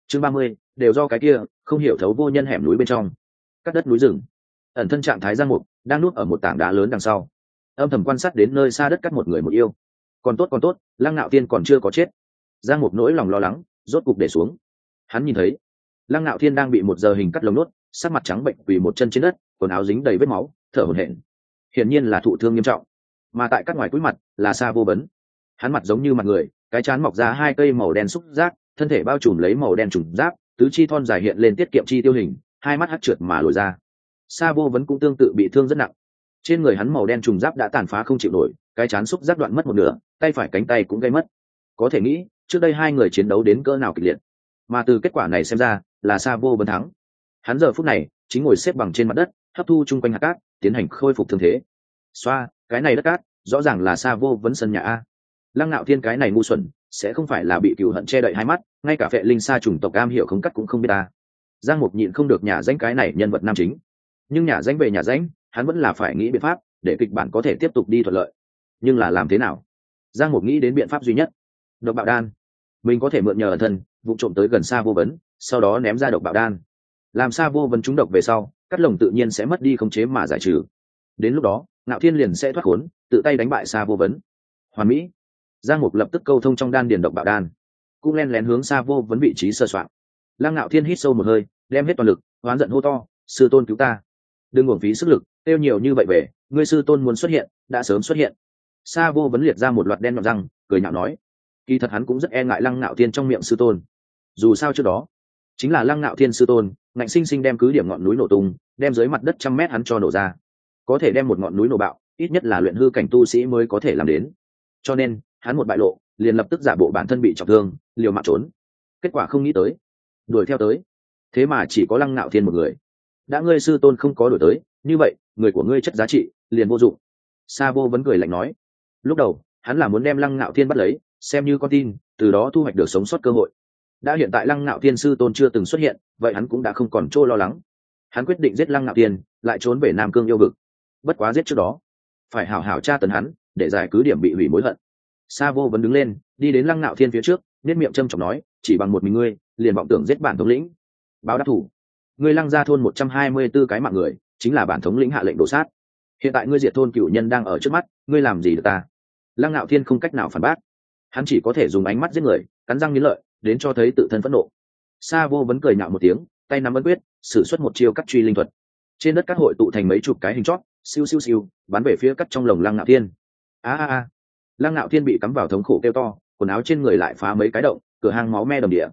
chương 30, đều do cái kia không hiểu thấu vô nhân hẻm núi bên trong cắt đất núi rừng. Ẩn thân trạng thái Giang Mục đang nuốt ở một tảng đá lớn đằng sau, âm thầm quan sát đến nơi xa đất cắt một người một yêu. Còn tốt Lăng Nạo Thiên còn chưa có chết. Giang Mục nỗi lòng lo lắng rốt cục để xuống. Hắn nhìn thấy Lăng Nạo Thiên đang bị một giờ hình cắt lồng nốt, sắc mặt trắng bệnh quỳ một chân trên đất, quần áo dính đầy vết máu, thở hổn hển. Hiển nhiên là thụ thương nghiêm trọng. Mà tại cắt ngoài cúi mặt là Sa Vô Vấn. Hắn mặt giống như mặt người, cái trán mọc ra hai cây màu đen xúc giác, thân thể bao trùm lấy màu đen trùng giáp, tứ chi thon dài hiện lên tiết kiệm chi tiêu hình, hai mắt hắt trượt mà lồi ra. Sa Vô Vấn cũng tương tự bị thương rất nặng. Trên người hắn màu đen trùng giáp đã tàn phá không chịu nổi, cái trán xúc giác đoạn mất một nửa, tay phải cánh tay cũng gây mất. Có thể nghĩ trước đây hai người chiến đấu đến cỡ nào kịch liệt, mà từ kết quả này xem ra là Sa Vô Vấn thắng. Hắn giờ phút này chính ngồi xếp bằng trên mặt đất, hấp thu chung quanh hạt cát, tiến hành khôi phục thương thế. Xoa, cái này đất cát rõ ràng là Sa Vô Vấn sân nhà a. Lăng Nạo Thiên cái này ngu xuẩn, sẽ không phải là bị cừu hận che đậy hai mắt, ngay cả phệ linh sa trùng tộc am hiểu không cắt cũng không biết ta. Giang Mục nhịn không được nhả danh cái này nhân vật nam chính, nhưng nhả danh về nhả danh, hắn vẫn là phải nghĩ biện pháp để kịch bản có thể tiếp tục đi thuận lợi. Nhưng là làm thế nào? Giang Mục nghĩ đến biện pháp duy nhất, độc bạo đan. Mình có thể mượn nhờ ẩn thân, vụ trộm tới gần Sa Vô Vấn, sau đó ném ra độc bạo đan. Làm Sa Vô Vấn trúng độc về sau, cắt lồng tự nhiên sẽ mất đi khống chế mà giải trừ. Đến lúc đó, Nạo Thiên liền sẽ thoát khốn, tự tay đánh bại Sa Vô Vấn. Hoàn mỹ. Giang Mục lập tức câu thông trong đan điền độc bạo đan, cũng len lén hướng Sa Vô Vấn vị trí sơ soạn. Lăng Nạo Thiên hít sâu một hơi, đem hết toàn lực, hoán giận hô to: "Sư tôn cứu ta! Đừng uổng phí sức lực, tiêu nhiều như vậy về, ngươi sư tôn muốn xuất hiện, đã sớm xuất hiện." Sa Vô Vấn liệt ra một loạt đen nhọn răng, cười nhạo nói: "Kỳ thật hắn cũng rất e ngại Lăng Nạo Thiên trong miệng sư tôn. Dù sao trước đó, chính là Lăng Nạo Thiên sư tôn, ngạnh sinh sinh đem cứ điểm ngọn núi nổ tung, đem dưới mặt đất 100 mét hắn cho nổ ra. Có thể đem một ngọn núi nổ bạo, ít nhất là luyện hư cảnh tu sĩ mới có thể làm đến. Cho nên, hắn một bại lộ, liền lập tức giả bộ bản thân bị trọng thương, liều mạng trốn. Kết quả không nghĩ tới, đuổi theo tới, thế mà chỉ có Lăng Nạo Thiên một người. Đã ngươi sư tôn không có đuổi tới, như vậy, người của ngươi chất giá trị liền vô dụng." Sa Vô Vấn cười lạnh nói. Lúc đầu, hắn là muốn đem Lăng Nạo Thiên bắt lấy, xem như con tin, từ đó thu hoạch được sống sót cơ hội. Đã hiện tại Lăng Nạo Thiên sư tôn chưa từng xuất hiện, vậy hắn cũng đã không còn chỗ lo lắng. Hắn quyết định giết Lăng Nạo Thiên, lại trốn về Nam Cương yêu vực. Bất quá giết trước đó, phải hảo hảo tra tấn hắn, để giải cứ điểm bị hủy mối hận. Sa Vô Vấn đứng lên, đi đến Lăng Nạo Thiên phía trước, nét miệng châm chọc nói: "Chỉ bằng một mình ngươi, liền vọng tưởng giết bản thống lĩnh, báo đáp thủ. Ngươi Lăng gia thôn 124 cái mạng người, chính là bản thống lĩnh hạ lệnh đổ sát. Hiện tại ngươi diệt thôn cửu nhân đang ở trước mắt, ngươi làm gì được ta?" Lăng Nạo Thiên không cách nào phản bác, hắn chỉ có thể dùng ánh mắt giết người, cắn răng nghiến lợi, đến cho thấy tự thân phẫn nộ. Sa Vô Vấn cười nhạo một tiếng, tay nắm ấn quyết, sử xuất một chiêu cắt truy linh thuật. Trên đất cát hội tụ thành mấy chục cái hình chót, siêu siêu siêu, bắn về phía cắt trong lồng Lăng Nạo Thiên. A! Lăng Nạo Thiên bị cắm vào thống khổ kêu to, quần áo trên người lại phá mấy cái động, cửa hang máu me đầm địa.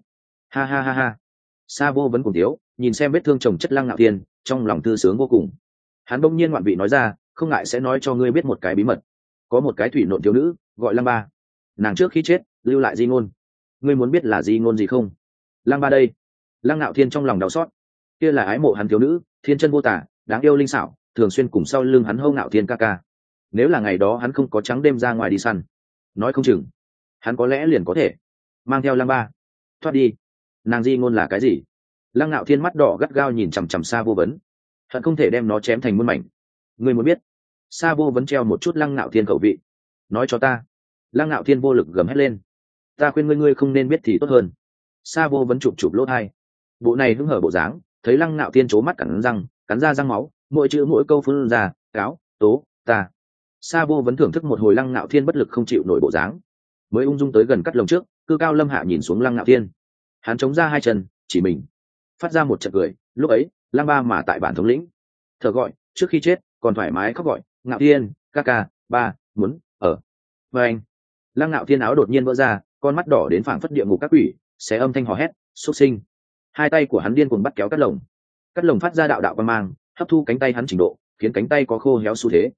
Ha! Sa Vô Vấn cùng thiếu, nhìn xem vết thương chồng chất Lăng Nạo Thiên, trong lòng thư sướng vô cùng. Hắn bỗng nhiên ngoạn vị nói ra: "Không ngại sẽ nói cho ngươi biết một cái bí mật. Có một cái thủy nộn thiếu nữ, gọi Lăng Ba. Nàng trước khi chết, lưu lại di ngôn. Ngươi muốn biết là di ngôn gì không?" Lăng Ba đây. Lăng Nạo Thiên trong lòng đau xót. Kia là ái mộ hắn thiếu nữ, thiên chân vô tả, đáng yêu linh xảo, thường xuyên cùng sau lưng hắn hô Nạo Thiên ca ca. Nếu là ngày đó hắn không có trắng đêm ra ngoài đi săn, nói không chừng hắn có lẽ liền có thể mang theo Lăng Ba thoát đi. Nàng di ngôn là cái gì? Lăng Nạo Thiên mắt đỏ gắt gao nhìn chằm chằm Sa Vô Vấn, hận không thể đem nó chém thành muôn mảnh. Ngươi muốn biết? Sa Vô Vấn treo một chút Lăng Nạo Thiên khẩu vị, nói cho ta. Lăng Nạo Thiên vô lực gầm hét lên: "Ta khuyên ngươi không nên biết thì tốt hơn." Sa Vô Vấn chụp lỗ tai, bộ này hứng hở bộ dáng, thấy Lăng Nạo Thiên trố mắt cắn răng, cắn ra răng máu, mỗi chữ mỗi câu phun ra: "Cáo, tố, ta." Sa Vô Vấn thưởng thức một hồi Lăng Nạo Thiên bất lực không chịu nổi bộ dáng, mới ung dung tới gần cắt lồng trước, cư cao lâm hạ nhìn xuống Lăng Nạo Thiên. Hắn chống ra hai chân, chỉ mình, phát ra một trận cười. Lúc ấy, Lăng Ba mà tại bản thống lĩnh, thở gọi, trước khi chết còn thoải mái khóc gọi: "Nạo Thiên, ca ca, ba, muốn ở." Và anh, Lăng Nạo Thiên áo đột nhiên vỡ ra, con mắt đỏ đến phảng phất địa ngục các quỷ, xé âm thanh hò hét: "Xuất sinh!" Hai tay của hắn điên cuồng bắt kéo cắt lồng phát ra đạo đạo quang mang, hấp thu cánh tay hắn trình độ, khiến cánh tay có khô héo xu thế.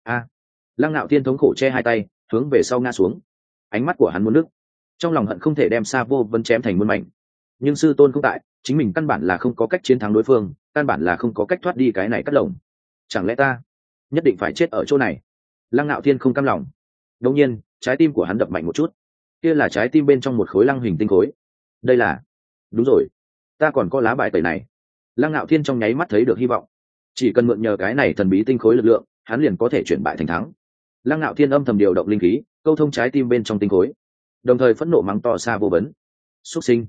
Lăng Nạo Thiên thống khổ che hai tay, hướng về sau ngã xuống. Ánh mắt của hắn muốn nước, trong lòng hận không thể đem Sa Vô Vấn chém thành muôn mảnh. Nhưng sư tôn không tại, chính mình căn bản là không có cách chiến thắng đối phương, căn bản là không có cách thoát đi cái này cắt lồng. Chẳng lẽ ta nhất định phải chết ở chỗ này? Lăng Nạo Thiên không cam lòng. Đột nhiên, trái tim của hắn đập mạnh một chút. Kia là trái tim bên trong một khối lăng hình tinh khối. Đây là... Đúng rồi, ta còn có lá bài tẩy này. Lăng Nạo Thiên trong nháy mắt thấy được hy vọng. Chỉ cần mượn nhờ cái này thần bí tinh khối lực lượng, hắn liền có thể chuyển bại thành thắng. Lăng Nạo Thiên âm thầm điều động linh khí, câu thông trái tim bên trong tinh khối, đồng thời phẫn nộ mắng to Sa Vô Vấn: "Xuất sinh!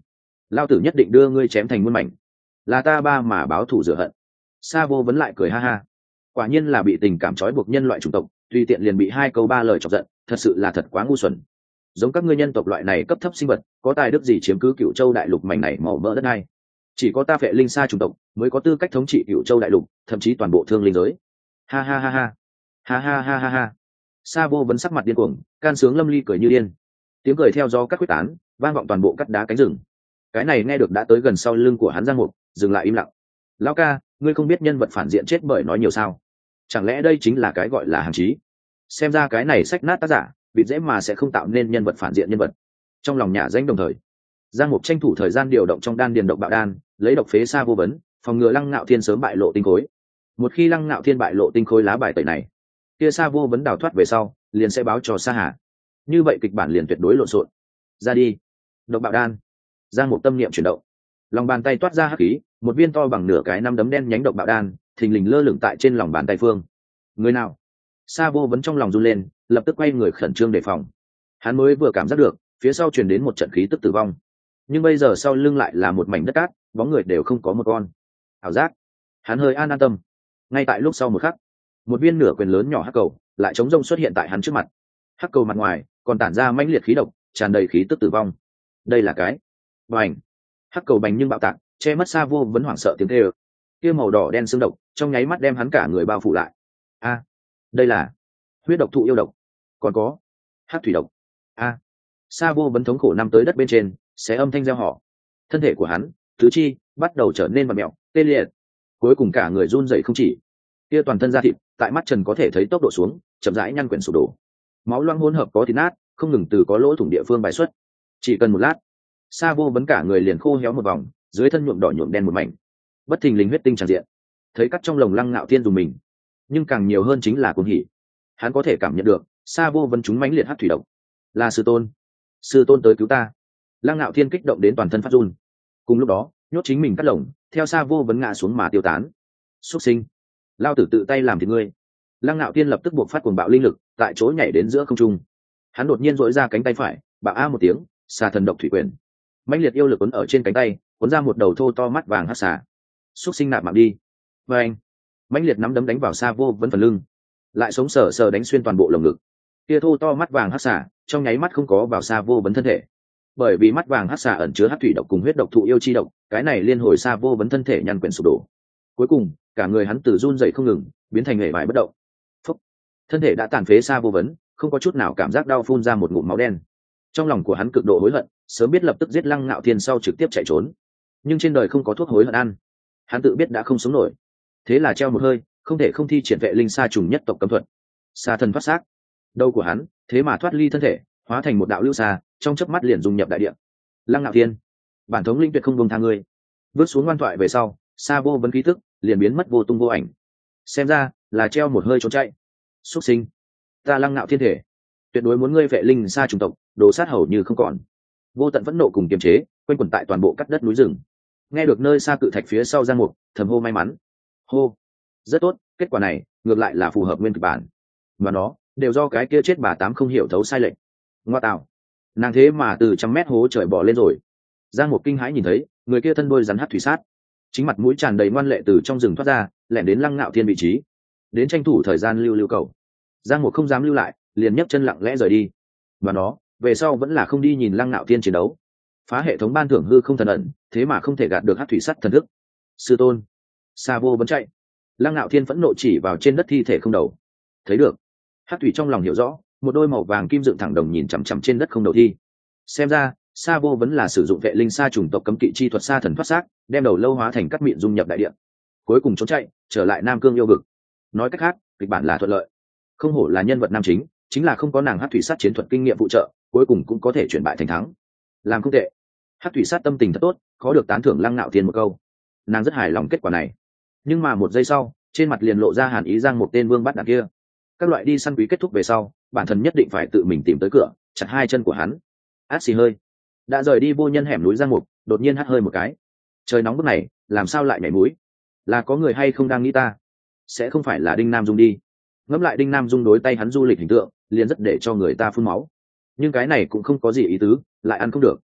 lao tử nhất định đưa ngươi chém thành muôn mảnh, là ta ba mà báo thù rửa hận. Sa Vô Vấn lại cười ha ha, quả nhiên là bị tình cảm trói buộc nhân loại chủng tộc, tùy tiện liền bị hai câu ba lời chọc giận, thật sự là thật quá ngu xuẩn. Giống các ngươi nhân tộc loại này cấp thấp sinh vật, có tài đức gì chiếm cứ Cửu Châu đại lục mảnh này màu mỡ đất này? Chỉ có ta Phệ Linh Sa chủng tộc mới có tư cách thống trị Cửu Châu đại lục, thậm chí toàn bộ thương linh giới. Ha ha ha ha, ha ha ha ha ha. Sa Vô Vấn sắc mặt điên cuồng, can sướng lâm ly cười như điên. Tiếng cười theo gió cắt quyết tán, vang vọng toàn bộ cắt đá cánh rừng. Cái này nghe được đã tới gần sau lưng của hắn Giang Mục, dừng lại im lặng. Lão ca, ngươi không biết nhân vật phản diện chết bởi nói nhiều sao? Chẳng lẽ đây chính là cái gọi là hàm chí? Xem ra cái này sách nát tác giả, vịt dễ mà sẽ không tạo nên nhân vật phản diện nhân vật. Trong lòng nhà danh đồng thời, Giang Mục tranh thủ thời gian điều động trong đan điền độc bạo đan, lấy độc phế Sa Vô Vấn, phòng ngừa Lăng Ngạo Thiên sớm bại lộ tinh khối. Một khi Lăng Ngạo Thiên bại lộ tinh khối lá bài tẩy này, kia Sa Vô Vấn đào thoát về sau, liền sẽ báo cho Sa Hà. Như vậy kịch bản liền tuyệt đối lộn xộn. Ra đi. Độc bạo đan. Giang Mục tâm niệm chuyển động, lòng bàn tay toát ra hắc khí, một viên to bằng nửa cái nắm đấm đen nhánh độc bạo đan, thình lình lơ lửng tại trên lòng bàn tay phương. Người nào? Sa Vô Vấn trong lòng run lên, lập tức quay người khẩn trương đề phòng. Hắn mới vừa cảm giác được phía sau truyền đến một trận khí tức tử vong, nhưng bây giờ sau lưng lại là một mảnh đất cát, bóng người đều không có một con. Ảo giác. Hắn hơi an tâm. Ngay tại lúc sau một khắc, một viên nửa quyền lớn nhỏ hắc cầu lại chống rông xuất hiện tại hắn trước mặt. Hắc cầu mặt ngoài còn tản ra mãnh liệt khí độc, tràn đầy khí tức tử vong. Đây là cái bành. Hắc cầu bành nhưng bạo tạc, che mất Sa Vô Vấn hoảng sợ tiếng kêu. Kia màu đỏ đen xương độc trong nháy mắt đem hắn cả người bao phủ lại. A, đây là huyết độc thụ yêu độc, còn có hắc thủy độc. A. Sa Vô Vấn thống khổ nằm tới đất bên trên, xé âm thanh reo hò. Thân thể của hắn, tứ chi bắt đầu trở nên vặn mèo, tê liệt, cuối cùng cả người run rẩy không chỉ. Kia toàn thân da thịt, tại mắt trần có thể thấy tốc độ xuống, chậm rãi nhăn quyển sụp đổ. Máu loang hỗn hợp có thịt nát, không ngừng từ có lỗ thủng địa phương bài xuất. Chỉ cần một lát, Sa Vô Vấn cả người liền khô héo một vòng, dưới thân nhuộm đỏ nhuộm đen một mảnh. Bất thình lình huyết tinh tràn diện. Thấy cắt trong lồng Lăng Ngạo Thiên dùng mình, nhưng càng nhiều hơn chính là cuồng hỉ. Hắn có thể cảm nhận được, Sa Vô Vấn chúng mãnh liệt hắc thủy độc. Là sư tôn, sư tôn tới cứu ta. Lăng Ngạo Thiên kích động đến toàn thân phát run. Cùng lúc đó, nhốt chính mình cắt lồng, theo Sa Vô Vấn ngã xuống mà tiêu tán. Xuất sinh, lao tử tự tay làm thì ngươi. Lăng Ngạo Thiên lập tức buộc phát cuồng bạo linh lực, tại chỗ nhảy đến giữa không trung. Hắn đột nhiên duỗi ra cánh tay phải, bạo a một tiếng, xà thần độc thủy quyền. Mãnh liệt yêu lực cuốn ở trên cánh tay, cuốn ra một đầu thô to mắt vàng hắc xà. Xuất sinh nạp mạng đi. Và anh, mãnh liệt nắm đấm đánh vào Sa Vô Vấn phần lưng, lại sống sờ sờ đánh xuyên toàn bộ lồng ngực. Kia thô to mắt vàng hắc xà, trong nháy mắt không có vào Sa Vô Vấn thân thể. Bởi vì mắt vàng hắc xà ẩn chứa hắc thủy độc cùng huyết độc thụ yêu chi độc, cái này liên hồi Sa Vô Vấn thân thể nhăn quyển sụp đổ. Cuối cùng, cả người hắn từ run rẩy không ngừng, biến thành hề vải bất động. Phúc. Thân thể đã tàn phế Sa Vô Vấn, không có chút nào cảm giác đau, phun ra một ngụm máu đen. Trong lòng của hắn cực độ hối hận, sớm biết lập tức giết Lăng Ngạo Thiên sau trực tiếp chạy trốn. Nhưng trên đời không có thuốc hối hận ăn, hắn tự biết đã không sống nổi, thế là treo một hơi, không thể không thi triển Vệ Linh Sa trùng nhất tộc cấm thuật. Sa thần phát xác, đầu của hắn thế mà thoát ly thân thể, hóa thành một đạo lưu xa, trong chớp mắt liền dung nhập đại địa. Lăng Ngạo Thiên, bản thống linh tuyệt không buông tha ngươi. Vớt xuống ngoan thoại về sau, Sa Vô Vấn khí tức liền biến mất vô tung vô ảnh. Xem ra là treo một hơi trốn chạy. Xuất sinh, ta Lăng Ngạo Thiên thể, tuyệt đối muốn ngươi Vệ Linh Sa chủng tộc đồ sát hầu như không còn. Vô tận phẫn nộ cùng kiềm chế quanh quẩn tại toàn bộ cắt đất núi rừng. Nghe được nơi xa cự thạch phía sau Giang Mục thầm hô may mắn. Hô, rất tốt, kết quả này ngược lại là phù hợp nguyên kịch bản, mà nó đều do cái kia chết bà tám không hiểu thấu sai lệch. Ngoa tạo, nàng thế mà từ 100 mét hố trời bỏ lên rồi. Giang Mục kinh hãi nhìn thấy người kia thân đôi rắn hắc thủy sát, chính mặt mũi tràn đầy ngoan lệ từ trong rừng thoát ra, lẻn đến Lăng Ngạo Thiên vị trí, đến tranh thủ thời gian lưu cầu. Giang Mục không dám lưu lại, liền nhấc chân lặng lẽ rời đi. Và nó về sau vẫn là không đi nhìn Lăng Ngạo Thiên chiến đấu, phá hệ thống ban thưởng hư không thần ẩn, thế mà không thể gạt được hắc thủy sắt thần thức. Sư tôn. Sa Vô Vấn chạy. Lăng Ngạo Thiên phẫn nộ chỉ vào trên đất thi thể không đầu. Thấy được, hắc thủy trong lòng hiểu rõ, một đôi màu vàng kim dựng thẳng đồng nhìn chằm chằm trên đất không đầu thi. Xem ra Sa Vô Vấn là sử dụng Vệ Linh Sa chủng tộc cấm kỵ chi thuật sa thần thoát xác, đem đầu lâu hóa thành cắt mịn dung nhập đại địa, cuối cùng trốn chạy trở lại Nam Cương yêu vực. Nói cách khác, kịch bản là thuận lợi. Không hổ là nhân vật nam chính, chính là không có nàng hắc thủy sát chiến thuật kinh nghiệm phụ trợ, cuối cùng cũng có thể chuyển bại thành thắng. Làm không tệ. Hắc thủy sát tâm tình thật tốt, có được tán thưởng Lăng Ngạo Thiên một câu, nàng rất hài lòng kết quả này. Nhưng mà một giây sau, trên mặt liền lộ ra hàn ý. Giang một tên vương bắt đạn kia, các loại đi săn quý kết thúc về sau, bản thân nhất định phải tự mình tìm tới cửa, chặt hai chân của hắn. Át xì hơi, đã rời đi vô nhân hẻm núi Giang Mục đột nhiên hắt hơi một cái. Trời nóng bức này, làm sao lại nhảy mũi? Là có người hay không đang nghĩ ta? Sẽ không phải là Đinh Nam Dung đi? Ngẫm lại Đinh Nam Dung đối tay hắn du lịch hình tượng, liền rất để cho người ta phun máu. Nhưng cái này cũng không có gì ý tứ, lại ăn không được.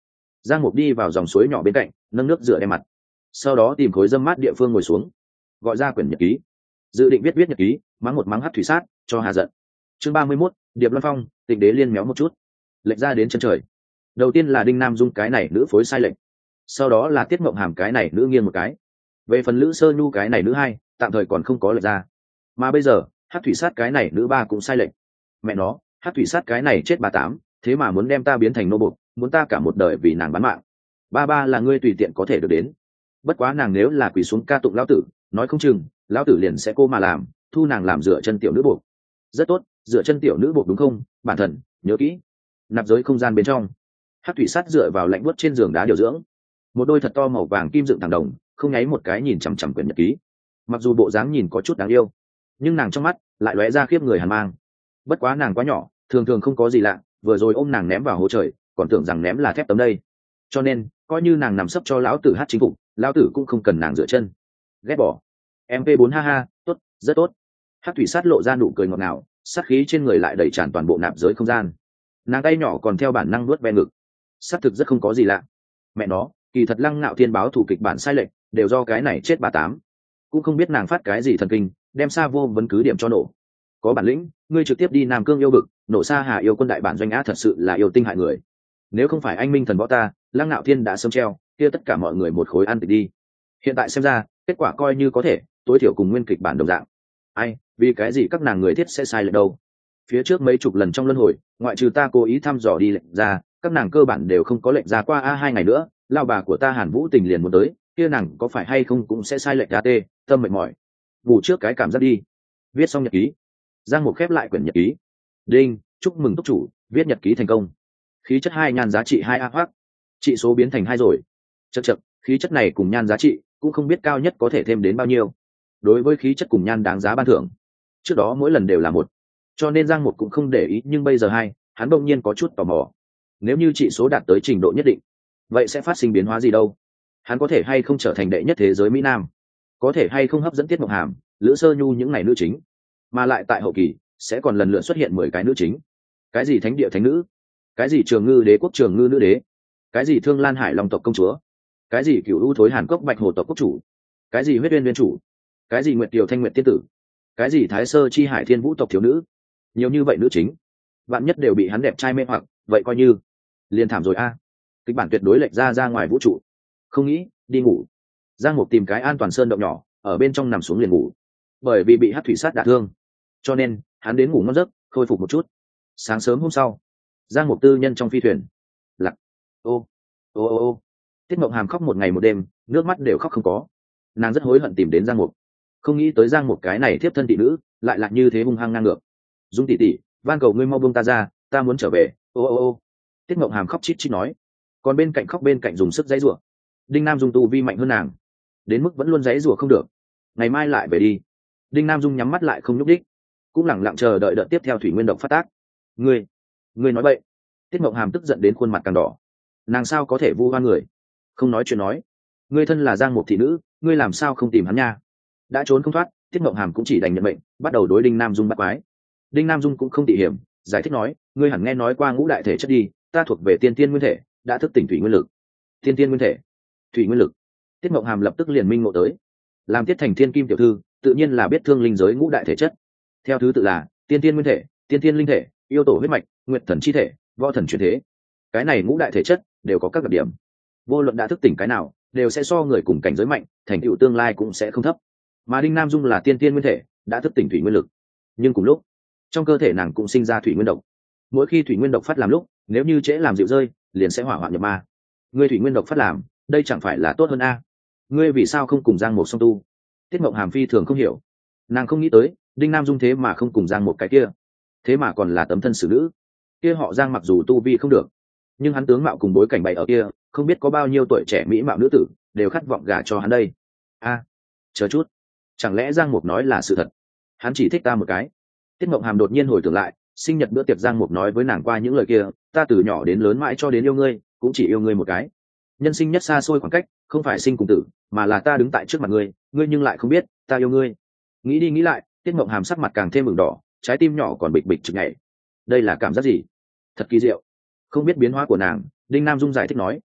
Giang Mục đi vào dòng suối nhỏ bên cạnh, nâng nước rửa đem mặt, sau đó tìm khối dâm mát địa phương ngồi xuống, gọi ra quyển nhật ký, dự định viết nhật ký, mắng một mắng Hắc thủy sát cho hà giận. Chương 31, Điệp Loan Phong, Tịnh Đế liên méo một chút, lệch ra đến chân trời. Đầu tiên là Đinh Nam Dung cái này nữ phối sai lệch, sau đó là Tiết Mộng Hàm cái này nữ nghiêng một cái, về phần Lữ Sơ Nhu cái này nữ hai tạm thời còn không có lệch ra, mà bây giờ Hắc thủy sát cái này nữ ba cũng sai lệch. Mẹ nó, Hắc thủy sát cái này chết 38, thế mà muốn đem ta biến thành nô bộc, muốn ta cả một đời vì nàng bán mạng. Ba là ngươi tùy tiện có thể được đến, bất quá nàng nếu là quỳ xuống ca tụng lão tử, nói không chừng lão tử liền sẽ cô mà làm, thu nàng làm dựa chân tiểu nữ buộc. Rất tốt, dựa chân tiểu nữ buộc đúng không? Bản thần nhớ kỹ. Nạp giới không gian bên trong, Hắc thủy sát dựa vào lạnh buốt trên giường đá điều dưỡng, một đôi thật to màu vàng kim dựng thẳng đồng, không nháy một cái nhìn chằm chằm quyển nhật ký. Mặc dù bộ dáng nhìn có chút đáng yêu, nhưng nàng trong mắt lại lóe ra khiếp người hàn mang. Bất quá nàng quá nhỏ, thường thường không có gì lạ, vừa rồi ôm nàng ném vào hố trời, còn tưởng rằng ném là thép tấm đây. Cho nên coi như nàng nằm sấp cho lão tử hát chính phục, lão tử cũng không cần nàng dựa chân. Ghét bỏ. MP4 ha ha, tốt, rất tốt. Hắc thủy sát lộ ra nụ cười ngọt ngào, sát khí trên người lại đầy tràn toàn bộ nạp giới không gian. Nàng tay nhỏ còn theo bản năng nuốt ve ngực. Sát thực rất không có gì lạ. Mẹ nó, kỳ thật Lăng Ngạo Thiên báo thủ kịch bản sai lệch, đều do cái này chết 38. Cũng không biết nàng phát cái gì thần kinh, đem Sa Vô vấn cứ điểm cho nổ. Có bản lĩnh, ngươi trực tiếp đi Nam Cương yêu vực, nổ Sa Hà yêu quân đại bản doanh á, thật sự là yêu tinh hại người. Nếu không phải anh minh thần võ ta, Lăng Ngạo Thiên đã sớm treo, kia tất cả mọi người một khối ăn tịch đi. Hiện tại xem ra, kết quả coi như có thể, tối thiểu cùng nguyên kịch bản đồng dạng. Ai, vì cái gì các nàng người thiết sẽ sai lệch đâu? Phía trước mấy chục lần trong luân hồi, ngoại trừ ta cố ý thăm dò đi lệnh ra, các nàng cơ bản đều không có lệnh ra qua 2 ngày nữa, lao bà của ta Hàn Vũ Tình liền muốn tới, kia nàng có phải hay không cũng sẽ sai lệch ra tê, tâm mệt mỏi. Bù trước cái cảm giác đi. Viết xong nhật ký, Giang Mục khép lại quyển nhật ký. Đinh, chúc mừng túc chủ, viết nhật ký thành công. Khí chất 2 nhan giá trị 2 a hoác, trị số biến thành 2 rồi. Chậc, khí chất này cùng nhan giá trị cũng không biết cao nhất có thể thêm đến bao nhiêu. Đối với khí chất cùng nhan đáng giá ban thưởng, trước đó mỗi lần đều là 1, cho nên Giang Mục cũng không để ý, nhưng bây giờ 2, hắn bỗng nhiên có chút tò mò. Nếu như trị số đạt tới trình độ nhất định, vậy sẽ phát sinh biến hóa gì đâu? Hắn có thể hay không trở thành đệ nhất thế giới Mỹ Nam? Có thể hay không hấp dẫn Tiết Mộng Hàm, Lữ Sơ Nhu những này nữ chính? Mà lại tại hậu kỳ sẽ còn lần lượt xuất hiện 10 cái nữ chính. Cái gì thánh địa thánh nữ, cái gì Trường Ngư đế quốc Trường Ngư nữ đế, cái gì Thương Lan Hải Long tộc công chúa, cái gì Cửu U thối Hàn Cốc Bạch Hồ tộc quốc chủ, cái gì Huyết Uyên Uyên chủ, cái gì Nguyệt Kiều Thanh Nguyệt tiên tử, cái gì Thái Sơ Chi Hải Thiên Vũ tộc thiếu nữ. Nhiều như vậy nữ chính, bạn nhất đều bị hắn đẹp trai mê hoặc, vậy coi như liền thảm rồi a. Kịch bản tuyệt đối lệch ra ngoài vũ trụ. Không nghĩ, đi ngủ. Giang Mục tìm cái an toàn sơn động nhỏ, ở bên trong nằm xuống liền ngủ. Bởi vì bị Hắc thủy sát đả thương, cho nên hắn đến ngủ ngon giấc, khôi phục một chút. Sáng sớm hôm sau, Giang Mục tư nhân trong phi thuyền. Lặc. Ô. Tiết Mộng Hàm khóc một ngày một đêm, nước mắt đều khóc không có. Nàng rất hối hận tìm đến Giang Mục, không nghĩ tới Giang Mục cái này thiếp thân thị nữ lại là như thế hung hăng ngang ngược. Dung tỷ tỷ, van cầu ngươi mau buông ta ra, ta muốn trở về. Ô. Tiết Mộng Hàm khóc chít chít nói, còn bên cạnh khóc bên cạnh dùng sức giãy giụa. Đinh Nam Dung tu vi mạnh hơn nàng, đến mức vẫn luôn giãy giụa không được. Ngày mai lại về đi. Đinh Nam Dung nhắm mắt lại không nhúc đích, cũng lẳng lặng chờ đợi đợt tiếp theo thủy nguyên độc phát tác. Ngươi nói bậy. Tiết Mộng Hàm tức giận đến khuôn mặt càng đỏ. Nàng sao có thể vu oan người? Không nói chuyện nói. Ngươi thân là Giang Mục thị nữ, ngươi làm sao không tìm hắn nha? Đã trốn không thoát, Tiết Mộng Hàm cũng chỉ đành nhận mệnh, bắt đầu đối Đinh Nam Dung bắt quái. Đinh Nam Dung cũng không tỉ hiểm, giải thích nói, ngươi hẳn nghe nói qua ngũ đại thể chất đi, ta thuộc về tiên tiên nguyên thể, đã thức tỉnh thủy nguyên lực. Tiên tiên nguyên thể, thủy nguyên lực. Tiết Mộng Hàm lập tức liền minh ngộ tới. Làm Tiết Thành Thiên Kim tiểu thư, tự nhiên là biết thương linh giới ngũ đại thể chất. Theo thứ tự là tiên tiên nguyên thể, tiên tiên linh thể, yêu tổ huyết mạch, nguyệt thần chi thể, võ thần chuyển thế. Cái này ngũ đại thể chất đều có các đặc điểm, vô luận đã thức tỉnh cái nào đều sẽ so người cùng cảnh giới mạnh, thành tựu tương lai cũng sẽ không thấp. Mà Đinh Nam Dung là tiên tiên nguyên thể, đã thức tỉnh thủy nguyên lực, nhưng cùng lúc trong cơ thể nàng cũng sinh ra thủy nguyên độc. Mỗi khi thủy nguyên độc phát làm lúc, nếu như trễ làm dịu rơi, liền sẽ hỏa hoạn nhập ma. Ngươi thủy nguyên độc phát làm, đây chẳng phải là tốt hơn a? Ngươi vì sao không cùng Giang Mục song tu? Tiết Mộng Hàm phi thường không hiểu, nàng không nghĩ tới Đinh Nam Dung thế mà không cùng Giang Mục cái kia, thế mà còn là tấm thân xử nữ. Kia họ Giang mặc dù tu vi không được, nhưng hắn tướng mạo cùng bối cảnh bày ở kia, không biết có bao nhiêu tuổi trẻ mỹ mạo nữ tử đều khát vọng gả cho hắn đây. Chờ chút, chẳng lẽ Giang Mục nói là sự thật? Hắn chỉ thích ta một cái. Tiết Mộng Hàm đột nhiên hồi tưởng lại, sinh nhật bữa tiệc Giang Mục nói với nàng qua những lời kia, ta từ nhỏ đến lớn mãi cho đến yêu ngươi, cũng chỉ yêu ngươi một cái. Nhân sinh nhất xa xôi khoảng cách, không phải sinh cùng tử, mà là ta đứng tại trước mặt ngươi, ngươi nhưng lại không biết ta yêu ngươi. Nghĩ đi nghĩ lại, Tiết Mộng Hàm sắc mặt càng thêm ửng đỏ, trái tim nhỏ còn bịch bịch chực nhảy. Đây là cảm giác gì? Thật kỳ diệu. Không biết biến hóa của nàng, Đinh Nam Dung giải thích nói,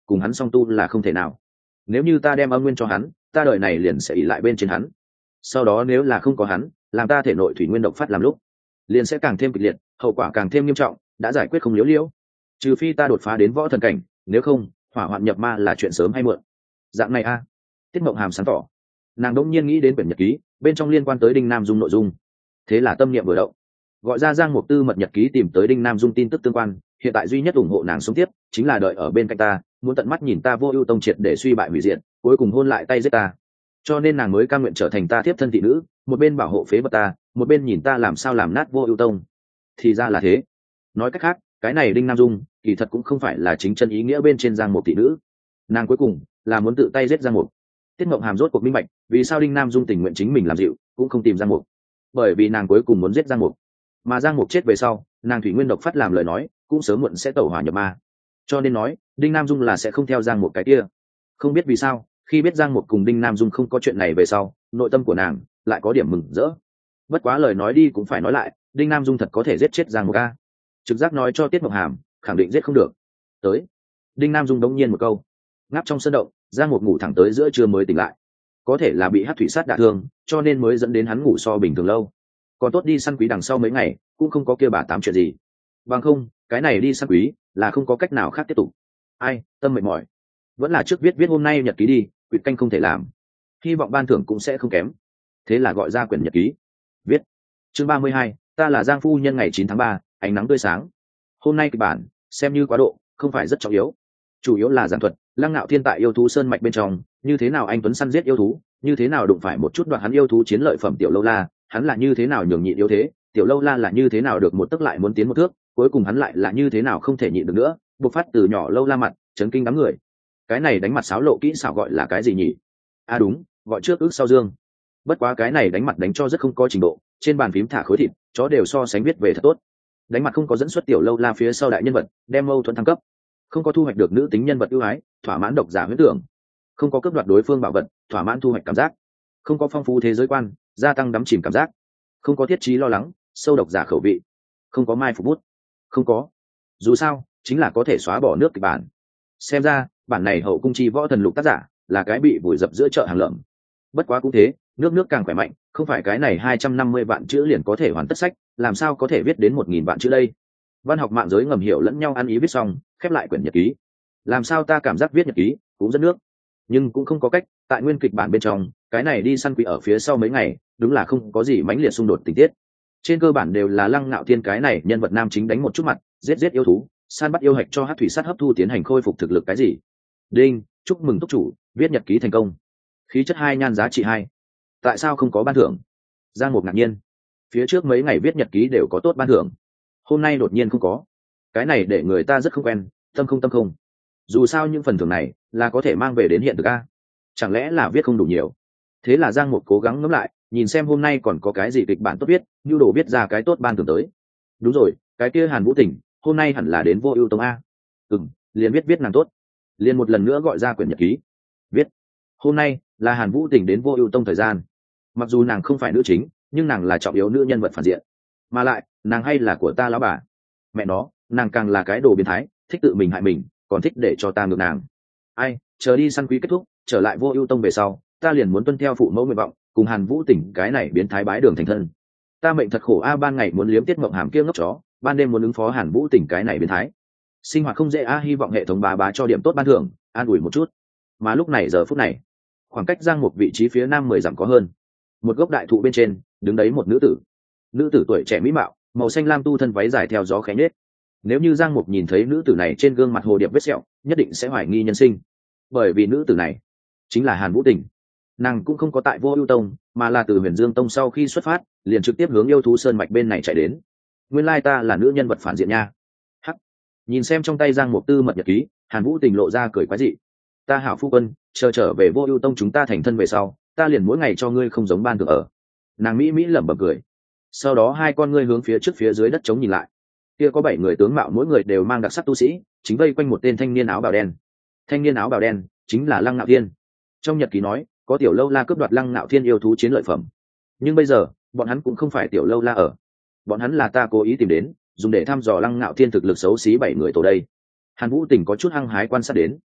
cùng hắn song tu là không thể nào. Nếu như ta đem âm nguyên cho hắn, ta đời này liền sẽ ỷ lại bên trên hắn. Sau đó nếu là không có hắn, làm ta thể nội thủy nguyên độc phát làm lúc, liền sẽ càng thêm kịch liệt, hậu quả càng thêm nghiêm trọng, đã giải quyết không liễu liễu. Trừ phi ta đột phá đến võ thần cảnh, nếu không, hỏa hoạn nhập ma là chuyện sớm hay muộn. Dạng này a. Tiết Mộng Hàm sáng tỏ. Nàng đỗng nhiên nghĩ đến quyển nhật ký, bên trong liên quan tới Đinh Nam Dung nội dung. Thế là tâm niệm vừa động, gọi ra Giang Mục Tư mật nhật ký tìm tới Đinh Nam Dung tin tức tương quan. Hiện tại duy nhất ủng hộ nàng sống tiếp chính là đợi ở bên cạnh ta, muốn tận mắt nhìn ta Vô Ưu Tông triệt để suy bại hủy diệt, cuối cùng hôn lại tay giết ta. Cho nên nàng mới cam nguyện trở thành ta tiếp thân thị nữ, một bên bảo hộ phế vật ta, một bên nhìn ta làm sao làm nát Vô Ưu Tông. Thì ra là thế. Nói cách khác, cái này Đinh Nam Dung kỳ thật cũng không phải là chính chân ý nghĩa bên trên Giang Mục thị nữ, nàng cuối cùng là muốn tự tay giết Giang Mục. Tiết Mộng Hàm rốt cuộc minh bạch vì sao Đinh Nam Dung tình nguyện chính mình làm dịu cũng không tìm Giang Mục, bởi vì nàng cuối cùng muốn giết Giang Mục, mà Giang Mục chết về sau, nàng thủy nguyên độc phát làm lời nói cũng sớm muộn sẽ tẩu hỏa nhập ma. Cho nên nói Đinh Nam Dung là sẽ không theo Giang Mục cái kia. Không biết vì sao, khi biết Giang Mục cùng Đinh Nam Dung không có chuyện này về sau, nội tâm của nàng lại có điểm mừng rỡ. Bất quá lời nói đi cũng phải nói lại, Đinh Nam Dung thật có thể giết chết Giang Mục a. Trực giác nói cho Tiết Mộng Hàm khẳng định giết không được. Tới, Đinh Nam Dung đống nhiên một câu. Ngáp trong sân động, Giang Mục ngủ thẳng tới giữa trưa mới tỉnh lại. Có thể là bị hắc thủy sát đả thương, cho nên mới dẫn đến hắn ngủ so bình thường lâu. Còn tốt đi săn quý đằng sau mấy ngày cũng không có kia bà tám chuyện gì. Bằng không, cái này đi săn quý là không có cách nào khác tiếp tục. Ai, tâm mệt mỏi. Vẫn là trước viết hôm nay nhật ký đi, quyển canh không thể làm. Hy vọng ban thưởng cũng sẽ không kém. Thế là gọi ra quyển nhật ký. Viết. Chương 32, ta là Giang phu nhân ngày 9 tháng 3, ánh nắng tươi sáng. Hôm nay kịch bản xem như quá độ, không phải rất trọng yếu. Chủ yếu là giảng thuật Lăng Ngạo Thiên tại yêu thú sơn mạch bên trong, như thế nào anh tuấn săn giết yêu thú, như thế nào đụng phải một chút đoạt hắn yêu thú chiến lợi phẩm Tiểu Lâu La, hắn là như thế nào nhường nhịn yếu thế, Tiểu Lâu La là như thế nào được một tức lại muốn tiến một thước, cuối cùng hắn lại là như thế nào không thể nhịn được nữa, bộc phát từ nhỏ Lâu La mặt, chấn kinh đám người. Cái này đánh mặt xáo lộ kỹ xảo gọi là cái gì nhỉ? À đúng, gọi trước ước sau dương. Bất quá cái này đánh mặt đánh cho rất không có trình độ, trên bàn phím thả khối thịt, chó đều so sánh viết về thật tốt. Đánh mặt không có dẫn xuất Tiểu Lâu La phía sau đại nhân vật, đem mâu thuẫn thăng cấp, không có thu hoạch được nữ tính nhân vật ưu ái, thỏa mãn độc giả huyễn tưởng, không có cướp đoạt đối phương bảo vật, thỏa mãn thu hoạch cảm giác, không có phong phú thế giới quan, gia tăng đắm chìm cảm giác, không có thiết trí lo lắng, sâu độc giả khẩu vị, không có mai phục bút, không có. Dù sao, chính là có thể xóa bỏ nước kịch bản. Xem ra, bản này Hậu Cung Chi Võ Thần Lục tác giả là cái bị vùi dập giữa chợ hàng lợm. Bất quá cũng thế, nước càng khỏe mạnh, không phải cái này 250 vạn chữ liền có thể hoàn tất sách, làm sao có thể viết đến 1000 vạn chữ đây. Văn học mạng giới ngầm hiểu lẫn nhau ăn ý viết xong, khép lại quyển nhật ký. Làm sao ta cảm giác viết nhật ký cũng rất nước, nhưng cũng không có cách, tại nguyên kịch bản bên trong, cái này đi săn quỷ ở phía sau mấy ngày, đúng là không có gì mãnh liệt xung đột tình tiết. Trên cơ bản đều là Lăng Ngạo Thiên cái này nhân vật nam chính đánh một chút mặt, giết yêu thú, săn bắt yêu hạch cho hắc thủy sát hấp thu tiến hành khôi phục thực lực cái gì. Đinh, chúc mừng túc chủ, viết nhật ký thành công. Khí chất 2 nhan giá trị 2. Tại sao không có ban thưởng? Giang Mục ngạc nhiên. Phía trước mấy ngày viết nhật ký đều có tốt ban thưởng, hôm nay đột nhiên không có. Cái này để người ta rất không quen, tâm không. Dù sao những phần thưởng này là có thể mang về đến hiện thực a, chẳng lẽ là viết không đủ nhiều? Thế là Giang Mục cố gắng ngẫm lại, nhìn xem hôm nay còn có cái gì kịch bản tốt viết, nhu đồ viết ra cái tốt ban thưởng tới. Đúng rồi, cái kia Hàn Vũ Tình hôm nay hẳn là đến Vô Ưu Tông a. Liền viết nàng tốt. Liền một lần nữa gọi ra quyển nhật ký. Viết. Hôm nay là Hàn Vũ Tình đến Vô Ưu Tông thời gian. Mặc dù nàng không phải nữ chính, nhưng nàng là trọng yếu nữ nhân vật phản diện. Mà lại, nàng hay là của ta lão bà. Mẹ nó, nàng càng là cái đồ biến thái, thích tự mình hại mình, còn thích để cho ta ngược nàng. Ai, chờ đi săn quý kết thúc, trở lại Vô Ưu Tông về sau, ta liền muốn tuân theo phụ mẫu nguyện vọng, cùng Hàn Vũ Tỉnh cái này biến thái bái đường thành thân. Ta mệnh thật khổ a, ban ngày muốn liếm Tiết Mộng Hàm kia ngốc chó, ban đêm muốn ứng phó Hàn Vũ Tỉnh cái này biến thái. Sinh hoạt không dễ a, hy vọng hệ thống bá cho điểm tốt ban thưởng, an ủi một chút. Mà lúc này giờ phút này, khoảng cách Giang Mục vị trí phía nam 10 dặm có hơn. Một gốc đại thụ bên trên, đứng đấy một nữ tử. Nữ tử tuổi trẻ mỹ mạo, màu xanh lam tu thân váy dài theo gió khẽ nhếch. Nếu như Giang Mục nhìn thấy nữ tử này trên gương mặt hồ điệp vết sẹo, nhất định sẽ hoài nghi nhân sinh, bởi vì nữ tử này chính là Hàn Vũ Tình. Nàng cũng không có tại Vô Ưu Tông, mà là từ Huyền Dương Tông sau khi xuất phát, liền trực tiếp hướng yêu thú sơn mạch bên này chạy đến. Nguyên lai ta là nữ nhân vật phản diện nha. Hắc. Nhìn xem trong tay Giang Mục tư mật nhật ký, Hàn Vũ Tình lộ ra cười quái dị. Ta hảo phu quân, chờ trở về Vô Ưu Tông chúng ta thành thân về sau, ta liền mỗi ngày cho ngươi không giống ban thưởng ở. Nàng mỹ lẩm bẩm cười. Sau đó hai con ngươi hướng phía trước phía dưới đất trống nhìn lại. Kia có 7 người tướng mạo, mỗi người đều mang đặc sắc tu sĩ, chính vây quanh một tên thanh niên áo bào đen. Thanh niên áo bào đen chính là Lăng Ngạo Thiên. Trong nhật ký nói, có Tiểu Lâu La cướp đoạt Lăng Ngạo Thiên yêu thú chiến lợi phẩm. Nhưng bây giờ, bọn hắn cũng không phải Tiểu Lâu La ở. Bọn hắn là ta cố ý tìm đến, dùng để thăm dò Lăng Ngạo Thiên thực lực xấu xí 7 người tổ đây. Hàn Vũ Tình có chút hăng hái quan sát đến.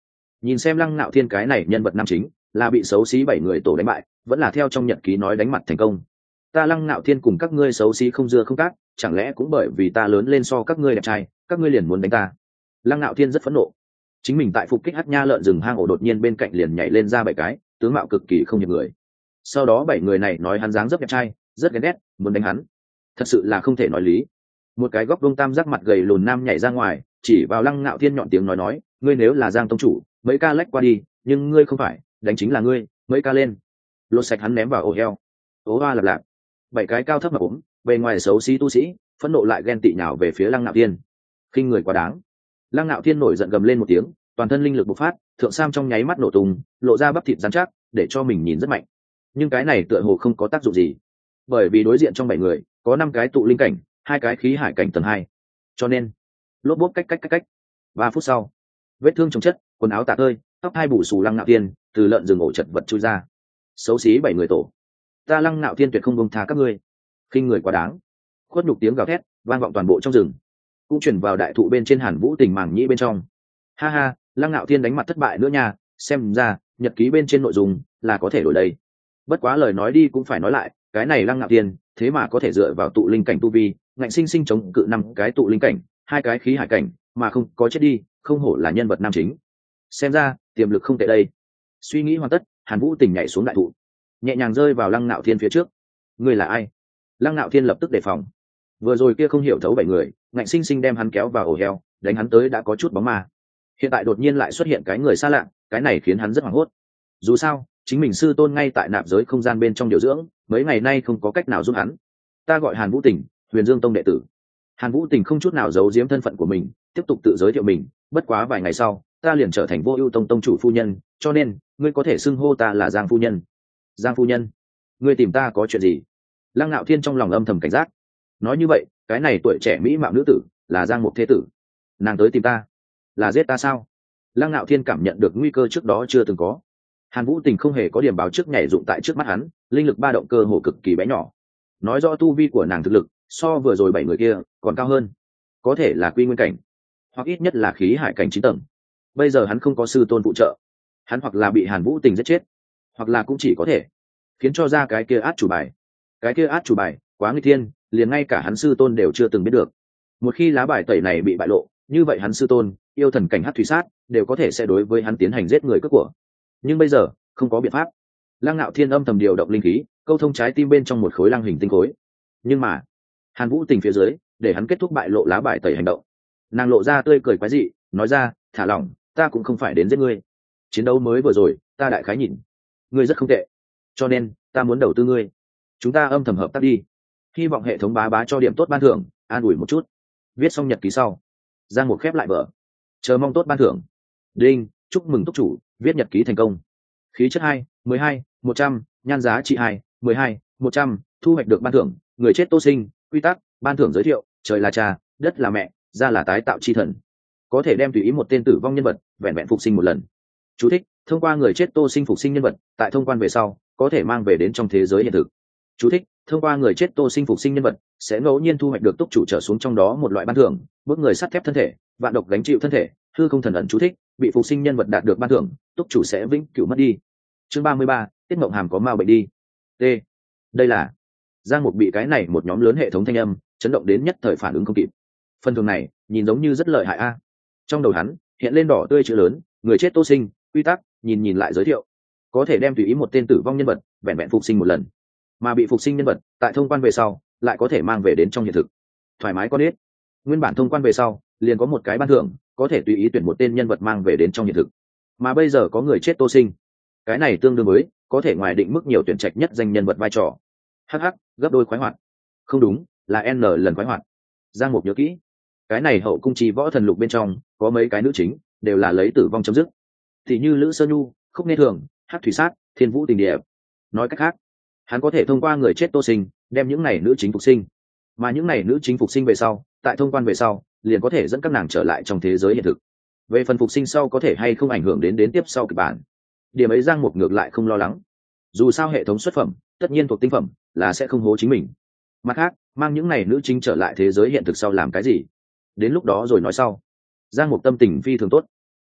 Nhìn xem Lăng Ngạo Thiên cái này nhân vật nam chính là bị xấu xí 7 người tổ đánh bại, vẫn là theo trong nhật ký nói đánh mặt thành công. Ta Lăng Ngạo Thiên cùng các ngươi xấu xí không dưa không cát, chẳng lẽ cũng bởi vì ta lớn lên so các ngươi đẹp trai, các ngươi liền muốn đánh ta? Lăng Ngạo Thiên rất phẫn nộ. Chính mình tại phục kích Hắc Nha lợn rừng hang ổ đột nhiên bên cạnh liền nhảy lên ra 7 cái, tướng mạo cực kỳ không hiệp người. Sau đó 7 người này nói hắn dáng dấp đẹp trai, rất ghen ghét, muốn đánh hắn. Thật sự là không thể nói lý. Một cái góc vuông tam giác mặt gầy lùn nam nhảy ra ngoài, chỉ vào Lăng Ngạo Thiên nhọn tiếng nói, ngươi nếu là Giang tông chủ, mấy ca lách qua đi, nhưng ngươi không phải, đánh chính là ngươi, mấy ca lên. Lột sạch hắn ném vào ổ heo. Ố hoa lạp lạp. 7 cái cao thấp mà ốm, bề ngoài xấu xí tu sĩ, phẫn nộ lại ghen tị nhào về phía Lăng Ngạo Thiên. Khinh người quá đáng. Lăng Ngạo Thiên nổi giận gầm lên một tiếng, toàn thân linh lực bộc phát, thượng sam trong nháy mắt nổ tung, lộ ra bắp thịt rắn chắc, để cho mình nhìn rất mạnh. Nhưng cái này tựa hồ không có tác dụng gì, bởi vì đối diện trong 7 người có 5 cái tụ linh cảnh, 2 cái khí hải cảnh tầng 2. Cho nên, lốp bốp cách. 3 phút sau, vết thương chồng chất, quần áo tả tơi, tóc hai bù xù Lăng Ngạo Thiên từ lợn rừng ổ chật vật chui ra. Xấu xí 7 người tổ, ta Lăng Ngạo Thiên tuyệt không buông tha các ngươi. Khinh người quá đáng. Khuất nhục tiếng gào thét vang vọng toàn bộ trong rừng, cũng chuyển vào đại thụ bên trên Hàn Vũ Tình màng nhĩ bên trong. Ha ha, Lăng Ngạo Thiên đánh mặt thất bại nữa nha, xem ra nhật ký bên trên nội dung là có thể đổi đây. Bất quá lời nói đi cũng phải nói lại, cái này Lăng Ngạo Thiên thế mà có thể dựa vào tụ linh cảnh tu vi, ngạnh sinh sinh chống cự 5 cái tụ linh cảnh, 2 cái khí hải cảnh, mà không có chết đi, không hổ là nhân vật nam chính. Xem ra tiềm lực không tệ đây. Suy nghĩ hoàn tất, Hàn Vũ Tình nhảy xuống đại thụ, nhẹ nhàng rơi vào Lăng Ngạo Thiên phía trước. Ngươi là ai? Lăng Ngạo Thiên lập tức đề phòng. Vừa rồi kia không hiểu thấu 7 người, ngạnh sinh sinh đem hắn kéo vào ổ heo, đánh hắn tới đã có chút bóng ma. Hiện tại đột nhiên lại xuất hiện cái người xa lạ, cái này khiến hắn rất hoảng hốt. Dù sao, chính mình sư tôn ngay tại nạp giới không gian bên trong điều dưỡng, mấy ngày nay không có cách nào giúp hắn. Ta gọi Hàn Vũ Tình, Huyền Dương Tông đệ tử. Hàn Vũ Tình không chút nào giấu giếm thân phận của mình, tiếp tục tự giới thiệu mình. Bất quá vài ngày sau, ta liền trở thành Vô Ưu Tông tông chủ phu nhân, cho nên ngươi có thể xưng hô ta là Giang phu nhân. Giang phu nhân, ngươi tìm ta có chuyện gì? Lăng Ngạo Thiên trong lòng âm thầm cảnh giác. Nói như vậy, cái này tuổi trẻ mỹ mạo nữ tử là Giang Mục thế tử, nàng tới tìm ta là giết ta sao? Lăng Ngạo Thiên cảm nhận được nguy cơ trước đó chưa từng có. Hàn Vũ Tình không hề có điểm báo trước nhảy dụng tại trước mắt hắn, linh lực ba động cơ hồ cực kỳ bé nhỏ, nói rõ tu vi của nàng thực lực so vừa rồi 7 người kia còn cao hơn, có thể là quy nguyên cảnh, hoặc ít nhất là khí hải cảnh 9 tầng. Bây giờ hắn không có sư tôn phụ trợ, hắn hoặc là bị Hàn Vũ Tình giết chết, hoặc là cũng chỉ có thể khiến cho ra cái kia át chủ bài. Cái kia át chủ bài quá nguy thiên, liền ngay cả hắn sư tôn đều chưa từng biết được. Một khi lá bài tẩy này bị bại lộ, như vậy hắn sư tôn, yêu thần cảnh hắc thủy sát, đều có thể sẽ đối với hắn tiến hành giết người cướp của. Nhưng bây giờ không có biện pháp. Lăng Ngạo Thiên âm thầm điều động linh khí, câu thông trái tim bên trong một khối lăng hình tinh khối. Nhưng mà Hàn Vũ Tình phía dưới để hắn kết thúc bại lộ lá bài tẩy hành động. Nàng lộ ra tươi cười quái dị, nói ra, thả lỏng, ta cũng không phải đến giết ngươi. Chiến đấu mới vừa rồi, ta đại khái nhìn ngươi rất không tệ, cho nên ta muốn đầu tư ngươi. Chúng ta âm thầm hợp tác đi, hy vọng hệ thống bá cho điểm tốt ban thưởng, an ủi một chút. Viết xong nhật ký sau, Giang Mục khép lại vở, chờ mong tốt ban thưởng. Đinh, chúc mừng túc chủ viết nhật ký thành công. Khí chất 2, 12, 100, nhan giá trị 2, 12, 100, thu hoạch được ban thưởng, người chết Tô Sinh, quy tắc, ban thưởng giới thiệu, trời là cha, đất là mẹ, ra là tái tạo chi thần. Có thể đem tùy ý một tên tử vong nhân vật, vẹn vẹn phục sinh một lần. Chú thích, thông qua người chết Tô Sinh phục sinh nhân vật, tại thông quan về sau, có thể mang về đến trong thế giới hiện thực. Chú thích, thông qua người chết Tô Sinh phục sinh nhân vật, sẽ ngẫu nhiên thu hoạch được túc chủ trở xuống trong đó một loại ban thưởng, bước người sắt thép thân thể, vạn độc gánh chịu thân thể, hư không thần ẩn. Chú thích, bị phục sinh nhân vật đạt được ban thưởng, túc chủ sẽ vĩnh cửu mất đi. Chương 33, Tiết Mộng Hàm có ma bệnh đi. T. Đây là Giang Mục bị cái này một nhóm lớn hệ thống thanh âm chấn động đến nhất thời phản ứng không kịp. Phần thưởng này nhìn giống như rất lợi hại a. Trong đầu hắn hiện lên đỏ tươi chữ lớn, người chết Tô Sinh, quy tắc, nhìn lại giới thiệu, có thể đem tùy ý một tên tử vong nhân vật vẹn vẹn phục sinh một lần, mà bị phục sinh nhân vật tại thông quan về sau lại có thể mang về đến trong hiện thực. Thoải mái con ít. Nguyên bản thông quan về sau liền có một cái ban thưởng, có thể tùy ý tuyển một tên nhân vật mang về đến trong hiện thực, mà bây giờ có người chết Tô Sinh, cái này tương đương với có thể ngoài định mức nhiều tuyển trạch nhất danh nhân vật vai trò. Hh, gấp đôi khoái hoạt. Không đúng, là n lần khoái hoạt. Giang Mục nhớ kỹ, cái này hậu cung trì võ thần lục bên trong có mấy cái nữ chính đều là lấy tử vong chấm dứt, thì như Lữ Sơ Nhu, Khúc Nghe Thường, Hắc Thủy Sát, Thiên Vũ Tình Điệp. Nói cách khác, hắn có thể thông qua người chết Tô Sinh đem những này nữ chính phục sinh, mà những này nữ chính phục sinh về sau, tại thông quan về sau liền có thể dẫn các nàng trở lại trong thế giới hiện thực. Về phần phục sinh sau có thể hay không ảnh hưởng đến tiếp sau kịch bản, điểm ấy Giang Mục ngược lại không lo lắng. Dù sao hệ thống xuất phẩm tất nhiên thuộc tinh phẩm, là sẽ không hố chính mình. Mặt khác, mang những này nữ chính trở lại thế giới hiện thực sau làm cái gì, đến lúc đó rồi nói sau. Giang Mục tâm tình phi thường tốt.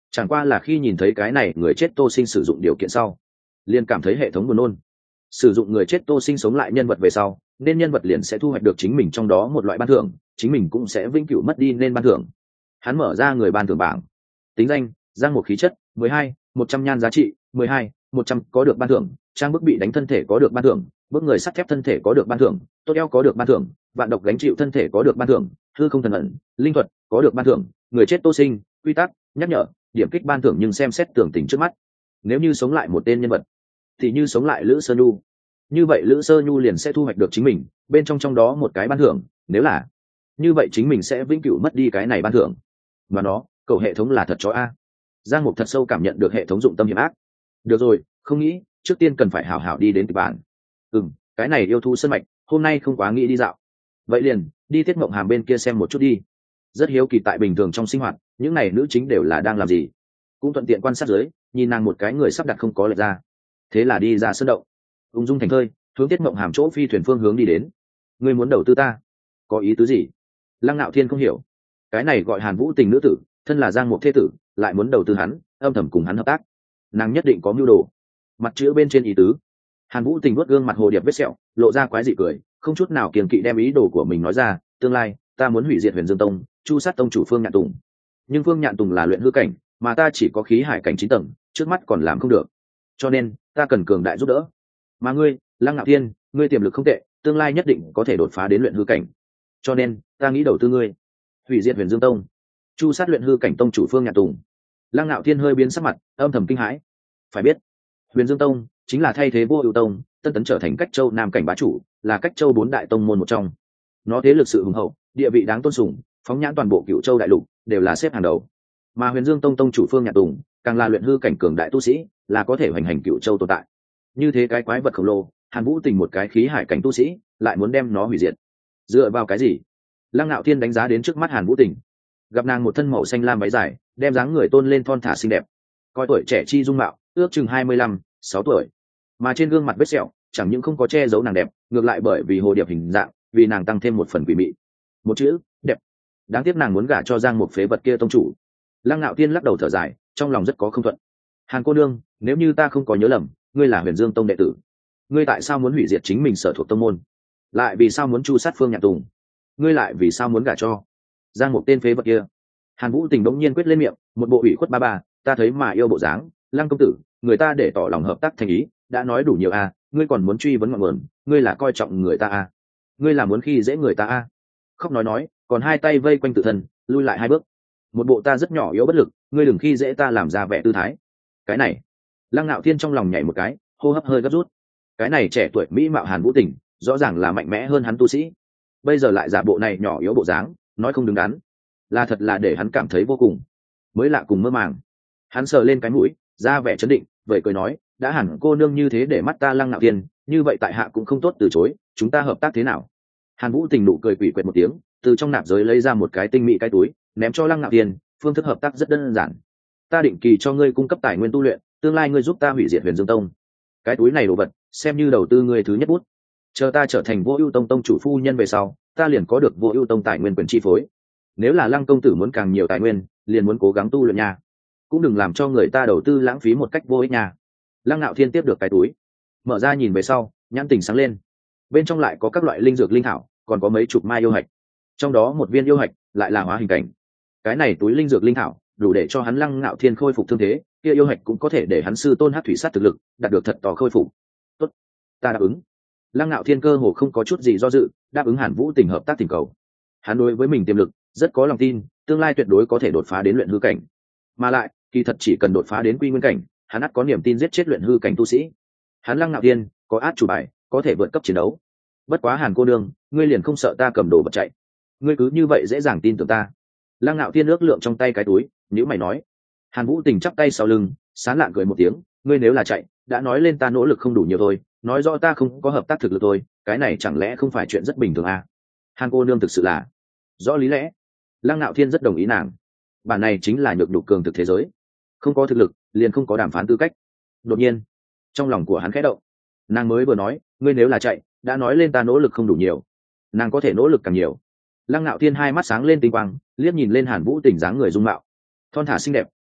Chẳng qua là khi nhìn thấy cái này người chết Tô Sinh sử dụng điều kiện sau, liền cảm thấy hệ thống buồn nôn. Sử dụng người chết Tô Sinh sống lại nhân vật về sau, nên nhân vật liền sẽ thu hoạch được chính mình trong đó một loại ban thưởng, chính mình cũng sẽ vĩnh cửu mất đi nên ban thưởng. Hắn mở ra người ban thưởng bảng. Tính danh: Giang Một khí chất 12, 100 nhan giá trị 12, 100 có được ban thưởng, trang bức bị đánh thân thể có được ban thưởng, bước người sắt thép thân thể có được ban thưởng, tốt eo có được ban thưởng, vạn độc gánh chịu thân thể có được ban thưởng, hư không thần ẩn, linh thuật có được ban thưởng, người chết Tô Sinh, quy tắc, nhắc nhở, điểm kích ban thưởng nhưng xem xét tưởng tình trước mắt. Nếu như sống lại một tên nhân vật, thì như sống lại Lữ Sơ Nhu, như vậy Lữ Sơ Nhu liền sẽ thu hoạch được chính mình bên trong đó một cái ban thưởng, nếu là như vậy chính mình sẽ vĩnh cửu mất đi cái này ban thưởng. Mà nó, cầu hệ thống là thật chó a. Giang Mục thật sâu cảm nhận được hệ thống dụng tâm hiểm ác. Được rồi, không nghĩ, trước tiên cần phải hảo hảo đi đến kịch bản. Cái này yêu thú sân mạch, hôm nay không quá nghĩ đi dạo. Vậy liền đi Tiết Mộng Hàm bên kia xem một chút đi. Rất hiếu kỳ tại bình thường trong sinh hoạt, những này nữ chính đều là đang làm gì, cũng thuận tiện quan sát dưới, nhìn nàng một cái người sắp đặt không có lệch ra. Thế là đi ra sơn động, ung dung thành thơi, hướng Tiết Mộng Hàm chỗ phi thuyền phương hướng đi đến. Ngươi muốn đầu tư ta, có ý tứ gì? Lăng Nạo Thiên không hiểu. Cái này gọi Hàn Vũ Tình nữ tử, thân là Giang Mục thế tử, lại muốn đầu tư hắn, âm thầm cùng hắn hợp tác, nàng nhất định có mưu đồ. Mặt chữ bên trên ý tứ. Hàn Vũ Tình vuốt gương mặt hồ điệp vết sẹo, lộ ra quái dị cười, không chút nào kiêng kỵ đem ý đồ của mình nói ra. Tương lai ta muốn hủy diệt Huyền Dương Tông, chu sát tông chủ Phương Nhạn Tùng. Nhưng Phương Nhạn Tùng là luyện hư cảnh, mà ta chỉ có khí hải cảnh 9 tầng, trước mắt còn làm không được, cho nên ta cần cường đại giúp đỡ. Mà ngươi, Lăng Nạo Thiên, ngươi tiềm lực không tệ, tương lai nhất định có thể đột phá đến luyện hư cảnh, cho nên ta nghĩ đầu tư ngươi, hủy diệt Huyền Dương Tông, chu sát luyện hư cảnh tông chủ Phương Nhạn Tùng. Lăng Nạo Thiên hơi biến sắc mặt, âm thầm kinh hãi. Phải biết, Huyền Dương Tông chính là thay thế Vô Ưu Tông, tân tấn trở thành Cách Châu Nam cảnh bá chủ, là Cách Châu 4 đại tông môn một trong. Nó thế lực sự hùng hậu, địa vị đáng tôn sùng, phóng nhãn toàn bộ Cửu Châu đại lục đều là xếp hàng đầu. Mà Huyền Dương Tông tông chủ Phương Nhạn Tùng, càng là luyện hư cảnh cường đại tu sĩ, là có thể hoành hành Cửu Châu tồn tại. Như thế cái quái vật khổng lồ, Hàn Vũ Tình một cái khí hải cảnh tu sĩ, lại muốn đem nó hủy diệt. Dựa vào cái gì? Lăng Nạo Thiên đánh giá đến trước mắt Hàn Vũ Tình, gặp nàng một thân màu xanh lam váy dài, đem dáng người tôn lên thon thả xinh đẹp, coi tuổi trẻ chi dung mạo, ước chừng 25-6 tuổi, mà trên gương mặt vết sẹo chẳng những không có che giấu nàng đẹp, ngược lại bởi vì hồ điệp hình dạng, vì nàng tăng thêm một phần quỷ mị. Một chữ đẹp. Đáng tiếc nàng muốn gả cho Giang Một phế vật kia tông chủ. Lăng Nạo Thiên lắc đầu thở dài, trong lòng rất có không thuận. Hàn cô nương, nếu như ta không có nhớ lầm, ngươi là Huyền Dương Tông đệ tử, ngươi tại sao muốn hủy diệt chính mình sở thuộc tông môn, lại vì sao muốn chu sát Phương Nhạn Tùng, ngươi lại vì sao muốn gả cho Giang Một tên phế vật kia? Hàn Vũ Tình bỗng nhiên quyết lên miệng, một bộ ủy khuất ba, ta thấy mà yêu bộ dáng. Lăng công tử, người ta để tỏ lòng hợp tác thành ý, đã nói đủ nhiều à, ngươi còn muốn truy vấn ngọn nguồn, ngươi là coi trọng người ta à, ngươi là muốn khi dễ người ta à? Khóc nói, còn hai tay vây quanh tự thân, lui lại 2 bước. Một bộ ta rất nhỏ yếu bất lực, ngươi đừng khi dễ ta làm ra vẻ tư thái. Cái này, Lăng Nạo Thiên trong lòng nhảy một cái, hô hấp hơi gấp rút. Cái này trẻ tuổi mỹ mạo Hàn Vũ Tình, rõ ràng là mạnh mẽ hơn hắn tu sĩ, bây giờ lại giả bộ này nhỏ yếu bộ dáng, nói không đứng đắn, là thật là để hắn cảm thấy vô cùng mới lạ cùng mơ màng. Hắn sờ lên cái mũi, ra vẻ chấn định, vậy cười nói, đã hẳn cô nương như thế để mắt ta Lăng Nạo Thiên, như vậy tại hạ cũng không tốt từ chối, chúng ta hợp tác thế nào? Hàn Vũ Tình nụ cười quỷ quyệt một tiếng, từ trong nạp giới lấy ra một cái tinh mỹ cái túi, ném cho Lăng Nạo Thiên. Phương thức hợp tác rất đơn giản, ta định kỳ cho ngươi cung cấp tài nguyên tu luyện, tương lai ngươi giúp ta hủy diệt Huyền Dương Tông. Cái túi này đồ vật, xem như đầu tư ngươi thứ nhất bút. Chờ ta trở thành Vô Ưu Tông tông chủ phu nhân về sau, ta liền có được Vô Ưu Tông tài nguyên quyền chi phối. Nếu là Lăng công tử muốn càng nhiều tài nguyên, liền muốn cố gắng tu luyện nha, cũng đừng làm cho người ta đầu tư lãng phí một cách vô ích nha. Lăng Nạo Thiên tiếp được cái túi, mở ra nhìn về sau, nhãn tình sáng lên. Bên trong lại có các loại linh dược linh thảo, còn có mấy chục mai yêu hạch, trong đó một viên yêu hạch lại là hóa hình cảnh. Cái này túi linh dược linh thảo đủ để cho hắn Lăng Nạo Thiên khôi phục thương thế, kia yêu hạch cũng có thể để hắn sư tôn Hắc Thủy Sát thực lực đạt được thật to khôi phục. Tốt, ta đáp ứng. Lăng Nạo Thiên cơ hồ không có chút gì do dự, đáp ứng Hàn Vũ Tình hợp tác tình cầu. Hắn đối với mình tiềm lực rất có lòng tin, tương lai tuyệt đối có thể đột phá đến luyện hư cảnh, mà lại kỳ thật chỉ cần đột phá đến quy nguyên cảnh, hắn ắt có niềm tin giết chết luyện hư cảnh tu sĩ. Hắn Lăng Nạo Thiên có át chủ bài, có thể vượt cấp chiến đấu. Bất quá Hàn cô nương, ngươi liền không sợ ta cầm đồ vật chạy? Ngươi cứ như vậy dễ dàng tin tưởng ta? Lăng Nạo Thiên ước lượng trong tay cái túi, nhíu mày nói. Hàn Vũ Tình chắp tay sau lưng, sán lạn cười một tiếng, ngươi nếu là chạy, đã nói lên ta nỗ lực không đủ nhiều thôi, nói rõ ta không có hợp tác thực lực thôi, cái này chẳng lẽ không phải chuyện rất bình thường à? Hàn cô nương thực sự là rõ lý lẽ. Lăng Nạo Thiên rất đồng ý nàng. Bản này chính là nhược nhục cường thực thế giới, không có thực lực liền không có đàm phán tư cách. Đột nhiên trong lòng của hắn khẽ động, nàng mới vừa nói, ngươi nếu là chạy, đã nói lên ta nỗ lực không đủ nhiều, nàng có thể nỗ lực càng nhiều. Lăng Nạo Thiên hai mắt sáng lên tinh quang, liếc nhìn lên Hàn Vũ Tình dáng người dung mạo thon thả xinh đẹp,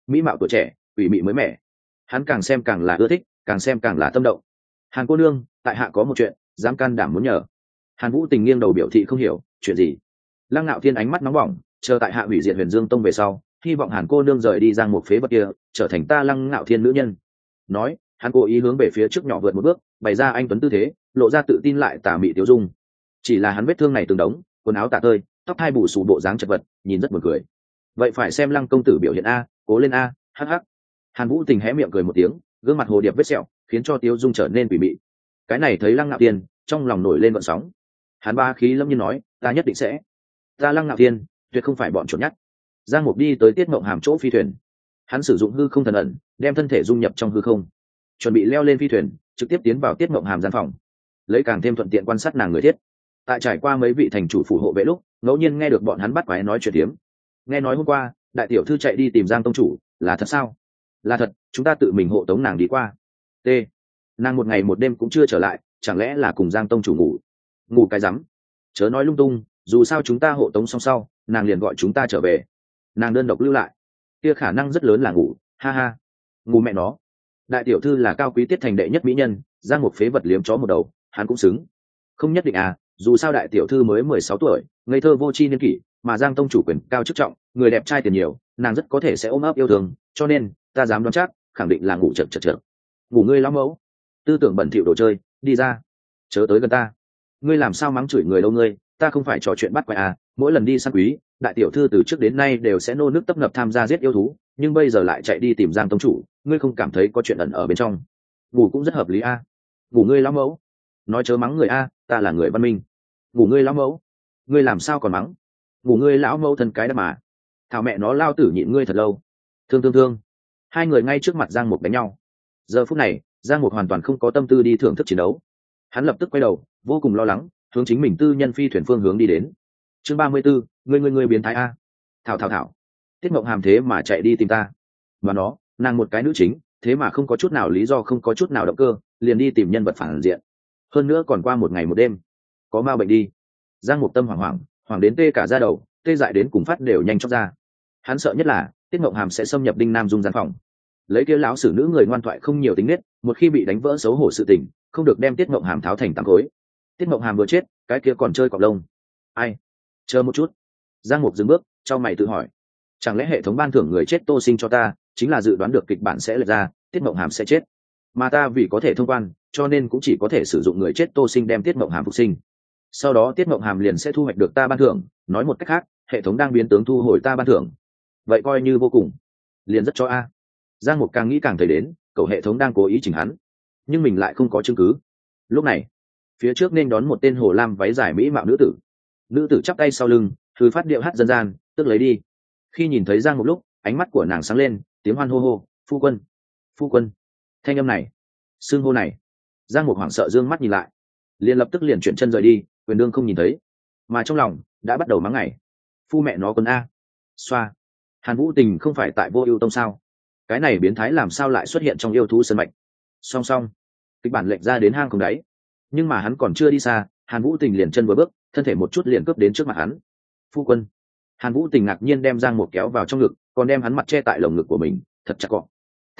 mỹ mạo tuổi trẻ, ủy mị mới mẻ. Hắn càng xem càng là ưa thích, càng xem càng là tâm động. Hàn cô nương, tại hạ có một chuyện dám can đảm muốn nhờ. Hàn Vũ Tình nghiêng đầu biểu thị không hiểu chuyện gì. Lăng Nạo Thiên ánh mắt nóng bỏng, chờ tại hạ hủy diệt Huyền Dương Tông về sau, hy vọng Hàn cô nương rời đi Giang Mục phế vật kia, trở thành ta Lăng Nạo Thiên nữ nhân. Nói, hắn cố ý hướng về phía trước nhỏ vượt một bước, bày ra anh tuấn tư thế, lộ ra tự tin lại tà mị tiêu dung. Chỉ là hắn vết thương này từng đống, quần áo tả tơi, tóc hai bù xù bộ dáng chật vật, nhìn rất buồn cười. Vậy phải xem Lăng công tử biểu hiện a, cố lên a, hắc hắc. Hàn Vũ Tình hé miệng cười một tiếng, gương mặt hồ điệp vết sẹo, khiến cho tiêu dung trở nên quỷ mị. Cái này thấy Lăng Nạo Thiên, trong lòng nổi lên gợn sóng. Hắn ba khí lâm nhiên nói, ta nhất định sẽ. Ta Lăng Nạo Thiên, tuyệt không phải bọn chuột nhắt. Giang Mục đi tới Tiết Mộng Hàm chỗ phi thuyền, hắn sử dụng hư không thần ẩn, đem thân thể dung nhập trong hư không, chuẩn bị leo lên phi thuyền, trực tiếp tiến vào Tiết Mộng Hàm gian phòng, lấy càng thêm thuận tiện quan sát nàng người thiết. Tại trải qua mấy vị thành chủ phủ hộ vệ lúc, ngẫu nhiên nghe được bọn hắn bắt quái nói chuyện tiếm. Nghe nói hôm qua, đại tiểu thư chạy đi tìm Giang tông chủ, là thật sao? Là thật, chúng ta tự mình hộ tống nàng đi qua. T. Nàng một ngày một đêm cũng chưa trở lại, chẳng lẽ là cùng Giang tông chủ ngủ? Ngủ cái rắm. Chớ nói lung tung, dù sao chúng ta hộ tống xong sau, nàng liền gọi chúng ta trở về. Nàng đơn độc lưu lại, kia khả năng rất lớn là ngủ, ha ha. Ngủ mẹ nó. Đại tiểu thư là cao quý tiết thành đệ nhất mỹ nhân, Giang một phế vật liếm chó một đầu, hắn cũng xứng. Không nhất định à, dù sao đại tiểu thư mới 16 tuổi, ngây thơ vô tri niên kỷ, mà Giang tông chủ quyền cao chức trọng, người đẹp trai tiền nhiều, nàng rất có thể sẽ ôm ấp yêu thương, cho nên ta dám đoán chắc, khẳng định là ngủ chật. Ngủ ngươi lão mẫu, tư tưởng bẩn thỉu đồ chơi, đi ra, chớ tới gần ta. Ngươi làm sao mắng chửi người đâu ngươi, ta không phải trò chuyện bắt quái à, mỗi lần đi săn quý, đại tiểu thư từ trước đến nay đều sẽ nô nước tấp nập tham gia giết yêu thú, nhưng bây giờ lại chạy đi tìm Giang tông chủ, ngươi không cảm thấy có chuyện ẩn ở bên trong? Ngủ cũng rất hợp lý a. Ngủ ngươi lão mẫu, nói chớ mắng người a, ta là người văn minh. Ngủ ngươi lão mẫu, ngươi làm sao còn mắng? Ngủ ngươi lão mẫu thân cái đó mà. Thảo mẹ nó lao tử nhịn ngươi thật lâu. Thương. Hai người ngay trước mặt Giang Mục đánh nhau. Giờ phút này, Giang Mục hoàn toàn không có tâm tư đi thưởng thức chiến đấu. Hắn lập tức quay đầu, vô cùng lo lắng, hướng chính mình tư nhân phi thuyền phương hướng đi đến. Chương 34, ngươi biến thái a. Thảo. Tiết Mộng Hàm thế mà chạy đi tìm ta. Mà nó, nàng một cái nữ chính, thế mà không có chút nào lý do, không có chút nào động cơ, liền đi tìm nhân vật phản diện. Hơn nữa còn qua một ngày một đêm. Có ma bệnh đi. Giang Mục tâm hoảng đến tê cả da đầu, tê dại đến cùng phát đều nhanh chóng ra. Hắn sợ nhất là Tiết Mộng Hàm sẽ xâm nhập Đinh Nam Dung gian phòng. Lấy kia lão sử nữ người ngoan thoại không nhiều tính nết, một khi bị đánh vỡ xấu hổ sự tình, không được đem Tiết Mộng Hàm tháo thành tám khối. Tiết Mộng Hàm vừa chết, cái kia còn chơi cọp lông. Ai? Chờ một chút. Giang Mục dừng bước, cho mày tự hỏi, chẳng lẽ hệ thống ban thưởng người chết Tô Sinh cho ta chính là dự đoán được kịch bản sẽ lệch ra, Tiết Mộng Hàm sẽ chết, mà ta vì có thể thông quan, cho nên cũng chỉ có thể sử dụng người chết Tô Sinh đem Tiết Mộng Hàm phục sinh, sau đó Tiết Mộng Hàm liền sẽ thu hoạch được ta ban thưởng. Nói một cách khác, hệ thống đang biến tướng thu hồi ta ban thưởng. Vậy coi như vô cùng, liền rất cho a. Giang Mục càng nghĩ càng thấy đến, cậu hệ thống đang cố ý chỉnh hắn, nhưng mình lại không có chứng cứ. Lúc này, phía trước nên đón một tên hồ lam váy dài mỹ mạo nữ tử chắp tay sau lưng, thư phát điệu hát dân gian, tức lấy đi. Khi nhìn thấy Giang Mục lúc, ánh mắt của nàng sáng lên, tiếng hoan hô hô, phu quân. Thanh âm này, xương hô này. Giang Mục hoảng sợ dương mắt nhìn lại, liền lập tức liền chuyển chân rời đi, Quyền Đương không nhìn thấy, mà trong lòng đã bắt đầu mắng ngày. Phu mẹ nó quân a. Xoa. Hàn Vũ Tình không phải tại Vô Ưu Tông sao? Cái này biến thái làm sao lại xuất hiện trong yêu thú sơn mạch? Song kịch bản lệch ra đến hang không đáy, nhưng mà hắn còn chưa đi xa, Hàn Vũ Tình liền chân vừa bước, thân thể một chút liền cướp đến trước mặt hắn. Phu quân. Hàn Vũ Tình ngạc nhiên đem Giang Mục kéo vào trong ngực, còn đem hắn mặt che tại lồng ngực của mình, thật chặt cọ.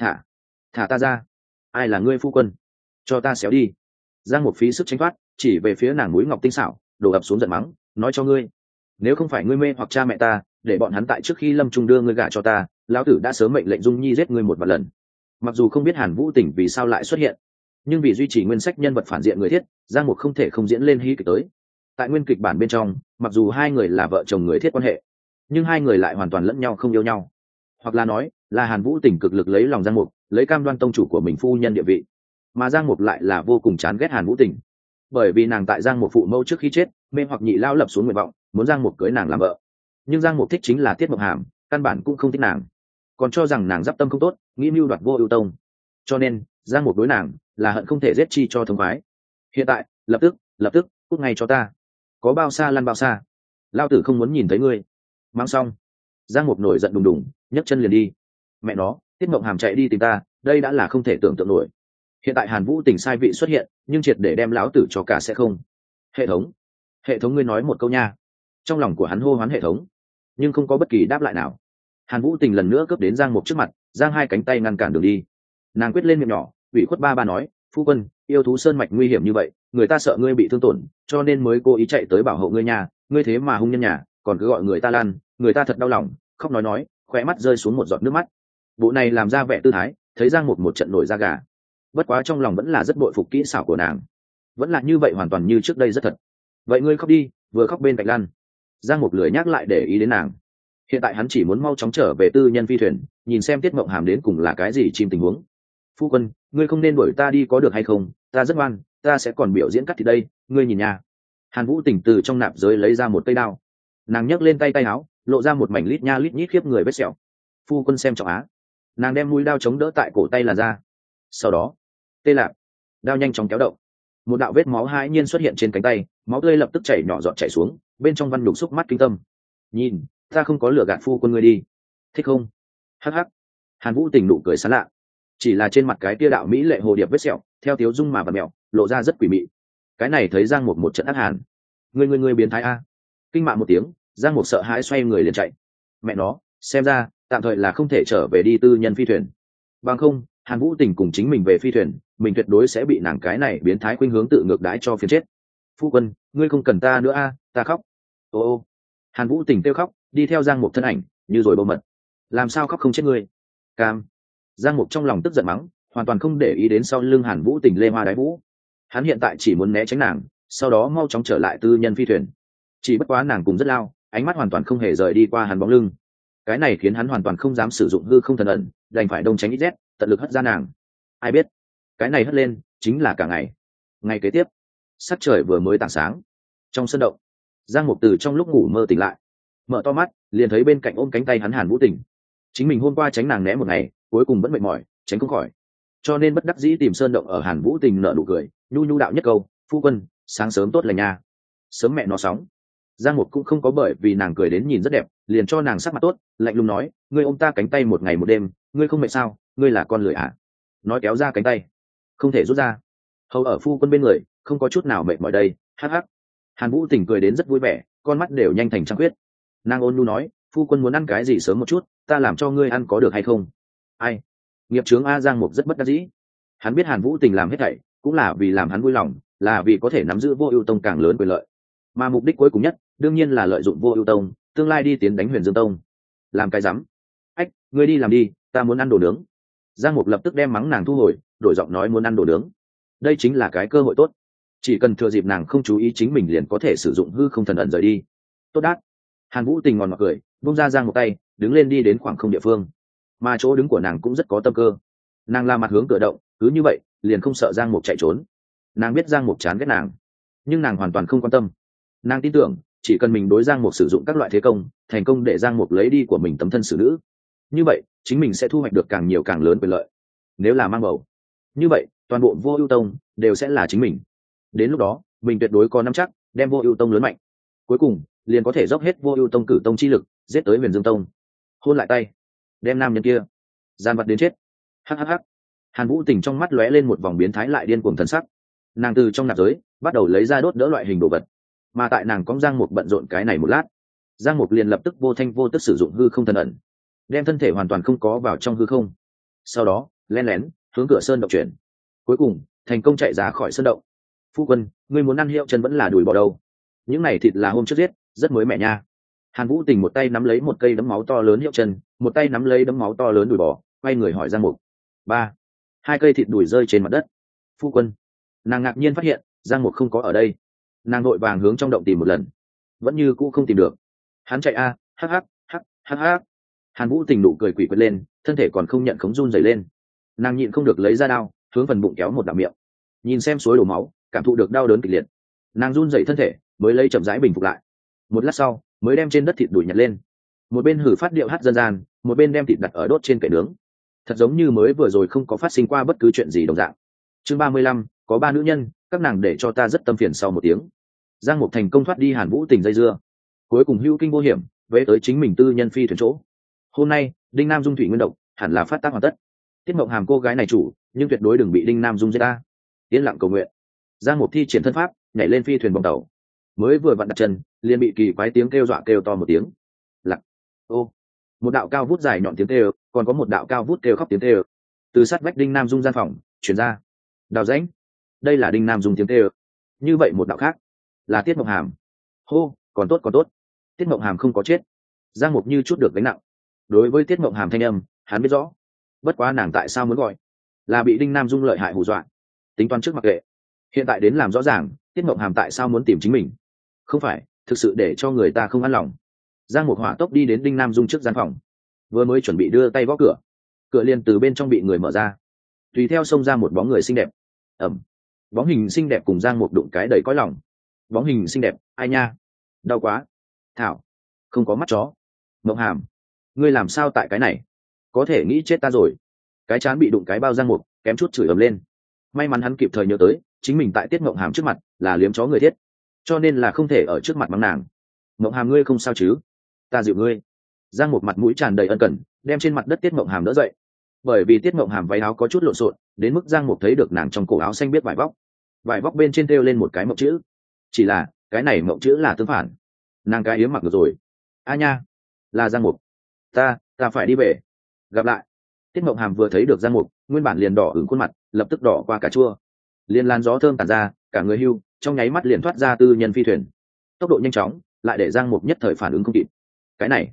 Thả ta ra. Ai là ngươi phu quân? Cho ta xéo đi. Giang Mục phí sức tránh thoát, chỉ về phía nàng mũi ngọc tinh xảo, đổ ập xuống giận mắng, nói cho ngươi, nếu không phải ngươi mê hoặc cha mẹ ta, để bọn hắn tại trước khi Lâm Trung đưa ngươi gả cho ta, lão tử đã sớm mệnh lệnh Dung Nhi giết ngươi một vạn lần. Mặc dù không biết Hàn Vũ Tình vì sao lại xuất hiện, nhưng vì duy trì nguyên sách nhân vật phản diện người thiết, Giang Mục không thể không diễn lên hí kịch tới. Tại nguyên kịch bản bên trong, mặc dù hai người là vợ chồng người thiết quan hệ, nhưng hai người lại hoàn toàn lẫn nhau không yêu nhau, hoặc là nói là Hàn Vũ Tình cực lực lấy lòng Giang Mục, lấy cam đoan tông chủ của mình phu nhân địa vị, mà Giang Mục lại là vô cùng chán ghét Hàn Vũ Tình, bởi vì nàng tại Giang Mục phụ mẫu trước khi chết mê hoặc nhị lao lập xuống nguyện vọng muốn Giang Mục cưới nàng làm vợ, nhưng Giang Mục thích chính là Tiết Mộng Hàm, căn bản cũng không thích nàng, còn cho rằng nàng giáp tâm không tốt, nghĩ mưu đoạt Vô Ưu Tông, cho nên Giang Mục đối nàng là hận không thể giết chi cho thống khoái. Hiện tại lập tức cút ngay cho ta, có bao xa lăn bao xa, lao tử không muốn nhìn thấy ngươi. Mang xong, Giang Mục nổi giận đùng đùng, nhấc chân liền đi. Mẹ nó, Tiết Mộng Hàm chạy đi tìm ta, đây đã là không thể tưởng tượng nổi. Hiện tại Hàn Vũ Tình sai vị xuất hiện, nhưng triệt để đem lão tử cho cả sẽ không. Hệ thống ngươi nói một câu nha. Trong lòng của hắn hô hoán hệ thống, nhưng không có bất kỳ đáp lại nào. Hàn Vũ Tình lần nữa cướp đến Giang Mục trước mặt, giang hai cánh tay ngăn cản đường đi. Nàng quyết lên miệng nhỏ, ủy khuất ba nói, phu quân, yêu thú sơn mạch nguy hiểm như vậy, người ta sợ ngươi bị thương tổn, cho nên mới cố ý chạy tới bảo hộ ngươi nhà, ngươi thế mà hung nhân nhà, còn cứ gọi người ta lan, người ta thật đau lòng, khóc nói, khóe mắt rơi xuống một giọt nước mắt. Bộ này làm ra vẻ tư thái, thấy giang một trận nổi da gà. Bất quá trong lòng vẫn là rất bội phục kỹ xảo của nàng, vẫn là như vậy, hoàn toàn như trước đây rất thật. Vậy ngươi khóc đi, vừa khóc bên cạnh lan. Giang Mục lười nhắc lại để ý đến nàng. Hiện tại hắn chỉ muốn mau chóng trở về tư nhân phi thuyền, nhìn xem Tiết Mộng Hàm đến cùng là cái gì chim tình huống. Phu quân, ngươi không nên đuổi ta đi có được hay không, ta rất ngoan, ta sẽ còn biểu diễn cắt thì đây, ngươi nhìn nha. Hàn Vũ Tình từ trong nạp giới lấy ra một cây đao, nàng nhấc lên tay áo, lộ ra một mảnh lít nha lít nhít khiếp người vết sẹo. Phu quân xem trọng á. Nàng đem mũi đao chống đỡ tại cổ tay là ra. Sau đó, tê lạc, đao nhanh chóng kéo động, một đạo vết máu hãi nhiên xuất hiện trên cánh tay, máu tươi lập tức chảy nhỏ giọt chảy xuống, bên trong văn nhục xúc mắt kinh tâm. Nhìn, ta không có lừa gạt phu quân ngươi đi, thích không? Hắc hắc. Hàn Vũ Tình nụ cười sán lạ, chỉ là trên mặt cái tia đạo mỹ lệ hồ điệp vết sẹo theo tiếu dung mà và mẹo lộ ra rất quỷ mị. Cái này thấy Giang một trận ác hàn. Ngươi biến thái a. Kinh mạ một tiếng, Giang một sợ hãi xoay người liền chạy. Mẹ nó, xem ra tạm thời là không thể trở về đi tư nhân phi thuyền, bằng không Hàn Vũ Tình cùng chính mình về phi thuyền, mình tuyệt đối sẽ bị nàng cái này biến thái khuynh hướng tự ngược đãi cho phiền chết. Phu quân, ngươi không cần ta nữa a, ta khóc. Ô. Hàn Vũ Tình kêu khóc, đi theo Giang Mục thân ảnh như rồi bầu mật. Làm sao khóc không chết ngươi? Cam. Giang Mục trong lòng tức giận mắng, hoàn toàn không để ý đến sau lưng Hàn Vũ Tình lê hoa đái vũ. Hắn hiện tại chỉ muốn né tránh nàng, sau đó mau chóng trở lại tư nhân phi thuyền. Chỉ bất quá nàng cùng rất lao, ánh mắt hoàn toàn không hề rời đi qua hắn bóng lưng. Cái này khiến hắn hoàn toàn không dám sử dụng hư không thần ẩn, đành phải đông tránh ít rét, tận lực hất ra nàng. Ai biết, cái này hất lên chính là cả ngày. Ngày kế tiếp, sắc trời vừa mới tảng sáng, trong sân động, Giang Mục từ trong lúc ngủ mơ tỉnh lại, mở to mắt liền thấy bên cạnh ôm cánh tay hắn Hàn Vũ Tình. Chính mình hôm qua tránh nàng né một ngày, cuối cùng vẫn mệt mỏi, tránh không khỏi, cho nên bất đắc dĩ tìm sơn động ở Hàn Vũ Tình nở nụ cười, nhu đạo nhất câu, phu quân, sáng sớm tốt lành nha. Sớm mẹ nó sóng. Giang Mục cũng không có bởi vì nàng cười đến nhìn rất đẹp liền cho nàng sắc mặt tốt, lạnh lùng nói, ngươi ôm ta cánh tay một ngày một đêm, ngươi không mệt sao? Ngươi là con lười à? Nói kéo ra cánh tay, không thể rút ra. Hầu ở phu quân bên người, không có chút nào mệt mỏi đây. Hắc hắc. Hàn Vũ Tình cười đến rất vui vẻ, con mắt đều nhanh thành trăng khuyết. Nàng ôn nhu nói, phu quân muốn ăn cái gì sớm một chút, ta làm cho ngươi ăn có được hay không? Ai? Nghiệp chướng a. Giang Mục rất bất đắc dĩ. Hắn biết Hàn Vũ Tình làm hết thảy cũng là vì làm hắn vui lòng, là vì có thể nắm giữ Vô Ưu Tông càng lớn quyền lợi, mà mục đích cuối cùng nhất đương nhiên là lợi dụng Vô Ưu Tông tương lai đi tiến đánh Huyền Dương Tông. Làm cái rắm. Ách, ngươi đi làm đi, ta muốn ăn đồ nướng. Giang Mục lập tức đem mắng nàng thu hồi, đổi giọng nói muốn ăn đồ nướng. Đây chính là cái cơ hội tốt, chỉ cần thừa dịp nàng không chú ý chính mình liền có thể sử dụng hư không thần ẩn rời đi. Tốt đát. Hàn Vũ Tình ngòn mặt cười, buông ra Giang Mục tay, đứng lên đi đến khoảng không địa phương, mà chỗ đứng của nàng cũng rất có tâm cơ. Nàng la mặt hướng cửa động, cứ như vậy liền không sợ Giang Mục chạy trốn. Nàng biết Giang Mục chán ghét nàng, nhưng nàng hoàn toàn không quan tâm. Nàng tin tưởng chỉ cần mình đối Giang Mục sử dụng các loại thế công, thành công để Giang Mục lấy đi của mình tấm thân xử nữ, như vậy chính mình sẽ thu hoạch được càng nhiều càng lớn quyền lợi. Nếu là mang bầu, như vậy toàn bộ Vô Ưu Tông đều sẽ là chính mình. Đến lúc đó mình tuyệt đối có nắm chắc đem Vô Ưu Tông lớn mạnh, cuối cùng liền có thể dốc hết Vô Ưu Tông cử tông chi lực giết tới Huyền Dương Tông, hôn lại tay, đem nam nhân kia gian vật đến chết. Hhh. Hàn Vũ Tình trong mắt lóe lên một vòng biến thái lại điên cuồng thần sắc. Nàng từ trong nạp giới bắt đầu lấy ra đốt đỡ loại hình đồ vật, mà tại nàng có Giang Mục bận rộn cái này một lát, Giang Mục liền lập tức vô thanh vô tức sử dụng hư không thần ẩn, đem thân thể hoàn toàn không có vào trong hư không, sau đó lén lén hướng cửa sơn động chuyển, cuối cùng thành công chạy ra khỏi sơn động. Phu quân, ngươi muốn ăn hiệu chân vẫn là đùi bò đâu? Những này thịt là hôm trước giết, rất mới mẻ nha. Hàn Vũ Tình một tay nắm lấy một cây đấm máu to lớn hiệu chân, một tay nắm lấy đấm máu to lớn đùi bò, quay người hỏi Giang Mục. Ba, hai cây thịt đùi rơi trên mặt đất. Phu quân. Nàng ngạc nhiên phát hiện Giang Mục không có ở đây. Nàng vội vàng hướng trong động tìm một lần, vẫn như cũ không tìm được. Hắn chạy a. Hắc hắc hắc hắc hắc. Hàn Vũ Tình nụ cười quỷ quệt lên, thân thể còn không nhận khống run rẩy lên. Nàng nhịn không được lấy ra đao, hướng phần bụng kéo một đạo miệng, nhìn xem suối đổ máu, cảm thụ được đau đớn kịch liệt. Nàng run rẩy thân thể, mới lấy chậm rãi bình phục lại. Một lát sau, mới đem trên đất thịt đùi nhặt lên, một bên hử phát điệu hát dân gian, một bên đem thịt đặt ở đốt trên kệ nướng. Thật giống như mới vừa rồi không có phát sinh qua bất cứ chuyện gì đồng dạng. Chương 35, có 3 nữ nhân, các nàng để cho ta rất tâm phiền. Sau một tiếng, Giang Mục thành công thoát đi Hàn Vũ Tình dây dưa, cuối cùng hữu kinh vô hiểm về tới chính mình tư nhân phi thuyền chỗ. Hôm nay Đinh Nam Dung thủy nguyên độc hẳn là phát tác hoàn tất. Tiết Mộng Hàm cô gái này chủ, nhưng tuyệt đối đừng bị Đinh Nam Dung giết ta. Yên lặng cầu nguyện. Giang Mục thi triển thân pháp, nhảy lên phi thuyền bong tàu. Mới vừa vặn đặt chân, liền bị kỳ quái tiếng kêu dọa kêu to một tiếng. Lặc. Ô. một đạo cao vút dài nhọn tiếng kêu, còn có một đạo cao vút kêu khóc tiếng kêu từ sát vách Đinh Nam Dung gian phòng chuyển ra. Đào rãnh, đây là Đinh Nam Dung tiếng kêu. Như vậy một đạo khác là Tiết Mộng Hàm. Hô, còn tốt còn tốt, Tiết Mộng Hàm không có chết. Giang Mục như chút được gánh nặng. Đối với Tiết Mộng Hàm thanh âm hắn biết rõ, bất quá nàng tại sao muốn gọi, là bị Đinh Nam Dung lợi hại hù dọa. Tính toán trước mặc kệ, hiện tại đến làm rõ ràng Tiết Mộng Hàm tại sao muốn tìm chính mình, không phải thực sự để cho người ta không an lòng. Giang Mục hỏa tốc đi đến Đinh Nam Dung trước gian phòng, vừa mới chuẩn bị đưa tay gõ cửa, cửa liền từ bên trong bị người mở ra, tùy theo xông ra một bóng người xinh đẹp. Ẩm, bóng hình xinh đẹp cùng Giang Mục đụng cái đầy cõi lòng. Bóng hình xinh đẹp, ai nha, đau quá. Thảo, không có mắt chó. Mộng Hàm, ngươi làm sao tại cái này, có thể nghĩ chết ta rồi. Cái chán bị đụng cái bao Giang Mục kém chút chửi ầm lên. May mắn hắn kịp thời nhớ tới chính mình tại Tiết Mộng Hàm trước mặt là liếm chó người thiết, cho nên là không thể ở trước mặt mắng nàng. Mộng Hàm ngươi không sao chứ, ta dịu ngươi. Giang Mục mặt mũi tràn đầy ân cần đem trên mặt đất Tiết Mộng Hàm đỡ dậy. Bởi vì Tiết Mộng Hàm váy áo có chút lộn xộn, đến mức Giang Mục thấy được nàng trong cổ áo xanh biết vải vóc bên trên thêu lên một cái mộng chữ. Chỉ là cái này mộng chữ là tương phản, nàng cái yếm mặc được rồi. A nha, là Giang Mục, ta phải đi về, gặp lại. Tiết Mộng Hàm vừa thấy được Giang Mục, nguyên bản liền đỏ ửng khuôn mặt lập tức đỏ qua cả chua, liền làn gió thơm tản ra, cả người hưu trong nháy mắt liền thoát ra tư nhân phi thuyền, tốc độ nhanh chóng lại để Giang Mục nhất thời phản ứng không kịp. Cái này,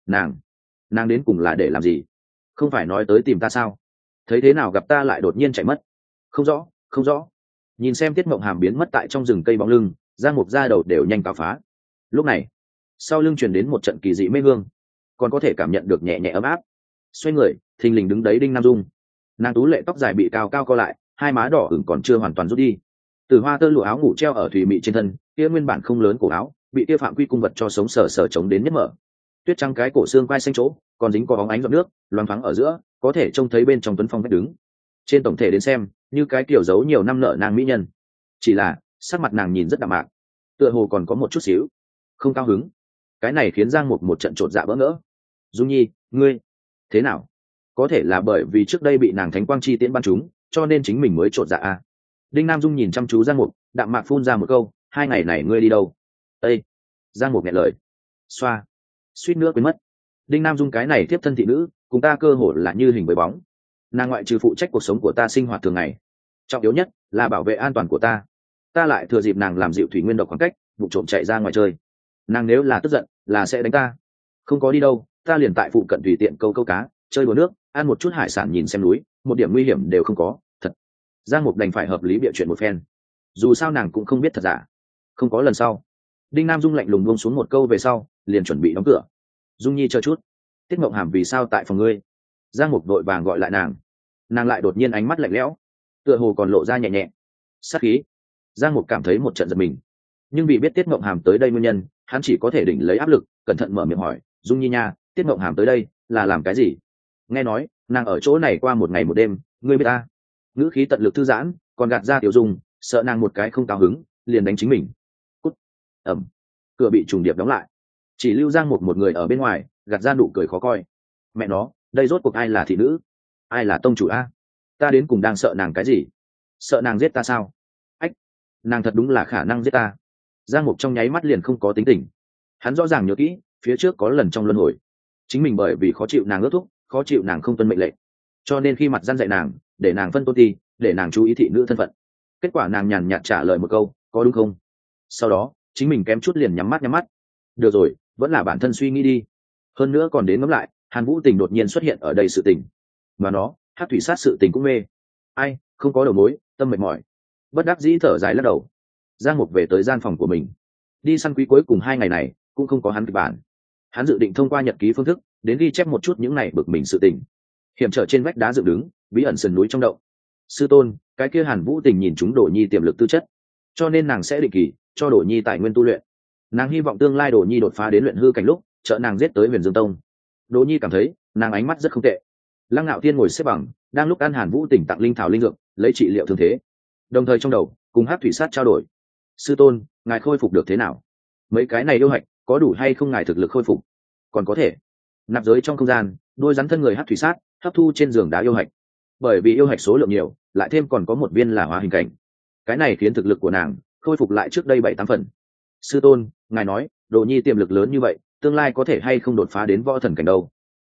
nàng đến cùng là để làm gì? Không phải nói tới tìm ta sao? Thấy thế nào gặp ta lại đột nhiên chạy mất? Không rõ. Nhìn xem Tiết Mộng Hàm biến mất tại trong rừng cây bóng lưng, Giang Mục ra đầu đều nhanh cào phá. Lúc này sau lưng truyền đến một trận kỳ dị mê hương, còn có thể cảm nhận được nhẹ nhẹ ấm áp. Xoay người, thình lình đứng đấy Đinh Nam Dung. Nàng tú lệ tóc dài bị cao cao co lại, hai má đỏ ửng còn chưa hoàn toàn rút đi. Từ hoa tơ lụa áo ngủ treo ở thùy mị trên thân, kia nguyên bản không lớn cổ áo bị kia phạm quy cung vật cho sống sờ sờ chống đến nhất mở. Tuyết trắng cái cổ xương quai xanh chỗ còn dính có bóng ánh giọt nước loáng thoáng ở giữa, có thể trông thấy bên trong tuấn phong vách đứng. Trên tổng thể đến xem như cái kiểu giấu nhiều năm nợ nàng mỹ nhân, chỉ là sắc mặt nàng nhìn rất đạm mạc, tựa hồ còn có một chút xíu không cao hứng. Cái này khiến Giang Mục một trận chột dạ bỡ ngỡ. Dung Nhi, ngươi thế nào? Có thể là bởi vì trước đây bị nàng thánh quang chi tiễn ban chúng, cho nên chính mình mới chột dạ à? Đinh Nam Dung nhìn chăm chú Giang Mục, đạm mạc phun ra một câu, 2 ngày này ngươi đi đâu? Ê! Giang Mục nghẹn lời, xoa, suýt nữa quên mất. Đinh Nam Dung cái này tiếp thân thị nữ, cùng ta cơ hồ là như hình với bóng. Nàng ngoại trừ phụ trách cuộc sống của ta sinh hoạt thường ngày, trọng yếu nhất là bảo vệ an toàn của ta. Ta lại thừa dịp nàng làm dịu thủy nguyên độc khoảng cách, vụ trộm chạy ra ngoài chơi. Nàng nếu là tức giận là sẽ đánh ta. Không có đi đâu, ta liền tại phụ cận tùy tiện câu cá, chơi đùa nước, ăn một chút hải sản, nhìn xem núi, một điểm nguy hiểm đều không có. Thật. Giang Mục đành phải hợp lý bịa chuyện một phen. Dù sao nàng cũng không biết thật giả. Không có lần sau. Đinh Nam Dung lạnh lùng buông xuống một câu về sau, liền chuẩn bị đóng cửa. Dung Nhi chờ chút. Tiết Mộng Hàm vì sao tại phòng ngươi? Giang Mục vội vàng gọi lại nàng. Nàng lại đột nhiên ánh mắt lạnh lẽo, tựa hồ còn lộ ra nhẹ nhẹ sát khí. Giang Mục cảm thấy một trận giật mình, nhưng vì biết Tiết Mộng Hàm tới đây nguyên nhân, hắn chỉ có thể đỉnh lấy áp lực cẩn thận mở miệng hỏi, Dung Nhi nha, Tiết Mộng Hàm tới đây là làm cái gì? Nghe nói nàng ở chỗ này qua một ngày một đêm, ngươi biết ta. Ngữ khí tận lực thư giãn, còn gạt ra tiểu dung, sợ nàng một cái không cao hứng liền đánh chính mình. Cút. Ẩm. Cửa bị trùng điệp đóng lại, chỉ lưu Giang Mục một người ở bên ngoài, gạt ra nụ cười khó coi. Mẹ nó, đây rốt cuộc ai là thị nữ, ai là tông chủ a? Ta đến cùng đang sợ nàng cái gì? Sợ nàng giết ta sao? Ách, nàng thật đúng là khả năng giết ta. Giang Mục trong nháy mắt liền không có tính tình. Hắn rõ ràng nhớ kỹ phía trước có lần trong luân hồi, chính mình bởi vì khó chịu nàng ước thúc, khó chịu nàng không tuân mệnh lệnh, cho nên khi mặt gian dạy nàng, để nàng phân tôn ti, để nàng chú ý thị nữ thân phận. Kết quả nàng nhàn nhạt trả lời một câu, có đúng không? Sau đó chính mình kém chút liền nhắm mắt. Được rồi, vẫn là bản thân suy nghĩ đi. Hơn nữa còn đến ngẫm lại, Hàn Vũ Tình đột nhiên xuất hiện ở đây sự tình, mà nó Hắc thủy sát sự tình cũng mê. Ai, không có đầu mối, tâm mệt mỏi, bất đắc dĩ thở dài lắc đầu. Giang Mục về tới gian phòng của mình. Đi săn quý cuối cùng 2 ngày này cũng không có hắn kịch bản. Hắn dự định thông qua nhật ký phương thức đến ghi chép một chút những này bực mình sự tình. Hiểm trở trên vách đá dựng đứng, bí ẩn sườn núi trong động. Sư tôn, cái kia Hàn Vũ Tình nhìn chúng Đồ Nhi tiềm lực tư chất, cho nên nàng sẽ định kỳ cho Đồ Nhi tài nguyên tu luyện. Nàng hy vọng tương lai Đồ Nhi đột phá đến luyện hư cảnh lúc, trợ nàng giết tới Huyền Dương Tông. Đồ Nhi cảm thấy nàng ánh mắt rất không tệ. Lăng Nạo Thiên ngồi xếp bằng, đang lúc ăn Hàn Vũ Tình tặng linh thảo linh dược, lấy trị liệu thương thế. Đồng thời trong đầu cùng Hắc thủy sát trao đổi. Sư tôn, ngài khôi phục được thế nào? Mấy cái này yêu hạch có đủ hay không ngài thực lực khôi phục? Còn có thể nạp giới trong không gian, đôi rắn thân người Hắc thủy sát hấp thu trên giường đá yêu hạch. Bởi vì yêu hạch số lượng nhiều, lại thêm còn có một viên là hóa hình cảnh, cái này khiến thực lực của nàng khôi phục lại trước đây 7-8 phần. Sư tôn, ngài nói Đồ Nhi tiềm lực lớn như vậy, tương lai có thể hay không đột phá đến võ thần cảnh đâu?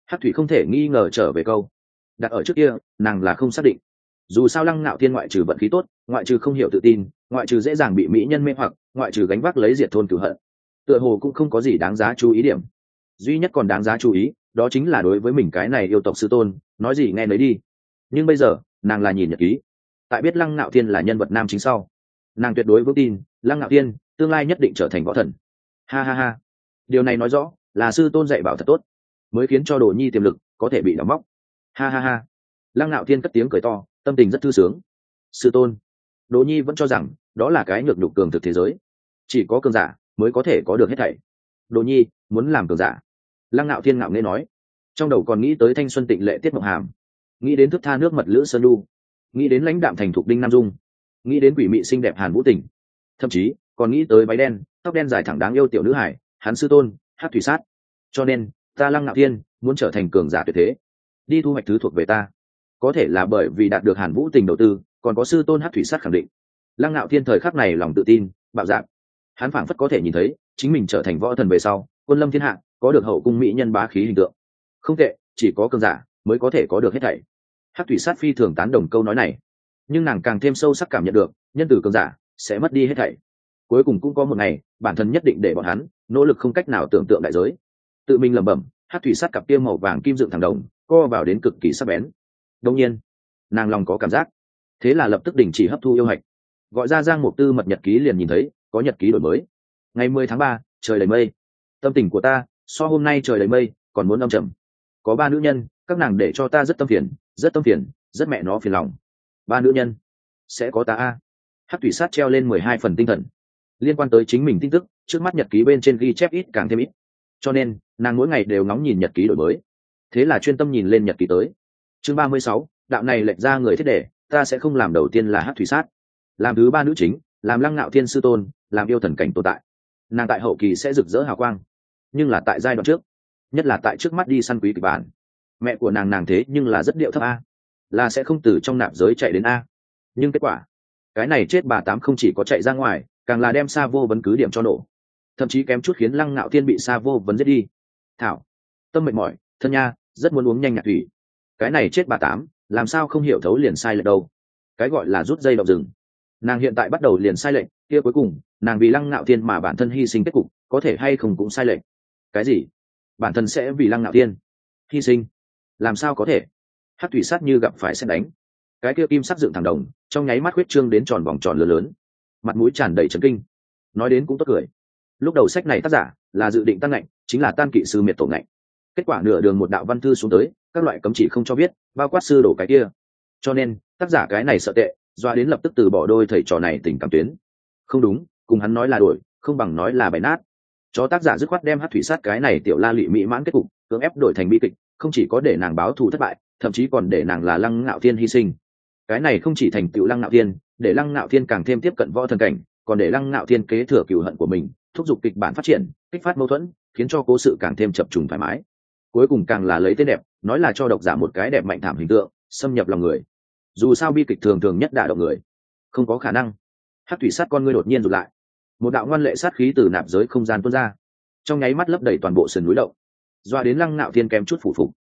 Hắc thủy không thể nghi ngờ trở về câu đặt ở trước kia, nàng là không xác định. Dù sao Lăng Ngạo Thiên ngoại trừ vận khí tốt, ngoại trừ không hiểu tự tin, ngoại trừ dễ dàng bị mỹ nhân mê hoặc, ngoại trừ gánh vác lấy diệt thôn cửu hận, tựa hồ cũng không có gì đáng giá chú ý điểm. Duy nhất còn đáng giá chú ý, đó chính là đối với mình cái này yêu tộc sư tôn, nói gì nghe nấy đi. Nhưng bây giờ, nàng là nhìn nhật ký, tại biết Lăng Ngạo Thiên là nhân vật nam chính sau, nàng tuyệt đối vững tin Lăng Ngạo Thiên tương lai nhất định trở thành võ thần. Ha ha ha, điều này nói rõ là sư tôn dạy bảo thật tốt, mới khiến cho Đồ Nhi tiềm lực có thể bị đóng móc. Ha ha ha, Lăng Ngạo Thiên cất tiếng cười to, tâm tình rất thư sướng. Sư tôn, Đồ Nhi vẫn cho rằng đó là cái nhược nhục cường thực thế giới, chỉ có cường giả mới có thể có được hết thảy. Đồ Nhi muốn làm cường giả. Lăng Ngạo Thiên ngạo nghễ nói, trong đầu còn nghĩ tới thanh xuân tịnh lệ Tiết Mộng Hàm, nghĩ đến thức tha nước mật Lữ Sơn Du, nghĩ đến lãnh đạm thành thục Đinh Nam Dung, nghĩ đến quỷ mị xinh đẹp Hàn Vũ Tình, thậm chí còn nghĩ tới váy đen tóc đen dài thẳng đáng yêu tiểu nữ hải hắn sư tôn Hắc thủy sát. Cho nên ta Lăng Ngạo Thiên muốn trở thành cường giả tuyệt thế, đi thu hoạch thứ thuộc về ta. Có thể là bởi vì đạt được Hàn Vũ Tình đầu tư, còn có sư tôn Hắc thủy sát khẳng định, Lăng Ngạo Thiên thời khắc này lòng tự tin bạo dạn. Hắn phảng phất có thể nhìn thấy chính mình trở thành võ thần về sau, quân lâm thiên hạ, có được hậu cung mỹ nhân bá khí hình tượng. Không tệ, chỉ có cường giả mới có thể có được hết thảy. Hắc thủy sát phi thường tán đồng câu nói này, nhưng nàng càng thêm sâu sắc cảm nhận được nhân từ cường giả sẽ mất đi hết thảy. Cuối cùng cũng có một ngày, bản thân nhất định để bọn hắn nỗ lực không cách nào tưởng tượng đại giới. Tự mình lẩm bẩm, Hắc thủy sát cặp kia màu vàng kim dựng thẳng đồng co vào đến cực kỳ sắc bén. Đương nhiên, nàng lòng có cảm giác, thế là lập tức đình chỉ hấp thu yêu hạch, gọi ra Giang Mục Tư mật nhật ký, liền nhìn thấy có nhật ký đổi mới. Ngày 10 tháng 3, trời đầy mây. Tâm tình của ta so hôm nay trời đầy mây còn muốn âm trầm. Có 3 nữ nhân, các nàng để cho ta rất tâm phiền, rất tâm phiền, rất mẹ nó phiền lòng. 3 nữ nhân, sẽ có ta a. Hắc thủy sát treo lên 12 phần tinh thần. Liên quan tới chính mình tin tức, trước mắt nhật ký bên trên ghi chép ít càng thêm ít, cho nên nàng mỗi ngày đều ngóng nhìn nhật ký đổi mới. Thế là chuyên tâm nhìn lên nhật ký tới. Chương 36, đạo này lệch ra người thiết đề, ta sẽ không làm đầu tiên là Hắc thủy sát, làm thứ 3 nữ chính, làm Lăng Ngạo Thiên sư tôn, làm yêu thần cảnh tồn tại. Nàng tại hậu kỳ sẽ rực rỡ hào quang, nhưng là tại giai đoạn trước, nhất là tại trước mắt đi săn quý kịch bản, mẹ của nàng thế nhưng là rất điệu thấp a, là sẽ không từ trong nạp giới chạy đến a. Nhưng kết quả, cái này chết bà tám không chỉ có chạy ra ngoài, càng là đem Sa Vô Vấn cứ điểm cho nổ, thậm chí kém chút khiến Lăng Ngạo Thiên bị Sa Vô Vấn giết đi. Thảo, tâm mệt mỏi, thân nha, rất muốn uống nhanh nhạt thủy. Cái này chết bà tám, làm sao không hiểu thấu liền sai lệch đâu. Cái gọi là rút dây động rừng, nàng hiện tại bắt đầu liền sai lệch, kia cuối cùng nàng vì Lăng Ngạo Thiên mà bản thân hy sinh, kết cục có thể hay không cũng sai lệch. Cái gì? Bản thân sẽ vì Lăng Ngạo Thiên hy sinh? Làm sao có thể? Hắc thủy sát như gặp phải sét đánh, cái kia kim sắc dựng thẳng đồng trong nháy mắt huyết trương đến tròn vòng tròn lớn lớn, mặt mũi tràn đầy chấn kinh. Nói đến cũng tốt cười, lúc đầu sách này tác giả là dự định tăng ngạnh, chính là Tan Kỵ sư miệt tổ ngạnh. Kết quả nửa đường một đạo văn thư xuống tới, các loại cấm chỉ không cho biết, bao quát sư đổ cái kia. Cho nên tác giả cái này sợ tệ, doa đến lập tức từ bỏ đôi thầy trò này tình cảm tuyến. Không đúng, cùng hắn nói là đổi, không bằng nói là bày nát. Cho tác giả dứt khoát đem Hắc thủy sát cái này tiểu la lụy mỹ mãn kết cục cưỡng ép đổi thành bi kịch, không chỉ có để nàng báo thù thất bại, thậm chí còn để nàng là Lăng Ngạo Thiên hy sinh. Cái này không chỉ thành tựu Lăng Ngạo Thiên, để Lăng Ngạo Thiên càng thêm tiếp cận võ thần cảnh, còn để Lăng Ngạo Thiên kế thừa cừu hận của mình, thúc giục kịch bản phát triển, kích phát mâu thuẫn, khiến cho cố sự càng thêm chập trùng thoải mái. Cuối cùng càng là lấy tên đẹp, nói là cho độc giả một cái đẹp mạnh thảm hình tượng, xâm nhập lòng người. Dù sao bi kịch thường thường nhất đả động người, không có khả năng. Hắc thủy sát con ngươi đột nhiên rụt lại, một đạo ngoan lệ sát khí từ nạp giới không gian tuôn ra, trong nháy mắt lấp đầy toàn bộ sườn núi động, doa đến Lăng Ngạo Thiên kém chút phủ phục.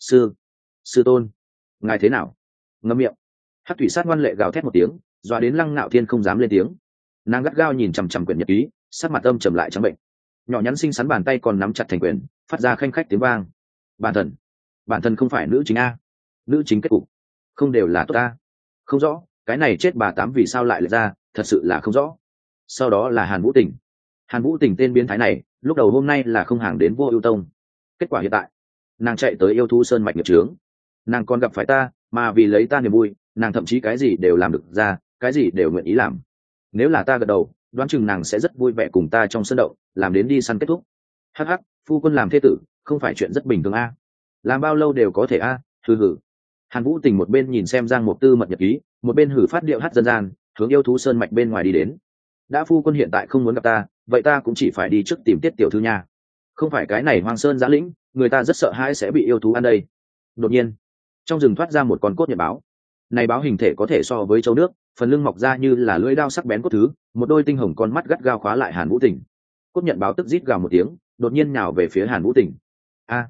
Sư tôn, ngài thế nào? Ngậm miệng. Hắc thủy sát ngoan lệ gào thét một tiếng, doa đến Lăng Ngạo Thiên không dám lên tiếng. Nàng gắt gao nhìn chằm chằm quyển nhật ký, sắc mặt âm trầm lại trắng bệnh, nhỏ nhắn xinh xắn bàn tay còn nắm chặt thành quyển, phát ra khanh khách tiếng vang. Bản thân không phải nữ chính a? Nữ chính kết cục không đều là tốt a? Không rõ, cái này chết bà tám vì sao lại lệch ra, thật sự là không rõ. Sau đó là Hàn Vũ Tình. Hàn Vũ Tình tên biến thái này, lúc đầu hôm nay là không hàng đến Vô Ưu Tông, kết quả hiện tại, nàng chạy tới Yêu Thú Sơn mạch nghiệp trướng. Nàng còn gặp phải ta, mà vì lấy ta niềm vui, nàng thậm chí cái gì đều làm được ra, cái gì đều nguyện ý làm. Nếu là ta gật đầu, đoán chừng nàng sẽ rất vui vẻ cùng ta trong sân động, làm đến đi săn kết thúc. Hắc hắc, phu quân làm thê tử, không phải chuyện rất bình thường a? Làm bao lâu đều có thể a? Hừ hừ. Hàn Vũ Tình một bên nhìn xem Giang Mục Tư mật nhật ký, một bên hử phát điệu hát dân gian, hướng Yêu Thú Sơn mạch bên ngoài đi đến. Đã phu quân hiện tại không muốn gặp ta, vậy ta cũng chỉ phải đi trước tìm Tiết tiểu thư nha. Không phải cái này Hoang Sơn giã lĩnh, người ta rất sợ hãi sẽ bị yêu thú ăn đây. Đột nhiên, trong rừng thoát ra một con cốt nhật báo. Này báo hình thể có thể so với châu nước, phần lưng mọc ra như là lưỡi dao sắc bén cốt thứ, một đôi tinh hồng con mắt gắt gao khóa lại Hàn Vũ Tình. Cốt nhận báo tức rít gào một tiếng, đột nhiên nhào về phía Hàn Vũ Tình. A!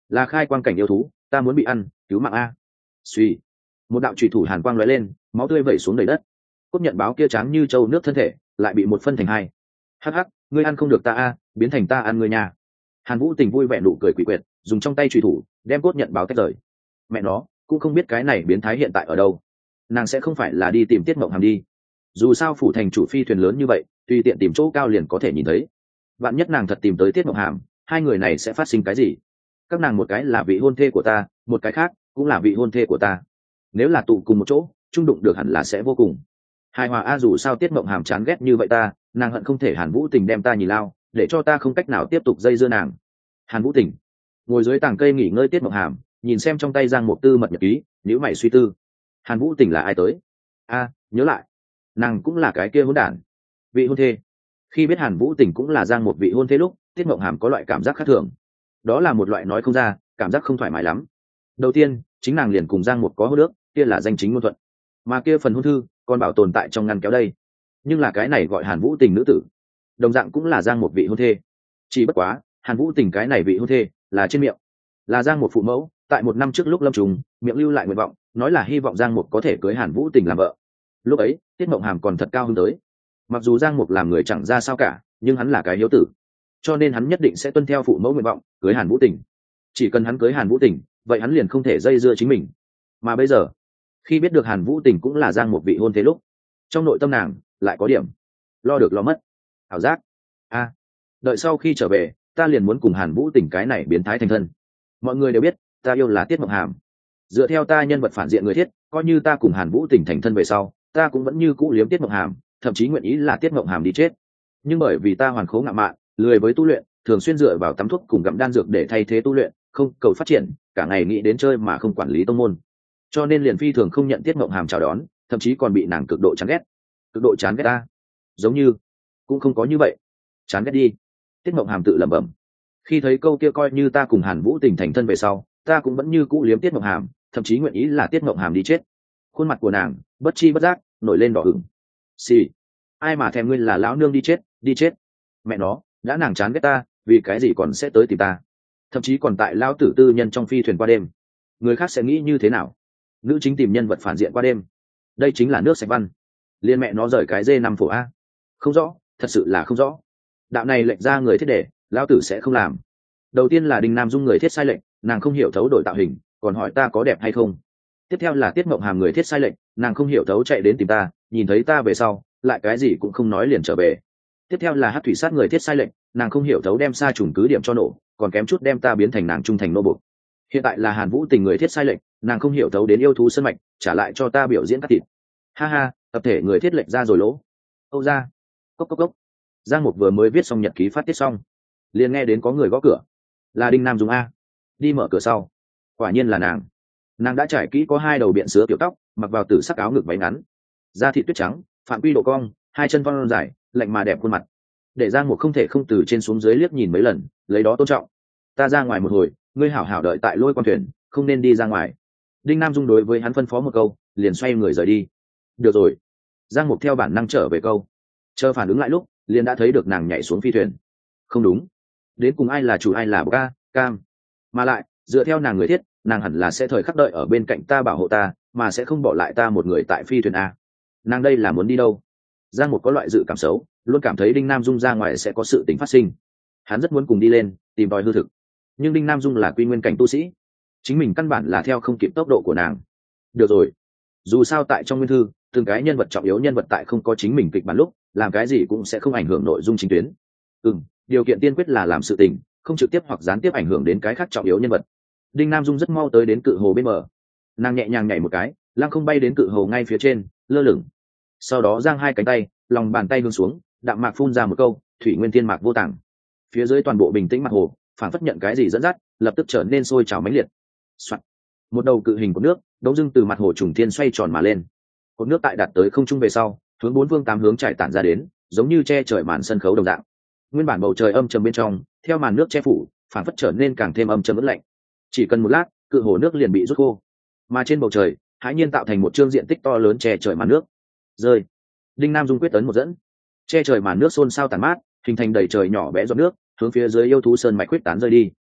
là khai quang cảnh yêu thú, ta muốn bị ăn, cứu mạng a. Suy, một đạo chủy thủ hàn quang lóe lên, máu tươi vẩy xuống đầy đất. Cốt nhận báo kia trắng như trâu nước thân thể lại bị một phân thành hai. Hắc hắc, ngươi ăn không được ta a, biến thành ta ăn ngươi nhà. Hàn Vũ Tình vui vẻ nụ cười quỷ quyệt, dùng trong tay chủy thủ đem cốt nhận báo tách rời. Mẹ nó, cũng không biết cái này biến thái hiện tại ở đâu. Nàng sẽ không phải là đi tìm Tiết Mộng Hàm đi. Dù sao phủ thành chủ phi thuyền lớn như vậy, tùy tiện tìm chỗ cao liền có thể nhìn thấy. Vạn nhất nàng thật tìm tới Tiết Mộng Hàm, hai người này sẽ phát sinh cái gì? Các nàng một cái là vị hôn thê của ta, một cái khác cũng là vị hôn thê của ta. Nếu là tụ cùng một chỗ, chung đụng được hẳn là sẽ vô cùng hài hòa a. Dù sao Tiết Mộng Hàm chán ghét như vậy ta, nàng hận không thể Hàn Vũ Tình đem ta nhìn lao, để cho ta không cách nào tiếp tục dây dưa nàng. Hàn Vũ Tình ngồi dưới tảng cây nghỉ ngơi Tiết Mộng Hàm nhìn xem trong tay Giang Mục Tư mật nhật ký, nhíu mày suy tư. Hàn Vũ Tình là ai tới? A, nhớ lại, nàng cũng là cái kia hỗn đản, vị hôn thê. Khi biết Hàn Vũ Tình cũng là Giang một vị hôn thê lúc, Tiết Mộng Hàm có loại cảm giác khác thường. Đó là một loại nói không ra, cảm giác không thoải mái lắm. Đầu tiên, chính nàng liền cùng Giang một có hôn ước, kia là danh chính ngôn thuận, mà kia phần hôn thư còn bảo tồn tại trong ngăn kéo đây. Nhưng là cái này gọi Hàn Vũ Tình nữ tử, đồng dạng cũng là Giang một vị hôn thê. Chỉ bất quá, Hàn Vũ Tình cái này vị hôn thê là trên miệng, là Giang một phụ mẫu, tại một năm trước lúc lâm trùng, miệng lưu lại nguyện vọng, nói là hy vọng Giang Mục có thể cưới Hàn Vũ Tình làm vợ. Lúc ấy, Tiết Mộng Hàm còn thật cao hứng tới. Mặc dù Giang Mục làm người chẳng ra sao cả, nhưng hắn là cái hiếu tử, cho nên hắn nhất định sẽ tuân theo phụ mẫu nguyện vọng, cưới Hàn Vũ Tình. Chỉ cần hắn cưới Hàn Vũ Tình, vậy hắn liền không thể dây dưa chính mình. Mà bây giờ, khi biết được Hàn Vũ Tình cũng là Giang Mục vị hôn thế lúc, trong nội tâm nàng lại có điểm lo được lo mất. Ảo giác. A, đợi sau khi trở về, ta liền muốn cùng Hàn Vũ Tình cái này biến thái thành thân. Mọi người đều biết, ta yêu là Tiết Mộng Hàm. Dựa theo ta nhân vật phản diện người thiết, coi như ta cùng Hàn Vũ Tình thành thân về sau, ta cũng vẫn như cũ liếm Tiết Mộng Hàm, thậm chí nguyện ý là Tiết Mộng Hàm đi chết. Nhưng bởi vì ta hoàn khố ngạo mạn, lười với tu luyện, thường xuyên dựa vào tắm thuốc cùng gặm đan dược để thay thế tu luyện, không cầu phát triển, cả ngày nghĩ đến chơi mà không quản lý tông môn, cho nên liền phi thường không nhận Tiết Mộng Hàm chào đón, thậm chí còn bị nàng cực độ chán ghét. Cực độ chán ghét ta? Giống như cũng không có như vậy. Chán ghét đi. Tiết Mộng Hàm tự lẩm bẩm. Khi thấy câu kia coi như ta cùng Hàn Vũ Tình thành thân về sau, ta cũng vẫn như cũ liếm Tiết Mộng Hàm, thậm chí nguyện ý là Tiết Mộng Hàm đi chết. Khuôn mặt của nàng bất chi bất giác nổi lên đỏ ửng. Xì, ai mà thèm ngươi là lão nương đi chết, đi chết. Mẹ nó, đã nàng chán ghét ta, vì cái gì còn sẽ tới tìm ta? Thậm chí còn tại lão tử tư nhân trong phi thuyền qua đêm. Người khác sẽ nghĩ như thế nào? Nữ chính tìm nhân vật phản diện qua đêm, đây chính là nước sạch văn. Liên mẹ nó rời cái dê năm phổ a. Không rõ, thật sự là không rõ. Đạo này lệnh ra người thiết để, lão tử sẽ không làm. Đầu tiên là Đinh Nam Dung người thiết sai lệnh, nàng không hiểu thấu đổi tạo hình, còn hỏi ta có đẹp hay không. Tiếp theo là Tiết Mộng Hàm người thiết sai lệnh, nàng không hiểu thấu chạy đến tìm ta, nhìn thấy ta về sau, lại cái gì cũng không nói liền trở về. Tiếp theo là Hắc Thủy Sát người thiết sai lệnh, nàng không hiểu thấu đem sa trùng cứ điểm cho nổ, còn kém chút đem ta biến thành nàng trung thành nô bộc. Hiện tại là Hàn Vũ Tình người thiết sai lệnh, nàng không hiểu thấu đến yêu thú sân mạch, trả lại cho ta biểu diễn cắt thịt. Ha ha, tập thể người thiết lệnh ra rồi lỗ. Âu ra. Cốc cốc cốc. Giang Mục vừa mới viết xong nhật ký phát tiết xong, liền nghe đến có người gõ cửa. Là Đinh Nam Dung a. Đi mở cửa sau, quả nhiên là nàng đã trải kỹ có hai đầu biện sữa tiểu tóc, mặc vào tử sắc áo ngực váy ngắn, da thịt tuyết trắng, phạm quy độ cong, hai chân thon dài, lạnh mà đẹp khuôn mặt, để Giang Mục không thể không từ trên xuống dưới liếc nhìn mấy lần, lấy đó tôn trọng. Ta ra ngoài một hồi, ngươi hảo hảo đợi tại lôi quan thuyền, không nên đi ra ngoài. Đinh Nam Dung đối với hắn phân phó một câu, liền xoay người rời đi. Được rồi. Giang Mục theo bản năng trở về câu, chờ phản ứng lại lúc, liền đã thấy được nàng nhảy xuống phi thuyền. Không đúng, đến cùng ai là chủ ai là ca cam, mà lại dựa theo nàng người thiết, nàng hẳn là sẽ thời khắc đợi ở bên cạnh ta bảo hộ ta, mà sẽ không bỏ lại ta một người tại phi thuyền a. Nàng đây là muốn đi đâu? Giang Mục có loại dự cảm xấu, luôn cảm thấy Đinh Nam Dung ra ngoài sẽ có sự tình phát sinh. Hắn rất muốn cùng đi lên tìm tòi hư thực, nhưng Đinh Nam Dung là quy nguyên cảnh tu sĩ, chính mình căn bản là theo không kịp tốc độ của nàng. Được rồi, dù sao tại trong nguyên thư, từng cái nhân vật trọng yếu nhân vật tại không có chính mình kịch bản lúc, làm cái gì cũng sẽ không ảnh hưởng nội dung chính tuyến. Điều kiện tiên quyết là làm sự tình không trực tiếp hoặc gián tiếp ảnh hưởng đến cái khác trọng yếu nhân vật. Đinh Nam Dung rất mau tới đến cự hồ bên bờ, nàng nhẹ nhàng nhảy một cái, lăng không bay đến cự hồ ngay phía trên, lơ lửng. Sau đó giang hai cánh tay, lòng bàn tay hướng xuống, đạm mạc phun ra một câu, thủy nguyên thiên mạc vô tàng. Phía dưới toàn bộ bình tĩnh mặt hồ, phản phất nhận cái gì dẫn dắt, lập tức trở nên sôi trào mãnh liệt. Soạn. Một đầu cự hình của nước đống dưng từ mặt hồ trùng thiên xoay tròn mà lên. Cột nước tại đạt tới không trung về sau, hướng bốn phương tám hướng trải tản ra đến, giống như che trời màn sân khấu đồng dạng. Nguyên bản bầu trời âm trầm bên trong, theo màn nước che phủ, phản phất trở nên càng thêm âm trầm ướt lạnh. Chỉ cần một lát, cự hồ nước liền bị rút khô, mà trên bầu trời hãi nhiên tạo thành một trương diện tích to lớn che trời màn nước. Rơi. Đinh Nam Dung quyết tấn một dẫn, che trời màn nước xôn xao tàn mát, hình thành đầy trời nhỏ bé giọt nước, hướng phía dưới yêu thú sơn mạch quyết tán rơi đi.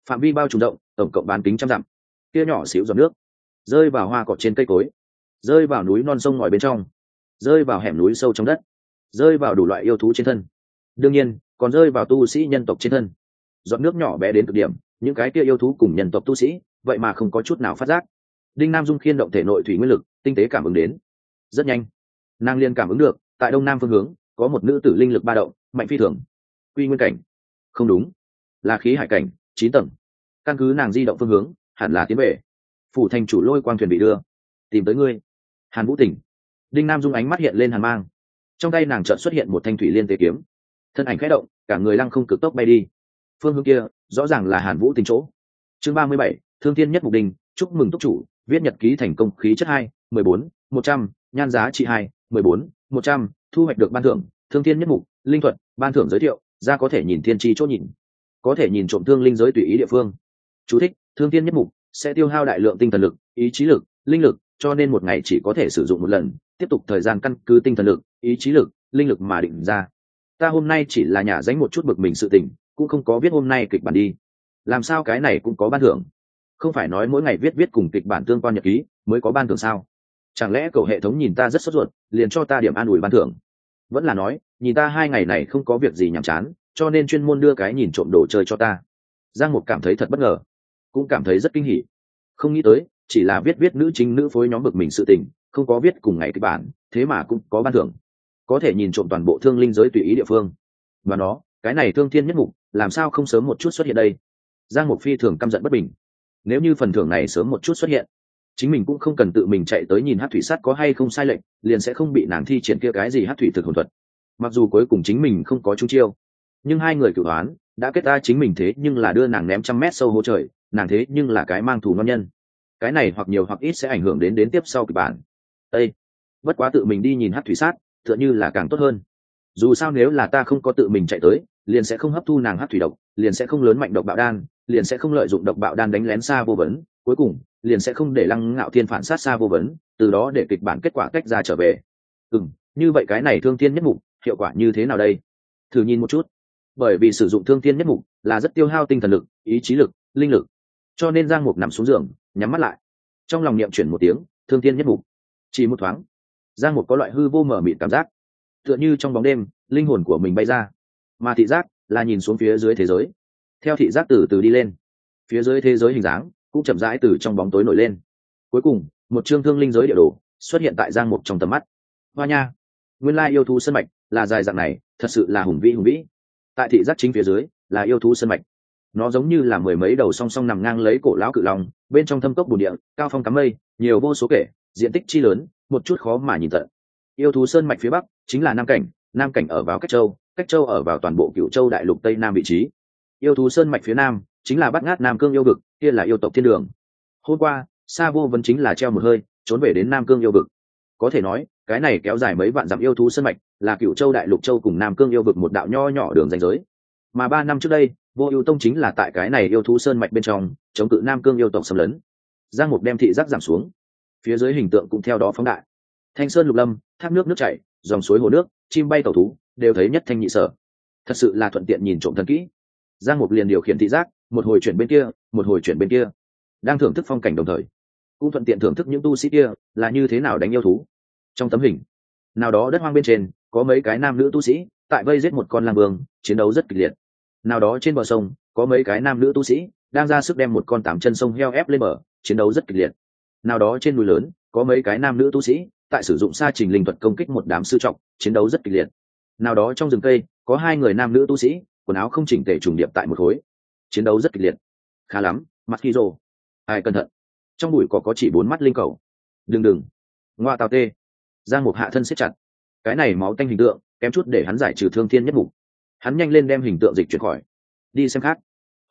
phạm vi bao trùm rộng, tổng cộng bán kính trăm dặm. Kia nhỏ xíu giọt nước rơi vào hoa cỏ trên cây cối, rơi vào núi non sông ngòi bên trong, rơi vào hẻm núi sâu trong đất, rơi vào đủ loại yêu thú trên thân, đương nhiên còn rơi vào tu sĩ nhân tộc trên thân. Giọt nước nhỏ bé đến cực điểm, những cái kia yêu thú cùng nhân tộc tu sĩ vậy mà không có chút nào phát giác. Đinh Nam Dung khiên động thể nội thủy nguyên lực, tinh tế cảm ứng đến. Rất nhanh, nàng liên cảm ứng được, tại đông nam phương hướng có một nữ tử linh lực ba động, mạnh phi thường. Quy nguyên cảnh? Không đúng, là khí hải cảnh, 9 tầng. Căn cứ nàng di động phương hướng, hẳn là tiến về phủ thành chủ Lôi Quang thuyền bị đưa. Tìm tới ngươi. Hàn Vũ Tỉnh. Đinh Nam Dung ánh mắt hiện lên hàn mang. Trong tay nàng chợt xuất hiện một thanh thủy liên tế kiếm. Thân ảnh khẽ động, cả người lăng không cực tốc bay đi. Phương hướng kia, rõ ràng là Hàn Vũ Tỉnh chỗ. Chương 37, Thương Thiên Nhất Mục Đình, chúc mừng túc chủ, viết nhật ký thành công, khí chất 2, 14, 100, nhan giá trị 2, 14, 100, thu hoạch được ban thưởng, Thương Thiên Nhất Mục, linh thuật, ban thưởng giới thiệu, ra có thể nhìn thiên chi chỗ nhìn, có thể nhìn trộm thương linh giới tùy ý địa phương. Chú thích: Thương Thiên Nhất Mục sẽ tiêu hao đại lượng tinh thần lực, ý chí lực, linh lực, cho nên một ngày chỉ có thể sử dụng một lần, tiếp tục thời gian căn cứ tinh thần lực, ý chí lực, linh lực mà định ra. Ta hôm nay chỉ là nhả dánh một chút bực mình sự tình, cũng không có viết hôm nay kịch bản đi. Làm sao cái này cũng có ban thưởng? Không phải nói mỗi ngày viết cùng kịch bản tương quan nhật ký mới có ban thưởng sao? Chẳng lẽ cậu hệ thống nhìn ta rất sốt ruột, liền cho ta điểm an ủi ban thưởng? Vẫn là nói, nhìn ta 2 ngày này không có việc gì nhàm chán, cho nên chuyên môn đưa cái nhìn trộm đồ chơi cho ta. Giang Mục cảm thấy thật bất ngờ, cũng cảm thấy rất kinh hỉ. Không nghĩ tới, chỉ là viết nữ chính nữ phối nhóm bực mình sự tình, không có viết cùng ngày kịch bản, thế mà cũng có ban thưởng. Có thể nhìn trộm toàn bộ thương linh giới tùy ý địa phương. Và nó, cái này Thương Thiên Nhất Mục, làm sao không sớm một chút xuất hiện đây? Giang Mục phi thường căm giận bất bình. Nếu như phần thưởng này sớm một chút xuất hiện, chính mình cũng không cần tự mình chạy tới nhìn Hắc thủy sắt có hay không sai lệch, liền sẽ không bị nàng thi triển kia cái gì Hắc thủy thực hồn thuật. Mặc dù cuối cùng chính mình không có trúng chiêu, nhưng hai người cửu đoán đã kết ta, chính mình thế nhưng là đưa nàng ném 100 mét sâu hố trời, nàng thế nhưng là cái mang thù ngon nhân. Cái này hoặc nhiều hoặc ít sẽ ảnh hưởng đến tiếp sau kịch bản. Ê, bất quá tự mình đi nhìn Hắc thủy sát tựa như là càng tốt hơn. Dù sao nếu là ta không có tự mình chạy tới, liền sẽ không hấp thu nàng Hắc thủy độc, liền sẽ không lớn mạnh độc bạo đan, liền sẽ không lợi dụng độc bạo đan đánh lén xa vô vấn, cuối cùng liền sẽ không để Lăng Ngạo Thiên phản sát xa vô vấn, từ đó để kịch bản kết quả tách ra trở về. Như vậy cái này Thương Thiên Nhất Mục hiệu quả như thế nào đây? Thử nhìn một chút. Bởi vì sử dụng Thương Thiên Nhất Mục là rất tiêu hao tinh thần lực, ý chí lực, linh lực, cho nên Giang Mục nằm xuống giường, nhắm mắt lại, trong lòng niệm chuyển một tiếng Thương Thiên Nhất Mục. Chỉ một thoáng, Giang Mục có loại hư vô mở mịt cảm giác, tựa như trong bóng đêm linh hồn của mình bay ra, mà thị giác là nhìn xuống phía dưới thế giới. Theo thị giác từ từ đi lên, phía dưới thế giới hình dáng cũng chậm rãi từ trong bóng tối nổi lên. Cuối cùng, một chương thương linh giới địa đồ xuất hiện tại Giang Mục trong tầm mắt. Hoa nha, nguyên lai yêu thú sơn mạch là dài dạng này, thật sự là hùng vĩ. Tại thị giác chính phía dưới là yêu thú sơn mạch, nó giống như là mười mấy đầu song song nằm ngang lấy cổ lão cự long, bên trong thâm cốc bùn địa, cao phong cắm mây, nhiều vô số kể, diện tích chi lớn, một chút khó mà nhìn tận. Yêu thú sơn mạch phía bắc chính là Nam cảnh ở vào Cách Châu ở vào toàn bộ Cửu Châu đại lục tây nam vị trí. Yêu thú sơn mạch phía nam chính là Bát Ngát Nam Cương yêu vực, kia là yêu tộc thiên đường. Hôm qua, Sa Vô Vân chính là treo một hơi, trốn về đến Nam Cương yêu vực. Có thể nói, cái này kéo dài mấy vạn dặm yêu thú sơn mạch, là Cửu Châu đại lục châu cùng Nam Cương yêu vực một đạo nho nhỏ đường ranh giới. Mà 3 năm trước đây, Vô Ưu Tông chính là tại cái này yêu thú sơn mạch bên trong, chống cự Nam Cương yêu tộc xâm lấn. Giang Mục đem thị giác giảm xuống, phía dưới hình tượng cũng theo đó phóng đại. Thanh sơn lục lâm, thác nước nước chảy, dòng suối hồ nước, chim bay tàu thú, đều thấy nhất thanh nhị sở. Thật sự là thuận tiện nhìn trộm thần kỹ. Giang Mục liền điều khiển thị giác, một hồi chuyển bên kia, một hồi chuyển bên kia, đang thưởng thức phong cảnh đồng thời, cũng thuận tiện thưởng thức những tu sĩ kia là như thế nào đánh yêu thú. Trong tấm hình, nào đó đất hoang bên trên có mấy cái nam nữ tu sĩ tại vây giết một con lang vương, chiến đấu rất kịch liệt. Nào đó trên bờ sông có mấy cái nam nữ tu sĩ đang ra sức đem một con 8 chân sông heo ép lên bờ, chiến đấu rất kịch liệt. Nào đó trên núi lớn có mấy cái nam nữ tu sĩ tại sử dụng sa trình linh thuật công kích một đám sư trọng, chiến đấu rất kịch liệt. Nào đó trong rừng cây có 2 người nam nữ tu sĩ quần áo không chỉnh tề trùng điệp tại một khối, chiến đấu rất kịch liệt. Khá lắm, mặt khi rồ, ai cẩn thận, trong bụi có chỉ 4 mắt linh cầu. Đừng ngoa tào tê. Giang Mục hạ thân siết chặt, cái này máu tanh hình tượng kém chút để hắn giải trừ Thương Thiên Nhất Mục. Hắn nhanh lên đem hình tượng dịch chuyển khỏi, đi xem khác.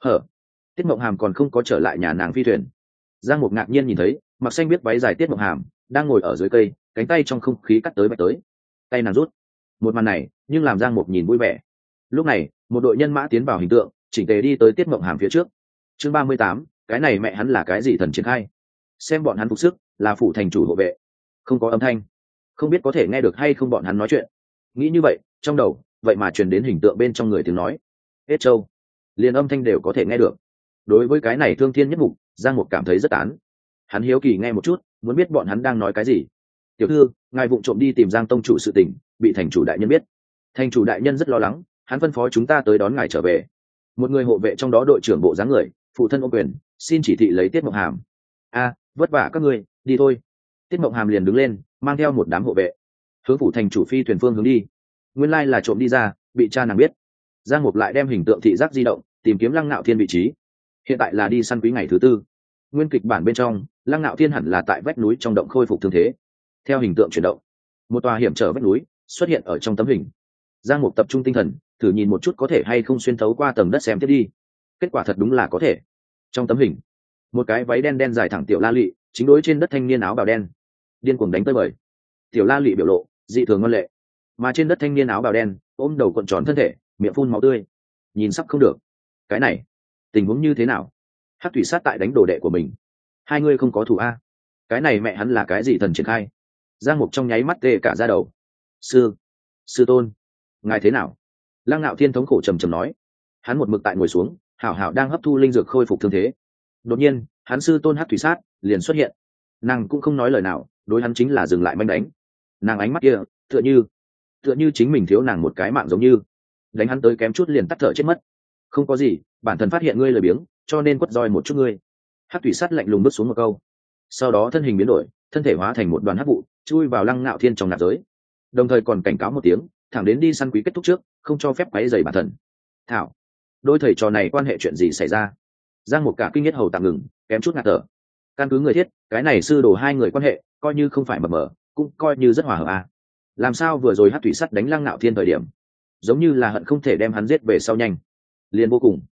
Tiết Mộng Hàm còn không có trở lại nhà nàng phi thuyền. Giang Mục ngạc nhiên nhìn thấy mặc xanh biết váy dài Tiết Mộng Hàm đang ngồi ở dưới cây, cánh tay trong không khí cắt tới bạch tới, tay nàng rút. Một màn này nhưng làm Giang Mục nhìn vui vẻ. Lúc này một đội nhân mã tiến vào hình tượng, chỉnh tề đi tới Tiết Mộng Hàm phía trước. Chương 38, cái này mẹ hắn là cái gì thần triển khai? Xem bọn hắn phục sức là phủ thành chủ hộ vệ, không có âm thanh, không biết có thể nghe được hay không bọn hắn nói chuyện. Nghĩ như vậy, trong đầu vậy mà truyền đến hình tượng bên trong người tiếng nói. Hết châu, liền âm thanh đều có thể nghe được. đối với cái này thương thiên nhất mục, Giang Mục cảm thấy rất tán. Hắn hiếu kỳ nghe một chút, muốn biết bọn hắn đang nói cái gì. Tiểu thư, ngài vụng trộm đi tìm Giang tông chủ sự tình, bị thành chủ đại nhân biết. Thành chủ đại nhân rất lo lắng, hắn phân phó chúng ta tới đón ngài trở về. Một người hộ vệ trong đó đội trưởng bộ dáng người, phụ thân ô quyền, xin chỉ thị lấy Tiết Mộng Hàm. Vất vả các ngươi, đi thôi. Tiết Mộng Hàm liền đứng lên, mang theo một đám hộ vệ, hướng phủ thành chủ phi thuyền phương hướng đi. Nguyên lai là trộm đi ra, bị cha nàng biết. Giang Mục lại đem hình tượng thị giác di động, tìm kiếm Lăng Nạo Thiên vị trí. Hiện tại là đi săn quý ngày thứ tư. Nguyên kịch bản bên trong, Lăng Nạo Thiên hẳn là tại vách núi trong động khôi phục thương thế. Theo hình tượng chuyển động, một tòa hiểm trở vách núi xuất hiện ở trong tấm hình. Giang Mục tập trung tinh thần, thử nhìn một chút có thể hay không xuyên thấu qua tầng đất xem tiếp đi. Kết quả thật đúng là có thể. Trong tấm hình, một cái váy đen đen dài thẳng tiểu la lị chính đối trên đất thanh niên áo bào đen điên cuồng đánh tới bời. Tiểu la lị biểu lộ dị thường ngoan lệ, mà trên đất thanh niên áo bào đen ôm đầu cuộn tròn thân thể, miệng phun máu tươi, nhìn sắp không được. Cái này tình huống như thế nào? Hắc thủy sát tại đánh đồ đệ của mình, hai người không có thủ a? Cái này mẹ hắn là cái gì thần triển khai? Giang Mục trong nháy mắt tê cả da đầu. Sư tôn, ngài thế nào? Lăng Nạo Thiên thống khổ trầm trầm nói. Hắn một mực tại ngồi xuống, hảo hảo đang hấp thu linh dược khôi phục thương thế. Đột nhiên hắn sư tôn Hắc thủy sát liền xuất hiện. Nàng cũng không nói lời nào, đối hắn chính là dừng lại manh đánh. Nàng ánh mắt kia tựa như chính mình thiếu nàng một cái mạng, giống như đánh hắn tới kém chút liền tắt thở chết mất. Không có gì, bản thân phát hiện ngươi lười biếng, cho nên quất roi một chút ngươi. Hắc thủy sát lạnh lùng bước xuống một câu, sau đó thân hình biến đổi, thân thể hóa thành một đoàn hắc vụ chui vào Lăng Nạo Thiên trong nạp giới, đồng thời còn cảnh cáo một tiếng, thẳng đến đi săn quý kết thúc trước không cho phép quấy rầy bản thân. Thảo, đôi thầy trò này quan hệ chuyện gì xảy ra? Giang Một cả kinh nhất hầu tạm ngừng, kém chút ngạt thở. Căn cứ người thiết, cái này sư đồ hai người quan hệ coi như không phải mập mờ, cũng coi như rất hòa hợp à. Làm sao vừa rồi Hắc thủy sắt đánh Lăng Nạo Thiên thời điểm giống như là hận không thể đem hắn giết về sau nhanh, liền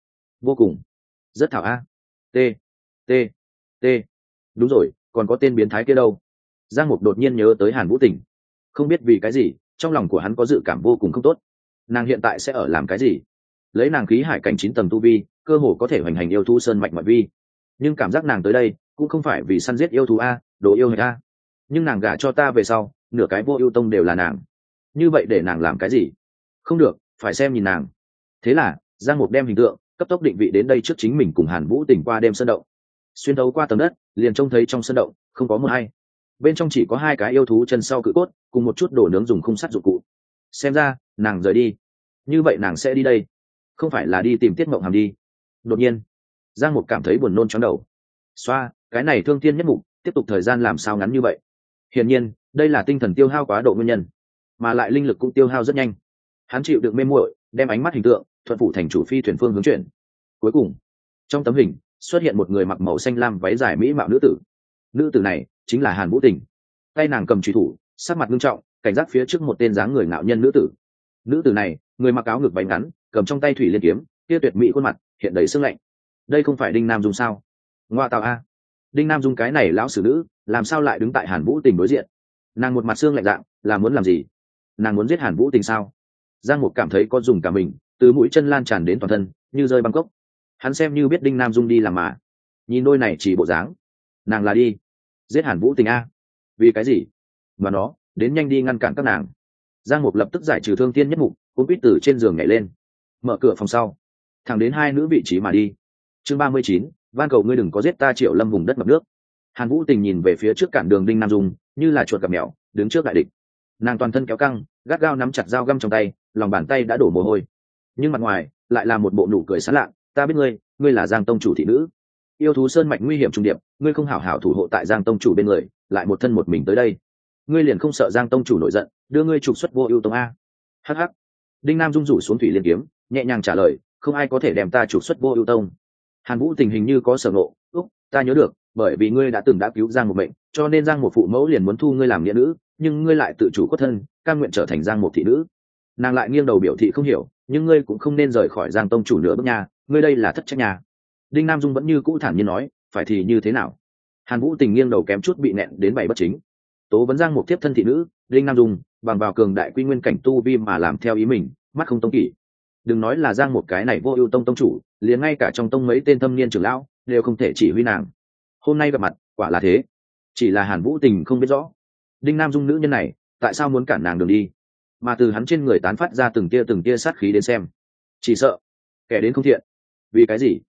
vô cùng rất thảo a. T t t Đúng rồi, còn có tên biến thái kia đâu? Giang Mục đột nhiên nhớ tới Hàn Vũ Tình, không biết vì cái gì trong lòng của hắn có dự cảm vô cùng không tốt. Nàng hiện tại sẽ ở làm cái gì? Lấy nàng khí hải cảnh 9 tầng tu vi, cơ hồ có thể hoành hành yêu thú sơn mạch ngoại vi, nhưng cảm giác nàng tới đây cũng không phải vì săn giết yêu thú a, đồ yêu hệt a. Nhưng nàng gả cho ta về sau, nửa cái Vô Ưu tông đều là nàng, như vậy để nàng làm cái gì? Không được, phải xem nhìn nàng. Thế là Giang Mục đem hình tượng cấp tốc định vị đến đây trước chính mình cùng Hàn Vũ Tình qua đêm sơn động. Xuyên thấu qua tầng đất, liền trông thấy trong sơn động không có một ai, bên trong chỉ có hai cái yêu thú chân sau cự cốt cùng một chút đồ nướng dùng khung sắt dụng cụ. Xem ra nàng rời đi, như vậy nàng sẽ đi đây, không phải là đi tìm Tiết Mộng Hàm đi. Đột nhiên Giang Mục cảm thấy buồn nôn chóng đầu. Xoa, cái này thương thiên nhất mục tiếp tục thời gian làm sao ngắn như vậy? Hiển nhiên đây là tinh thần tiêu hao quá độ nguyên nhân, mà lại linh lực cũng tiêu hao rất nhanh. Hắn chịu đựng mê muội, đem ánh mắt hình tượng thuận phủ thành chủ phi thuyền phương hướng chuyển. Cuối cùng trong tấm hình xuất hiện một người mặc màu xanh lam váy dài mỹ mạo nữ tử. Nữ tử này chính là Hàn Vũ Tình. Tay nàng cầm chùy thủ, sắc mặt nghiêm trọng, cảnh giác phía trước một tên dáng người ngạo nhân nữ tử. Nữ tử này người mặc áo ngực váy ngắn, cầm trong tay thủy liên kiếm, kia tuyệt mỹ khuôn mặt hiện đầy sương lạnh. Đây không phải Đinh Nam Dung sao? Ngoa tạo a, Đinh Nam Dung cái này lão sử nữ làm sao lại đứng tại Hàn Vũ Tình đối diện? Nàng một mặt xương lạnh dạng, là muốn làm gì? Nàng muốn giết Hàn Vũ Tình sao? Giang Mục cảm thấy có dùng cả mình, từ mũi chân lan tràn đến toàn thân, như rơi băng cốc. Hắn xem như biết Đinh Nam Dung đi làm mà, nhìn đôi này chỉ bộ dáng, nàng là đi giết Hàn Vũ Tình a. Vì cái gì? Mà nó đến nhanh đi ngăn cản các nàng. Giang Mục lập tức giải trừ thương tiên nhất mục, cuốn quýt từ trên giường nhảy lên, mở cửa phòng sau, thẳng đến hai nữ vị trí mà đi. Chương 39, van cầu ngươi đừng có giết ta Triệu Lâm vùng đất ngập nước. Hàn Vũ Tình nhìn về phía trước cản đường Đinh Nam Dung, như là chuột gặp mèo, đứng trước đại địch. Nàng toàn thân kéo căng, gắt gao nắm chặt dao găm trong tay, lòng bàn tay đã đổ mồ hôi, nhưng mặt ngoài lại là một bộ nụ cười sán lạ. Ta biết ngươi, ngươi là Giang tông chủ thị nữ, yêu thú sơn mạch nguy hiểm trùng điệp, ngươi không hảo hảo thủ hộ tại Giang tông chủ bên người, lại một thân một mình tới đây, ngươi liền không sợ Giang tông chủ nổi giận, đưa ngươi trục xuất Vô Ưu tông a? Hắc hắc. Đinh Nam Dung rủ xuống thủy liên kiếm, nhẹ nhàng trả lời, không ai có thể đem ta trục xuất Vô Ưu tông. Hàn Vũ Tình hình như có sở ngộ, ta nhớ được, bởi vì ngươi đã từng đã cứu Giang một mệnh, cho nên Giang một phụ mẫu liền muốn thu ngươi làm nghĩa nữ, nhưng ngươi lại tự chủ quất thân, cam nguyện trở thành Giang một thị nữ. Nàng lại nghiêng đầu biểu thị không hiểu, nhưng ngươi cũng không nên rời khỏi Giang tông chủ nửa bước nhà, ngươi đây là thất trách nhà. Đinh Nam Dung vẫn như cũ thản nhiên nói, phải thì như thế nào? Hàn Vũ Tình nghiêng đầu kém chút bị nẹn đến bảy bất chính. Tố vấn Giang một tiếp thân thị nữ, Đinh Nam Dung bằng vào cường đại quy nguyên cảnh tu vi mà làm theo ý mình, mắt không tông kỷ. Đừng nói là Giang một cái này Vô Ưu tông tông chủ, liền ngay cả trong tông mấy tên thâm niên trưởng lão đều không thể chỉ huy nàng. Hôm nay gặp mặt, quả là thế. Chỉ là Hàn Vũ Tình không biết rõ, Đinh Nam Dung nữ nhân này tại sao muốn cản nàng đường đi, mà từ hắn trên người tán phát ra từng tia sát khí đến xem, chỉ sợ kẻ đến không thiện. Vì cái gì?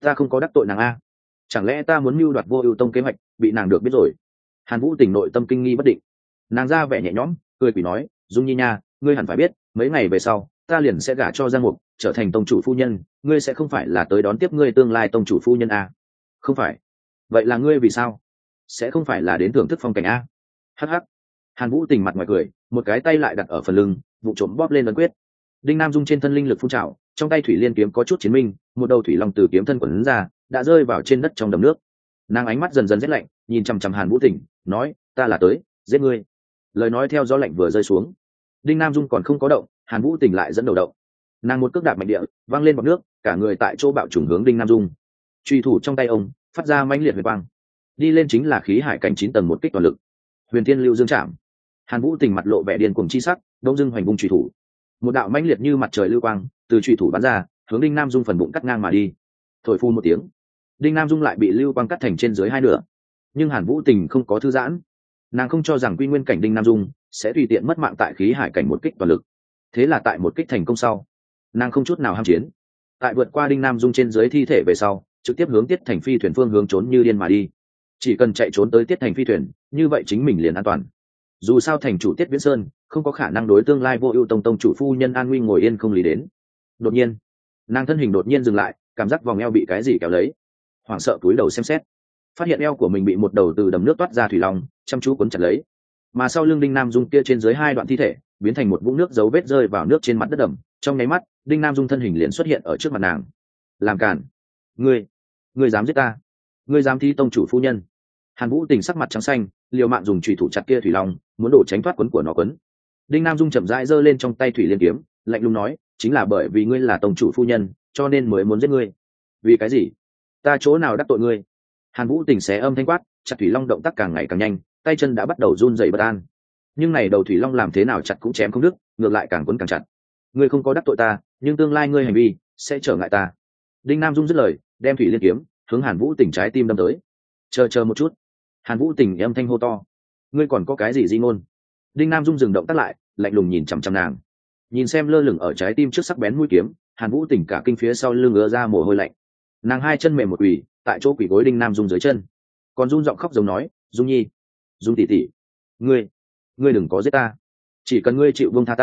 ta không có đắc tội nàng a. Chẳng lẽ ta muốn mưu đoạt Vô Ưu Tông kế hoạch bị nàng được biết rồi? Hàn Vũ Tình nội tâm kinh nghi bất định. Nàng ra vẻ nhẹ nhõm, cười quỷ nói, Dung Nhi nha, ngươi hẳn phải biết, mấy ngày về sau ta liền sẽ gả cho Giang Mục, trở thành tông chủ phu nhân, ngươi sẽ không phải là tới đón tiếp ngươi tương lai tông chủ phu nhân a? Không phải. Vậy là ngươi vì sao? Sẽ không phải là đến thưởng thức phong cảnh a? Hắc hắc. Hàn Vũ Tình mặt ngoài cười, một cái tay lại đặt ở phần lưng, vụ trộm bóp lên ấn quyết. Đinh Nam Dung trên thân linh lực phun trào, trong tay thủy liên kiếm có chút chiến minh, một đầu thủy long từ kiếm thân quấn ra, đã rơi vào trên đất trong đầm nước. Nàng ánh mắt dần dần rét lạnh, nhìn chằm chằm Hàn Vũ Tình, nói, ta là tới giết ngươi. Lời nói theo gió lạnh vừa rơi xuống. Đinh Nam Dung còn không có động, Hàn Vũ Tình lại dẫn đầu động. Nàng một cước đạp mạnh địa, văng lên bọt nước, cả người tại chỗ bạo trùng hướng Đinh Nam Dung. Truy thủ trong tay ông phát ra mãnh liệt huyền quang, đi lên chính là khí hải cảnh 9 tầng một kích toàn lực. Huyền Thiên Lưu Dương Trảm. Hàn Vũ Tình mặt lộ vẻ điên cuồng chi sắc, đông dưng hoành vung truy thủ. Một đạo mãnh liệt như mặt trời lưu quang từ truy thủ bắn ra, hướng Đinh Nam Dung phần bụng cắt ngang mà đi. Thổi phun một tiếng, Đinh Nam Dung lại bị lưu quang cắt thành trên dưới hai nửa. Nhưng Hàn Vũ Tình không có thư giãn, nàng không cho rằng quy nguyên cảnh Đinh Nam Dung sẽ tùy tiện mất mạng tại khí hải cảnh một kích toàn lực. Thế là tại một kích thành công sau, nàng không chút nào ham chiến, tại vượt qua Đinh Nam Dung trên dưới thi thể về sau, trực tiếp hướng Tiết Thành phi thuyền phương hướng trốn như điên mà đi. Chỉ cần chạy trốn tới Tiết Thành phi thuyền, như vậy chính mình liền an toàn. Dù sao thành chủ Tiết Viễn Sơn không có khả năng đối tương lai Vô Ưu Tông tông chủ phu nhân an nguy ngồi yên không lý đến. Đột nhiên, nàng thân hình đột nhiên dừng lại, cảm giác vòng eo bị cái gì kéo lấy, hoảng sợ cúi đầu xem xét, phát hiện eo của mình bị một đầu từ đầm nước toát ra thủy long chăm chú cuốn chặt lấy, mà sau lưng Đinh Nam Dung kia trên dưới hai đoạn thi thể biến thành một vũng nước dấu vết rơi vào nước trên mặt đất đầm. Trong nháy mắt, Đinh Nam Dung thân hình liền xuất hiện ở trước mặt nàng. Làm cản! Ngươi dám giết ta? Ngươi dám thi tông chủ phu nhân? Hàn Vũ Tình sắc mặt trắng xanh, liều mạng dùng chùy thủ chặt kia thủy long, muốn đổ tránh thoát quấn của nó quấn. Đinh Nam Dung chậm rãi giơ lên trong tay thủy liên kiếm, lạnh lùng nói, chính là bởi vì ngươi là tông chủ phu nhân, cho nên mới muốn giết ngươi. Vì cái gì? Ta chỗ nào đắc tội ngươi? Hàn Vũ Tình xé âm thanh quát, chặt thủy long động tác càng ngày càng nhanh, tay chân đã bắt đầu run rẩy bất an. Nhưng này đầu thủy long làm thế nào chặt cũng chém không đứt, ngược lại càng quấn càng chặt. Ngươi không có đắc tội ta, nhưng tương lai ngươi hành vi sẽ trở ngại ta. Đinh Nam Dung dứt lời, đem thủy liên kiếm hướng Hàn Vũ Tình trái tim đâm tới. Chờ một chút. Hàn Vũ Tình âm thanh hô to, ngươi còn có cái gì di ngôn? Đinh Nam Dung dừng động tác lại, lạnh lùng nhìn chằm chằm nàng. Nhìn xem lơ lửng ở trái tim trước sắc bén mũi kiếm, Hàn Vũ Tình cả kinh phía sau lưng ứa ra mồ hôi lạnh. Nàng hai chân mềm một quỳ, tại chỗ quỳ gối Đinh Nam Dung dưới chân, còn run giọng khóc giống nói, Dung Nhi, Dung tỷ tỷ, ngươi đừng có giết ta, chỉ cần ngươi chịu buông tha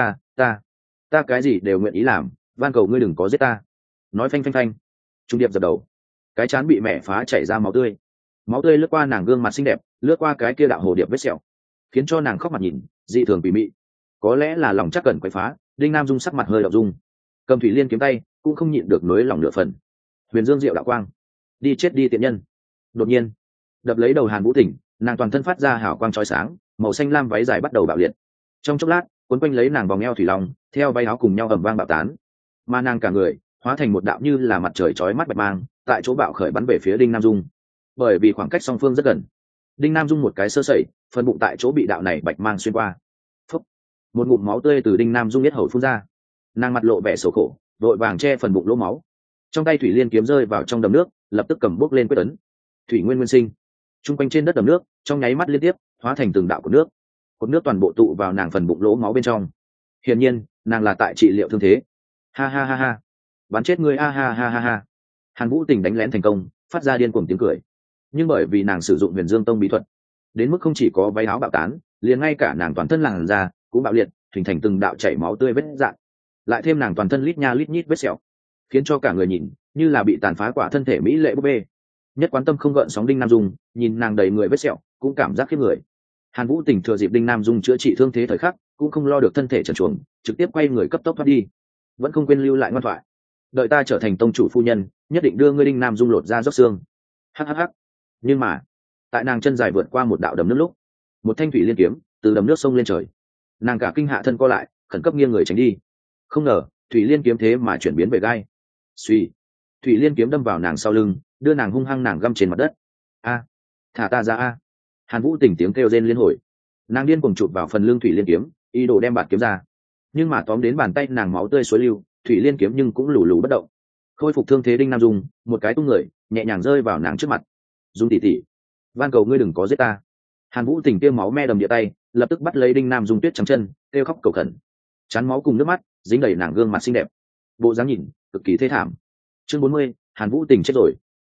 ta cái gì đều nguyện ý làm, van cầu ngươi đừng có giết ta. Nói phanh phanh phanh, trung điệp giật đầu, cái chán bị mẹ phá chảy ra máu tươi lướt qua nàng gương mặt xinh đẹp, lướt qua cái kia đạo hồ điệp vết sẹo, khiến cho nàng khóc mặt nhìn dị thường quỷ mị. Có lẽ là lòng chắc cẩn quậy phá, Đinh Nam Dung sắc mặt hơi động dung, cầm thủy liên kiếm tay cũng không nhịn được nối lòng nửa phần. Huyền Dương Diệu đạo quang, đi chết đi tiện nhân. Đột nhiên đập lấy đầu Hàn Vũ Tình, nàng toàn thân phát ra hào quang chói sáng, màu xanh lam váy dài bắt đầu bạo liệt. Trong chốc lát, quấn quanh lấy nàng vòng eo thủy long theo váy áo cùng nhau ầm vang bạo tán, mà nàng cả người hóa thành một đạo như là mặt trời chói mắt bạch mang, tại chỗ bạo khởi bắn về phía Đinh Nam Dung. Bởi vì khoảng cách song phương rất gần, Đinh Nam Dung một cái sơ sẩy, phần bụng tại chỗ bị đạo này bạch mang xuyên qua. Phốc, một ngụm máu tươi từ Đinh Nam Dung yết hầu phun ra. Nàng mặt lộ vẻ xấu khổ, vội vàng che phần bụng lỗ máu. Trong tay thủy liên kiếm rơi vào trong đầm nước, lập tức cầm bốc lên quyết ấn. Thủy nguyên nguyên sinh. Trung quanh trên đất đầm nước, trong nháy mắt liên tiếp hóa thành từng đạo của nước. Cột nước toàn bộ tụ vào nàng phần bụng lỗ máu bên trong. Hiển nhiên, nàng là tại trị liệu thương thế. Ha ha ha ha, bắn chết ngươi, ha ha ha ha ha. Hàn Vũ Tình đánh lén thành công, phát ra điên cuồng tiếng cười. Nhưng bởi vì nàng sử dụng Huyền Dương Tông bí thuật, đến mức không chỉ có váy áo bạo tán, liền ngay cả nàng toàn thân làn da cũng bạo liệt, hình thành từng đạo chảy máu tươi vết rạn. Lại thêm nàng toàn thân lít nha lít nhít vết sẹo, khiến cho cả người nhìn như là bị tàn phá quả thân thể mỹ lệ búp bê. Nhất Quán Tâm không gợn sóng Đinh Nam Dung nhìn nàng đầy người vết sẹo, cũng cảm giác khiếp người. Hàn Vũ Tình thừa dịp Đinh Nam Dung chữa trị thương thế thời khắc, cũng không lo được thân thể trần truồng, trực tiếp quay người cấp tốc thoát đi, vẫn không quên lưu lại ngoan thoại, đợi ta trở thành tông chủ phu nhân, nhất định đưa ngươi Đinh Nam Dung lột ra róc xương. Hhh. Nhưng mà, tại nàng chân dài vượt qua một đạo đầm nước lúc, một thanh thủy liên kiếm từ đầm nước sông lên trời, nàng cả kinh hạ thân co lại, khẩn cấp nghiêng người tránh đi. Không ngờ thủy liên kiếm thế mà chuyển biến về gai. Suy, thủy liên kiếm đâm vào nàng sau lưng, đưa nàng hung hăng nàng găm trên mặt đất. A, thả ta ra a. Hàn Vũ Tình tiếng kêu rên liên hồi, nàng điên cuồng chụp vào phần lưng thủy liên kiếm, ý đồ đem bạt kiếm ra. Nhưng mà tóm đến bàn tay nàng máu tươi suối lưu, thủy liên kiếm nhưng cũng lù lù bất động. Khôi phục thương thế Đinh Nam Dung một cái tung người, nhẹ nhàng rơi vào nàng trước mặt. Dung tỷ tỷ, van cầu ngươi đừng có giết ta. Hàn Vũ Tình tiêm máu me đầm địa tay, lập tức bắt lấy Đinh Nam Dung tuyết trắng chân, kêu khóc cầu khẩn. Chán máu cùng nước mắt dính đầy nàng gương mặt xinh đẹp, bộ dáng nhìn cực kỳ thê thảm. Chương 40, Hàn Vũ Tình chết rồi,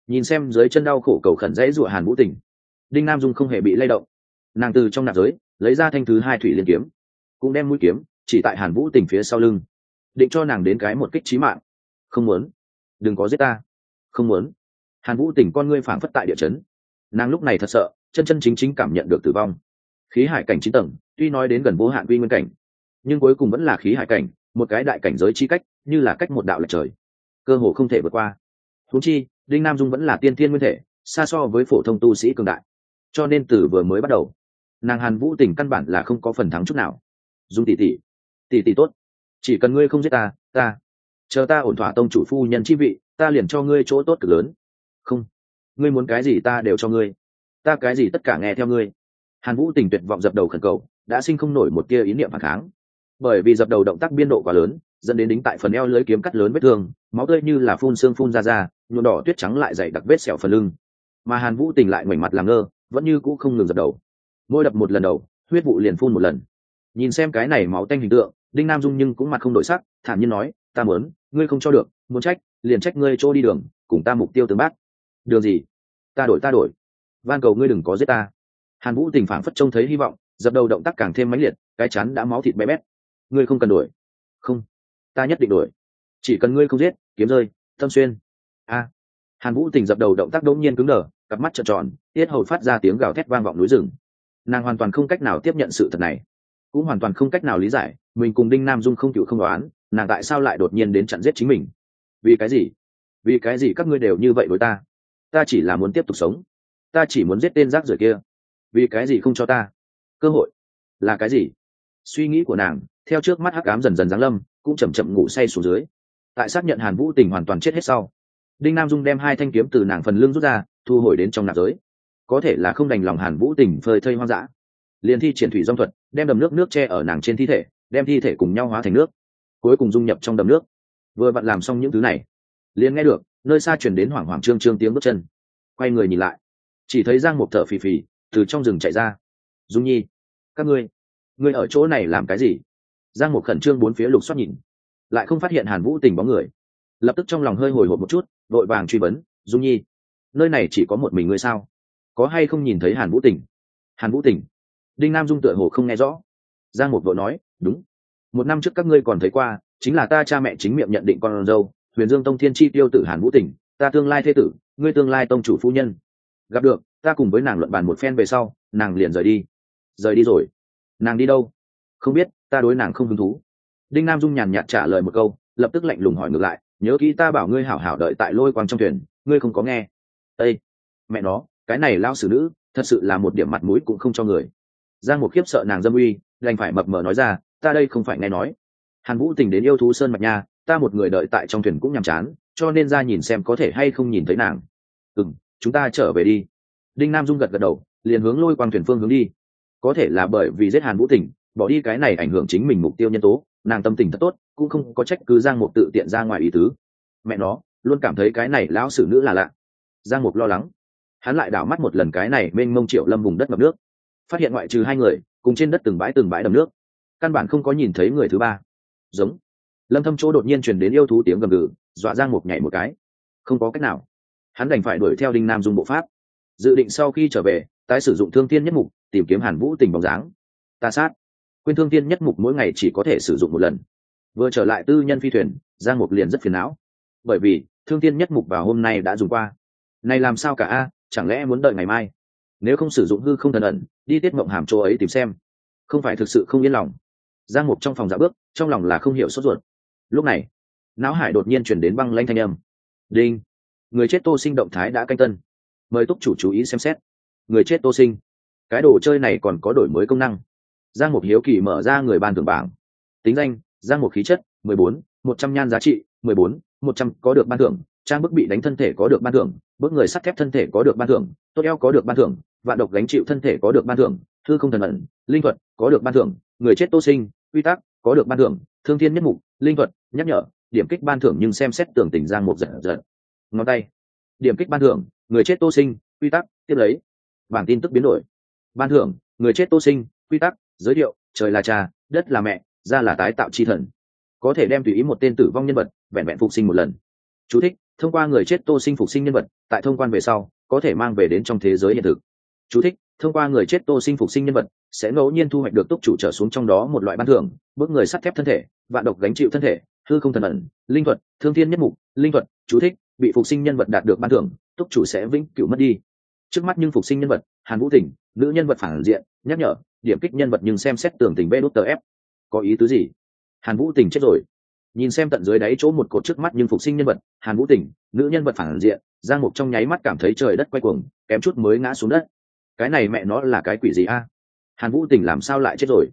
Nhìn xem dưới chân đau khổ cầu khẩn dãy rụa Hàn Vũ Tình, Đinh Nam Dung không hề bị lay động. Nàng từ trong nạp giới lấy ra thanh thứ 2 thủy liên kiếm, cũng đem mũi kiếm chỉ tại Hàn Vũ Tình phía sau lưng, định cho nàng đến cái một kích chí mạng. Không muốn, đừng có giết ta, không muốn. Hàn Vũ Tình con ngươi phảng phất tại địa chấn, nàng lúc này thật sợ, chân chân chính chính cảm nhận được tử vong. Khí hải cảnh 9 tầng, tuy nói đến gần vô hạn quy nguyên cảnh, nhưng cuối cùng vẫn là khí hải cảnh, một cái đại cảnh giới chi cách, như là cách một đạo lệch trời, cơ hồ không thể vượt qua. Huống chi, Đinh Nam Dung vẫn là tiên thiên nguyên thể, xa so với phổ thông tu sĩ cường đại, cho nên từ vừa mới bắt đầu, nàng Hàn Vũ Tình căn bản là không có phần thắng chút nào. Dung tỷ tỷ, tỷ tỷ tốt, chỉ cần ngươi không giết ta chờ ta ổn thỏa tông chủ phu nhân chi vị, ta liền cho ngươi chỗ tốt cực lớn. Không, ngươi muốn cái gì ta đều cho ngươi, ta cái gì tất cả nghe theo ngươi. Hàn Vũ Tình tuyệt vọng dập đầu khẩn cầu, đã sinh không nổi một tia ý niệm phản kháng, bởi vì dập đầu động tác biên độ quá lớn, dẫn đến đính tại phần eo lưới kiếm cắt lớn vết thương, máu tươi như là phun xương phun ra, nhuộm đỏ tuyết trắng lại dày đặc vết sẹo phần lưng. Mà Hàn Vũ Tình lại ngoảnh mặt làm ngơ, vẫn như cũ không ngừng dập đầu. Mỗi đập một lần đầu, huyết vụ liền phun một lần. Nhìn xem cái này máu tanh hình tượng, Đinh Nam Dung nhưng cũng mặt không đổi sắc, thản nhiên nói, ta muốn, ngươi không cho được, muốn trách, liền trách ngươi chỗ đi đường, cùng ta mục tiêu tương bác. Đường gì? Ta đổi, van cầu ngươi đừng có giết ta. Hàn Vũ Tình phảng phất trông thấy hy vọng, dập đầu động tác càng thêm mãnh liệt, cái chán đã máu thịt bé bét. Ngươi không cần đuổi. Không, ta nhất định đuổi. Chỉ cần ngươi không giết, kiếm rơi, tâm xuyên. A. Hàn Vũ Tình dập đầu động tác đống nhiên cứng đờ, cặp mắt trợn tròn, tiết hầu phát ra tiếng gào thét vang vọng núi rừng. Nàng hoàn toàn không cách nào tiếp nhận sự thật này, cũng hoàn toàn không cách nào lý giải mình cùng Đinh Nam Dung không cựu không đoán, nàng tại sao lại đột nhiên đến chặn giết chính mình. Vì cái gì các ngươi đều như vậy với ta? Ta chỉ là muốn tiếp tục sống, ta chỉ muốn giết tên rác rưởi kia. Vì cái gì không cho ta cơ hội? Là cái gì? Suy nghĩ của nàng theo trước mắt hắc ám dần dần giáng lâm, cũng chậm chậm ngủ say xuống dưới. Tại xác nhận Hàn Vũ Tình hoàn toàn chết hết sau, Đinh Nam Dung đem 2 thanh kiếm từ nàng phần lưng rút ra, thu hồi đến trong nạp giới. Có thể là không đành lòng Hàn Vũ Tình phơi thây hoang dã, liền thi triển thủy dòng thuật, đem đầm nước che ở nàng trên thi thể, đem thi thể cùng nhau hóa thành nước, cuối cùng dung nhập trong đầm nước. Vừa vặn làm xong những thứ này, liền nghe được nơi xa truyền đến hoảng hoảng trương trương tiếng bước chân. Quay người nhìn lại, chỉ thấy Giang Mục thở phì phì từ trong rừng chạy ra. Dung Nhi, các ngươi ở chỗ này làm cái gì? Giang Mục khẩn trương bốn phía lục soát nhìn, lại không phát hiện Hàn Vũ Tình bóng người, lập tức trong lòng hơi hồi hộp một chút, vội vàng truy vấn, Dung Nhi, nơi này chỉ có một mình ngươi sao? Có hay không nhìn thấy Hàn Vũ Tình? Hàn Vũ Tình? Đinh Nam Dung tựa hồ không nghe rõ. Giang Mục vội nói, đúng, 1 năm trước các ngươi còn thấy qua, chính là ta cha mẹ chính miệng nhận định con dâu Huyền Dương Tông Thiên Chi tiêu tử Hàn Vũ Tình, ta tương lai thê tử, ngươi tương lai tông chủ phu nhân. Gặp được, ta cùng với nàng luận bàn một phen về sau, nàng liền rời đi rồi. Nàng đi đâu? Không biết, ta đối nàng không hứng thú. Đinh Nam Dung nhàn nhạt trả lời một câu, lập tức lạnh lùng hỏi ngược lại, nhớ kỹ ta bảo ngươi hảo hảo đợi tại lôi quang trong thuyền, ngươi không có nghe? Ê, mẹ nó, cái này lao xử nữ thật sự là một điểm mặt mũi cũng không cho người. Giang Mục khiếp sợ nàng dâm uy, đành phải mập mờ nói ra, ta đây không phải nghe nói Hàn Vũ Tình đến yêu thú sơn mạch nha, ta một người đợi tại trong thuyền cũng nhàm chán, cho nên ra nhìn xem có thể hay không nhìn thấy nàng. Chúng ta trở về đi. Đinh Nam Dung gật gật đầu, liền hướng lôi quang thuyền phương hướng đi. Có thể là bởi vì giết Hàn Vũ Tình, bỏ đi cái này ảnh hưởng chính mình mục tiêu nhân tố, nàng tâm tình thật tốt, cũng không có trách cứ Giang Mục tự tiện ra ngoài ý tứ. Mẹ nó, luôn cảm thấy cái này lão xử nữ là lạ. Giang Mục lo lắng, hắn lại đảo mắt một lần cái này mênh mông triệu lâm vùng đất ngập nước, phát hiện ngoại trừ 2 người cùng trên đất từng bãi đầm nước, căn bản không có nhìn thấy người thứ ba. Giống. Lâm Thâm chỗ đột nhiên truyền đến yêu thú tiếng gầm gừ, dọa Giang Mục nhảy một cái. Không có cách nào, hắn đành phải đuổi theo Đinh Nam Dung bộ pháp, dự định sau khi trở về tái sử dụng Thương Tiên Nhất Mục tìm kiếm Hàn Vũ Tình bóng dáng. Ta sát, quên Thương Tiên Nhất Mục mỗi ngày chỉ có thể sử dụng 1 lần. Vừa trở lại tư nhân phi thuyền, Giang Mục liền rất phiền não, bởi vì Thương Tiên Nhất Mục vào hôm nay đã dùng qua. Này làm sao cả a, chẳng lẽ muốn đợi ngày mai? Nếu không sử dụng hư không thần ẩn, đi Tiết Mộng Hàm chỗ ấy tìm xem, không phải thực sự không yên lòng. Giang Mục trong phòng dạ bước, trong lòng là không hiểu sốt ruột. Lúc này, não hải đột nhiên chuyển đến băng lanh thanh âm. Đinh, người chết Tô Sinh động thái đã canh tân, mời túc chủ chú ý xem xét. Người chết Tô Sinh, cái đồ chơi này còn có đổi mới công năng. Giang Mục hiếu kỳ mở ra người ban thưởng bảng. Tính danh: Giang Mục khí chất 14, 100 nhan giá trị 14, 100 có được ban thưởng. Trang bức bị đánh thân thể có được ban thưởng, bước người sắt thép thân thể có được ban thưởng, tốt eo có được ban thưởng, vạn độc gánh chịu thân thể có được ban thưởng, thư không thần ẩn, linh thuật có được ban thưởng, người chết Tô Sinh, quy tắc có được ban thưởng, Thương Thiên Nhất Mục, linh thuật nhắc nhở, điểm kích ban thưởng nhưng xem xét tưởng tình. Giang Mục giật giật ngón tay, điểm kích ban thưởng, người chết Tô Sinh, quy tắc tiếp lấy. Bảng tin tức biến đổi. Ban thưởng, người chết Tô Sinh, quy tắc giới thiệu, trời là cha, đất là mẹ, ra là tái tạo chi thần, có thể đem tùy ý một tên tử vong nhân vật vẹn vẹn phục sinh 1 lần. Chú thích: thông qua người chết tô sinh phục sinh nhân vật tại thông quan về sau có thể mang về đến trong thế giới hiện thực. Chú thích: thông qua người chết tô sinh phục sinh nhân vật sẽ ngẫu nhiên thu hoạch được túc chủ trở xuống trong đó một loại ban thưởng: bước người sắt thép thân thể, vạn độc gánh chịu thân thể, hư không thần ẩn, linh thuật, thương thiên nhất mục, linh thuật. Chú thích: bị phục sinh nhân vật đạt được ban thưởng, túc chủ sẽ vĩnh cửu mất đi. Trước mắt nhưng phục sinh nhân vật Hàn Vũ Tỉnh, nữ nhân vật phản diện. Nhắc nhở: điểm kích nhân vật nhưng xem xét tường tình vđf. Có ý tứ gì? Hàn Vũ Tỉnh chết rồi. Nhìn xem tận dưới đáy chỗ một cột trước mắt nhưng phục sinh nhân vật Hàn Vũ Tỉnh, nữ nhân vật phản diện, Giang Mục trong nháy mắt cảm thấy trời đất quay cuồng, kém chút mới ngã xuống đất. Cái này mẹ nó là cái quỷ gì a? Hàn Vũ Tỉnh làm sao lại chết rồi?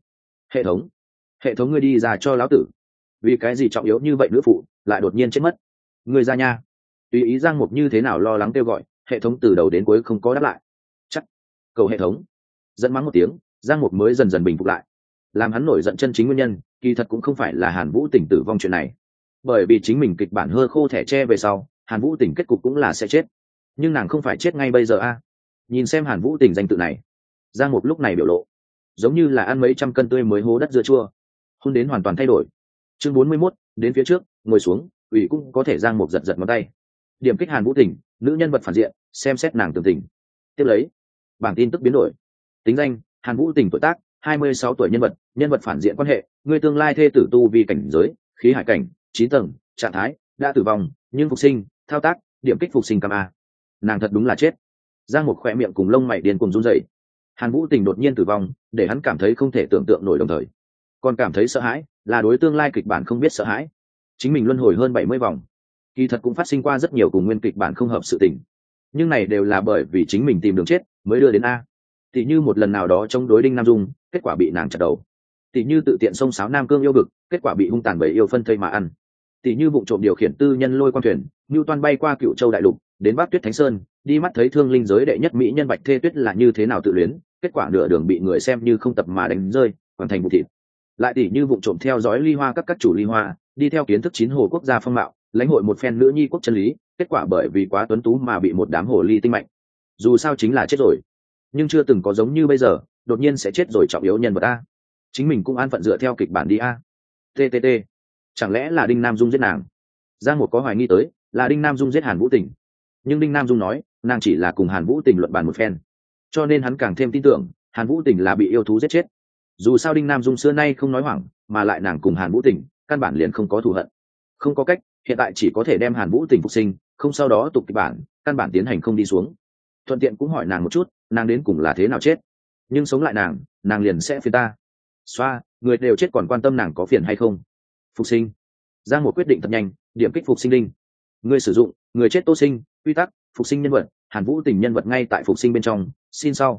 Hệ thống ngươi đi ra cho lão tử. Vì cái gì trọng yếu như vậy nữ phụ lại đột nhiên chết mất? Ngươi ra nha. Tùy ý Giang Mục như thế nào lo lắng kêu gọi, hệ thống từ đầu đến cuối không có đáp lại. Chắc cầu hệ thống. Giận mắng một tiếng, Giang Mục mới dần dần bình phục lại. Làm hắn nổi giận chân chính nguyên nhân kỳ thật cũng không phải là Hàn Vũ Tỉnh tử vong chuyện này, bởi vì chính mình kịch bản hơ khô thẻ tre về sau Hàn Vũ Tỉnh kết cục cũng là sẽ chết, nhưng nàng không phải chết ngay bây giờ a. Nhìn xem Hàn Vũ Tỉnh danh tự này, Giang Mục lúc này biểu lộ giống như là ăn mấy trăm cân tươi mới hố đất dưa chua, hôn đến hoàn toàn thay đổi. Chương 41, đến phía trước ngồi xuống, ủy cũng có thể. Giang Mục giật giật ngón tay, điểm kích Hàn Vũ Tỉnh, nữ nhân vật phản diện, xem xét nàng tường tình. Tiếp lấy bảng tin tức biến đổi, tính danh Hàn Vũ Tỉnh, tuổi tác 26 tuổi, nhân vật phản diện, quan hệ người tương lai thê tử, tu vi cảnh giới khí hải cảnh 9 tầng, trạng thái đã tử vong nhưng phục sinh, thao tác điểm kích phục sinh cam a. Nàng thật đúng là chết. Giang Mục khỏe miệng cùng lông mày điên cùng run rẩy. Hàn Vũ Tỉnh đột nhiên tử vong để hắn cảm thấy không thể tưởng tượng nổi, đồng thời còn cảm thấy sợ hãi, là đối tương lai kịch bản không biết sợ hãi. Chính mình luân hồi hơn 70 vòng, kỳ thật cũng phát sinh qua rất nhiều cùng nguyên kịch bản không hợp sự tình, nhưng này đều là bởi vì chính mình tìm đường chết mới đưa đến a. Tỷ như một lần nào đó chống đối Đinh Nam Dung, kết quả bị nàng chặt đầu. Tỷ như tự tiện xông xáo Nam Cương yêu vực, kết quả bị hung tàn bầy yêu phân thây mà ăn. Tỷ như vụ trộm điều khiển tư nhân lôi quan thuyền, Nưu Toan bay qua Cựu Châu đại lục, đến Bắc Tuyết Thánh Sơn, đi mắt thấy thương linh giới đệ nhất mỹ nhân Bạch Thê Tuyết là như thế nào tự luyến, kết quả nửa đường bị người xem như không tập mà đánh rơi, hoàn thành vụ thịt. Lại tỷ như vụ trộm theo dõi ly hoa các chủ ly hoa, đi theo kiến thức 9 hồ quốc gia phong mạo, lãnh hội một phen nữ nhi quốc chân lý, kết quả bởi vì quá tuấn tú mà bị một đám hồ ly tinh mạnh. Dù sao chính là chết rồi, nhưng chưa từng có giống như bây giờ đột nhiên sẽ chết rồi trọng yếu nhân vật a. Chính mình cũng an phận dựa theo kịch bản đi a. TTT, chẳng lẽ là Đinh Nam Dung giết nàng? Giang Mục có hoài nghi tới là Đinh Nam Dung giết Hàn Vũ Tỉnh, nhưng Đinh Nam Dung nói nàng chỉ là cùng Hàn Vũ Tỉnh luận bàn một phen, cho nên hắn càng thêm tin tưởng Hàn Vũ Tỉnh là bị yêu thú giết chết. Dù sao Đinh Nam Dung xưa nay không nói hoảng, mà lại nàng cùng Hàn Vũ Tỉnh căn bản liền không có thù hận. Không có cách, hiện tại chỉ có thể đem Hàn Vũ Tỉnh phục sinh, không sau đó tục kịch bản, căn bản tiến hành không đi xuống. Thuận tiện cũng hỏi nàng một chút nàng đến cùng là thế nào chết, nhưng sống lại nàng liền sẽ phiền ta. Xoa, người đều chết còn quan tâm nàng có phiền hay không? Phục sinh. Giang Một quyết định thật nhanh, điểm kích phục sinh đinh. Người sử dụng người chết tô sinh, quy tắc phục sinh nhân vật Hàn Vũ Tỉnh, nhân vật ngay tại phục sinh bên trong, xin sau.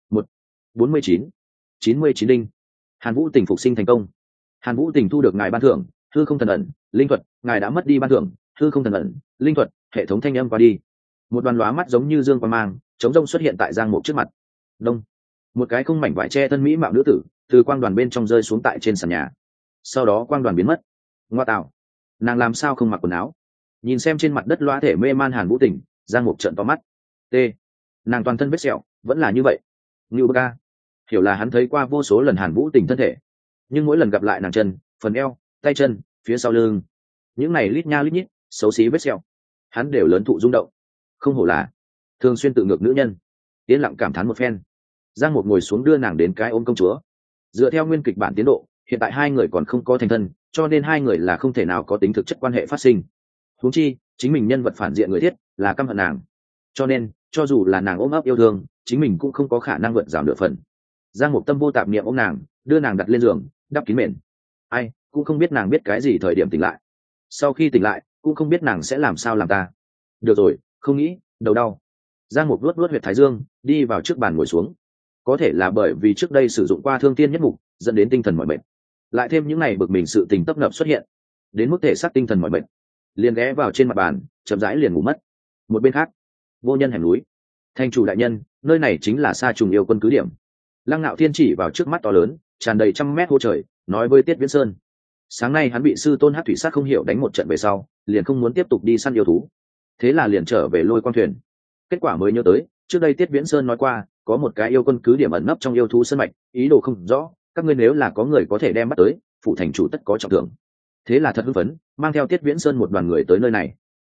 149 đinh. Hàn Vũ Tỉnh phục sinh thành công. Hàn Vũ Tỉnh thu được ngài ban thưởng hư không thần ẩn, linh thuật. Ngài đã mất đi ban thưởng hư không thần ẩn, linh thuật. Hệ thống thanh âm qua đi, một đoàn lóa mắt giống như dương quang mang chống rông xuất hiện tại Giang Mục trước mặt. Đông, một cái không mảnh vải che thân mỹ mạo nữ tử từ quang đoàn bên trong rơi xuống tại trên sàn nhà, sau đó quang đoàn biến mất. Ngoa tạo, nàng làm sao không mặc quần áo? Nhìn xem trên mặt đất loa thể mê man Hàn Vũ Tỉnh, Giang Mục trợn to mắt. T, nàng toàn thân vết sẹo vẫn là như vậy. Ngưu Bơ, hiểu là hắn thấy qua vô số lần Hàn Vũ Tỉnh thân thể, nhưng mỗi lần gặp lại nàng chân, phần eo, tay chân, phía sau lưng, những này lít nha lít nhít xấu xí vết sẹo, hắn đều lớn thụ rung động. Không hổ là thường xuyên tự ngược nữ nhân. Yên lặng cảm thán một phen, Giang Một ngồi xuống đưa nàng đến cái ôm công chúa. Dựa theo nguyên kịch bản tiến độ, hiện tại hai người còn không có thành thân, cho nên hai người là không thể nào có tính thực chất quan hệ phát sinh. Huống chi chính mình nhân vật phản diện người thiết là căm hận nàng, cho nên cho dù là nàng ôm ấp yêu thương, chính mình cũng không có khả năng vượt rào nửa phần. Giang Một tâm vô tạp niệm ôm nàng, đưa nàng đặt lên giường, đắp kín mền. Ai cũng không biết nàng biết cái gì thời điểm tỉnh lại. Sau khi tỉnh lại cũng không biết nàng sẽ làm sao làm ta. Được rồi, không nghĩ, đầu đau. Giang Mục luốt huyệt thái dương, đi vào trước bàn ngồi xuống. Có thể là bởi vì trước đây sử dụng qua thương tiên nhất mục, dẫn đến tinh thần mỏi mệt, lại thêm những ngày bực mình sự tình tấp nập xuất hiện, đến mức thể xác tinh thần mỏi mệt, liền ghé vào trên mặt bàn, chậm rãi liền ngủ mất. Một bên khác, vô nhân hẻm núi, thành chủ đại nhân, nơi này chính là Sa Trùng yêu quân cứ điểm. Lăng Nạo Thiên chỉ vào trước mắt to lớn, tràn đầy trăm mét hô trời, nói với Tiết Viễn Sơn. Sáng nay hắn bị sư tôn Hắc Thủy Sát không hiểu đánh một trận về sau, liền không muốn tiếp tục đi săn yêu thú, thế là liền trở về Lôi Quang Thuyền. Kết quả mới nhớ tới, trước đây Tiết Viễn Sơn nói qua, có một cái yêu quân cứ điểm ẩn nấp trong yêu thú sơn mạch, ý đồ không rõ, các ngươi nếu là có người có thể đem bắt tới, phụ thành chủ tất có trọng thưởng. Thế là thật hưng phấn, mang theo Tiết Viễn Sơn một đoàn người tới nơi này.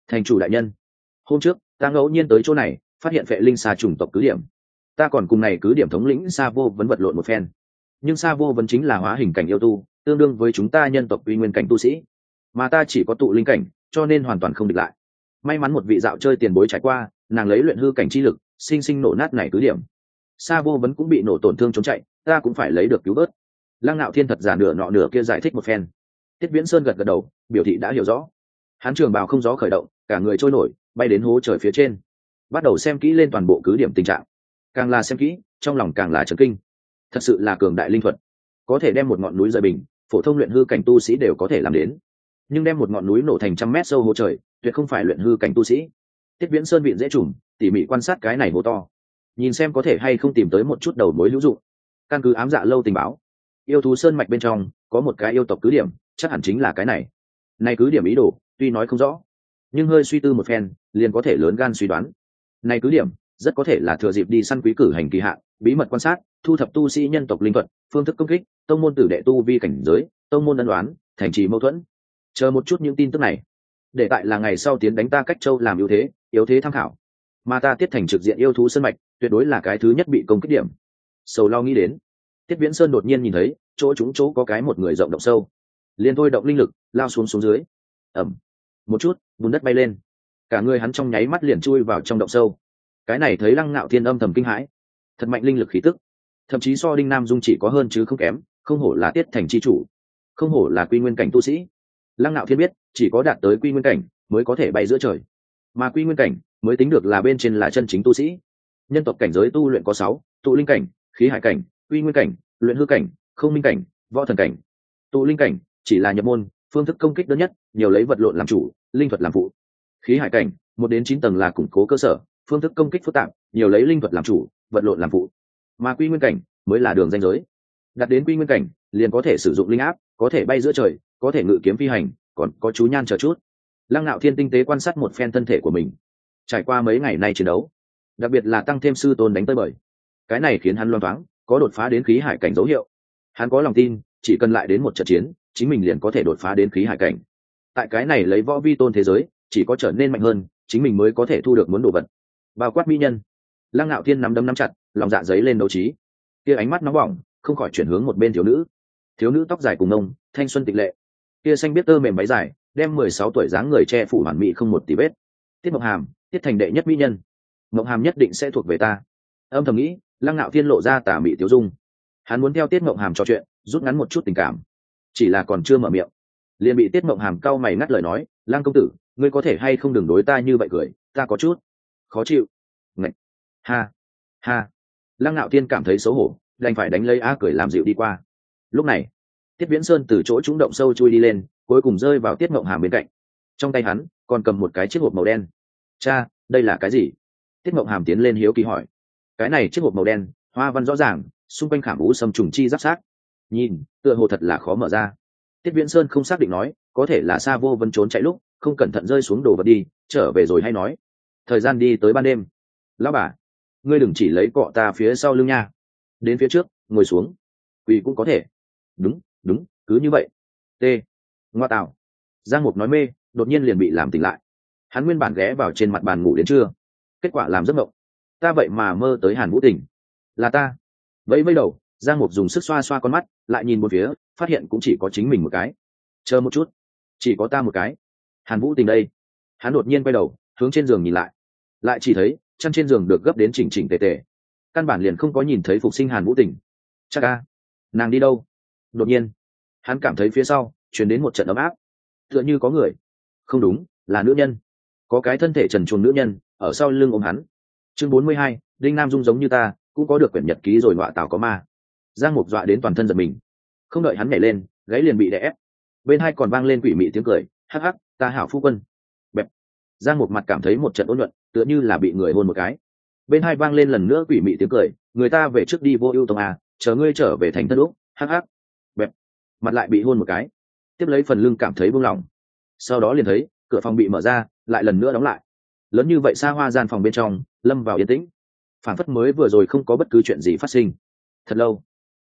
Thành chủ đại nhân, hôm trước ta ngẫu nhiên tới chỗ này, phát hiện vệ linh xà chủng tộc cứ điểm. Ta còn cùng này cứ điểm thống lĩnh Sa Vô Vấn vật lộn một phen. Nhưng Sa Vô Vấn chính là hóa hình cảnh yêu tu, tương đương với chúng ta nhân tộc uy nguyên cảnh tu sĩ, mà ta chỉ có tụ linh cảnh, cho nên hoàn toàn không địch lại. May mắn một vị dạo chơi tiền bối trải qua, nàng lấy luyện hư cảnh chi lực, sinh sinh nổ nát này cứ điểm. Sa Vô Vấn cũng bị nổ tổn thương trốn chạy, ta cũng phải lấy được cứu vớt. Lăng Nạo Thiên thật giả nửa nọ nửa kia giải thích một phen. Tiết Viễn Sơn gật gật đầu, biểu thị đã hiểu rõ. Hắn trường bào không gió khởi động, cả người trôi nổi, bay đến hố trời phía trên, bắt đầu xem kỹ lên toàn bộ cứ điểm tình trạng. Càng là xem kỹ, trong lòng càng là chấn kinh. Thật sự là cường đại linh thuật, có thể đem một ngọn núi rời bình, phổ thông luyện hư cảnh tu sĩ đều có thể làm đến. Nhưng đem một ngọn núi nổ thành trăm mét sâu hố trời, tuyệt không phải luyện hư cảnh tu sĩ. Tiết Viễn Sơn vịn dễ trùng, tỉ mỉ quan sát cái này hố to, nhìn xem có thể hay không tìm tới một chút đầu mối hữu dụng. Căn cứ ám dạ lâu tình báo, yêu thú sơn mạch bên trong có một cái yêu tộc cứ điểm, chắc hẳn chính là cái này. Này cứ điểm ý đồ tuy nói không rõ, nhưng hơi suy tư một phen liền có thể lớn gan suy đoán. Này cứ điểm rất có thể là thừa dịp đi săn quý cử hành kỳ hạn, bí mật quan sát, thu thập tu sĩ nhân tộc linh thuật, phương thức công kích, tông môn tử đệ tu vi cảnh giới, tông môn ân đoán, thành trì mâu thuẫn. Chờ một chút những tin tức này, để tại là ngày sau tiến đánh ta Cách Châu làm yếu thế tham khảo. Mà ta Tiết Thành trực diện yêu thú sơn mạch, tuyệt đối là cái thứ nhất bị công kích điểm. Sầu lo nghĩ đến, Tiết Viễn Sơn đột nhiên nhìn thấy chỗ có cái một người rộng động sâu, liền thôi động linh lực lao xuống dưới. Ẩm, một chút bùn đất bay lên, cả người hắn trong nháy mắt liền chui vào trong động sâu. Cái này thấy Lăng Nạo Thiên âm thầm kinh hãi, thật mạnh linh lực khí tức, thậm chí so Đinh Nam Dung chỉ có hơn chứ không kém. Không hổ là Tiết Thành chi chủ, không hổ là quy nguyên cảnh tu sĩ. Lăng Nạo Thiên biết, chỉ có đạt tới quy nguyên cảnh mới có thể bay giữa trời, mà quy nguyên cảnh mới tính được là bên trên là chân chính tu sĩ. Nhân tộc cảnh giới tu luyện có 6: tụ linh cảnh, khí hải cảnh, quy nguyên cảnh, luyện hư cảnh, không minh cảnh, võ thần cảnh. Tụ linh cảnh chỉ là nhập môn, phương thức công kích đơn nhất, nhiều lấy vật lộn làm chủ, linh thuật làm phụ. Khí hải cảnh 1 đến 9 tầng là củng cố cơ sở, phương thức công kích phức tạp, nhiều lấy linh thuật làm chủ, vật lộn làm phụ. Mà quy nguyên cảnh mới là đường ranh giới. Đạt đến quy nguyên cảnh liền có thể sử dụng linh áp, có thể bay giữa trời, có thể ngự kiếm phi hành, còn có chú nhan chờ chút. Lăng Nạo Thiên tinh tế quan sát một phen thân thể của mình, trải qua mấy ngày nay chiến đấu, đặc biệt là tăng thêm sư tôn đánh tới bời, cái này khiến hắn loang thoáng có đột phá đến khí hải cảnh dấu hiệu. Hắn có lòng tin, chỉ cần lại đến một trận chiến, chính mình liền có thể đột phá đến khí hải cảnh. Tại cái này lấy võ vi tôn thế giới, chỉ có trở nên mạnh hơn, chính mình mới có thể thu được muốn đồ vật, bao quát mỹ nhân. Lăng Nạo Thiên nắm đấm nắm chặt, lòng dạ giấy lên đấu trí. Kia ánh mắt nóng bỏng không khỏi chuyển hướng một bên thiếu nữ tóc dài cùng ngông, thanh xuân tịch lệ, kia xanh biết tơ mềm váy dài, đem 16 tuổi dáng người che phủ hoàn mỹ không một tì vết. Tiết Mộng Hàm, Tiết Thành đệ nhất mỹ nhân, Mộng Hàm nhất định sẽ thuộc về ta. Âm thầm nghĩ, Lăng Nạo Thiên lộ ra tà mị tiêu dung. Hắn muốn theo Tiết Mộng Hàm trò chuyện, rút ngắn một chút tình cảm, chỉ là còn chưa mở miệng, liền bị Tiết Mộng Hàm cau mày ngắt lời nói: Lăng công tử, ngươi có thể hay không đừng đối ta như vậy cười, ta có chút khó chịu. Ngạch, ha ha. Lăng Nạo Thiên cảm thấy xấu hổ, đành phải đánh lấy cười làm dịu đi qua. Lúc này, Tiết Viễn Sơn từ chỗ trũng động sâu chui đi lên, cuối cùng rơi vào Tiết Mộng Hàm bên cạnh. Trong tay hắn còn cầm một cái chiếc hộp màu đen. Cha, đây là cái gì? Tiết Mộng Hàm tiến lên hiếu kỳ hỏi. Cái này chiếc hộp màu đen, hoa văn rõ ràng, xung quanh khảm ú sâm trùng chi giáp sát. Nhìn, tựa hồ thật là khó mở ra. Tiết Viễn Sơn không xác định nói, có thể là Sa Vô Vân trốn chạy lúc không cẩn thận rơi xuống đồ vật đi, trở về rồi hay nói. Thời gian đi tới ban đêm. Lão bà, ngươi đừng chỉ lấy cọ ta phía sau lưng nha. Đến phía trước, ngồi xuống. Quỳ cũng có thể. Đúng, cứ như vậy. T. Ngoa tạo. Giang Mục nói mê, đột nhiên liền bị làm tỉnh lại. Hắn nguyên bản ghé vào trên mặt bàn ngủ đến trưa, kết quả làm giấc mộng. Ta vậy mà mơ tới Hàn Vũ Tình. Là ta. Vẫy đầu, Giang Mục dùng sức xoa xoa con mắt, lại nhìn một phía, phát hiện cũng chỉ có chính mình một cái. Chờ một chút, chỉ có ta một cái. Hàn Vũ Tình đây. Hắn đột nhiên quay đầu, hướng trên giường nhìn lại chỉ thấy chăn trên giường được gấp đến chỉnh chỉnh tề tề, căn bản liền không có nhìn thấy phục sinh Hàn Vũ Tình. Chắc nàng đi đâu? Đột nhiên, hắn cảm thấy phía sau truyền đến một trận ấm áp, tựa như có người, không đúng, là nữ nhân, có cái thân thể trần truồng nữ nhân ở sau lưng ôm hắn. Chương 42, Đinh Nam Dung giống như ta, cũng có được quyển nhật ký rồi, ngọa tảo có ma. Giang Mục dọa đến toàn thân giật mình, không đợi hắn nhảy lên, gáy liền bị đè ép. Bên hai còn vang lên quỷ mị tiếng cười, hắc hắc, ta hảo phu quân. Bẹp. Giang Mục mặt cảm thấy một trận ôn nhuận, tựa như là bị người hôn một cái. Bên hai vang lên lần nữa quỷ mị tiếng cười, người ta về trước đi vô ưu tông chờ ngươi trở về thành thân úc, hắc hắc. Bẹp. Mặt lại bị hôn một cái, tiếp lấy phần lưng cảm thấy buông lỏng. Sau đó liền thấy cửa phòng bị mở ra, lại lần nữa đóng lại. Lớn như vậy xa hoa gian phòng bên trong lâm vào yên tĩnh, phản phất mới vừa rồi không có bất cứ chuyện gì phát sinh. Thật lâu.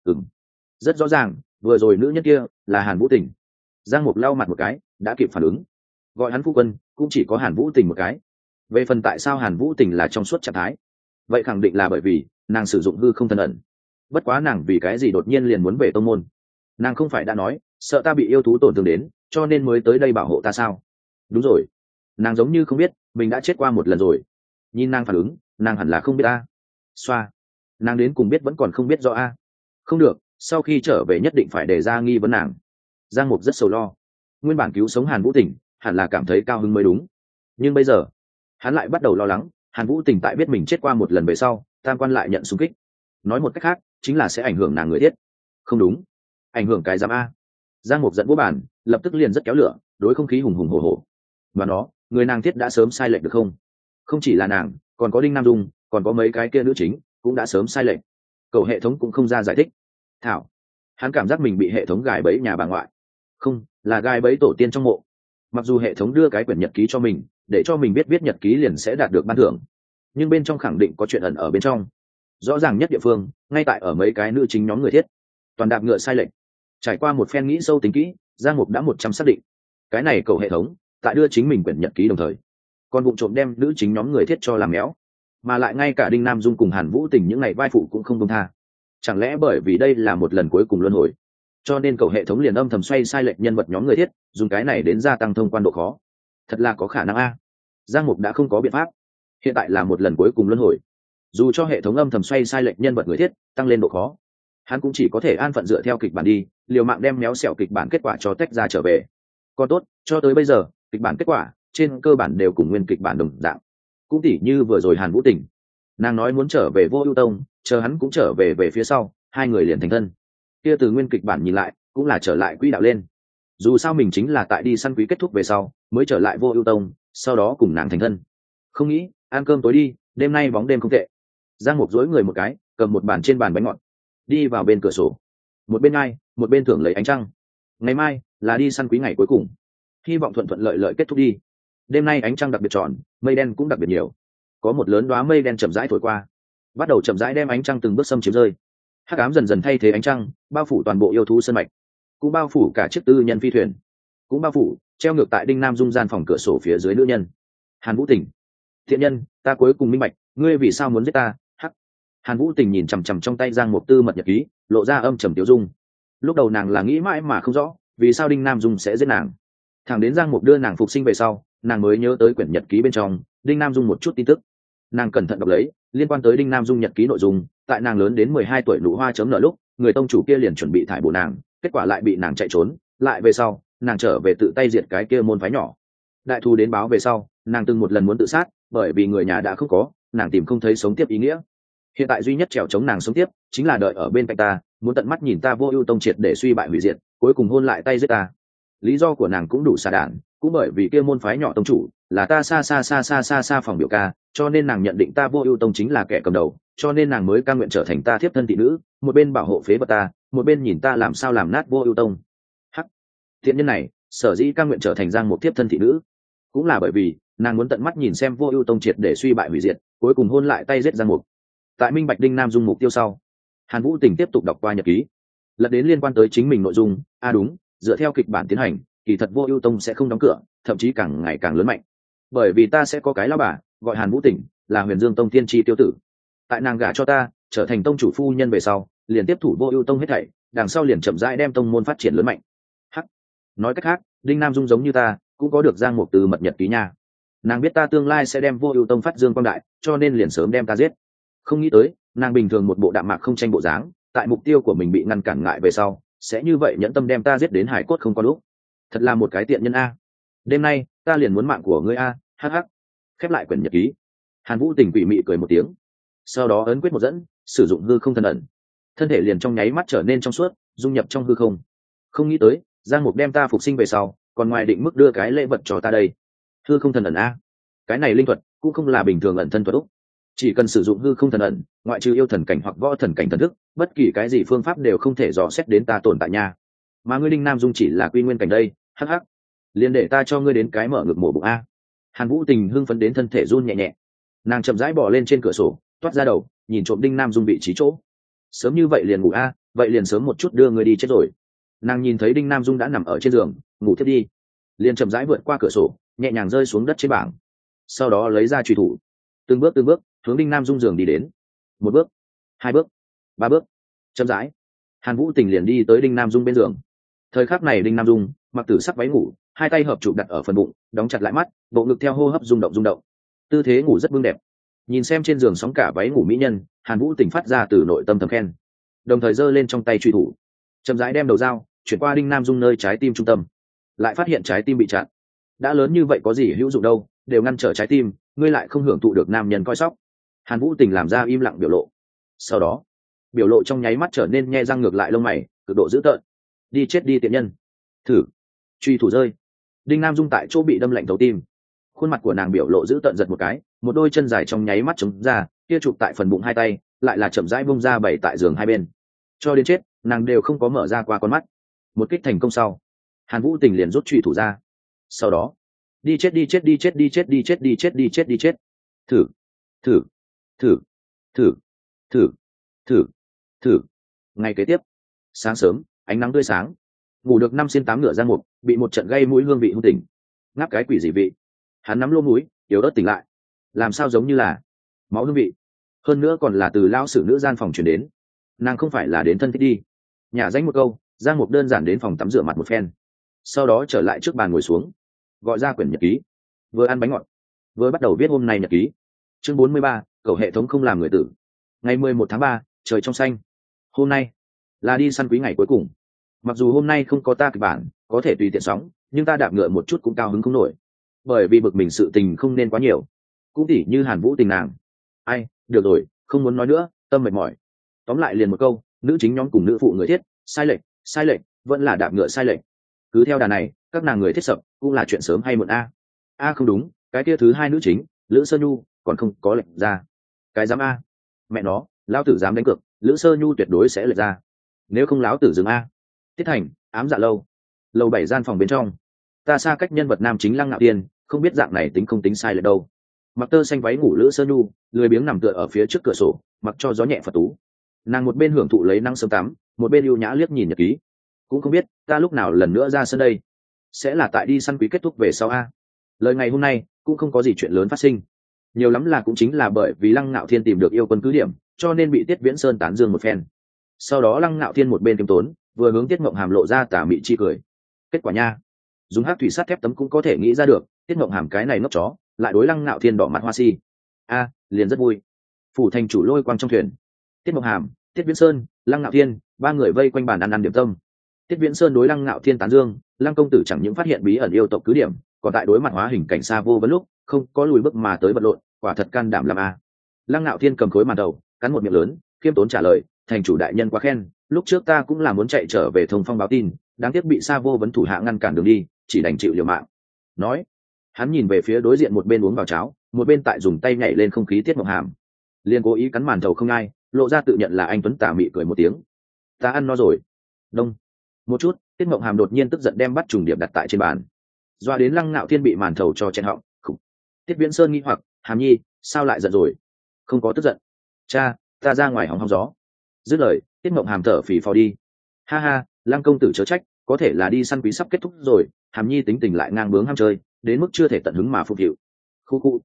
Rất rõ ràng, vừa rồi nữ nhân kia là Hàn Vũ Tình. Giang Mục lau mặt một cái, đã kịp phản ứng. gọi hắn phu quân cũng chỉ có Hàn Vũ Tình một cái. Về phần tại sao Hàn Vũ Tình là trong suốt trạng thái, vậy khẳng định là bởi vì nàng sử dụng hư không thần ẩn. Bất quá nàng vì cái gì đột nhiên liền muốn về tông môn? Nàng không phải đã nói sợ ta bị yêu thú tổn thương đến, cho nên mới tới đây bảo hộ ta sao? Đúng rồi, nàng giống như không biết mình đã chết qua một lần rồi. Nhìn nàng phản ứng, nàng hẳn là không biết a. Xoa, nàng đến cùng biết vẫn còn không biết rõ a. Không được, sau khi trở về nhất định phải đề ra nghi vấn nàng. Giang Mục rất sầu lo. Nguyên bản cứu sống Hàn Vũ Tình hẳn là cảm thấy cao hứng mới đúng, nhưng bây giờ hắn lại bắt đầu lo lắng Hàn Vũ Tình tại biết mình chết qua một lần về sau tam quan lại nhận xung kích. Nói một cách khác chính là sẽ ảnh hưởng nàng người thiết. Không đúng, ảnh hưởng cái giám a. Giang Mục giận vô bản, lập tức liền rất kéo lửa, đối không khí hùng hùng hổ hổ. Và nó, người nàng thiết đã sớm sai lệch được không? Không chỉ là nàng, còn có Đinh Nam Dung, còn có mấy cái kia nữ chính cũng đã sớm sai lệch. Cầu hệ thống cũng không ra giải thích. Thảo, hắn cảm giác mình bị hệ thống gài bẫy nhà bà ngoại, không là gài bẫy tổ tiên trong mộ. Mặc dù hệ thống đưa cái quyển nhật ký cho mình để cho mình biết viết nhật ký liền sẽ đạt được ban thưởng, nhưng bên trong khẳng định có chuyện ẩn ở bên trong. Rõ ràng nhất địa phương ngay tại ở mấy cái nữ chính nhóm người thiết toàn đạp ngựa sai lệch. Trải qua một phen nghĩ sâu tính kỹ, Giang Mục đã 100 xác định cái này cầu hệ thống tại đưa chính mình quyển nhật ký đồng thời còn vụ trộm đem nữ chính nhóm người thiết cho làm méo, mà lại ngay cả Đinh Nam Dung cùng Hàn Vũ Tình những ngày vai phụ cũng không công tha. Chẳng lẽ bởi vì đây là một lần cuối cùng luân hồi, cho nên cầu hệ thống liền âm thầm xoay sai lệch nhân vật nhóm người thiết, dùng cái này đến gia tăng thông quan độ khó? Thật là có khả năng a. Giang Mục đã không có biện pháp, hiện tại là một lần cuối cùng luân hồi, dù cho hệ thống âm thầm xoay sai lệch nhân vật người thiết tăng lên độ khó, hắn cũng chỉ có thể an phận dựa theo kịch bản đi, liều mạng đem méo xẹo kịch bản kết quả cho tách ra trở về. Còn tốt, cho tới bây giờ kịch bản kết quả trên cơ bản đều cùng nguyên kịch bản đồng dạng. Cũng tỉ như vừa rồi Hàn Vũ Tình, nàng nói muốn trở về Vô Ưu Tông, chờ hắn cũng trở về về phía sau, hai người liền thành thân. Kia từ nguyên kịch bản nhìn lại cũng là trở lại quỹ đạo lên. Dù sao mình chính là tại đi săn quý kết thúc về sau mới trở lại Vô Ưu Tông, sau đó cùng nàng thành thân. Không nghĩ ăn cơm tối đi, đêm nay bóng đêm không tệ. Giang Mục dối người một cái, cầm một bàn trên bàn bánh ngọt, đi vào bên cửa sổ, một bên ngay một bên thưởng lấy ánh trăng. Ngày mai là đi săn quý ngày cuối cùng, hy vọng thuận thuận lợi lợi kết thúc đi. Đêm nay ánh trăng đặc biệt tròn, mây đen cũng đặc biệt nhiều, có một lớn đóa mây đen chậm rãi thổi qua, bắt đầu chậm rãi đem ánh trăng từng bước xâm chiếm rơi. Hắc ám dần dần thay thế ánh trăng, bao phủ toàn bộ yêu thú sơn mạch, cũng bao phủ cả chiếc tư nhân phi thuyền, cũng bao phủ treo ngược tại Đinh Nam Dung gian phòng cửa sổ phía dưới nữ nhân. Hàn Vũ Tình, thiện nhân, ta cuối cùng minh bạch ngươi vì sao muốn giết ta. Hắc. Hàn Vũ Tình nhìn chằm chằm trong tay Giang Mục tư mật nhật ký, lộ ra âm trầm tiêu dung. Lúc đầu nàng là nghĩ mãi mà không rõ vì sao Đinh Nam Dung sẽ giết nàng, thẳng đến Giang Mục đưa nàng phục sinh về sau, nàng mới nhớ tới quyển nhật ký bên trong Đinh Nam Dung một chút tin tức. Nàng cẩn thận đọc lấy liên quan tới Đinh Nam Dung nhật ký nội dung. Tại nàng lớn đến 12 tuổi nụ hoa chớm nở lúc, người tông chủ kia liền chuẩn bị thải bổ nàng, kết quả lại bị nàng chạy trốn. Lại về sau nàng trở về tự tay diệt cái kia môn phái nhỏ. Đại thù đến báo về sau, nàng từng một lần muốn tự sát, bởi vì người nhà đã không có, nàng tìm không thấy sống tiếp ý nghĩa. Hiện tại duy nhất trèo chống nàng sống tiếp chính là đợi ở bên cạnh ta, muốn tận mắt nhìn ta Vô Ưu Tông triệt để suy bại hủy diệt, cuối cùng hôn lại tay giết ta. Lý do của nàng cũng đủ xà đản, cũng bởi vì kia môn phái nhỏ tông chủ là ta xa phòng biểu ca, cho nên nàng nhận định ta Vô Ưu Tông chính là kẻ cầm đầu, cho nên nàng mới cam nguyện trở thành ta thiếp thân thị nữ, một bên bảo hộ phế vật ta, một bên nhìn ta làm sao làm nát Vô Ưu Tông. Hắc, thiện nhân này sở dĩ cam nguyện trở thành Giang Mục thiếp thân thị nữ, cũng là bởi vì nàng muốn tận mắt nhìn xem Vô Ưu Tông triệt để suy bại hủy diệt, cuối cùng hôn lại tay giết Giang Mục. Tại minh bạch Đinh Nam Dung mục tiêu sau, Hàn Vũ Tình tiếp tục đọc qua nhật ký, lật đến liên quan tới chính mình nội dung. Đúng, dựa theo kịch bản tiến hành, kỳ thật Vô Ưu Tông sẽ không đóng cửa, thậm chí càng ngày càng lớn mạnh, bởi vì ta sẽ có cái lão bà gọi Hàn Vũ Tình, là Huyền Dương Tông tiên tri tiêu tử. Tại nàng gả cho ta trở thành tông chủ phu nhân về sau, liền tiếp thủ Vô Ưu Tông hết thảy, đằng sau liền chậm rãi đem tông môn phát triển lớn mạnh. Hắc, nói cách khác, Đinh Nam Dung giống như ta cũng có được Giang Mục từ mật nhật ký nha. Nàng biết ta tương lai sẽ đem Vô Ưu Tông phát dương quang đại, cho nên liền sớm đem ta giết. Không nghĩ tới nàng bình thường một bộ đạm mạc không tranh bộ dáng, tại mục tiêu của mình bị ngăn cản ngại về sau sẽ như vậy nhẫn tâm đem ta giết đến hải cốt không có lúc. Thật là một cái tiện nhân a. Đêm nay ta liền muốn mạng của ngươi a. Hắc hắc. Khép lại quyển nhật ký, Hàn Vũ Tình quỷ mị cười một tiếng, sau đó ấn quyết một dẫn, sử dụng hư không thần ẩn, thân thể liền trong nháy mắt trở nên trong suốt, dung nhập trong hư không. Không nghĩ tới Giang Mục đem ta phục sinh về sau còn ngoài định mức đưa cái lễ vật cho ta đây. Hư không thần ẩn a, cái này linh thuật cũng không là bình thường ẩn thân thuật úc. Chỉ cần sử dụng hư không thần ẩn, ngoại trừ yêu thần cảnh hoặc võ thần cảnh thần thức, bất kỳ cái gì phương pháp đều không thể dò xét đến ta tồn tại nha. Mà ngươi Đinh Nam Dung chỉ là quy nguyên cảnh đây. Hắc hắc, liền để ta cho ngươi đến cái mở ngực mổ bụng a. Hàn Vũ Tình hưng phấn đến thân thể run nhẹ nhẹ, nàng chậm rãi bỏ lên trên cửa sổ, toát ra đầu nhìn trộm Đinh Nam Dung vị trí chỗ. Sớm như vậy liền ngủ a, vậy liền sớm một chút đưa ngươi đi chết rồi. Nàng nhìn thấy Đinh Nam Dung đã nằm ở trên giường ngủ thiếp đi, liền chậm rãi vượt qua cửa sổ, nhẹ nhàng rơi xuống đất trên bảng, sau đó lấy ra truy thủ, từng bước hướng đinh nam dung giường đi đến. Một bước, hai bước, ba bước, chậm rãi, Hàn Vũ Tình liền đi tới đinh nam dung bên giường. Thời khắc này đinh nam dung mặc tử sắc váy ngủ, hai tay hợp chụp đặt ở phần bụng, đóng chặt lại mắt, bộ ngực theo hô hấp rung động, tư thế ngủ rất bưng đẹp. Nhìn xem trên giường sóng cả váy ngủ mỹ nhân, Hàn Vũ Tình phát ra từ nội tâm thầm khen, đồng thời giơ lên trong tay truy thủ, chậm rãi đem đầu dao chuyển qua đinh nam dung nơi trái tim trung tâm, lại phát hiện trái tim bị chặn. Đã lớn như vậy có gì hữu dụng đâu, đều ngăn trở trái tim, ngươi lại không hưởng thụ được nam nhân coi sóc. Hàn Vũ Tình làm ra im lặng biểu lộ, sau đó biểu lộ trong nháy mắt trở nên nhe răng ngược lại lông mày, cực độ dữ tợn. Đi chết đi tiện nhân. Thử. Truy thủ rơi, đinh nam dung tại chỗ bị đâm lạnh thấu tim, khuôn mặt của nàng biểu lộ dữ tợn giật một cái, một đôi chân dài trong nháy mắt chống ra, kia chụp tại phần bụng hai tay lại là chậm rãi bung ra bày tại giường hai bên, cho đến chết nàng đều không có mở ra qua con mắt. Một kích thành công sau, Hàn Vũ Tình liền rút truy thủ ra, sau đó đi chết. Thử, thử, thử, thử, thử, thử, thử. Ngày kế tiếp, sáng sớm ánh nắng tươi sáng, ngủ được 5 xuyên 8 ngựa Giang Mục bị một trận gây mũi hương vị hung tỉnh. Ngáp cái quỷ gì vị? Hắn nắm lỗ mũi yếu ớt tỉnh lại, làm sao giống như là máu hương vị, hơn nữa còn là từ lão sử nữ gian phòng chuyển đến. Nàng không phải là đến thân thích đi? Nhả danh một câu, Giang Mục đơn giản đến phòng tắm rửa mặt một phen, sau đó trở lại trước bàn ngồi xuống, gọi ra quyển nhật ký, vừa ăn bánh ngọt vừa bắt đầu viết hôm nay nhật ký. Chương 43, cầu hệ thống không làm người tử. Ngày 11 tháng 3, trời trong xanh. Hôm nay là đi săn quý ngày cuối cùng. Mặc dù hôm nay không có ta kịch bản có thể tùy tiện sóng, nhưng ta đạp ngựa một chút cũng cao hứng không nổi, bởi vì bực mình sự tình không nên quá nhiều, cũng tỉ như Hàn Vũ Tình nàng. Ai, được rồi, không muốn nói nữa, tâm mệt mỏi. Tóm lại liền một câu, nữ chính nhóm cùng nữ phụ người thiết, sai lệch, vẫn là đạp ngựa sai lệch. Cứ theo đà này, các nàng người thiết sập cũng là chuyện sớm hay muộn a. Không đúng, cái kia thứ hai nữ chính Lữ Sơ Nhu còn không có lệnh ra. Cái dám a? Mẹ nó, lão tử dám đánh cược, Lữ Sơ Nhu tuyệt đối sẽ lệch ra. Nếu không lão tử dừng a. Tiết Thành, ám dạ lầu 7 gian phòng bên trong, ta xa cách nhân vật nam chính Lăng Ngạo Thiên, không biết dạng này tính không tính sai lệch đâu. Mặc tơ xanh váy ngủ Lữ Sơ Nhu lười biếng nằm tựa ở phía trước cửa sổ, mặc cho gió nhẹ phật tú. Nàng một bên hưởng thụ lấy năng sớm tắm, một bên ưu nhã liếc nhìn nhật ký. Cũng không biết ta lúc nào lần nữa ra sân đây, sẽ là tại đi săn quý kết thúc về sau a. Lời ngày hôm nay cũng không có gì chuyện lớn phát sinh, nhiều lắm là cũng chính là bởi vì Lăng Ngạo Thiên tìm được yêu quân cứ điểm, cho nên bị Tiết Viễn Sơn tán dương một phen. Sau đó Lăng Ngạo Thiên một bên kiêm tốn, vừa hướng Tiết Mộng Hàm lộ ra tà mị chi cười. Kết quả nha, dùng hắc thủy sắt thép tấm cũng có thể nghĩ ra được, Tiết Mộng Hàm cái này ngốc chó lại đối Lăng Ngạo Thiên đỏ mặt hoa si. Liền rất vui. Phủ thành chủ lôi quang trong thuyền, Tiết Mộng Hàm, Tiết Viễn Sơn, Lăng Ngạo Thiên, ba người vây quanh bàn ăn điểm tâm. Tiết Viễn Sơn đối Lăng Ngạo Thiên tán dương, Lăng công tử chẳng những phát hiện bí ẩn yêu tộc cứ điểm, còn tại đối mặt hóa hình cảnh xa vô vấn lúc không có lùi bước mà tới bật lộn, quả thật can đảm làm a. Lăng Ngạo Thiên cầm khối màn đầu, cắn một miệng lớn, khiêm tốn trả lời, thành chủ đại nhân quá khen, lúc trước ta cũng là muốn chạy trở về Thông Phong báo tin, đáng tiếc bị xa vô vấn thủ hạ ngăn cản đường đi, chỉ đành chịu liều mạng. Nói, hắn nhìn về phía đối diện một bên uống vào cháo, một bên tại dùng tay nhảy lên không khí Tiết Mộng Hàm, liền cố ý cắn màn thầu không ai, lộ ra tự nhận là anh tuấn tà mị cười một tiếng. Ta ăn no rồi. Đông. Một chút, Tiết Mộng Hàm đột nhiên tức giận đem bắt trùng điệp đặt tại trên bàn, doa đến Lăng Ngạo Thiên bị màn thầu cho chen họng. Tiết Viễn Sơn nghi hoặc, Hàm Nhi, sao lại giận rồi? Không có tức giận. Cha, ta ra ngoài hóng gió. Dứt lời, Tiết Mộng Hàm thở phì phò đi. Ha ha, Lăng công tử chớ trách, có thể là đi săn quý sắp kết thúc rồi, Hàm Nhi tính tình lại ngang bướng ham chơi, đến mức chưa thể tận hứng mà phục vụ. Khu,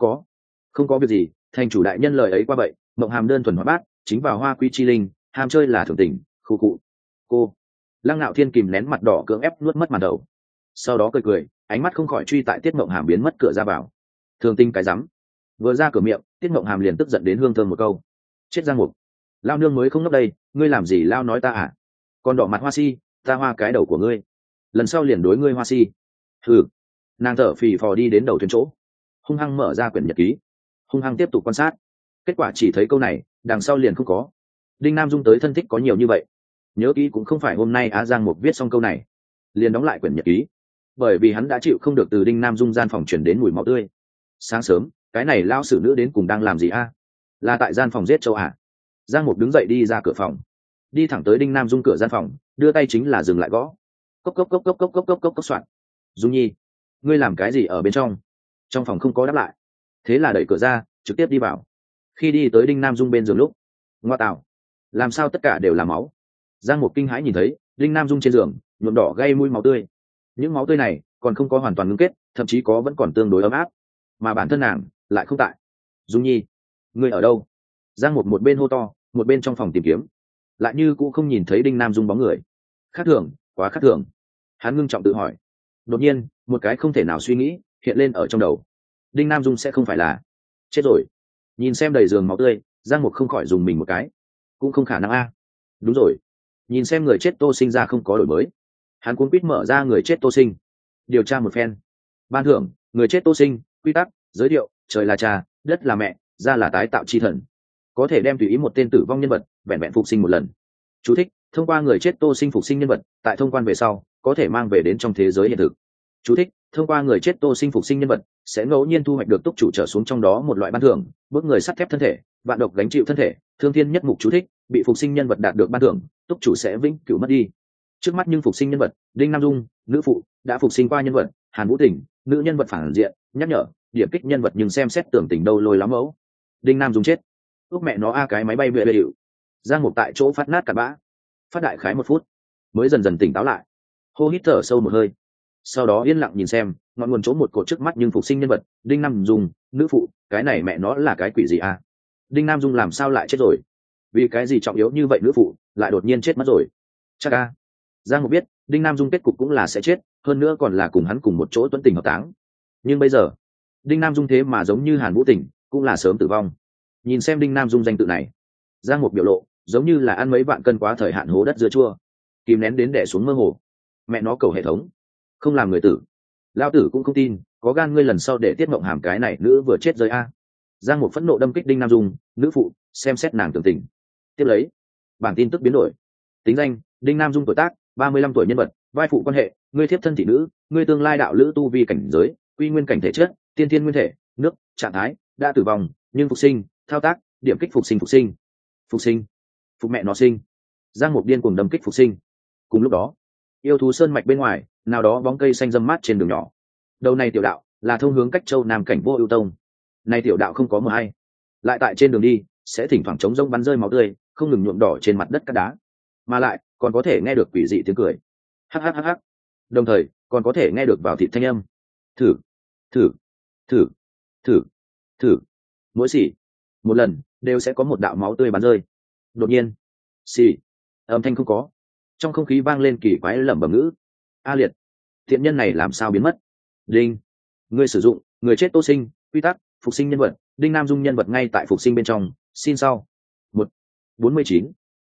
không có việc gì, thành chủ đại nhân lời ấy qua vậy. Mộng Hàm đơn thuần hóa bát, chính vào hoa quý chi linh, ham chơi là thường tình. Khu. Cô. Lăng Ngạo Thiên kìm nén mặt đỏ cưỡng ép nuốt mất màn đầu, sau đó cười, ánh mắt không khỏi truy tại Tiết Mộng Hàm biến mất cửa ra vào. Thường tình cái rắm. Vừa ra cửa miệng, Tiết Mộng Hàm liền tức giận đến hương thơm một câu. Chết Giang Mục, lao nương mới không ngốc đây, ngươi làm gì lao nói ta à? Còn đỏ mặt hoa si, ta hoa cái đầu của ngươi, lần sau liền đối ngươi hoa si. Hừ. Nàng thở phì phò đi đến đầu thuyền chỗ, hung hăng mở ra quyển nhật ký, hung hăng tiếp tục quan sát. Kết quả chỉ thấy câu này, đằng sau liền không có. Đinh Nam Dung tới thân thích có nhiều như vậy, nhớ kỹ cũng không phải hôm nay Giang Mục viết xong câu này liền đóng lại quyển nhật ký, bởi vì hắn đã chịu không được từ Đinh Nam Dung gian phòng chuyển đến mùi máu tươi. Sáng sớm, cái này lao sử nữ đến cùng đang làm gì là tại gian phòng giết châu Giang Mục đứng dậy đi ra cửa phòng, đi thẳng tới Đinh Nam Dung cửa gian phòng, đưa tay chính là dừng lại gõ. Cốc soạn. Dung Nhi, ngươi làm cái gì ở bên trong? Trong phòng không có đáp lại, thế là đẩy cửa ra trực tiếp đi vào. Khi đi tới Đinh Nam Dung bên giường lúc, ngoa tạo, làm sao tất cả đều là máu? Giang Mục kinh hãi nhìn thấy Đinh Nam Dung trên giường nhuộm đỏ gây mũi máu tươi, những máu tươi này còn không có hoàn toàn ngưng kết, thậm chí có vẫn còn tương đối ấm áp, mà bản thân nàng lại không tại. Dung Nhi, ngươi ở đâu? Giang một bên hô to, một bên trong phòng tìm kiếm, lại như cũng không nhìn thấy Đinh Nam Dung bóng người. Khác thường, quá khác thường. Hắn ngưng trọng tự hỏi. Đột nhiên, một cái không thể nào suy nghĩ hiện lên ở trong đầu. Đinh Nam Dung sẽ không phải là chết rồi? Nhìn xem đầy giường máu tươi, Giang Mục không khỏi dùng mình một cái. Cũng không khả năng a. Đúng rồi, nhìn xem người chết Tô Sinh ra không có đổi mới. Hắn cuống quýt mở ra người chết Tô Sinh, điều tra một phen. Ban thưởng, người chết Tô Sinh, quy tắc, giới thiệu, trời là cha, đất là mẹ, ra là tái tạo chi thần, có thể đem tùy ý một tên tử vong nhân vật vẹn vẹn phục sinh một lần. Chú thích: thông qua người chết Tô Sinh phục sinh nhân vật, tại thông quan về sau có thể mang về đến trong thế giới hiện thực. Chú thích: thông qua người chết Tô Sinh phục sinh nhân vật sẽ ngẫu nhiên thu hoạch được túc chủ trở xuống trong đó một loại ban thưởng, bước người sắt thép thân thể, vạn độc gánh chịu thân thể, thương thiên nhất mục. Chú thích: bị phục sinh nhân vật đạt được ban thưởng, túc chủ sẽ vĩnh cửu mất đi. Trước mắt nhưng phục sinh nhân vật: Đinh Nam Dung, nữ phụ, đã phục sinh qua nhân vật: Hàn Vũ Tình, nữ nhân vật phản diện. Nhắc nhở: điểm kích nhân vật nhưng xem xét tưởng tình đâu lôi lắm mẫu. Đinh Nam Dung chết. ước mẹ nó a, cái máy bay bệ bệ điệu. Giang Mục tại chỗ phát nát cặn bã, phát đại khái 1 phút mới dần dần tỉnh táo lại, hô hít thở sâu một hơi, sau đó yên lặng nhìn xem ngọn nguồn chỗ một cột trước mắt nhưng phục sinh nhân vật Đinh Nam Dung, nữ phụ. Cái này mẹ nó là cái quỷ gì a? Đinh Nam Dung làm sao lại chết rồi? Vì cái gì trọng yếu như vậy nữ phụ lại đột nhiên chết mất rồi? Chắc a. Giang Mục biết Đinh Nam Dung kết cục cũng là sẽ chết, hơn nữa còn là cùng hắn cùng một chỗ tuấn tình hợp táng. Nhưng bây giờ Đinh Nam Dung thế mà giống như Hàn Vũ Tình, cũng là sớm tử vong. Nhìn xem Đinh Nam Dung danh tự này, Giang Mục biểu lộ giống như là ăn mấy vạn cân quá thời hạn hố đất dưa chua, kìm nén đến đẻ xuống mơ hồ. Mẹ nó cầu hệ thống, không làm người tử, lao tử cũng không tin có gan ngươi lần sau để Tiết Mộng Hàm cái này nữ vừa chết rơi a. Giang Mục phẫn nộ đâm kích Đinh Nam Dung, nữ phụ, xem xét nàng tưởng tình. Tiếp lấy, bản tin tức biến đổi. Tính danh: Đinh Nam Dung, tuổi tác 35 tuổi, nhân vật vai phụ quan hệ: ngươi thiếp thân thị nữ, ngươi tương lai đạo lữ, tu vi cảnh giới quy nguyên cảnh, thể chất tiên thiên nguyên thể, nước, trạng thái đã tử vong nhưng phục sinh, thao tác điểm kích phục sinh phục mẹ nó sinh. Giang Mục điên cuồng đâm kích phục sinh. Cùng lúc đó, yêu thú sơn mạch bên ngoài, nào đó bóng cây xanh râm mát trên đường nhỏ. Đầu này tiểu đạo là thông hướng cách châu Nam cảnh Vô Ưu Tông. Này tiểu đạo không có mờ hay, lại tại trên đường đi sẽ thỉnh thoảng trống rông bắn rơi máu tươi, không ngừng nhuộm đỏ trên mặt đất cát đá, mà lại còn có thể nghe được quỷ dị tiếng cười. Hắc hắc hắc hắc. Đồng thời còn có thể nghe được vào thịt thanh âm. Thử, thử, thử, thử, thử. Mỗi xỉ một lần đều sẽ có một đạo máu tươi bắn rơi. Đột nhiên, xì, âm thanh không có, trong không khí vang lên kỳ quái lẩm bẩm ngữ. A liệt, thiện nhân này làm sao biến mất? Đinh, ngươi sử dụng người chết Tô Sinh, quy tắc phục sinh nhân vật Đinh Nam Dung, nhân vật ngay tại phục sinh bên trong, xin sau. 149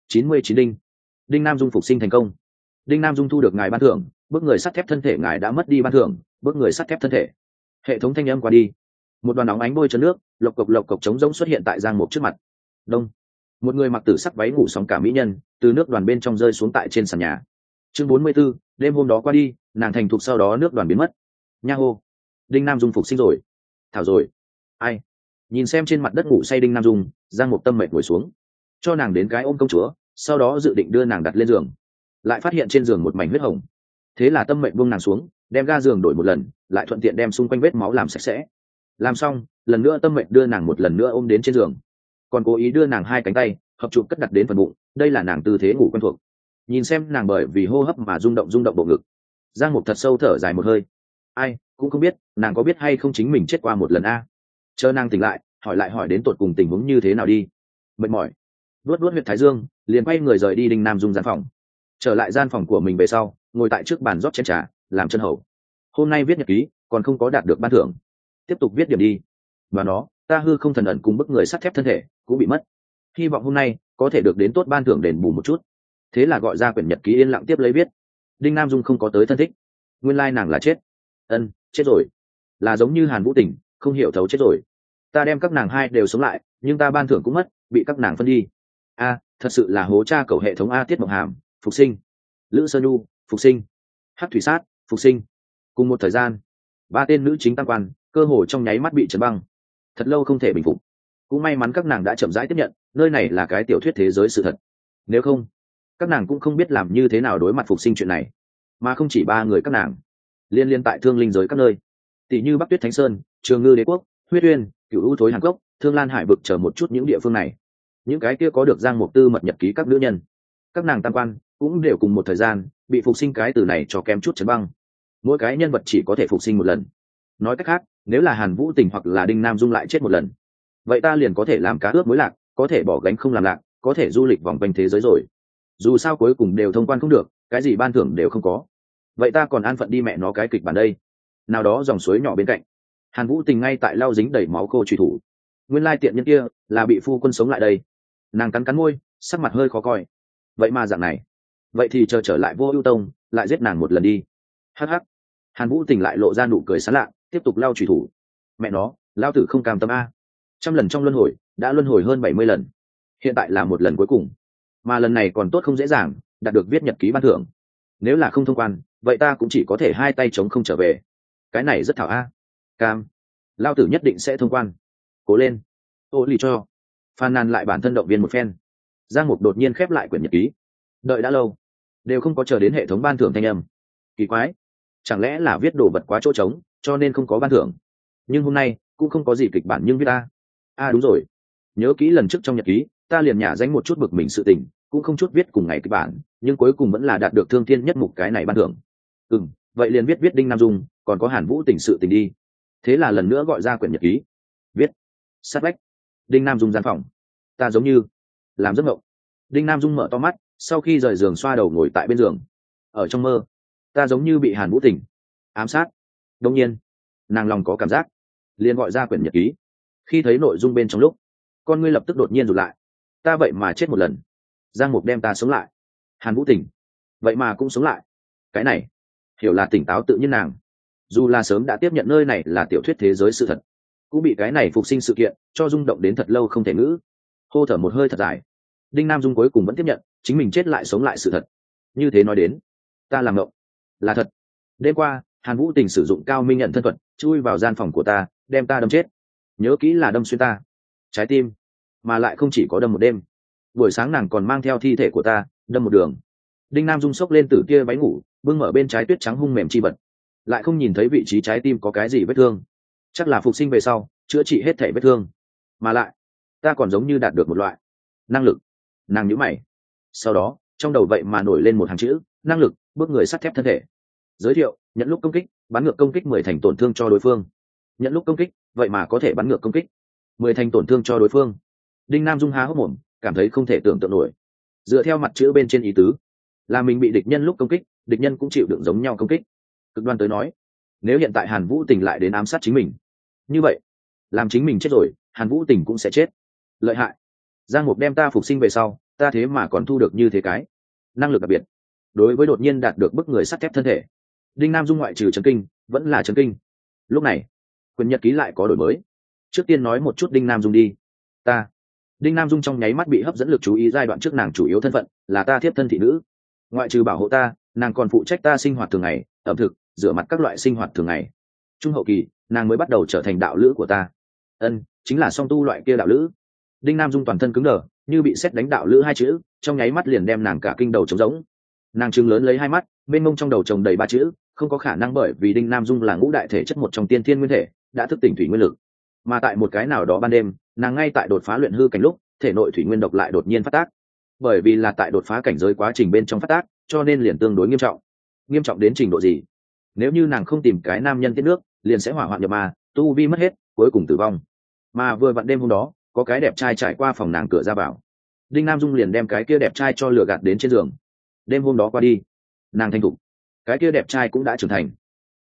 99 Đinh Nam Dung phục sinh thành công. Đinh Nam Dung thu được ngài ban thưởng, bước người sắt thép thân thể ngài đã mất đi ban thưởng, bước người sắt thép thân thể. Hệ thống thanh âm qua đi, một đoàn nóng ánh bôi chân nước lộc cộc trống rỗng xuất hiện tại Giang Mục trước mặt. Đông, một người mặc tử sắc váy ngủ sóng cả mỹ nhân từ nước đoàn bên trong rơi xuống tại trên sàn nhà. Chương 44, đêm hôm đó qua đi, nàng thành thục, sau đó nước đoàn biến mất. Nha hô, Đinh Nam Dung phục sinh rồi. Thảo rồi. Ai? Nhìn xem trên mặt đất ngủ say Đinh Nam Dung, Giang Mục tâm mệt ngồi xuống, cho nàng đến cái ôm công chúa, sau đó dự định đưa nàng đặt lên giường, lại phát hiện trên giường một mảnh huyết hồng. Thế là tâm mệnh buông nàng xuống, đem ga giường đổi một lần, lại thuận tiện đem xung quanh vết máu làm sạch sẽ. Làm xong, lần nữa tâm mệnh đưa nàng một lần nữa ôm đến trên giường, còn cố ý đưa nàng 2 cánh tay hợp chụp cất đặt đến phần bụng. Đây là nàng tư thế ngủ quen thuộc. Nhìn xem nàng bởi vì hô hấp mà rung động bộ ngực, Giang Mục thật sâu thở dài một hơi. Ai cũng không biết nàng có biết hay không chính mình chết qua một lần a. Chờ nàng tỉnh lại, hỏi đến tột cùng tình huống như thế nào đi. Mệt mỏi vuốt huyệt thái dương, liền quay người rời đi Đinh Nam Dung gian phòng. Trở lại gian phòng của mình về sau, ngồi tại trước bàn rót chén trà, làm chân hầu. Hôm nay viết nhật ký còn không có đạt được ban thưởng, tiếp tục viết điểm đi. Và nó, ta hư không thần ẩn cùng bức người sắt thép thân thể cũng bị mất, hy vọng hôm nay có thể được đến tốt ban thưởng đền bù một chút. Thế là gọi ra quyển nhật ký, yên lặng tiếp lấy viết. Đinh Nam Dung không có tới thân thích, nguyên lai nàng là chết. Chết rồi, là giống như Hàn Vũ Tình, không hiểu thấu chết rồi. Ta đem các nàng hai đều sống lại, nhưng ta ban thưởng cũng mất, bị các nàng phân đi. Thật sự là hố cha cầu hệ thống a. Tiết Mộng Hàm phục sinh, Lữ Sơ Nhu phục sinh, Hắc Thủy Sát phục sinh. Cùng một thời gian, 3 tên nữ chính tam quan cơ hồ trong nháy mắt bị trấn băng, thật lâu không thể bình phục. Cũng may mắn các nàng đã chậm rãi tiếp nhận nơi này là cái tiểu thuyết thế giới sự thật, nếu không các nàng cũng không biết làm như thế nào đối mặt phục sinh chuyện này. Mà không chỉ 3 người các nàng, liên tại thương linh giới các nơi, tỷ như Bắc Tuyết Thánh Sơn, Trường Ngư Đế Quốc, Huyết Uyên, Cửu U Thối Hàn Cốc, Thương Lan Hải Vực chờ một chút những địa phương này, những cái kia có được Giang Mục tư mật nhật ký các nữ nhân, các nàng tam quan cũng đều cùng một thời gian bị phục sinh, cái từ này cho kém chút chấn băng. mỗi cái nhân vật chỉ có thể phục sinh một lần. Nói cách khác, nếu là Hàn Vũ Tình hoặc là Đinh Nam Dung lại chết một lần, vậy ta liền có thể làm cá ướp mối lạc, có thể bỏ gánh không làm lạc, có thể du lịch vòng quanh thế giới rồi. Dù sao cuối cùng đều thông quan không được, cái gì ban thưởng đều không có, vậy ta còn an phận đi mẹ nó cái kịch bản đây. Nào đó dòng suối nhỏ bên cạnh, Hàn Vũ Tình ngay tại lau dính đầy máu khô truy thủ. Nguyên lai tiện nhân kia là bị phu quân sống lại đây. Nàng cắn cắn môi, sắc mặt hơi khó coi. Vậy mà dạng này, vậy thì chờ trở lại Vô Ưu Tông, lại giết nàng một lần đi. Hắc hắc. Hàn Vũ Tình lại lộ ra nụ cười sán lạ, tiếp tục lau truy thủ. Mẹ nó, lão tử không cam tâm a. Trăm lần trong luân hồi, đã luân hồi hơn 70 lần. Hiện tại là một lần cuối cùng, mà lần này còn tốt không dễ dàng đạt được viết nhật ký ban thưởng. Nếu là không thông quan, vậy ta cũng chỉ có thể hai tay chống không trở về. Cái này rất thảo a. Cam, lão tử nhất định sẽ thông quan. Cố lên. Ô lì cho. Phàn nàn lại bản thân động viên một phen. Giang Mục đột nhiên khép lại quyển nhật ký. Đợi đã lâu, đều không có chờ đến hệ thống ban thưởng thanh âm. Kỳ quái, chẳng lẽ là viết đồ vật quá chỗ trống, cho nên không có ban thưởng. Nhưng hôm nay cũng không có gì kịch bản nhưng viết ta. Đúng rồi, nhớ kỹ lần trước trong nhật ký ta liền nhả danh một chút bực mình sự tình, cũng không chút viết cùng ngày kịch bản, nhưng cuối cùng vẫn là đạt được Thương Thiên nhất mục cái này ban thưởng. Vậy liền viết Đinh Nam Dung còn có Hàn Vũ Tình sự tình đi. Thế là lần nữa gọi ra quyển nhật ký, viết sát vách Đinh Nam Dung gian phòng. Ta giống như làm giấc mộng. Đinh Nam Dung mở to mắt, sau khi rời giường xoa đầu ngồi tại bên giường. Ở trong mơ, ta giống như bị Hàn Vũ Tình ám sát. Đương nhiên, nàng lòng có cảm giác, liền gọi ra quyển nhật ký. Khi thấy nội dung bên trong lúc, con ngươi lập tức đột nhiên rụt lại. Ta vậy mà chết một lần. Giang Mục đem ta sống lại. Hàn Vũ Tình vậy mà cũng sống lại. Cái này hiểu là tỉnh táo tự nhiên nàng, dù là sớm đã tiếp nhận nơi này là tiểu thuyết thế giới sự thật, cũng bị cái này phục sinh sự kiện cho rung động đến thật lâu không thể ngữ. Hô thở một hơi thật dài, Đinh Nam Dung cuối cùng vẫn tiếp nhận chính mình chết lại sống lại sự thật. Như thế nói đến, ta làm ngộng là thật. Đêm qua Hàn Vũ Tình sử dụng cao minh nhận thân thuật chui vào gian phòng của ta, đem ta đâm chết. Nhớ kỹ là đâm xuyên ta trái tim, mà lại không chỉ có đâm một đêm. Buổi sáng nàng còn mang theo thi thể của ta đâm một đường. Đinh Nam Dung xốc lên từ kia váy ngủ, bưng mở bên trái tuyết trắng hung mềm chi vật, lại không nhìn thấy vị trí trái tim có cái gì vết thương. Chắc là phục sinh về sau chữa trị hết thể vết thương. Mà lại ta còn giống như đạt được một loại năng lực. Nàng nhíu mày, sau đó trong đầu vậy mà nổi lên một hàng chữ: năng lực bước người sắt thép thân thể. Giới thiệu: nhận lúc công kích, bắn ngược công kích 10 thành tổn thương cho đối phương. Nhận lúc công kích, vậy mà có thể bắn ngược công kích 10 thành tổn thương cho đối phương. Đinh Nam Dung há hốc mồm, cảm thấy không thể tưởng tượng nổi. Dựa theo mặt chữ bên trên ý tứ, là mình bị địch nhân lúc công kích, địch nhân cũng chịu đựng giống nhau công kích. Cực đoan tới nói, nếu hiện tại Hàn Vũ Tình lại đến ám sát chính mình, như vậy làm chính mình chết rồi, Hàn Vũ Tình cũng sẽ chết. Lợi hại. Giang Mục đem ta phục sinh về sau, ta thế mà còn thu được như thế cái năng lực đặc biệt. Đối với đột nhiên đạt được bức người sắt thép thân thể, Đinh Nam Dung ngoại trừ chấn kinh vẫn là chấn kinh. Lúc này quyển nhật ký lại có đổi mới. Trước tiên nói một chút Đinh Nam Dung đi. Đinh Nam Dung trong nháy mắt bị hấp dẫn lực chú ý. Giai đoạn trước nàng chủ yếu thân phận là ta thiếp thân thị nữ, ngoại trừ bảo hộ ta, nàng còn phụ trách ta sinh hoạt thường ngày, ẩm thực, rửa mặt các loại sinh hoạt thường ngày. Trung hậu kỳ nàng mới bắt đầu trở thành đạo lữ của ta. Chính là song tu loại kia đạo lữ. Đinh Nam Dung toàn thân cứng đờ, như bị sét đánh. Đạo lữ hai chữ trong nháy mắt liền đem nàng cả kinh đầu trống rỗng. Nàng trừng lớn lấy hai mắt, bên mông trong đầu trồng đầy ba chữ: không có khả năng, bởi vì Đinh Nam Dung là ngũ đại thể chất một trong tiên thiên nguyên thể, đã thức tỉnh thủy nguyên lực. Mà tại một cái nào đó ban đêm, nàng ngay tại đột phá luyện hư cảnh lúc, thể nội thủy nguyên độc lại đột nhiên phát tác. Bởi vì là tại đột phá cảnh giới quá trình bên trong phát tác, cho nên liền tương đối nghiêm trọng. Nghiêm trọng đến trình độ gì? Nếu như nàng không tìm cái nam nhân tiết nước, liền sẽ hỏa hoạn nhập ma, tu vi mất hết, cuối cùng tử vong. Mà vừa vặn đêm hôm đó, có cái đẹp trai trải qua phòng nàng cửa ra vào. Đinh Nam Dung liền đem cái kia đẹp trai cho lừa gạt đến trên giường. Đêm hôm đó qua đi, nàng thành thục, cái kia đẹp trai cũng đã trưởng thành.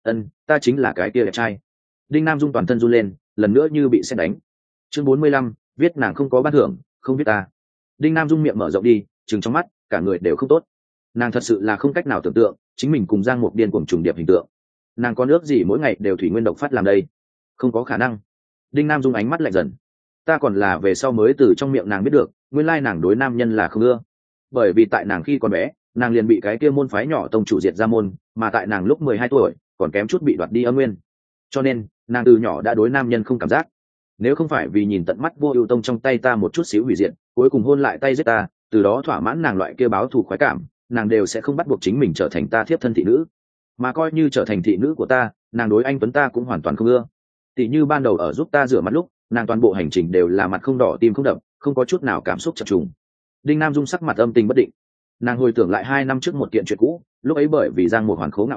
Ta chính là cái kia đẹp trai. Đinh Nam Dung toàn thân run lên, lần nữa như bị sét đánh. Chương 45, viết nàng không có ban thưởng, không viết ta. Đinh Nam Dung miệng mở rộng đi, trừng trong mắt, cả người đều không tốt. Nàng thật sự là không cách nào tưởng tượng chính mình cùng Giang Mục điên cuồng trùng điệp hình tượng. Nàng có nước gì mỗi ngày đều thủy nguyên độc phát làm đây? Không có khả năng. Đinh Nam Dung ánh mắt lạnh dần. Ta còn là về sau mới từ trong miệng nàng biết được, nguyên lai nàng đối nam nhân là không ưa. Bởi vì tại nàng khi còn bé, nàng liền bị cái kia môn phái nhỏ tông chủ diệt ra môn, mà tại nàng lúc 12 tuổi, còn kém chút bị đoạt đi âm nguyên. Cho nên, nàng từ nhỏ đã đối nam nhân không cảm giác. Nếu không phải vì nhìn tận mắt Vô Ưu Tông trong tay ta một chút xíu hủy diệt, cuối cùng hôn lại tay giết ta, từ đó thỏa mãn nàng loại kia báo thù khoái cảm, nàng đều sẽ không bắt buộc chính mình trở thành ta thiếp thân thị nữ. Mà coi như trở thành thị nữ của ta, nàng đối anh tuấn ta cũng hoàn toàn không ưa. Tỷ như ban đầu ở giúp ta rửa mặt lúc, nàng toàn bộ hành trình đều là mặt không đỏ tim không đập, không có chút nào cảm xúc chập trùng. Đinh Nam Dung sắc mặt âm tình bất định. Nàng hồi tưởng lại 2 năm trước một kiện chuyện cũ, lúc ấy bởi vì Giang Mục hoàn khố ngạo mạn,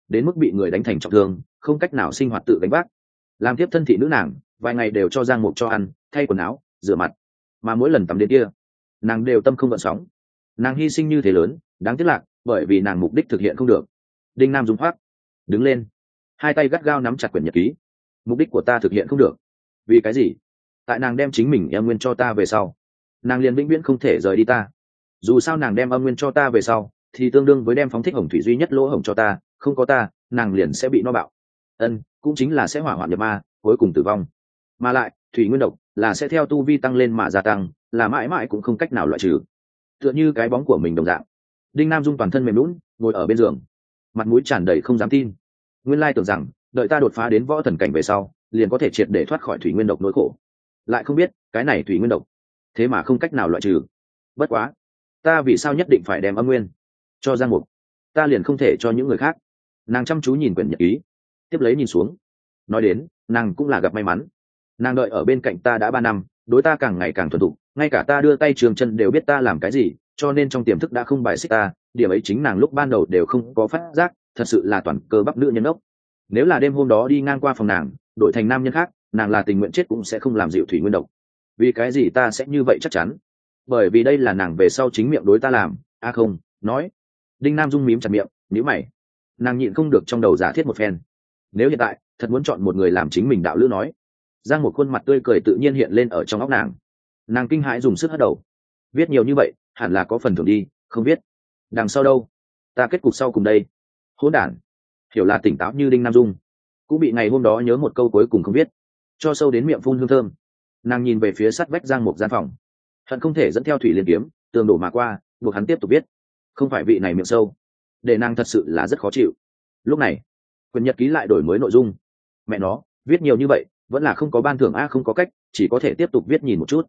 đến mức bị người đánh thành trọng thương, không cách nào sinh hoạt tự gánh vác. Làm tiếp thân thị nữ nàng, vài ngày đều cho Giang Mục cho ăn, thay quần áo, rửa mặt, mà mỗi lần tắm đến kia, nàng đều tâm không gợn sóng. Nàng hy sinh như thế lớn, đáng tiếc lạc, bởi vì nàng mục đích thực hiện không được. Đinh Nam Dung hoác đứng lên, hai tay gắt gao nắm chặt quyển nhật ký. Mục đích của ta thực hiện không được. Vì cái gì? Tại nàng đem chính mình âm nguyên cho ta về sau, nàng liền vĩnh viễn không thể rời đi ta. Dù sao nàng đem âm nguyên cho ta về sau, thì tương đương với đem phóng thích hồng thủy duy nhất lỗ hổng cho ta, không có ta, nàng liền sẽ bị no bạo. Cũng chính là sẽ hỏa hoạn nhập ma, cuối cùng tử vong. Mà lại, thủy nguyên độc là sẽ theo tu vi tăng lên mà gia tăng, là mãi mãi cũng không cách nào loại trừ. Tựa như cái bóng của mình đồng dạng. Đinh Nam Dung toàn thân mềm lún, ngồi ở bên giường, mặt mũi tràn đầy không dám tin. Nguyên lai tưởng rằng, đợi ta đột phá đến võ thần cảnh về sau, liền có thể triệt để thoát khỏi thủy nguyên độc nỗi khổ. Lại không biết, cái này thủy nguyên độc, thế mà không cách nào loại trừ. Bất quá, ta vì sao nhất định phải đem âm nguyên cho Giang Mục? Ta liền không thể cho những người khác. Nàng chăm chú nhìn quyển nhật ký, tiếp lấy nhìn xuống. Nói đến, nàng cũng là gặp may mắn. Nàng đợi ở bên cạnh ta đã 3 năm, đối ta càng ngày càng thuần thục, ngay cả ta đưa tay trường chân đều biết ta làm cái gì, cho nên trong tiềm thức đã không bài xích ta. Điểm ấy chính nàng lúc ban đầu đều không có phát giác, thật sự là toàn cơ bắp nữ nhân ốc. Nếu là đêm hôm đó đi ngang qua phòng nàng, đổi thành nam nhân khác, nàng là tình nguyện chết cũng sẽ không làm dịu thủy nguyên độc. Vì cái gì ta sẽ như vậy chắc chắn? Bởi vì đây là nàng về sau chính miệng đối ta làm. Không nói. Đinh Nam Dung mím chặt miệng, nhíu mày. Nàng nhịn không được trong đầu giả thiết một phen. Nếu hiện tại thật muốn chọn một người làm chính mình đạo lữ nói, Giang một khuôn mặt tươi cười tự nhiên hiện lên ở trong óc nàng. Nàng kinh hãi dùng sức hất đầu. Viết nhiều như vậy, hẳn là có phần thưởng đi, không biết. Đằng sau đâu? Ta kết cục sau cùng đây. Hỗn đản. Hiểu là tỉnh táo như Đinh Nam Dung, cũng bị ngày hôm đó nhớ một câu cuối cùng không biết, cho sâu đến miệng phun hương thơm. Nàng nhìn về phía sát vách Giang Mục gian phòng, hận không thể dẫn theo thủy liên kiếm tường đổ mà qua, buộc hắn tiếp tục viết. Không phải vị này miệng sâu, để nàng thật sự là rất khó chịu. Lúc này quyển nhật ký lại đổi mới nội dung. Mẹ nó, viết nhiều như vậy vẫn là không có ban thưởng. Không có cách, chỉ có thể tiếp tục viết nhìn một chút.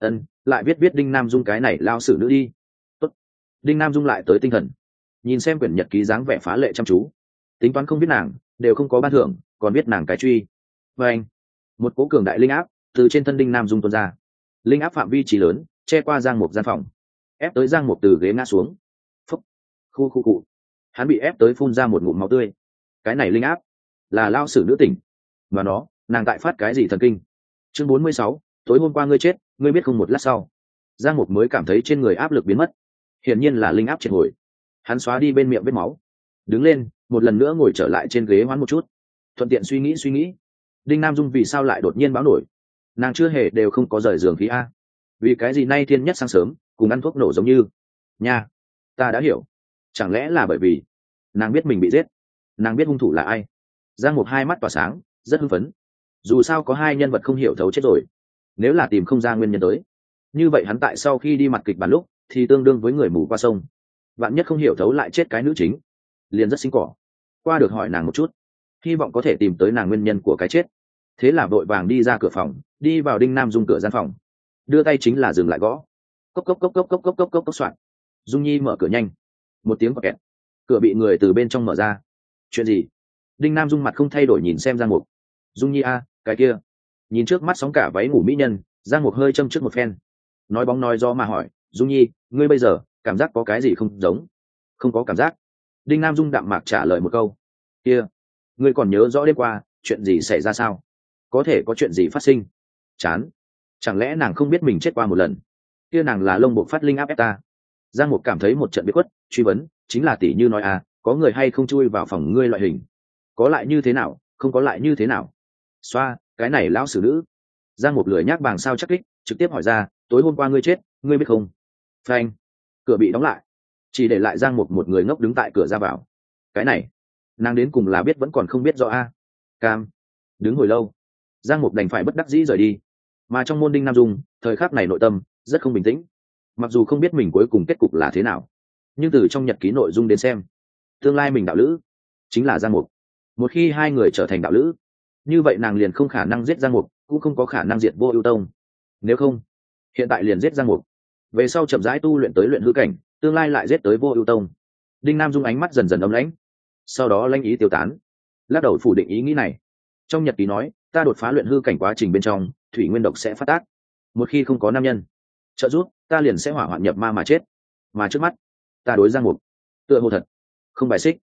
Lại viết Đinh Nam Dung cái này lao xử nữ đi. Tốt. Đinh Nam Dung lại tới tinh thần, nhìn xem quyển nhật ký dáng vẻ phá lệ chăm chú. Tính toán không biết nàng đều không có ban thưởng, còn biết nàng cái truy. Và anh, một cố cường đại linh áp từ trên thân Đinh Nam Dung tuôn ra. Linh áp phạm vi trí lớn, che qua Giang Mục gian phòng, ép tới Giang Mục từ ghế ngã xuống. Phúc. Khu cụ. Hắn bị ép tới phun ra một ngụm máu tươi. Cái này linh áp là lao sử nữ tỉnh, và nàng tại phát cái gì thần kinh? Chương 46, tối hôm qua ngươi chết, ngươi biết không? Một lát sau, Giang Mục mới cảm thấy trên người áp lực biến mất. Hiển nhiên là linh áp triệt hồi. Hắn xóa đi bên miệng vết máu, đứng lên, một lần nữa ngồi trở lại trên ghế hoán một chút, thuận tiện suy nghĩ. Đinh Nam Dung vì sao lại đột nhiên báo nổi? Nàng chưa hề đều không có rời giường khí a. Vì cái gì nay thiên nhất sáng sớm cùng ăn thuốc nổ giống như nha? Ta đã hiểu, chẳng lẽ là bởi vì nàng biết mình bị giết, nàng biết hung thủ là ai? Giang Mục hai mắt tỏa sáng, rất hưng phấn. Dù sao có hai nhân vật không hiểu thấu chết rồi, nếu là tìm không ra nguyên nhân tới, như vậy hắn tại sau khi đi mặt kịch bản lúc thì tương đương với người mù qua sông. Vạn nhất không hiểu thấu lại chết cái nữ chính, liền rất xinh cỏ. Qua được hỏi nàng một chút, hy vọng có thể tìm tới nàng nguyên nhân của cái chết. Thế là vội vàng đi ra cửa phòng, đi vào Đinh Nam Dung cửa gian phòng, đưa tay chính là dừng lại gõ. Cốc cốc cốc cốc cốc cốc cốc cốc cốc soạn. Dung Nhi mở cửa nhanh. Một tiếng quạt kẹt, cửa bị người từ bên trong mở ra. Chuyện gì? Đinh Nam Dung mặt không thay đổi nhìn xem Giang Mục. Dung Nhi cái kia. Nhìn trước mắt sóng cả váy ngủ mỹ nhân, Giang Mục hơi châm trước một phen, nói bóng nói gió mà hỏi, Dung Nhi, ngươi bây giờ cảm giác có cái gì không giống? Không có cảm giác. Đinh Nam Dung đạm mạc trả lời một câu. Kia, ngươi còn nhớ rõ đêm qua chuyện gì xảy ra sao? Có thể có chuyện gì phát sinh? Chán, chẳng lẽ nàng không biết mình chết qua một lần? Kia nàng là lông bộ phát linh áp ép ta. Giang Mục cảm thấy một trận bị quất, truy vấn, chính là tỷ như nói có người hay không chui vào phòng ngươi loại hình? Có lại như thế nào, không có lại như thế nào? Xoa, cái này lão xử nữ. Giang Mục lười nhác bàng sao chắc kích, trực tiếp hỏi ra, tối hôm qua ngươi chết, ngươi biết không? Phanh, cửa bị đóng lại, chỉ để lại Giang Mục một người ngốc đứng tại cửa ra vào. Cái này, nàng đến cùng là biết vẫn còn không biết rõ Cam. Đứng hồi lâu, Giang Mục đành phải bất đắc dĩ rời đi. Mà trong môn Đinh Nam Dung, thời khắc này nội tâm rất không bình tĩnh. Mặc dù không biết mình cuối cùng kết cục là thế nào, nhưng từ trong nhật ký nội dung đến xem, tương lai mình đạo lữ chính là Giang Mục. Một khi hai người trở thành đạo lữ, như vậy nàng liền không khả năng giết Giang Mục, cũng không có khả năng diệt Vô Ưu Tông. Nếu không, hiện tại liền giết Giang Mục, về sau chậm rãi tu luyện tới luyện hư cảnh, tương lai lại giết tới Vô Ưu Tông. Đinh Nam Dung ánh mắt dần dần ấm lãnh, sau đó lãnh ý tiêu tán, lắc đầu phủ định ý nghĩ này. Trong nhật ký nói, ta đột phá luyện hư cảnh quá trình bên trong, thủy nguyên độc sẽ phát tác. Một khi không có nam nhân trợ giúp, ta liền sẽ hỏa hoạn nhập ma mà chết. Mà trước mắt, ta đối Giang Mục tựa hồ thật không bài xích.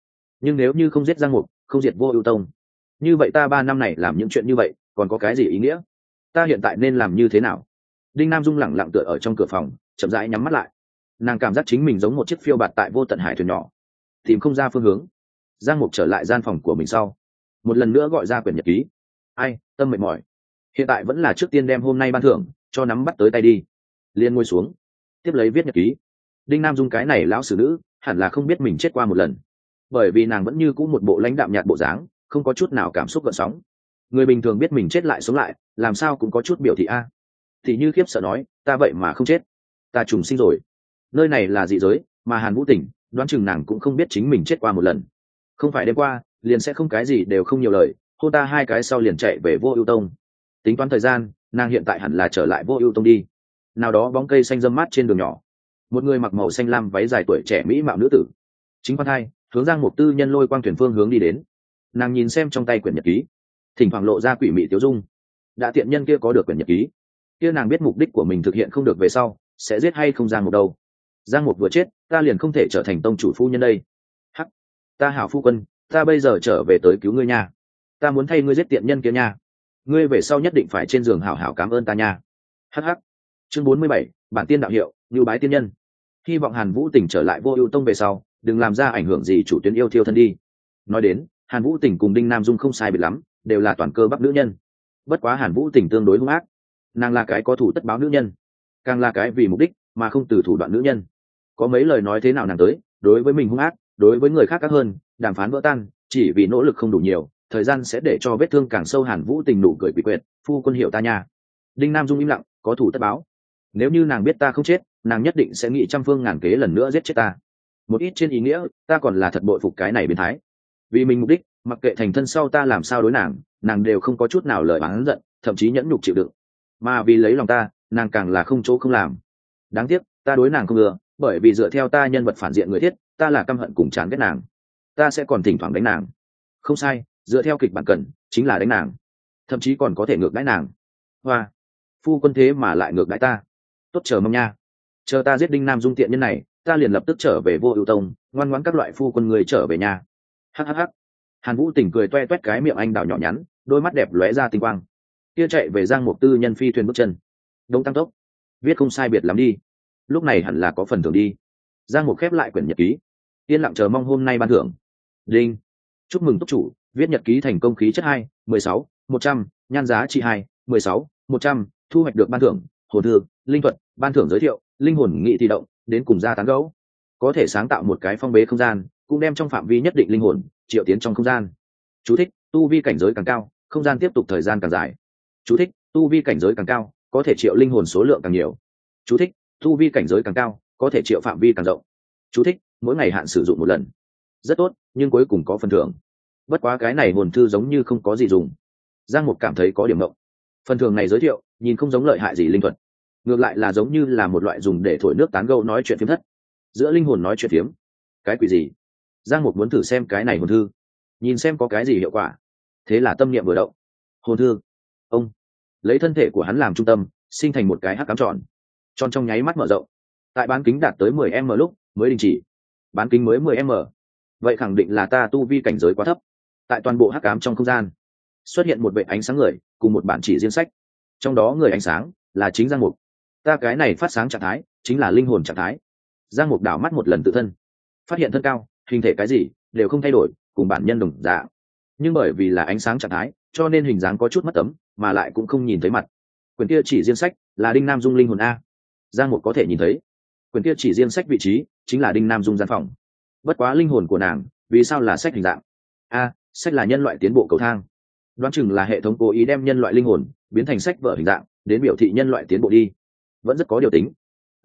nhưng nếu như không giết giang mục, không diệt vô ưu tông, như vậy ta 3 năm này làm những chuyện như vậy còn có cái gì ý nghĩa? Ta hiện tại nên làm như thế nào? Đinh Nam Dung lẳng lặng tựa ở trong cửa phòng, chậm rãi nhắm mắt lại. Nàng cảm giác chính mình giống một chiếc phiêu bạt tại vô tận hải thuyền nhỏ, tìm không ra phương hướng. Giang mục trở lại gian phòng của mình sau, một lần nữa gọi ra quyển nhật ký. Ai, tâm mệt mỏi, hiện tại vẫn là trước tiên đem hôm nay ban thưởng cho nắm bắt tới tay đi. Liên ngồi xuống, tiếp lấy viết nhật ký. Đinh Nam Dung cái này lão xử nữ hẳn là không biết mình chết qua một lần, bởi vì nàng vẫn như cũ một bộ lãnh đạm nhạt bộ dáng, không có chút nào cảm xúc gợn sóng. Người bình thường biết mình chết lại sống lại, làm sao cũng có chút biểu thị a. Thì như khiếp sợ nói, ta vậy mà không chết, ta trùng sinh rồi. Nơi này là dị giới, mà Hàn Vũ tỉnh, đoán chừng nàng cũng không biết chính mình chết qua một lần. Không phải đêm qua, liền sẽ không cái gì đều không nhiều lời, hôn ta 2 cái sau liền chạy về Vô Ưu Tông. Tính toán thời gian, nàng hiện tại hẳn là trở lại Vô Ưu Tông đi. Nào đó bóng cây xanh râm mát trên đường nhỏ, một người mặc màu xanh lam váy dài tuổi trẻ mỹ mạo nữ tử, chính quan thai, hướng Giang Mục Tư nhân lôi quang thuyền phương hướng đi đến. Nàng nhìn xem trong tay quyển nhật ký, thỉnh thoảng lộ ra quỷ mị tiêu dung. Đã tiện nhân kia có được quyển nhật ký, kia nàng biết mục đích của mình thực hiện không được về sau, sẽ giết hay không Giang Mục đâu. Giang Mục vừa chết, ta liền không thể trở thành tông chủ phu nhân đây. Hắc, ta hảo phu quân, ta bây giờ trở về tới cứu ngươi nha. Ta muốn thay ngươi giết tiện nhân kia nha. Ngươi về sau nhất định phải trên giường hảo hảo cảm ơn ta nha. Hắc hắc. Chương 47, bản tiên đạo hiệu, Nưu bái tiên nhân. Hy vọng Hàn Vũ Tỉnh trở lại Vô Ưu Tông về sau, đừng làm ra ảnh hưởng gì chủ tuyến yêu thiêu thân đi. Nói đến, Hàn Vũ Tỉnh cùng Đinh Nam Dung không sai biệt lắm, đều là toàn cơ bắp nữ nhân. Bất quá Hàn Vũ Tỉnh tương đối hung ác, nàng là cái có thủ tất báo nữ nhân, càng là cái vì mục đích mà không từ thủ đoạn nữ nhân. Có mấy lời nói thế nào nàng tới, đối với mình hung ác, đối với người khác ác hơn, đàm phán vỡ tan, chỉ vì nỗ lực không đủ nhiều, thời gian sẽ để cho vết thương càng sâu. Hàn Vũ Tình nụ cười quỷ quyệt, phu quân hiểu ta nha. Đinh Nam Dung im lặng, có thủ tất báo. Nếu như nàng biết ta không chết, nàng nhất định sẽ nghĩ trăm phương ngàn kế lần nữa giết chết ta. Một ít trên ý nghĩa, ta còn là thật bội phục cái này biến thái. Vì mình mục đích, mặc kệ thành thân sau ta làm sao đối nàng, nàng đều không có chút nào lời oán giận, thậm chí nhẫn nhục chịu đựng. Mà vì lấy lòng ta, nàng càng là không chỗ không làm. Đáng tiếc, ta đối nàng không ưa, bởi vì dựa theo ta nhân vật phản diện người thiết, ta là căm hận cùng chán ghét nàng. Ta sẽ còn thỉnh thoảng đánh nàng. Không sai, dựa theo kịch bản cần, chính là đánh nàng, thậm chí còn có thể ngược đãi nàng. Hoa, phu quân thế mà lại ngược đãi ta. Tốt, chờ mong nha. Chờ ta giết Đinh Nam Dung tiện nhân này, ta liền lập tức trở về Vô Ưu Tông, ngoan ngoãn các loại phu quân người trở về nhà. Hắc hắc hắc. Hàn Vũ Tỉnh cười toe toét cái miệng anh đào nhỏ nhắn, đôi mắt đẹp lóe ra tinh quang. Kia chạy về Giang Mục Tư nhân phi thuyền bước chân, đông tăng tốc. Viết không sai biệt lắm đi, lúc này hẳn là có phần thưởng đi. Giang Mục khép lại quyển nhật ký, yên lặng chờ mong hôm nay ban thưởng. Đinh, chúc mừng túc chủ, viết nhật ký thành công, khí chất 2, 16, 100, nhan giá trị 2, 16, 100, thu hoạch được ban thưởng, hồn thư, linh thuật, ban thưởng giới thiệu, linh hồn nghị thi động, đến cùng ra tán gẫu. Có thể sáng tạo một cái phong bế không gian, cũng đem trong phạm vi nhất định linh hồn triệu tiến trong không gian. Chú thích, tu vi cảnh giới càng cao, không gian tiếp tục thời gian càng dài. Chú thích, tu vi cảnh giới càng cao, có thể triệu linh hồn số lượng càng nhiều. Chú thích, tu vi cảnh giới càng cao, có thể triệu phạm vi càng rộng. Chú thích, mỗi ngày hạn sử dụng một lần. Rất tốt, nhưng cuối cùng có phần thưởng. Bất quá cái này hồn thư giống như không có gì dùng. Giang Mục cảm thấy có điểm mộng. Phần thưởng này giới thiệu, nhìn không giống lợi hại gì linh thuật, ngược lại là giống như là một loại dùng để thổi nước tán gẫu nói chuyện phiếm thất. Giữa linh hồn nói chuyện phiếm, cái quỷ gì? Giang Mục muốn thử xem cái này hồn thư, nhìn xem có cái gì hiệu quả. Thế là tâm niệm vừa động, hồn thư, ông lấy thân thể của hắn làm trung tâm, sinh thành một cái hắc ám tròn. Tròn trong nháy mắt mở rộng, tại bán kính đạt tới 10m lúc mới đình chỉ. Bán kính mới 10m, vậy khẳng định là ta tu vi cảnh giới quá thấp. Tại toàn bộ hắc ám trong không gian xuất hiện một vệt ánh sáng người cùng một bản chỉ riêng sách, trong đó người ánh sáng là chính Giang Mục. Ta cái này phát sáng trạng thái chính là linh hồn trạng thái. Giang Mục đảo mắt một lần tự thân, phát hiện thân cao, hình thể cái gì đều không thay đổi, cùng bản nhân đồng dạng. Nhưng bởi vì là ánh sáng trạng thái, cho nên hình dáng có chút mất tấm, mà lại cũng không nhìn thấy mặt. Quyển kia chỉ riêng sách là Đinh Nam Dung linh hồn a. Giang Mục có thể nhìn thấy, quyển kia chỉ riêng sách vị trí chính là Đinh Nam Dung gian phòng. Bất quá linh hồn của nàng vì sao là sách hình dạng a? Sách là nhân loại tiến bộ cầu thang, đoán chừng là hệ thống cố ý đem nhân loại linh hồn biến thành sách vở hình dạng đến biểu thị nhân loại tiến bộ đi. Vẫn rất có điều tính.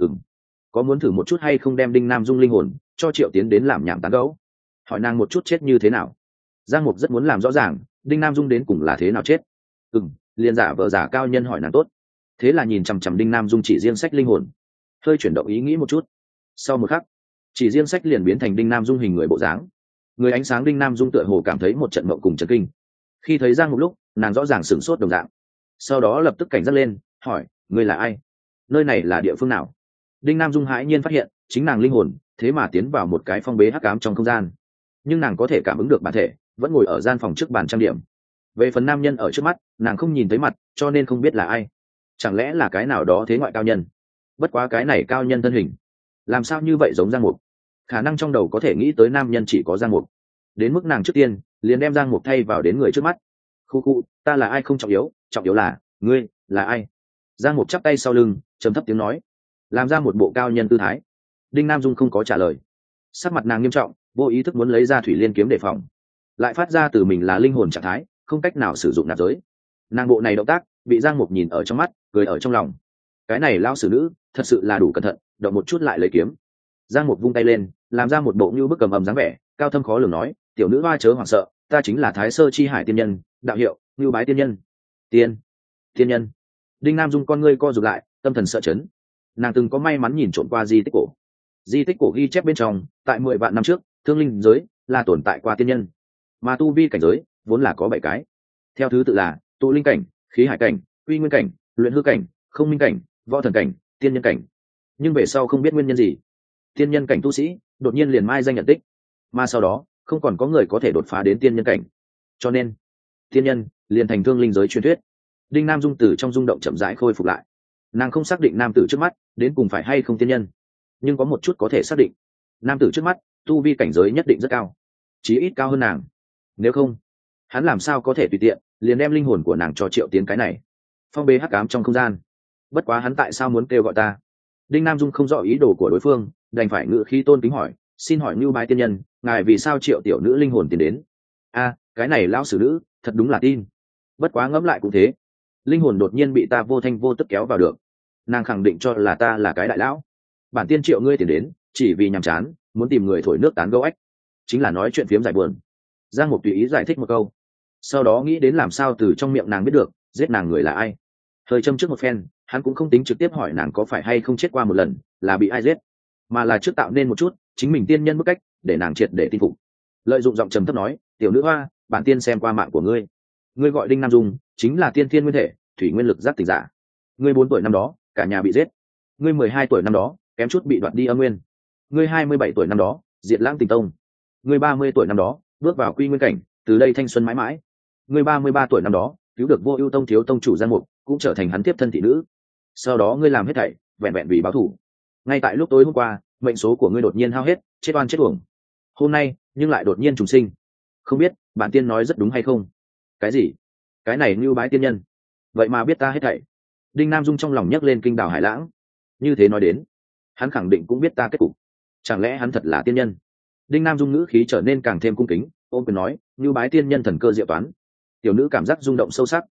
Có muốn thử một chút hay không đem Đinh Nam Dung linh hồn cho Triệu Tiến đến làm nhảm tán gẫu, hỏi nàng một chút chết như thế nào. Giang Mục rất muốn làm rõ ràng Đinh Nam Dung đến cùng là thế nào chết. Liền giả vờ giả cao nhân hỏi nàng tốt. Thế là nhìn chằm chằm Đinh Nam Dung chỉ riêng sách linh hồn, hơi chuyển động ý nghĩ một chút. Sau một khắc, chỉ riêng sách liền biến thành Đinh Nam Dung hình người bộ dáng. Người ánh sáng Đinh Nam Dung tựa hồ cảm thấy một trận mộng cùng chấn kinh. Khi thấy Giang Mục lúc, nàng rõ ràng sửng sốt đồng dạng. Sau đó lập tức cảnh giác lên, hỏi, ngươi là ai? Nơi này là địa phương nào? Đinh Nam Dung hãi nhiên phát hiện chính nàng linh hồn thế mà tiến vào một cái phong bế hắc ám trong không gian. nhưng nàng có thể cảm ứng được bản thể vẫn ngồi ở gian phòng trước bàn trang điểm. Về phần nam nhân ở trước mắt, nàng không nhìn thấy mặt, cho nên không biết là ai. Chẳng lẽ là cái nào đó thế ngoại cao nhân? Bất quá cái này cao nhân thân hình làm sao như vậy giống Giang Mục? Khả năng trong đầu có thể nghĩ tới nam nhân chỉ có Giang Mục. Đến mức nàng trước tiên liền đem Giang Mục thay vào đến người trước mắt. Khu khu, ta là ai không trọng yếu, trọng yếu là ngươi là ai? Giang Mục chắp tay sau lưng, trầm thấp tiếng nói, làm ra một bộ cao nhân tư thái. Đinh Nam Dung không có trả lời. Sắc mặt nàng nghiêm trọng, vô ý thức muốn lấy ra thủy liên kiếm đề phòng, lại phát ra từ mình là linh hồn trạng thái, không cách nào sử dụng nạp giới. Nàng bộ này động tác bị Giang Mục nhìn ở trong mắt, cười ở trong lòng. Cái này lao xử nữ thật sự là đủ cẩn thận, động một chút lại lấy kiếm. Giang Mục vung tay lên, làm ra một bộ như bức cầm ầm dáng vẻ, cao thâm khó lường nói, tiểu nữ hoa chớ hoảng sợ, ta chính là Thái Sơ Chi Hải tiên nhân, đạo hiệu Như Bái tiên nhân. Tiên nhân. Đinh Nam Dung con ngươi co rụt lại, tâm thần sợ chấn. Nàng từng có may mắn nhìn trộm qua di tích cổ. Di tích cổ ghi chép bên trong, tại 10 vạn năm trước, thương linh giới là tồn tại qua tiên nhân, mà tu vi cảnh giới vốn là có 7 cái, theo thứ tự là tụ linh cảnh, khí hải cảnh, quy nguyên cảnh, luyện hư cảnh, không minh cảnh, võ thần cảnh, tiên nhân cảnh. Nhưng về sau không biết nguyên nhân gì, tiên nhân cảnh tu sĩ đột nhiên liền mai danh nhận tích, mà sau đó không còn có người có thể đột phá đến tiên nhân cảnh, cho nên tiên nhân liền thành thương linh giới truyền thuyết. Đinh Nam Dung từ trong rung động chậm rãi khôi phục lại. Nàng không xác định nam tử trước mắt đến cùng phải hay không tiên nhân, nhưng có một chút có thể xác định, nam tử trước mắt tu vi cảnh giới nhất định rất cao, chí ít cao hơn nàng. Nếu không, hắn làm sao có thể tùy tiện liền đem linh hồn của nàng cho Triệu Tiến cái này phong bế hắc ám trong không gian. Bất quá hắn tại sao muốn kêu gọi ta? Đinh Nam Dung không rõ ý đồ của đối phương, đành phải ngự khí tôn kính hỏi, xin hỏi Như Bái tiên nhân, ngài vì sao triệu tiểu nữ linh hồn tiến đến? Cái này lão sử nữ thật đúng là tin. Bất quá ngẫm lại cũng thế, linh hồn đột nhiên bị ta vô thanh vô tức kéo vào được, nàng khẳng định cho là ta là cái đại lão. Bản tiên triệu ngươi tiền đến chỉ vì nhàm chán, muốn tìm người thổi nước tán gẫu ếch, chính là nói chuyện phiếm giải buồn. Giang Mục tùy ý giải thích một câu, sau đó nghĩ đến làm sao từ trong miệng nàng biết được giết nàng người là ai. Hơi châm trước một phen, hắn cũng không tính trực tiếp hỏi nàng có phải hay không chết qua một lần, là bị ai giết, mà là trước tạo nên một chút chính mình tiên nhân bức cách để nàng triệt để tin phục. Lợi dụng giọng trầm thấp nói, tiểu nữ hoa, bản tiên xem qua mạng của ngươi, ngươi gọi Đinh Nam Dung, chính là tiên thiên nguyên thể, thủy nguyên lực giác tỉnh giả. Ngươi 4 tuổi năm đó cả nhà bị giết, ngươi 12 tuổi năm đó kém chút bị đoạt đi âm nguyên, ngươi 27 tuổi năm đó diệt lãng tình tông, ngươi 30 tuổi năm đó bước vào quy nguyên cảnh, từ đây thanh xuân mãi mãi. Ngươi 33 tuổi năm đó cứu được Vô Ưu tông thiếu tông chủ Giang Mục, cũng trở thành hắn tiếp thân thị nữ. Sau đó ngươi làm hết thảy vẹn vẹn vì báo thù. Ngay tại lúc tối hôm qua, mệnh số của ngươi đột nhiên hao hết, chết oan chết uổng. Hôm nay nhưng lại đột nhiên trùng sinh. Không biết bản tiên nói rất đúng hay không? Cái gì? Cái này Như Bái tiên nhân vậy mà biết ta hết thảy? Đinh Nam Dung trong lòng nhấc lên kinh đảo hải lãng. Như thế nói đến, hắn khẳng định cũng biết ta kết cục. Chẳng lẽ hắn thật là tiên nhân? Đinh Nam Dung ngữ khí trở nên càng thêm cung kính, ôm quyền nói, Như Bái tiên nhân thần cơ diệu toán. Tiểu nữ cảm giác rung động sâu sắc.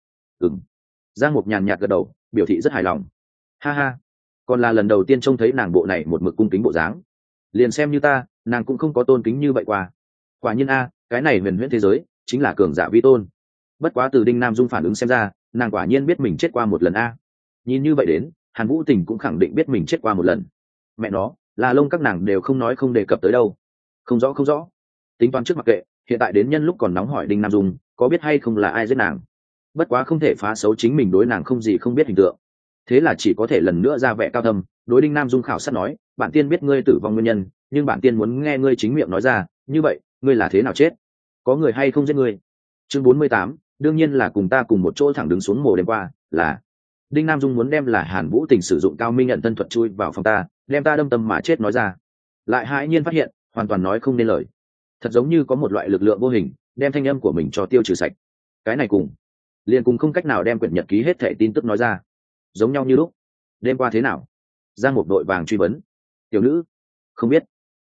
Giang Mục nhàn nhạt gật đầu, biểu thị rất hài lòng. Ha ha, còn là lần đầu tiên trông thấy nàng bộ này một mực cung kính bộ dáng. Liền xem như ta, nàng cũng không có tôn kính như vậy qua. Quả nhiên cái này huyền huyễn thế giới chính là cường giả vi tôn. Bất quá từ Đinh Nam Dung phản ứng xem ra, nàng quả nhiên biết mình chết qua một lần Nhìn như vậy đến, Hàn Vũ Tình cũng khẳng định biết mình chết qua một lần. Mẹ nó, là lông các nàng đều không nói không đề cập tới đâu. Không rõ. Tính toán trước mặc kệ, hiện tại đến nhân lúc còn nóng hỏi Đinh Nam Dung có biết hay không là ai giết nàng. Bất quá không thể phá xấu chính mình đối nàng không gì không biết hình tượng, thế là chỉ có thể lần nữa ra vẻ cao thâm, đối Đinh Nam Dung khảo sát nói, bản tiên biết ngươi tử vong nguyên nhân, nhưng bản tiên muốn nghe ngươi chính miệng nói ra, như vậy ngươi là thế nào chết, có người hay không giết ngươi? Chương 48, đương nhiên là cùng ta cùng một chỗ thẳng đứng xuống mồ đêm qua, là Đinh Nam Dung muốn đem là Hàn Vũ Tình sử dụng cao minh nhận thân thuật chui vào phòng ta, đem ta đâm tâm mà chết nói ra, lại hãi nhiên phát hiện hoàn toàn nói không nên lời, thật giống như có một loại lực lượng vô hình đem thanh âm của mình cho tiêu trừ sạch. Cái này liền cùng không cách nào đem quyển nhật ký hết thẻ tin tức nói ra giống nhau như lúc. Đêm qua thế nào? Giang Mục đội vàng truy vấn. Tiểu nữ không biết.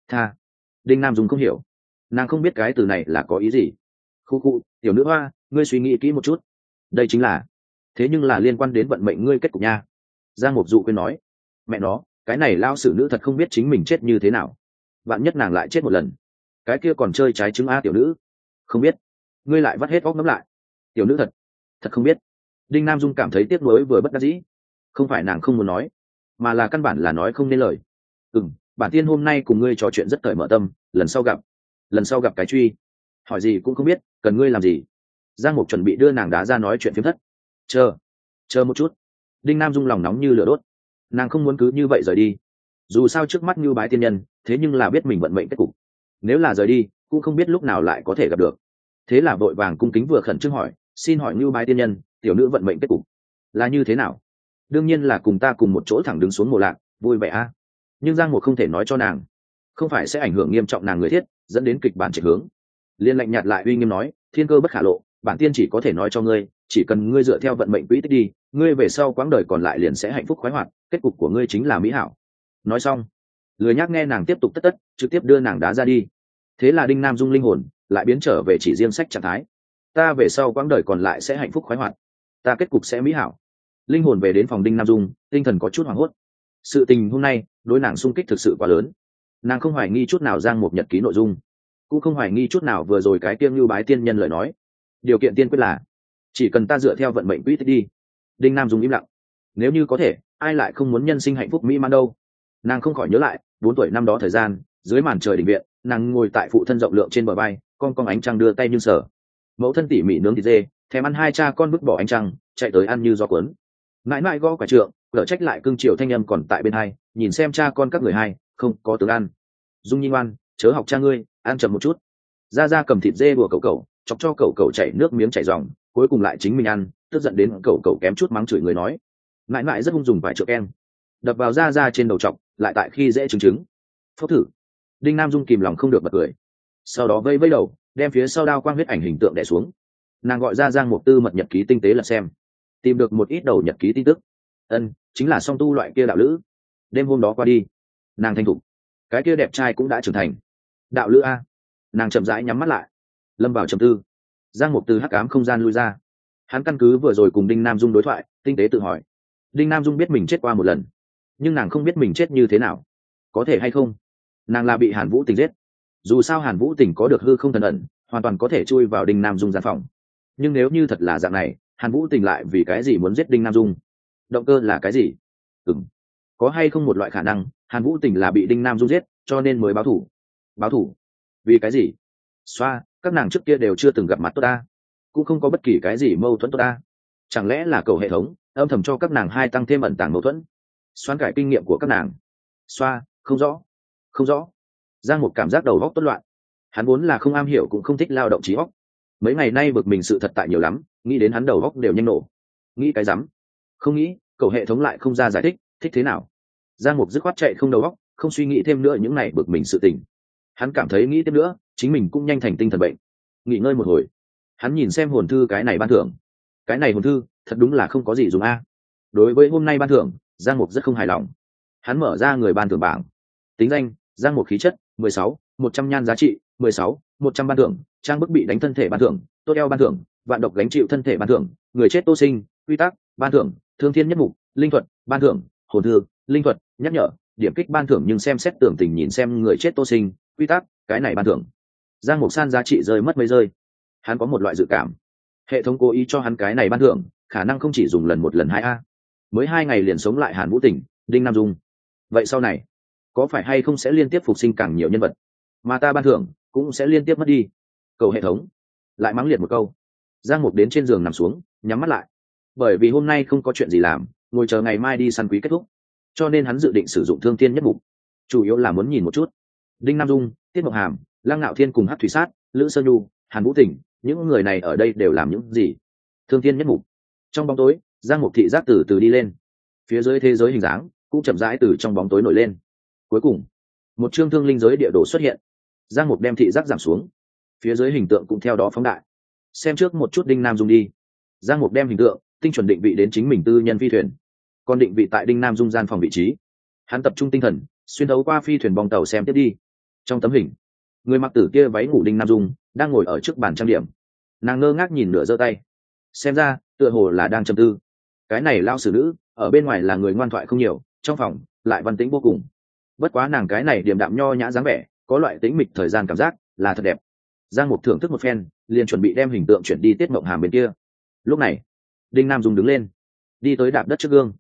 Đinh Nam Dung không hiểu, nàng không biết cái từ này là có ý gì. Khu tiểu nữ hoa, ngươi suy nghĩ kỹ một chút, đây chính là thế nhưng là liên quan đến vận mệnh ngươi kết cục nha. Giang Mục dụ khuyên nói. Mẹ nó, cái này lao sử nữ thật không biết chính mình chết như thế nào, vạn nhất nàng lại chết một lần, cái kia còn chơi trái trứng tiểu nữ không biết, ngươi lại vắt hết óc ngẫm lại. Tiểu nữ thật không biết. Đinh Nam Dung cảm thấy tiếc nuối vừa bất đắc dĩ, không phải nàng không muốn nói, mà là căn bản là nói không nên lời. Bản tiên hôm nay cùng ngươi trò chuyện rất cởi mở tâm, lần sau gặp cái truy hỏi gì cũng không biết, cần ngươi làm gì. Giang Mục chuẩn bị đưa nàng đá ra nói chuyện phiếm thất. Chờ một chút. Đinh Nam Dung lòng nóng như lửa đốt, nàng không muốn cứ như vậy rời đi, dù sao trước mắt Như Bái tiên nhân thế nhưng là biết mình vận mệnh kết cục, nếu là rời đi cũng không biết lúc nào lại có thể gặp được. Thế là vội vàng cung kính vừa khẩn trương hỏi, xin hỏi Ngưu Bái tiên nhân, tiểu nữ vận mệnh kết cục là như thế nào? Đương nhiên là cùng ta cùng một chỗ thẳng đứng xuống mồ lạc, vui vẻ a. Nhưng Giang Một không thể nói cho nàng, không phải sẽ ảnh hưởng nghiêm trọng nàng người thiết, dẫn đến kịch bản chạy hướng. Liên lạnh nhạt lại uy nghiêm nói, thiên cơ bất khả lộ, bản tiên chỉ có thể nói cho ngươi, chỉ cần ngươi dựa theo vận mệnh quỹ tích đi, ngươi về sau quãng đời còn lại liền sẽ hạnh phúc khoái hoạt, kết cục của ngươi chính là mỹ hảo. Nói xong, lười nhác nghe nàng tiếp tục tất, trực tiếp đưa nàng đá ra đi. Thế là Đinh Nam Dung linh hồn lại biến trở về chỉ riêng sách trạng thái. Ta về sau quãng đời còn lại sẽ hạnh phúc khoái hoạt, ta kết cục sẽ mỹ hảo. Linh hồn về đến phòng Đinh Nam Dung, tinh thần có chút hoảng hốt. Sự tình hôm nay đối nàng xung kích thực sự quá lớn. Nàng không hoài nghi chút nào Giang Một nhật ký nội dung, cũng không hoài nghi chút nào vừa rồi cái tiêm Lưu Bái tiên nhân lời nói. Điều kiện tiên quyết là chỉ cần ta dựa theo vận mệnh quỹ tích đi. Đinh Nam Dung im lặng. Nếu như có thể, ai lại không muốn nhân sinh hạnh phúc mỹ mãn đâu? Nàng không khỏi nhớ lại 4 tuổi năm đó thời gian, dưới màn trời đình viện, nàng ngồi tại phụ thân rộng lượng trên bờ vai, con ánh trăng đưa tay như sở. Mẫu thân tỉ mỉ nướng thịt dê, thèm ăn hai cha con vứt bỏ ánh trăng, chạy tới ăn như gió cuốn. Mãi mãi gõ quả trượng, cở trách lại cưng chiều thanh âm còn tại bên hai, nhìn xem cha con các người hai không có tướng ăn. Dung Nhi ngoan, chớ học cha ngươi, ăn chậm một chút. Ra ra cầm thịt dê đùa cậu, chọc cho cậu chảy nước miếng chảy ròng, cuối cùng lại chính mình ăn, tức giận đến cậu kém chút mắng chửi người nói. Mãi mãi rất hung dùng vài trượng en, đập vào ra trên đầu chọc, lại tại khi dễ chứng. Phốc thử. Đinh Nam Dung kìm lòng không được bật cười, sau đó vây đầu, đem phía sau đao quang huyết ảnh hình tượng đè xuống. Nàng gọi ra Giang Mục Tư mật nhật ký tinh tế lật xem, tìm được một ít đầu nhật ký tin tức. Chính là song tu loại kia đạo lữ. Đêm hôm đó qua đi, nàng thanh thục, cái kia đẹp trai cũng đã trưởng thành. Đạo lữ a. Nàng chậm rãi nhắm mắt lại, lâm vào trầm tư. Giang Mục Tư hắc ám không gian lui ra, hắn căn cứ vừa rồi cùng Đinh Nam Dung đối thoại, tinh tế tự hỏi. Đinh Nam Dung biết mình chết qua một lần, nhưng nàng không biết mình chết như thế nào, có thể hay không nàng là bị Hàn Vũ Tình giết. Dù sao Hàn Vũ Tình có được hư không thần ẩn, hoàn toàn có thể chui vào Đinh Nam Dung gian phòng. Nhưng nếu như thật là dạng này, Hàn Vũ Tình lại vì cái gì muốn giết Đinh Nam Dung? Động cơ là cái gì? Có hay không một loại khả năng Hàn Vũ Tình là bị Đinh Nam Dung giết, cho nên mới báo thủ? Báo thủ vì cái gì? Các nàng trước kia đều chưa từng gặp mặt tốt ta, cũng không có bất kỳ cái gì mâu thuẫn tốt ta. Chẳng lẽ là cầu hệ thống âm thầm cho các nàng hai tăng thêm ẩn tàng mâu thuẫn, xoắn cải kinh nghiệm của các nàng? Không rõ. Giang Một cảm giác đầu óc tốt loạn. Hắn vốn là không am hiểu cũng không thích lao động trí óc, mấy ngày nay bực mình sự thật tại nhiều lắm, nghĩ đến hắn đầu óc đều nhanh nổ. Nghĩ cái rắm, không nghĩ, cậu hệ thống lại không ra giải thích, thích thế nào? Giang Mục dứt khoát chạy không đầu óc, không suy nghĩ thêm nữa những này bực mình sự tình. Hắn cảm thấy nghĩ tiếp nữa, chính mình cũng nhanh thành tinh thần bệnh. Nghỉ ngơi một hồi, hắn nhìn xem hồn thư cái này ban thưởng. Cái này hồn thư, thật đúng là không có gì dùng a. Đối với hôm nay ban thưởng, Giang Mục rất không hài lòng. Hắn mở ra người ban thưởng bảng. Tính danh: Giang Mục khí chất 16, 100 nhan giá trị 16, 100 ban thưởng, trang bức bị đánh thân thể ban thưởng, tốt eo ban thưởng, vạn độc gánh chịu thân thể ban thưởng, người chết tô sinh, quy tắc ban thưởng, thương thiên nhất mục, linh thuật ban thưởng, hồn thư, linh thuật, nhắc nhở, điểm kích ban thưởng. Nhưng xem xét tưởng tình nhìn xem người chết tô sinh, quy tắc, cái này ban thưởng. Giang Mục san giá trị rơi mất mấy rơi. Hắn có một loại dự cảm, hệ thống cố ý cho hắn cái này ban thưởng, khả năng không chỉ dùng lần một lần hai a. Mới 2 ngày liền sống lại Hàn Vũ Tình, Đinh Nam Dung. Vậy sau này có phải hay không sẽ liên tiếp phục sinh càng nhiều nhân vật, mà ta ban thưởng cũng sẽ liên tiếp mất đi? Cầu hệ thống lại mắng liệt một câu. Giang Mục đến trên giường nằm xuống, nhắm mắt lại. Bởi vì hôm nay không có chuyện gì làm, ngồi chờ ngày mai đi săn quý kết thúc, cho nên hắn dự định sử dụng thương thiên nhất mục, chủ yếu là muốn nhìn một chút Đinh Nam Dung, Tiết Mộc Hàm, Lăng Nạo Thiên cùng Hắc Thủy Sát, Lữ Sơ Nhu, Hàn Vũ Tình, những người này ở đây đều làm những gì. Thương thiên nhất mục. Trong bóng tối, Giang Mục thị giác từ từ đi lên, phía dưới thế giới hình dáng cũng chậm rãi từ trong bóng tối nổi lên. Cuối cùng, một chương thương linh giới địa đồ xuất hiện. Giang Mục đem thị giác giảm xuống, phía dưới hình tượng cũng theo đó phóng đại. Xem trước một chút Đinh Nam Dung đi. Giang Mục đem hình tượng tinh chuẩn định vị đến chính mình tư nhân phi thuyền, còn định vị tại Đinh Nam Dung gian phòng vị trí. Hắn tập trung tinh thần, xuyên thấu qua phi thuyền bong tàu xem tiếp đi. Trong tấm hình, người mặc tử kia váy ngủ Đinh Nam Dung đang ngồi ở trước bàn trang điểm. Nàng ngơ ngác nhìn nửa giơ tay, xem ra tựa hồ là đang trầm tư. Cái này lao xử nữ ở bên ngoài là người ngoan thoại không nhiều, trong phòng lại văn tĩnh vô cùng. Bất quá nàng cái này điềm đạm nho nhã dáng vẻ, có loại tĩnh mịch thời gian cảm giác, là thật đẹp. Giang Mục thưởng thức một phen, liền chuẩn bị đem hình tượng chuyển đi Tiết Mộng Hàm bên kia. Lúc này, Đinh Nam Dung đứng lên, đi tới đạp đất trước gương.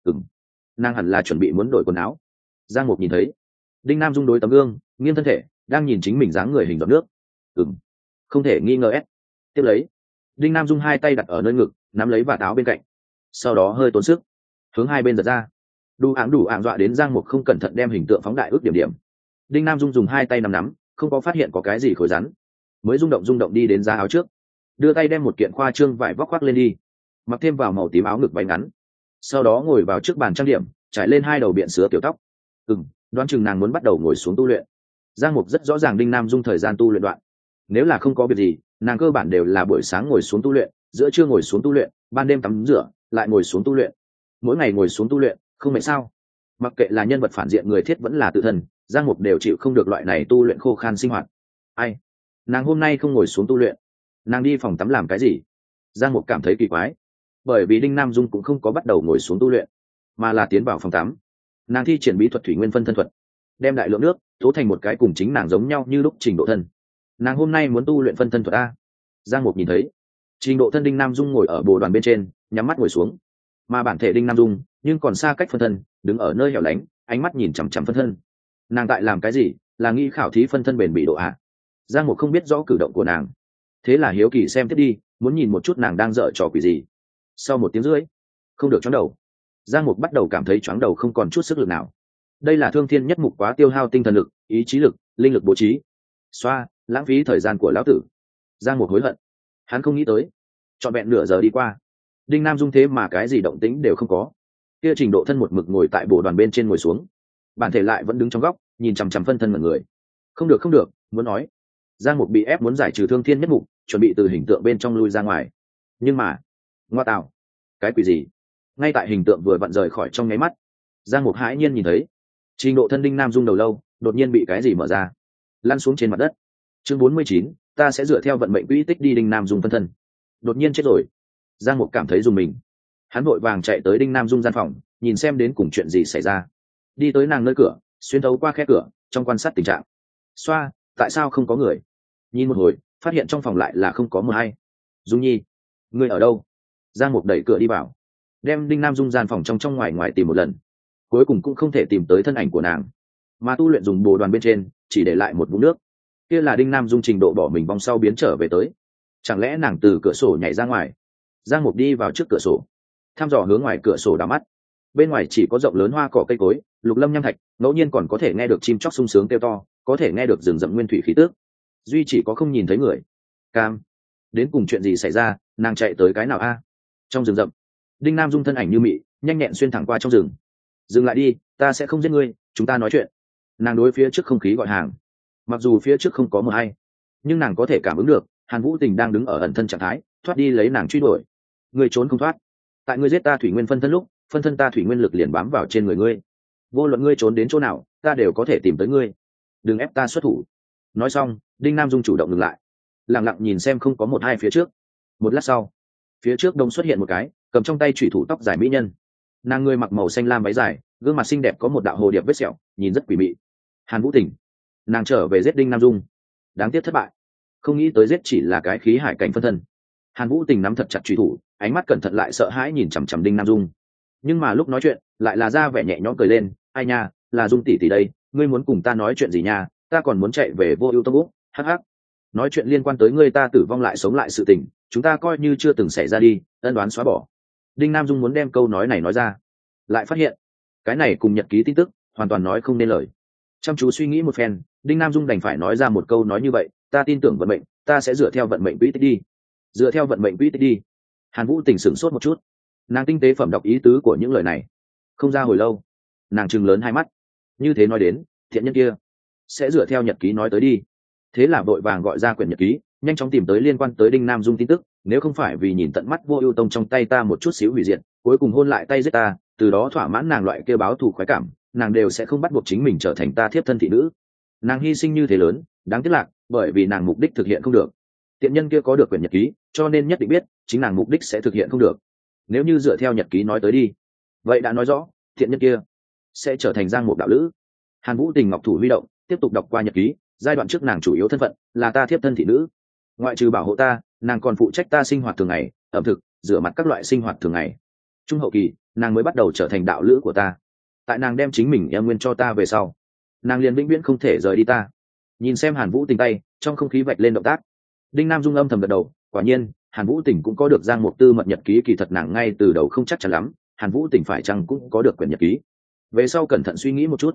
Nàng hẳn là chuẩn bị muốn đổi quần áo. Giang Mục nhìn thấy Đinh Nam Dung đối tấm gương, nghiêng thân thể, đang nhìn chính mình dáng người hình giọt nước. Không thể nghi ngờ ép. Tiếp lấy, Đinh Nam Dung hai tay đặt ở nơi ngực, nắm lấy vạt áo bên cạnh, sau đó hơi tốn sức hướng hai bên giật ra. Đủ ảng dọa đến Giang Mục không cẩn thận đem hình tượng phóng đại ước điểm. Đinh Nam Dung dùng hai tay nắm, không có phát hiện có cái gì khối rắn, mới rung động đi đến giá áo trước, đưa tay đem một kiện khoa trương vải vóc khoác lên đi, mặc thêm vào màu tím áo ngực váy ngắn, sau đó ngồi vào trước bàn trang điểm, trải lên 2 đầu biện sứa kiểu tóc. Đoán chừng nàng muốn bắt đầu ngồi xuống tu luyện. Giang Mục rất rõ ràng Đinh Nam Dung thời gian tu luyện đoạn, nếu là không có việc gì nàng cơ bản đều là buổi sáng ngồi xuống tu luyện, giữa trưa ngồi xuống tu luyện, ban đêm tắm rửa lại ngồi xuống tu luyện, mỗi ngày ngồi xuống tu luyện, không mệt sao? Mặc kệ là nhân vật phản diện người thiết vẫn là tự thân, Giang Mục đều chịu không được loại này tu luyện khô khan sinh hoạt. Ai, nàng hôm nay không ngồi xuống tu luyện, nàng đi phòng tắm làm cái gì? Giang Mục cảm thấy kỳ quái, bởi vì Đinh Nam Dung cũng không có bắt đầu ngồi xuống tu luyện, mà là tiến vào phòng tắm. Nàng thi triển bí thuật thủy nguyên phân thân thuật, đem đại lượng nước tố thành một cái cùng chính nàng giống nhau như lúc Trình Độ Thân. Nàng hôm nay muốn tu luyện phân thân thuật a. Giang Mục nhìn thấy Trình Độ Thân Đinh Nam Dung ngồi ở bồ đoàn bên trên, nhắm mắt ngồi xuống, mà bản thể Đinh Nam Dung nhưng còn xa cách phân thân, đứng ở nơi hẻo lánh, ánh mắt nhìn chằm chằm phân thân. Nàng tại làm cái gì? Là nghi khảo thí phân thân bền bỉ độ ạ. Giang Mục không biết rõ cử động của nàng, thế là hiếu kỳ xem tiếp đi, muốn nhìn một chút nàng đang dở trò quỷ gì. Sau 1 tiếng rưỡi, không được choáng đầu, Giang Mục bắt đầu cảm thấy choáng đầu không còn chút sức lực nào. Đây là Thương Thiên Nhất Mục quá tiêu hao tinh thần lực, ý chí lực, linh lực bố trí. Xoa, lãng phí thời gian của lão tử. Giang Mục hối hận, hắn không nghĩ tới, trọn vẹn nửa giờ đi qua, Đinh Nam Dung thế mà cái gì động tĩnh đều không có. Kia Trình Độ Thân một mực ngồi tại bồ đoàn bên trên ngồi xuống, bản thể lại vẫn đứng trong góc, nhìn chằm chằm phân thân mọi người. Không được, muốn nói. Giang Mục bị ép muốn giải trừ Thương Thiên Nhất Mục, chuẩn bị từ hình tượng bên trong lui ra ngoài. Nhưng mà, ngoa tạo, cái quỷ gì? Ngay tại hình tượng vừa vặn rời khỏi trong nháy mắt, Giang Mục hãi nhiên nhìn thấy Trình Độ Thân Đinh Nam Dung đầu lâu đột nhiên bị cái gì mở ra, lăn xuống trên mặt đất. Chương 49, ta sẽ dựa theo vận mệnh quỹ tích đi. Đinh Nam Dung phân thân đột nhiên chết rồi. Giang Mục cảm thấy rùng mình, hắn vội vàng chạy tới Đinh Nam Dung gian phòng, nhìn xem đến cùng chuyện gì xảy ra. Đi tới nàng nơi cửa, xuyên thấu qua khe cửa, trong quan sát tình trạng. Xoa, tại sao không có người? Nhìn một hồi, phát hiện trong phòng lại là không có mờ hay. Dung Nhi, ngươi ở đâu? Giang Mục đẩy cửa đi vào, đem Đinh Nam Dung gian phòng trong ngoài ngoài tìm một lần, cuối cùng cũng không thể tìm tới thân ảnh của nàng, mà tu luyện dùng bồ đoàn bên trên chỉ để lại một vũng nước. Kia là Đinh Nam Dung trình độ bỏ mình vòng sau biến trở về tới. Chẳng lẽ nàng từ cửa sổ nhảy ra ngoài? Giang Mục đi vào trước cửa sổ, thăm dò hướng ngoài cửa sổ đảo mắt. Bên ngoài chỉ có rộng lớn hoa cỏ cây cối, lục lâm nham thạch, ngẫu nhiên còn có thể nghe được chim chóc sung sướng kêu to, có thể nghe được rừng rậm nguyên thủy khí tước. Duy chỉ có không nhìn thấy người. Cam, đến cùng chuyện gì xảy ra? Nàng chạy tới cái nào a? Trong rừng rậm, Đinh Nam Dung thân ảnh như mị, nhanh nhẹn xuyên thẳng qua trong rừng. Dừng lại đi, ta sẽ không giết ngươi, chúng ta nói chuyện. Nàng đối phía trước không khí gọi hàng. Mặc dù phía trước không có mờ hay, nhưng nàng có thể cảm ứng được Hàn Vũ Tình đang đứng ở ẩn thân trạng thái, thoát đi lấy nàng truy đuổi. Ngươi trốn không thoát. Tại ngươi giết ta thủy nguyên phân thân lúc, phân thân ta thủy nguyên lực liền bám vào trên người ngươi. Vô luận ngươi trốn đến chỗ nào, ta đều có thể tìm tới ngươi. Đừng ép ta xuất thủ. Nói xong, Đinh Nam Dung chủ động ngừng lại, lặng lặng nhìn xem không có một hai phía trước. Một lát sau, phía trước đông xuất hiện một cái cầm trong tay chủy thủ tóc dài mỹ nhân. Nàng người mặc màu xanh lam váy dài, gương mặt xinh đẹp có một đạo hồ điệp vết sẹo, nhìn rất quỷ mị. Hàn Vũ Tình, nàng trở về giết Đinh Nam Dung, đáng tiếc thất bại. Không nghĩ tới giết chỉ là cái khí hải cảnh phân thân. Hàn Vũ Tình nắm thật chặt chủy thủ, ánh mắt cẩn thận lại sợ hãi nhìn chằm chằm Đinh Nam Dung. Nhưng mà lúc nói chuyện lại là ra vẻ nhẹ nhõm cười lên. Ai nha, là Dung tỷ tỷ đây, ngươi muốn cùng ta nói chuyện gì nha? Ta còn muốn chạy về Vô Ưu Tông Úc. Hắc hắc, nói chuyện liên quan tới ngươi ta tử vong lại sống lại sự tình, chúng ta coi như chưa từng xảy ra đi, ân đoán xóa bỏ. Đinh Nam Dung muốn đem câu nói này nói ra, lại phát hiện cái này cùng nhật ký tin tức hoàn toàn nói không nên lời. Chăm chú suy nghĩ một phen, Đinh Nam Dung đành phải nói ra một câu nói như vậy, ta tin tưởng vận mệnh, ta sẽ dựa theo vận mệnh quỹ tích đi. Dựa theo vận mệnh quỹ tích đi. Hàn Vũ Tình sửng sốt một chút, nàng tinh tế phẩm đọc ý tứ của những lời này, không ra hồi lâu, nàng trừng lớn hai mắt. Như thế nói đến, thiện nhân kia sẽ dựa theo nhật ký nói tới đi. Thế là vội vàng gọi ra quyển nhật ký, nhanh chóng tìm tới liên quan tới Đinh Nam Dung tin tức. Nếu không phải vì nhìn tận mắt Vô Ưu Tông trong tay ta một chút xíu hủy diệt, cuối cùng hôn lại tay giết ta, từ đó thỏa mãn nàng loại kêu báo thù khoái cảm, nàng đều sẽ không bắt buộc chính mình trở thành ta thiếp thân thị nữ. Nàng hy sinh như thế lớn, đáng tiếc lạc, bởi vì nàng mục đích thực hiện không được. Tiện nhân kia có được quyển nhật ký, cho nên nhất định biết chính nàng mục đích sẽ thực hiện không được. Nếu như dựa theo nhật ký nói tới đi, vậy đã nói rõ thiện nhân kia sẽ trở thành Giang Mục đạo lữ. Hàn Vũ Tình ngọc thủ huy động, tiếp tục đọc qua nhật ký. Giai đoạn trước nàng chủ yếu thân phận là ta thiếp thân thị nữ, ngoại trừ bảo hộ ta, nàng còn phụ trách ta sinh hoạt thường ngày, ẩm thực, rửa mặt các loại sinh hoạt thường ngày. Trung hậu kỳ, nàng mới bắt đầu trở thành đạo lữ của ta. Tại nàng đem chính mình em nguyên cho ta về sau, nàng liền vĩnh viễn không thể rời đi ta. Nhìn xem Hàn Vũ Tình tay, trong không khí vạch lên động tác. Đinh Nam Dung âm thầm gật đầu, quả nhiên Hàn Vũ Tình cũng có được Giang Mục tư mật nhật ký. Kỳ thật nàng ngay từ đầu không chắc chắn lắm Hàn Vũ Tình phải chăng cũng có được quyển nhật ký. Về sau cẩn thận suy nghĩ một chút,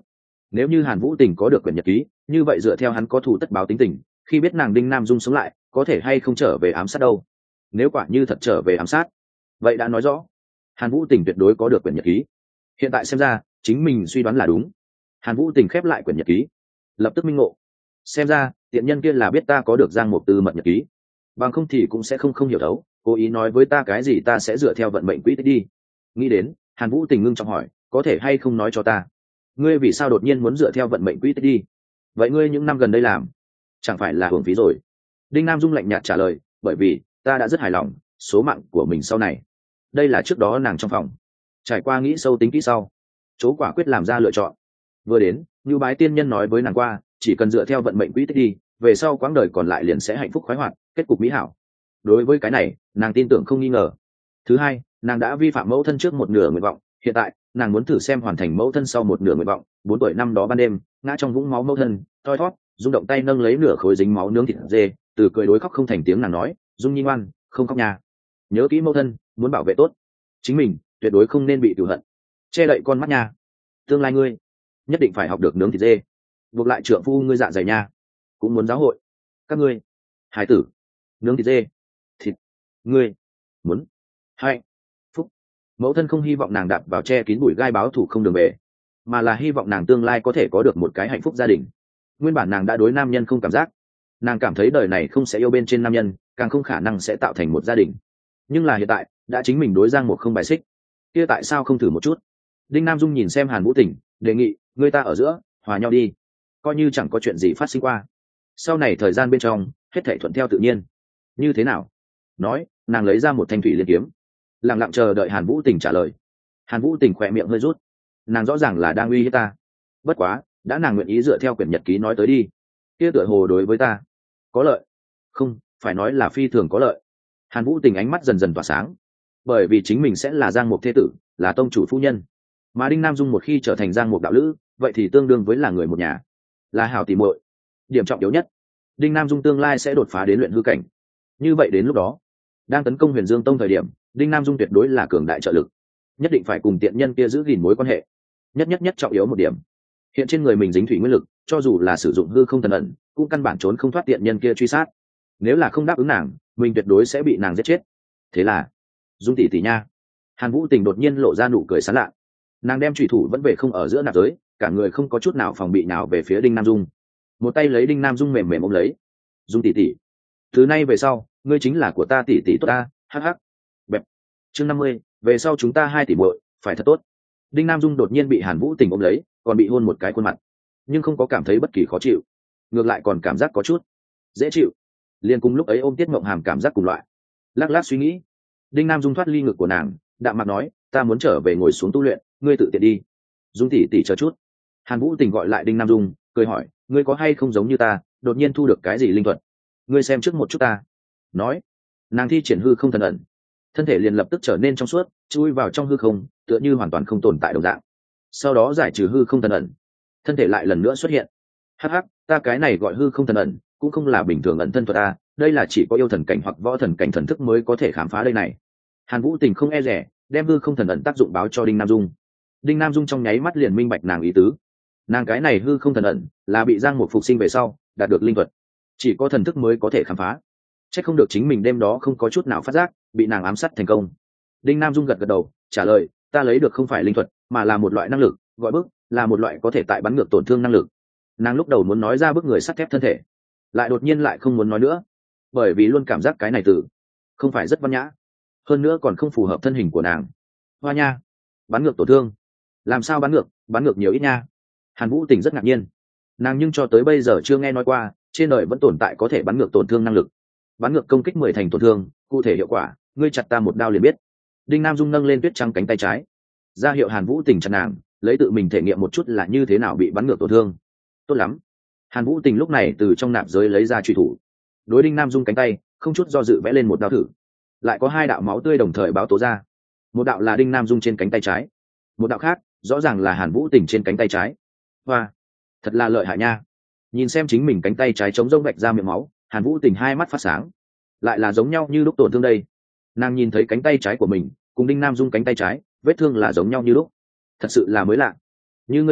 Nếu như Hàn Vũ Tình có được quyển nhật ký, như vậy dựa theo hắn có thù tất báo tính tình, khi biết nàng Đinh Nam Dung sống lại, có thể hay không trở về ám sát đâu. Nếu quả như thật trở về ám sát, vậy đã nói rõ Hàn Vũ Tình tuyệt đối có được quyển nhật ký. Hiện tại xem ra chính mình suy đoán là đúng. Hàn Vũ Tình khép lại quyển nhật ký, lập tức minh ngộ. Xem ra tiện nhân kia là biết ta có được Giang Mục Tư mật nhật ký, bằng không thì cũng sẽ không hiểu thấu, cố ý nói với ta cái gì ta sẽ dựa theo vận mệnh quỹ tích đi. Nghĩ đến, Hàn Vũ Tình ngưng trọng hỏi, có thể hay không nói cho ta, ngươi vì sao đột nhiên muốn dựa theo vận mệnh quỹ tích đi? Vậy ngươi những năm gần đây làm, chẳng phải là hưởng phí rồi? Đinh Nam Dung lạnh nhạt trả lời, bởi vì ta đã rất hài lòng số mạng của mình sau này. Đây là trước đó nàng trong phòng trải qua nghĩ sâu tính kỹ sau, chỗ quả quyết làm ra lựa chọn. Vừa đến, như bái tiên nhân nói với nàng qua, chỉ cần dựa theo vận mệnh quỹ tích đi, về sau quãng đời còn lại liền sẽ hạnh phúc khoái hoạt, kết cục mỹ hảo. Đối với cái này, nàng tin tưởng không nghi ngờ. Thứ hai, nàng đã vi phạm mẫu thân trước một nửa nguyện vọng, hiện tại nàng muốn thử xem hoàn thành mẫu thân sau một nửa nguyện vọng. 4 tuổi năm đó ban đêm, ngã trong vũng máu mẫu thân, thoi thót rung động tay nâng lấy nửa khối dính máu nướng thịt dê, từ cười đối khóc không thành tiếng. Nàng nói, Dung nhi ngoan, không khóc nhà, nhớ kỹ mẫu thân, muốn bảo vệ tốt chính mình, tuyệt đối không nên bị cửu hận che đậy con mắt nha. Tương lai ngươi nhất định phải học được nướng thịt dê, buộc lại trượng phu ngươi dạ dày nha. Cũng muốn giáo hội các ngươi hải tử nướng thịt dê, thịt ngươi muốn hạnh phúc. Mẫu thân không hy vọng nàng đạp vào che kín bụi gai báo thù không đường về, mà là hy vọng nàng tương lai có thể có được một cái hạnh phúc gia đình. Nguyên bản nàng đã đối nam nhân không cảm giác, nàng cảm thấy đời này không sẽ yêu bên trên nam nhân, càng không khả năng sẽ tạo thành một gia đình. Nhưng là hiện tại đã chính mình đối Giang Mục không bài xích, kia tại sao không thử một chút? Đinh Nam Dung nhìn xem Hàn Vũ Tình, đề nghị, người ta ở giữa hòa nhau đi, coi như chẳng có chuyện gì phát sinh qua, sau này thời gian bên trong hết thảy thuận theo tự nhiên. Như thế nào? Nói, nàng lấy ra một thanh thủy liên kiếm, lặng lặng chờ đợi Hàn Vũ Tình trả lời. Hàn Vũ Tình khỏe miệng hơi rút, nàng rõ ràng là đang uy hiếp ta. Bất quá đã nàng nguyện ý dựa theo quyển nhật ký nói tới đi, kia tựa hồ đối với ta có lợi, không phải nói là phi thường có lợi. Hàn Vũ Tình ánh mắt dần dần tỏa sáng, bởi vì chính mình sẽ là Giang Mục thế tử, là tông chủ phu nhân, mà Đinh Nam Dung một khi trở thành Giang Mục đạo lữ, vậy thì tương đương với là người một nhà, là hảo tỉ muội. Điểm trọng yếu nhất, Đinh Nam Dung tương lai sẽ đột phá đến luyện hư cảnh. Như vậy đến lúc đó, đang tấn công Huyền Dương Tông thời điểm, Đinh Nam Dung tuyệt đối là cường đại trợ lực. Nhất định phải cùng tiện nhân kia giữ gìn mối quan hệ. Nhất trọng yếu một điểm, hiện trên người mình dính thủy nguyên lực, cho dù là sử dụng hư không thần ẩn, cũng căn bản trốn không thoát tiện nhân kia truy sát. Nếu là không đáp ứng nàng, mình tuyệt đối sẽ bị nàng giết chết. Thế là, Dung tỷ tỷ nha. Hàn Vũ Tình đột nhiên lộ ra nụ cười sán lạ. Nàng đem chủy thủ vẫn về không ở giữa nạp giới, cả người không có chút nào phòng bị nào về phía Đinh Nam Dung. Một tay lấy Đinh Nam Dung mềm mềm ôm lấy. Dung tỷ tỷ, từ nay về sau, ngươi chính là của ta tỷ tỷ tốt ta, hắc hắc. Bẹp. Chương 50, về sau chúng ta hai tỷ muội, phải thật tốt. Đinh Nam Dung đột nhiên bị Hàn Vũ Tình ôm lấy, còn bị hôn một cái khuôn mặt, nhưng không có cảm thấy bất kỳ khó chịu, ngược lại còn cảm giác có chút dễ chịu, liền cùng lúc ấy ôm Tiết Mộng Hàm cảm giác cùng loại. Lắc lắc suy nghĩ, Đinh Nam Dung thoát ly ngực của nàng, đạm mặt nói, ta muốn trở về ngồi xuống tu luyện, ngươi tự tiện đi. Dung tỷ tỷ chờ chút. Hàn Vũ Tình gọi lại Đinh Nam Dung, cười hỏi, ngươi có hay không giống như ta, đột nhiên thu được cái gì linh thuật? Ngươi xem trước một chút ta. Nói, nàng thi triển hư không thần ẩn, thân thể liền lập tức trở nên trong suốt, chui vào trong hư không, tựa như hoàn toàn không tồn tại đồng dạng. Sau đó giải trừ hư không thần ẩn, thân thể lại lần nữa xuất hiện. Hắc hắc, ta cái này gọi hư không thần ẩn, cũng không là bình thường ẩn thân thuật a, đây là chỉ có yêu thần cảnh hoặc võ thần cảnh thần thức mới có thể khám phá đây này. Hàn Vũ Tình không e rẻ, đem hư không thần ẩn tác dụng báo cho Đinh Nam Dung. Đinh Nam Dung trong nháy mắt liền minh bạch nàng ý tứ. Nàng cái này hư không thần ẩn là bị Giang Mục phục sinh về sau đạt được linh thuật, chỉ có thần thức mới có thể khám phá. Chắc không được chính mình đêm đó không có chút nào phát giác, bị nàng ám sát thành công. Đinh Nam Dung gật gật đầu, trả lời, ta lấy được không phải linh thuật, mà là một loại năng lực, gọi bức, là một loại có thể tại bắn ngược tổn thương năng lực. Nàng lúc đầu muốn nói ra bức người sắt thép thân thể, lại đột nhiên lại không muốn nói nữa, bởi vì luôn cảm giác cái này từ không phải rất văn nhã, hơn nữa còn không phù hợp thân hình của nàng. Hoa nha, bắn ngược tổn thương, làm sao bắn ngược nhiều ít nha. Hàn Vũ Tình rất ngạc nhiên, nàng nhưng cho tới bây giờ chưa nghe nói qua trên đời vẫn tồn tại có thể bắn ngược tổn thương năng lực. Bắn ngược công kích 10 thành tổn thương, cụ thể hiệu quả ngươi chặt ta một đao liền biết. Đinh Nam Dung nâng lên tuyết trắng cánh tay trái, ra hiệu Hàn Vũ Tình chặt nàng, lấy tự mình thể nghiệm một chút là như thế nào bị bắn ngược tổn thương. Tốt lắm. Hàn Vũ Tình lúc này từ trong nạp giới lấy ra truy thủ, đối Đinh Nam Dung cánh tay không chút do dự vẽ lên một đao thử. Lại có 2 đạo máu tươi đồng thời báo tố ra, một đạo là Đinh Nam Dung trên cánh tay trái, một đạo khác rõ ràng là Hàn Vũ Tình trên cánh tay trái. Hoa, thật là lợi hại nha. Nhìn xem chính mình cánh tay trái trống rỗng vạch ra miệng máu, Hàn Vũ Tình hai mắt phát sáng, lại là giống nhau như lúc tổn thương đây. Nàng nhìn thấy cánh tay trái của mình cùng Đinh Nam Dung cánh tay trái vết thương là giống nhau như lúc, thật sự là mới lạ. Như ngươi thấy,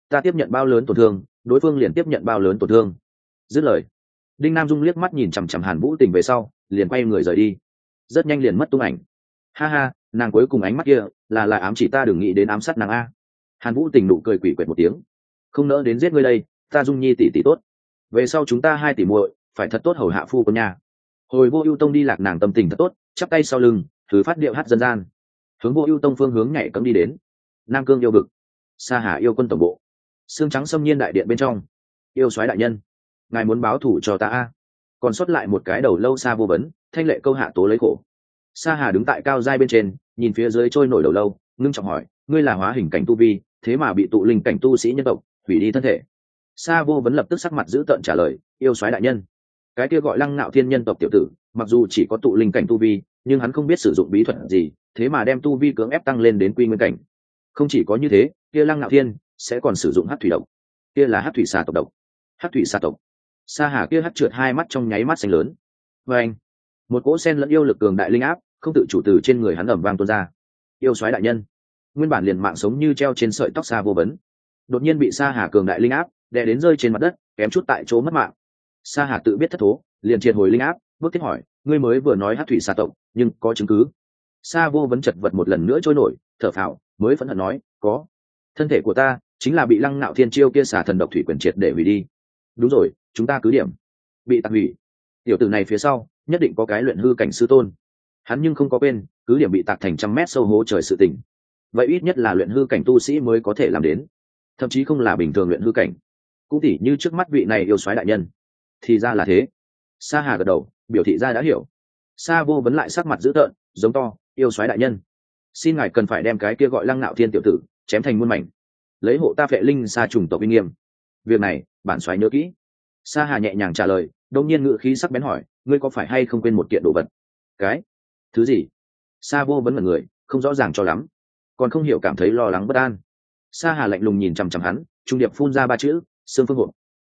ta tiếp nhận bao lớn tổn thương đối phương liền tiếp nhận bao lớn tổn thương. Dứt lời, đinh nam dung liếc mắt nhìn chằm chằm Hàn Vũ Tình về sau liền quay người rời đi, rất nhanh liền mất tung ảnh. Ha ha, nàng cuối cùng ánh mắt kia là lại ám chỉ ta đừng nghĩ đến ám sát nàng a. Hàn Vũ Tình nụ cười quỷ quyệt một tiếng, không nỡ đến giết ngươi đây, ta Dung Nhi tỷ tỷ tốt, về sau chúng ta hai tỷ muội phải thật tốt hầu hạ phu của nhà. Hồi Vô Ưu Tông đi lạc nàng tâm tình thật tốt, chắp tay sau lưng thử phát điệu hát dân gian, hướng Vô Ưu Tông phương hướng nhảy cẫng đi đến. Nam Cương yêu vực, Sa Hà yêu quân tổng bộ, xương trắng xâm nhiên đại điện bên trong. Yêu soái đại nhân, ngài muốn báo thù cho ta a? Còn sót lại một cái đầu lâu Sa Vô Vấn, thanh lệ câu hạ tố lấy khổ. Sa Hà đứng tại cao giai bên trên, nhìn phía dưới trôi nổi đầu lâu, ngưng trọng hỏi, ngươi là hóa hình cảnh tu vi, thế mà bị tụ linh cảnh tu sĩ nhân tộc hủy đi thân thể. Sa Vô Vấn lập tức sắc mặt dữ tợn trả lời, yêu soái đại nhân, cái kia gọi Lăng Ngạo Thiên nhân tộc tiểu tử, mặc dù chỉ có tụ linh cảnh tu vi, nhưng hắn không biết sử dụng bí thuật gì, thế mà đem tu vi cưỡng ép tăng lên đến quy nguyên cảnh. Không chỉ có như thế, kia Lăng Ngạo Thiên sẽ còn sử dụng hắc thủy độc, kia là hắc thủy xà tộc độc. Hắc thủy xà tộc. Sa Hà kia hắt trượt hai mắt trong nháy mắt xanh lớn. Và anh, một cỗ sen lẫn yêu lực cường đại linh áp không tự chủ từ trên người hắn ầm vang tuôn ra. Yêu soái đại nhân, nguyên bản liền mạng sống như treo trên sợi tóc Sa Vô Vấn, đột nhiên bị Sa Hà cường đại linh áp đè đến rơi trên mặt đất, kém chút tại chỗ mất mạng. Sa Hà tự biết thất thố, liền triệt hồi linh áp, bước tiếp hỏi, ngươi mới vừa nói hắc thủy xà tộc, nhưng có chứng cứ? Sa Vô Vấn chật vật một lần nữa trôi nổi, thở phào, mới phẫn hận nói, có. Thân thể của ta chính là bị Lăng Nạo Thiên chiêu kia xà thần độc thủy quyền triệt để hủy đi. Đúng rồi, chúng ta cứ điểm bị tạc hủy, tiểu tử này phía sau nhất định có cái luyện hư cảnh sư tôn. Hắn nhưng không có quên, cứ điểm bị tạc thành trăm mét sâu hố trời sự tình, vậy ít nhất là luyện hư cảnh tu sĩ mới có thể làm đến, thậm chí không là bình thường luyện hư cảnh. Cũng tỉ như trước mắt vị này yêu soái đại nhân. Thì ra là thế. Sa Hà gật đầu, biểu thị ra đã hiểu. Sa Vô Vấn lại sắc mặt dữ tợn, giống to, yêu soái đại nhân, xin ngài cần phải đem cái kia gọi Lăng Nạo Thiên tiểu tử chém thành muôn mảnh, lấy hộ ta Phệ Linh Sa trùng tộc uy nghiêm. Việc này bản soái nhớ kỹ. Sa Hà nhẹ nhàng trả lời, đông nhiên ngữ khí sắc bén hỏi, ngươi có phải hay không quên một kiện đồ vật? Cái thứ gì? Sa Vô Vấn là người không rõ ràng cho lắm, còn không hiểu cảm thấy lo lắng bất an. Sa Hà lạnh lùng nhìn chằm chằm hắn, trung điệp phun ra ba chữ, xương phương hộp.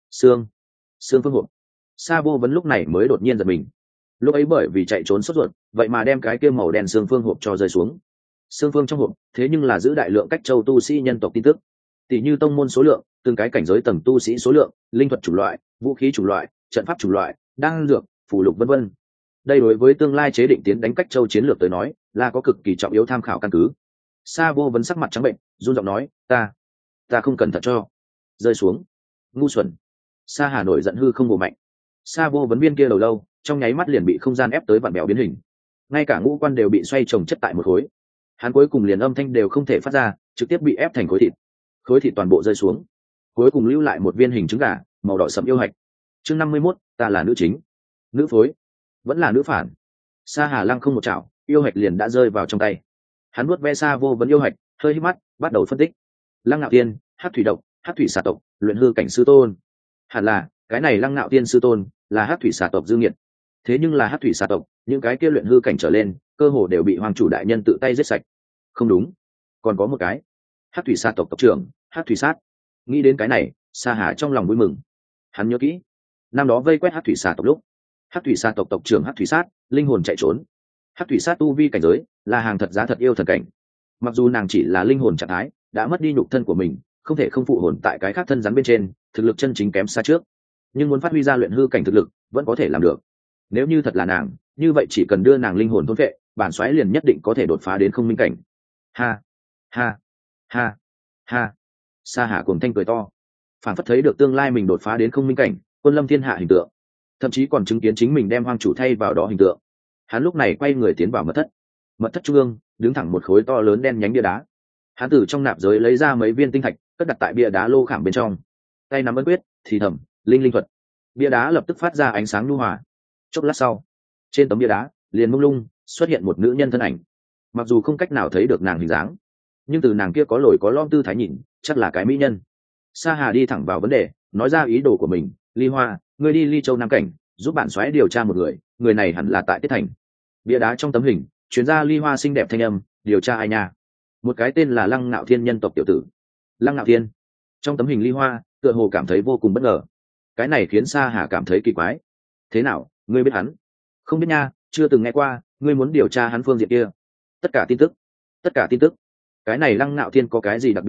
Xương phương hộp. Sa Vô Vấn lúc này mới đột nhiên giật mình. Lúc ấy bởi vì chạy trốn sốt ruột, vậy mà đem cái kia màu đen xương phương hộp cho rơi xuống. Xương phương trong hộp thế nhưng là giữ đại lượng cách châu tu sĩ nhân tộc tin tức, tỷ như tông môn số lượng, từng cái cảnh giới tầng tu sĩ số lượng, linh thuật chủng loại, vũ khí chủng loại, trận pháp chủng loại, đan dược, phù lục vân vân. Đây đối với tương lai chế định tiến đánh cách châu chiến lược tới nói là có cực kỳ trọng yếu tham khảo căn cứ. Sa Vô Vấn sắc mặt trắng bệnh, run giọng nói, ta không cẩn thận cho rơi xuống. Ngu xuẩn. Sa Hà nổi giận hư không bổ mạnh. Sa Vô Vấn viên kia đầu lâu trong nháy mắt liền bị không gian ép tới vặn bèo biến hình, ngay cả ngũ quan đều bị xoay trồng chất tại một khối. Hắn cuối cùng liền âm thanh đều không thể phát ra, trực tiếp bị ép thành khối thịt toàn bộ rơi xuống, cuối cùng lưu lại một viên hình trứng gà màu đỏ sẫm yêu hạch. Chương 51, ta là nữ chính, nữ phối, vẫn là nữ phản. Sa Hà lăng không một chảo, yêu hạch liền đã rơi vào trong tay. Hắn nuốt ve Sa Vô Vấn yêu hạch, hơi hít mắt, bắt đầu phân tích. Lăng Nạo Thiên, hắc thủy độc, hắc thủy xà tộc, luyện hư cảnh sư tôn. Hẳn là cái này Lăng Nạo Thiên sư tôn là hắc thủy xà tộc dương nghiệt. Thế nhưng là hắc thủy xà tộc, những cái kia luyện hư cảnh trở lên, cơ hồ đều bị hoàng chủ đại nhân tự tay giết sạch. Không đúng, còn có một cái hắc thủy xà tộc tộc trưởng hắc thủy sát. Nghĩ đến cái này, Sa Hà trong lòng vui mừng. Hắn nhớ kỹ năm đó vây quét hắc thủy xà tộc lúc, hắc thủy xà tộc tộc trưởng hắc thủy sát linh hồn chạy trốn. Hắc thủy sát tu vi cảnh giới là hàng thật giá thật yêu thần cảnh, mặc dù nàng chỉ là linh hồn trạng thái, đã mất đi nhục thân của mình, không thể không phụ hồn tại cái khác thân rắn bên trên, thực lực chân chính kém xa trước, nhưng muốn phát huy ra luyện hư cảnh thực lực vẫn có thể làm được. Nếu như thật là nàng, như vậy chỉ cần đưa nàng linh hồn thôn vệ, bản soái liền nhất định có thể đột phá đến không minh cảnh. Ha ha ha ha. Sa Hà cuồng thanh cười to, phản phất thấy được tương lai mình đột phá đến không minh cảnh, quân lâm thiên hạ hình tượng, thậm chí còn chứng kiến chính mình đem hoang chủ thay vào đó hình tượng. Hắn lúc này quay người tiến vào mật thất trung ương đứng thẳng một khối to lớn đen nhánh bia đá. Hắn từ trong nạp giới lấy ra mấy viên tinh thạch, cất đặt tại bia đá lô khảm bên trong, tay nắm ấn quyết thì thầm linh thuật. Bia đá lập tức phát ra ánh sáng nhu hòa. Chốc lát sau, trên tấm bia đá liền mông lung xuất hiện một nữ nhân thân ảnh. Mặc dù không cách nào thấy được nàng hình dáng, nhưng từ nàng kia có lồi có lõm tư thái nhìn, chắc là cái mỹ nhân. Sa Hà đi thẳng vào vấn đề, nói ra ý đồ của mình. Ly Hoa, ngươi đi Ly Châu Nam Cảnh, giúp bạn soái điều tra một người này hẳn là tại Tiết Thành. Bia đá trong tấm hình chuyến ra Ly Hoa xinh đẹp thanh âm, điều tra ai nha? Một cái tên là Lăng Nạo Thiên nhân tộc tiểu tử. Lăng Nạo Thiên. Trong tấm hình Ly Hoa tựa hồ cảm thấy vô cùng bất ngờ. Cái này khiến Sa Hà cảm thấy kỳ quái. Thế nào, ngươi biết hắn? Không biết nha, chưa từng nghe qua. Ngươi muốn điều tra hắn phương diện kia? Tất cả tin tức. Cái này Lăng Nạo Thiên có cái gì đặc biệt chỗ,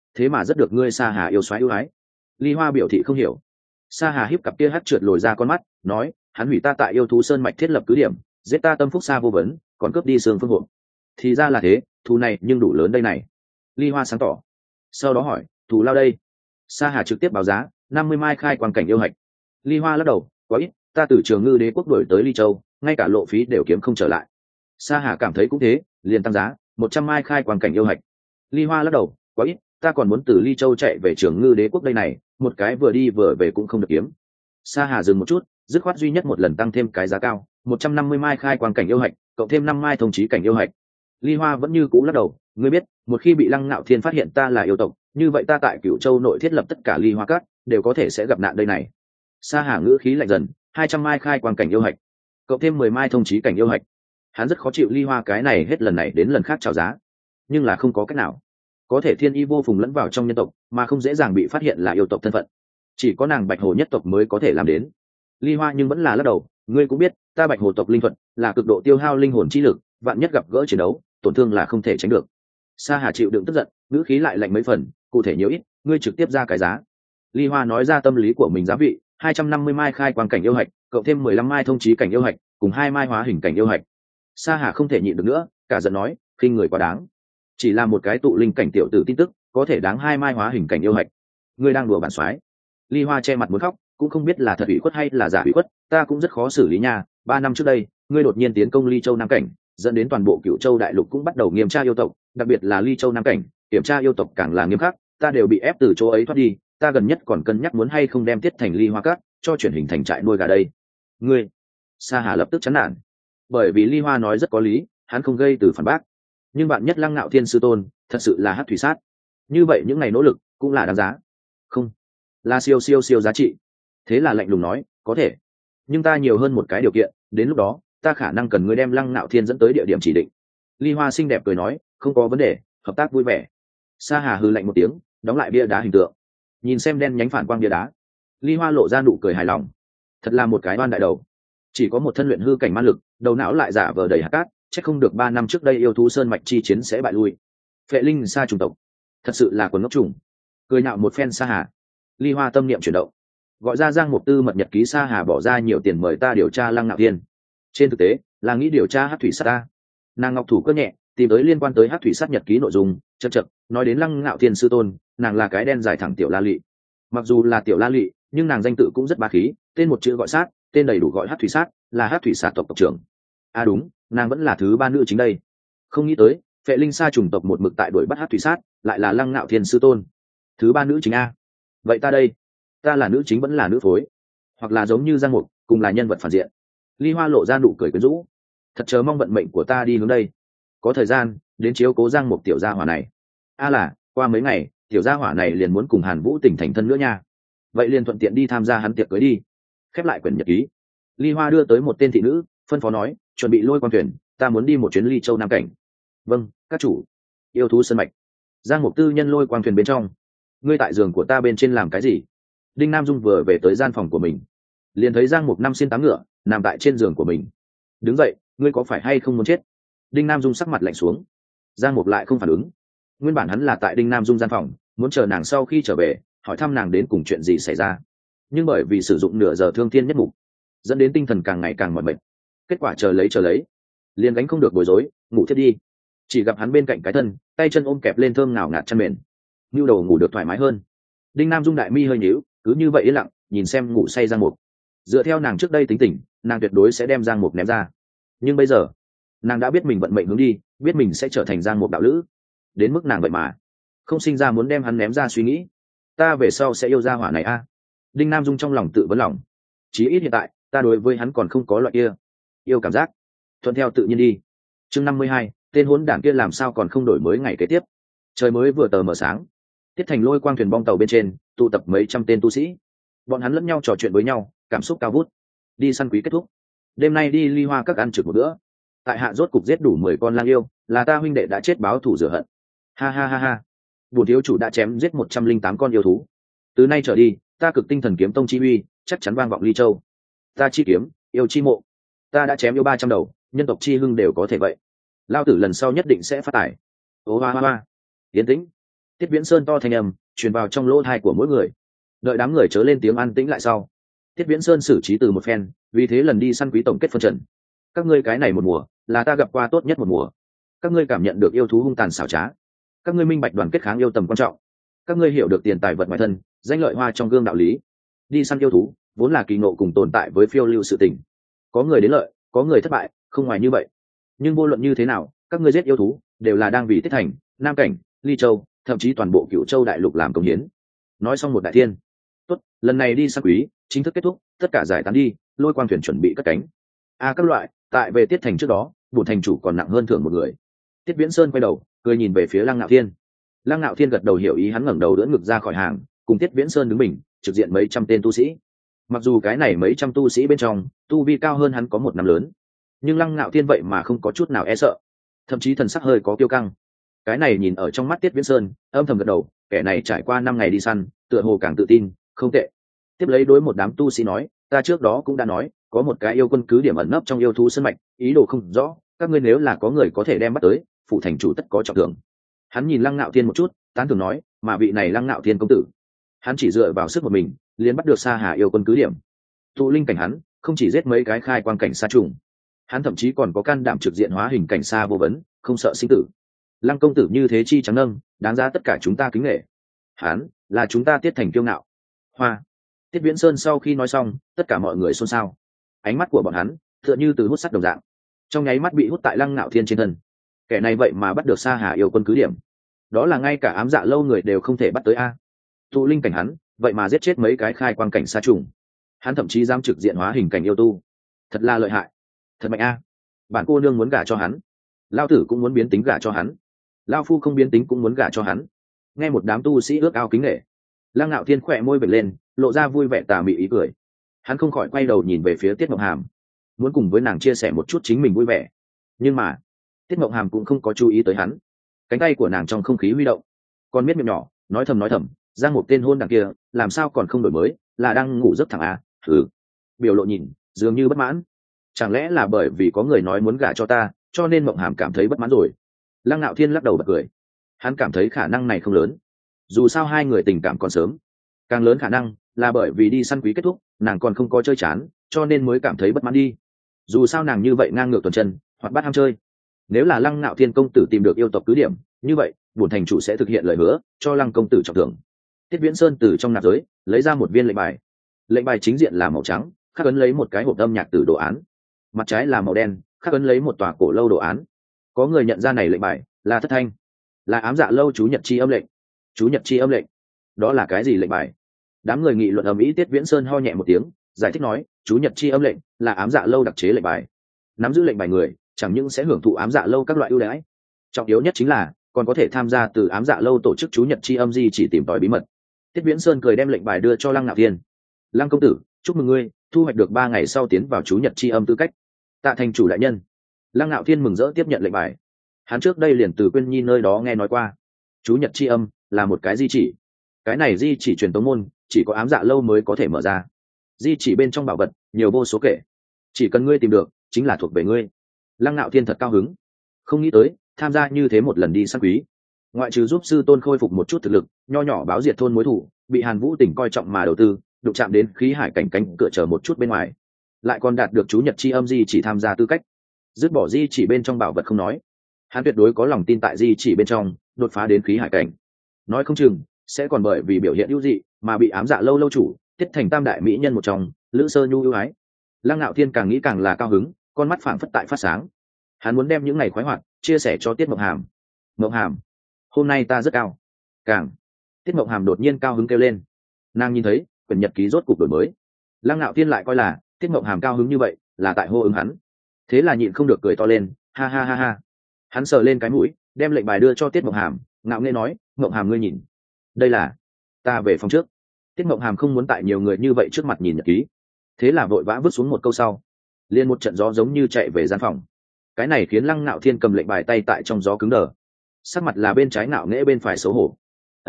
thế mà rất được ngươi Sa Hà yêu xoáy ưu ái. Ly Hoa biểu thị không hiểu. Sa Hà hiếp cặp kia hắt trượt lồi ra con mắt, nói, hắn hủy ta tại yêu thú sơn mạch thiết lập cứ điểm, giết ta tâm phúc xa vô vấn, còn cướp đi xương phương hồn. Thì ra là thế, thù này nhưng đủ lớn đây này. Ly Hoa sáng tỏ. Sau đó hỏi, thù lao đây? Sa Hà trực tiếp báo giá 50 mai khai quang cảnh yêu hạch. Ly Hoa lắc đầu, quá ít, ta từ Trường Ngư Đế quốc đổi tới Ly Châu, ngay cả lộ phí đều kiếm không trở lại. Sa Hà cảm thấy cũng thế, liền tăng giá 100 mai khai quang cảnh yêu hạch. Ly Hoa lắc đầu, quá ít, ta còn muốn từ Ly Châu chạy về Trường Ngư Đế quốc đây này, một cái vừa đi vừa về cũng không được kiếm. Sa Hà dừng một chút, dứt khoát duy nhất một lần tăng thêm cái giá cao, 150 mai khai quang cảnh yêu hạch, cộng thêm 5 mai thông chí cảnh yêu hạch. Ly Hoa vẫn như cũ lắc đầu, ngươi biết, một khi bị Lăng Ngạo Thiên phát hiện ta là yêu tộc, như vậy ta tại Cửu Châu nội thiết lập tất cả Ly Hoa Các đều có thể sẽ gặp nạn đây này. Sa Hà ngữ khí lạnh dần, 200 mai khai quang cảnh yêu hạch, cộng thêm 10 mai thông chí cảnh yêu hạch. Hắn rất khó chịu Ly Hoa cái này hết lần này đến lần khác chào giá, nhưng là không có cách nào. Có thể thiên y vô phùng lẫn vào trong nhân tộc, mà không dễ dàng bị phát hiện là yêu tộc thân phận. Chỉ có nàng Bạch Hồ nhất tộc mới có thể làm đến. Ly Hoa nhưng vẫn là lắc đầu, ngươi cũng biết, ta Bạch Hồ tộc linh thuật là cực độ tiêu hao linh hồn chi lực, vạn nhất gặp gỡ chiến đấu, tổn thương là không thể tránh được. Sa Hà chịu đựng tức giận, ngữ khí lại lạnh mấy phần, cụ thể nhiều ít, ngươi trực tiếp ra cái giá. Ly Hoa nói ra tâm lý của mình giá vị, 250 mai khai quang cảnh yêu hạch, cộng thêm 15 mai thông chí cảnh yêu hạch, cùng 2 mai hóa hình cảnh yêu hạch. Sa Hà không thể nhịn được nữa, cả giận nói, khinh người quá đáng. Chỉ là một cái tụ linh cảnh tiểu tử tin tức, có thể đáng 2 mai hóa hình cảnh yêu hạch. Ngươi đang đùa bản soái. Ly Hoa che mặt muốn khóc, cũng không biết là thật ủy khuất hay là giả ủy khuất, ta cũng rất khó xử lý nha. 3 năm trước đây, ngươi đột nhiên tiến công Ly Châu Nam cảnh, dẫn đến toàn bộ Cửu Châu đại lục cũng bắt đầu nghiêm tra yêu tộc, đặc biệt là Ly Châu Nam cảnh, kiểm tra yêu tộc càng là nghiêm khắc, ta đều bị ép từ chỗ ấy thoát đi, ta gần nhất còn cân nhắc muốn hay không đem Tiết thành Ly Hoa Các cho chuyển hình thành trại nuôi gà đây. Ngươi, Sa Hà lập tức chán nản, bởi vì Ly Hoa nói rất có lý, hắn không gây từ phản bác. Nhưng bạn nhất Lăng Ngạo Thiên sư tôn, thật sự là hắc thủy sát. Như vậy những ngày nỗ lực cũng là đáng giá. Không, là siêu siêu siêu giá trị. Thế là lạnh lùng nói, có thể, nhưng ta nhiều hơn một cái điều kiện, đến lúc đó ta khả năng cần ngươi đem Lăng Ngạo Thiên dẫn tới địa điểm chỉ định. Ly Hoa xinh đẹp cười nói, không có vấn đề, hợp tác vui vẻ. Sa Hà hừ lạnh một tiếng, đóng lại bia đá hình tượng, nhìn xem đen nhánh phản quang bia đá. Ly Hoa lộ ra nụ cười hài lòng, thật là một cái oan đại đầu, chỉ có một thân luyện hư cảnh ma lực, đầu não lại giả vờ đầy hạt cát, chắc không được 3 năm trước đây yêu thú sơn mạch chi chiến sẽ bại lui. Phệ linh sa trùng tộc, thật sự là quần ngốc trùng. Cười nhạo một phen Sa Hà. Ly Hoa tâm niệm chuyển động, gọi ra Giang Mục Tư mật nhật ký. Sa Hà bỏ ra nhiều tiền mời ta điều tra Lăng Ngạo Thiên, trên thực tế là nghĩ điều tra hắc thủy sát ta. Nàng ngọc thủ cơ nhẹ, tìm tới liên quan tới hắc thủy sát nhật ký nội dung, chật chật nói đến Lăng Ngạo Thiên sư tôn, nàng là cái đen dài thẳng tiểu la lị. Mặc dù là tiểu la lị, nhưng nàng danh tự cũng rất bá khí, tên một chữ gọi sát, tên đầy đủ gọi hắc thủy sát, là hắc thủy sát tộc tộc trưởng. À đúng, nàng vẫn là thứ 3 nữ chính đây. Không nghĩ tới Phệ linh sa trùng tộc một mực tại đuổi bắt hắc thủy sát, lại là Lăng Ngạo Thiên sư tôn, thứ 3 nữ chính a. Vậy ta đây, ta là nữ chính vẫn là nữ phối, hoặc là giống như Giang Mục, cùng là nhân vật phản diện. Ly Hoa lộ ra nụ cười quyến rũ, thật chờ mong vận mệnh của ta đi hướng đây. Có thời gian đến chiếu cố Giang Mục tiểu gia hỏa này. Là qua mấy ngày tiểu gia hỏa này liền muốn cùng Hàn Vũ tỉnh thành thân nữa nha, vậy liền thuận tiện đi tham gia hắn tiệc cưới đi. Khép lại quyển nhật ký, Ly Hoa đưa tới một tên thị nữ, phân phó nói, chuẩn bị lôi quan thuyền, ta muốn đi một chuyến Ly Châu Nam cảnh. Vâng các chủ. Yêu thú sân mạch, Giang Mục Tư nhân lôi quang thuyền bên trong. Ngươi tại giường của ta bên trên làm cái gì? Đinh Nam Dung vừa về tới gian phòng của mình, liền thấy Giang Mục 5 xin 8 ngựa nằm tại trên giường của mình. Đứng dậy, ngươi có phải hay không muốn chết? Đinh Nam Dung sắc mặt lạnh xuống. Giang Mục lại không phản ứng. Nguyên bản hắn là tại Đinh Nam Dung gian phòng, muốn chờ nàng sau khi trở về hỏi thăm nàng đến cùng chuyện gì xảy ra, nhưng bởi vì sử dụng nửa giờ thương thiên nhất mục, dẫn đến tinh thần càng ngày càng mỏi mệt. Kết quả chờ lấy liền gánh không được bối rối, ngủ thiết đi. Chỉ gặp hắn bên cạnh cái thân, tay chân ôm kẹp lên thơm ngào ngạt chăn mền, nhu đầu ngủ được thoải mái hơn. Đinh Nam Dung đại mi hơi nhíu, cứ như vậy yên lặng nhìn xem ngủ say Giang Mục. Dựa theo nàng trước đây tính tình, nàng tuyệt đối sẽ đem Giang Mục ném ra, nhưng bây giờ nàng đã biết mình vận mệnh hướng đi, biết mình sẽ trở thành Giang Mục đạo lữ, đến mức nàng vậy mà không sinh ra muốn đem hắn ném ra suy nghĩ. Ta về sau sẽ yêu gia hỏa này a. Đinh Nam Dung trong lòng tự vấn lòng, chí ít hiện tại ta đối với hắn còn không có loại kia yêu cảm giác, thuận theo tự nhiên đi. Chương 52, tên hỗn đản kia làm sao còn không đổi mới ngày kế tiếp. Trời mới vừa tờ mờ sáng, Tiết Thành lôi quang thuyền bong tàu bên trên tụ tập mấy trăm tên tu sĩ, bọn hắn lẫn nhau trò chuyện với nhau, cảm xúc cao vút. Đi săn quý kết thúc, đêm nay đi Ly Hoa Các ăn trực một bữa. Tại hạ rốt cục giết đủ 10 con lang yêu, là ta huynh đệ đã chết báo thù rửa hận. Ha ha ha ha. Bổn thiếu chủ đã chém giết 108 con yêu thú. Từ nay trở đi, ta Cực Tinh Thần Kiếm Tông chi uy chắc chắn vang vọng Ly Châu. Ta chi kiếm, yêu chi mộ. Ta đã chém yêu 300 đầu, nhân tộc chi hưng đều có thể vậy. Lao tử lần sau nhất định sẽ phát tài. Ô hoa hoa hoa. Yên tĩnh. Tiết Viễn Sơn to thanh âm truyền vào trong lỗ tai của mỗi người. Đợi đám người chớ lên tiếng an tĩnh lại sau, Tiết Viễn Sơn xử trí từ một phen, vì thế lần đi săn quý tổng kết phân trận. Các ngươi cái này một mùa là ta gặp qua tốt nhất một mùa. Các ngươi cảm nhận được yêu thú hung tàn xảo trá, các ngươi minh bạch đoàn kết kháng yêu tầm quan trọng, các ngươi hiểu được tiền tài vật ngoài thân, danh lợi hoa trong gương đạo lý. Đi săn yêu thú vốn là kỳ ngộ cùng tồn tại với phiêu lưu sự tình, có người đến lợi, có người thất bại, không ngoài như vậy. Nhưng vô luận như thế nào, các ngươi giết yêu thú đều là đang vì Tiết Thành, Nam Cảnh, Ly Châu, thậm chí toàn bộ Cửu Châu đại lục làm công hiến. Nói xong một đại thiên. Tốt, lần này đi săn quý chính thức kết thúc, tất cả giải tán đi, lôi quang thuyền chuẩn bị cất cánh. Các loại, tại về Tiết Thành trước đó, bổn thành chủ còn nặng hơn thưởng một người. Tiết Viễn Sơn quay đầu, cười nhìn về phía Lăng Nạo Thiên. Lăng Nạo Thiên gật đầu hiểu ý, hắn ngẩng đầu đỡ ngực ra khỏi hàng, cùng Tiết Viễn Sơn đứng mình, trực diện mấy trăm tên tu sĩ. Mặc dù cái này mấy trăm tu sĩ bên trong, tu vi cao hơn hắn có một năm lớn, nhưng Lăng Nạo Thiên vậy mà không có chút nào e sợ, thậm chí thần sắc hơi có kiêu căng. Cái này nhìn ở trong mắt Tiết Viễn Sơn, âm thầm gật đầu, kẻ này trải qua 5 ngày đi săn, tựa hồ càng tự tin, không tệ. Tiếp lấy đối một đám tu sĩ nói, ta trước đó cũng đã nói, có một cái yêu quân cứ điểm ẩn nấp trong yêu thú sân mạch, ý đồ không rõ, các ngươi nếu là có người có thể đem bắt tới, phụ thành chủ tất có trọng thưởng. Hắn nhìn Lăng Nạo Thiên một chút, tán thưởng nói, mà vị này Lăng Nạo Thiên công tử, hắn chỉ dựa vào sức một mình, liền bắt được Sa Hà yêu quân cứ điểm. Tụ linh cảnh hắn, không chỉ giết mấy cái khai quang cảnh sa trùng, hắn thậm chí còn có can đảm trực diện hóa hình cảnh sa vô vấn, không sợ sinh tử. Lăng công tử như thế chi trắng nâng, đáng giá tất cả chúng ta kính nể. Hắn là chúng ta Tiết Thành kiêu ngạo. Hoa. Tiết Viễn Sơn sau khi nói xong, tất cả mọi người xôn xao. Ánh mắt của bọn hắn tựa như từ hút sắt đồng dạng, trong nháy mắt bị hút tại Lăng Nạo Thiên trên thân. Kẻ này vậy mà bắt được Sa Hà yêu quân cứ điểm, đó là ngay cả ám dạ lâu người đều không thể bắt tới a. Tụ linh cảnh hắn, vậy mà giết chết mấy cái khai quang cảnh sa trùng. Hắn thậm chí dám trực diện hóa hình cảnh yêu tu, thật là lợi hại, thật mạnh a. Bản cô nương muốn gả cho hắn, lao tử cũng muốn biến tính gả cho hắn, lao phu không biến tính cũng muốn gả cho hắn. Nghe một đám tu sĩ ước ao kính nể, Lăng Nạo Thiên khỏe môi bật lên, lộ ra vui vẻ tà mị ý cười. Hắn không khỏi quay đầu nhìn về phía Tiết Mộng Hàm, muốn cùng với nàng chia sẻ một chút chính mình vui vẻ. Nhưng mà Tiết Mộng Hàm cũng không có chú ý tới hắn, cánh tay của nàng trong không khí huy động, còn miết miệng nhỏ nói thầm, giang một tên hôn đằng kia làm sao còn không đổi mới, là đang ngủ giấc thẳng à? Biểu lộ nhìn dường như bất mãn, chẳng lẽ là bởi vì có người nói muốn gả cho ta, cho nên Mộng Hàm cảm thấy bất mãn rồi? Lăng Nạo Thiên lắc đầu bật cười, hắn cảm thấy khả năng này không lớn, dù sao hai người tình cảm còn sớm, càng lớn khả năng là bởi vì đi săn quý kết thúc, nàng còn không có chơi chán, cho nên mới cảm thấy bất mãn đi. Dù sao nàng như vậy ngang ngược tuần chân, hoặc bắt ham chơi. Nếu là Lăng Nạo Thiên công tử tìm được yêu tộc cứ điểm, như vậy bổn thành chủ sẽ thực hiện lời hứa, cho Lăng công tử trọng thưởng. Tiết Viễn Sơn từ trong nạp giới lấy ra một viên lệnh bài. Lệnh bài chính diện là màu trắng, khắc ấn lấy một cái hộp âm nhạc tử đồ án, mặt trái là màu đen, khắc ấn lấy một tòa cổ lâu đồ án. Có người nhận ra này lệnh bài là Thất Thanh, là ám dạ lâu chú nhật chi âm lệnh. Chú nhật chi âm lệnh, đó là cái gì lệnh bài? Đám người nghị luận ầm ĩ. Tiết Viễn Sơn ho nhẹ một tiếng, giải thích nói, chú nhật chi âm lệnh là ám dạ lâu đặc chế lệnh bài, nắm giữ lệnh bài người chẳng những sẽ hưởng thụ ám dạ lâu các loại ưu đãi, trọng yếu nhất chính là còn có thể tham gia từ ám dạ lâu tổ chức chú nhật chi âm di chỉ tìm tòi bí mật. Tiết Viễn Sơn cười đem lệnh bài đưa cho Lăng Nạo Thiên. Lăng công tử, chúc mừng ngươi thu hoạch được 3 ngày sau tiến vào chú nhật chi âm tư cách. Tạ thành chủ đại nhân. Lăng Nạo Thiên mừng rỡ tiếp nhận lệnh bài. Hắn trước đây liền từ Quyên Nhi nơi đó nghe nói qua, chú nhật chi âm là một cái di chỉ. Cái này di chỉ truyền tống môn chỉ có ám dạ lâu mới có thể mở ra. Di chỉ bên trong bảo vật nhiều vô số kể, chỉ cần ngươi tìm được chính là thuộc về ngươi. Lăng Nạo Thiên thật cao hứng, không nghĩ tới tham gia như thế một lần đi săn quý, ngoại trừ giúp sư tôn khôi phục một chút thực lực, nho nhỏ báo diệt thôn mối thủ, bị Hàn Vũ tỉnh coi trọng mà đầu tư, đụng chạm đến khí hải cảnh cánh cửa chờ một chút bên ngoài, lại còn đạt được chú nhật chi âm di chỉ tham gia tư cách. Dứt bỏ di chỉ bên trong bảo vật không nói, hắn tuyệt đối có lòng tin tại di chỉ bên trong đột phá đến khí hải cảnh, nói không chừng sẽ còn bởi vì biểu hiện ưu dị mà bị ám dạ lâu lâu chủ Tiết Thành tam đại mỹ nhân một trong Lữ Sơ Nhu ưu ái. Lăng Nạo Thiên càng nghĩ càng là cao hứng, con mắt phảng phất tại phát sáng. Hắn muốn đem những ngày khoái hoạt chia sẻ cho Tiết Mộng Hàm. Mộng Hàm, hôm nay ta rất cao. Càng. Tiết Mộng Hàm đột nhiên cao hứng kêu lên. Nàng nhìn thấy quyển nhật ký rốt cục đổi mới. Lăng Nạo Thiên lại coi là Tiết Mộng Hàm cao hứng như vậy là tại hô ứng hắn, thế là nhịn không được cười to lên, ha ha ha ha. Hắn sờ lên cái mũi, đem lệnh bài đưa cho Tiết Mộng Hàm, ngạo nghễ nói, Mộng Hàm ngươi nhìn, đây là ta về phòng trước. Tiết Mộng Hàm không muốn tại nhiều người như vậy trước mặt nhìn nhật ký, thế là vội vã vứt xuống một câu sau, liền một trận gió giống như chạy về gian phòng. Cái này khiến Lăng Nạo Thiên cầm lệnh bài tay tại trong gió cứng đờ, sắc mặt là bên trái ngạo nghễ bên phải xấu hổ.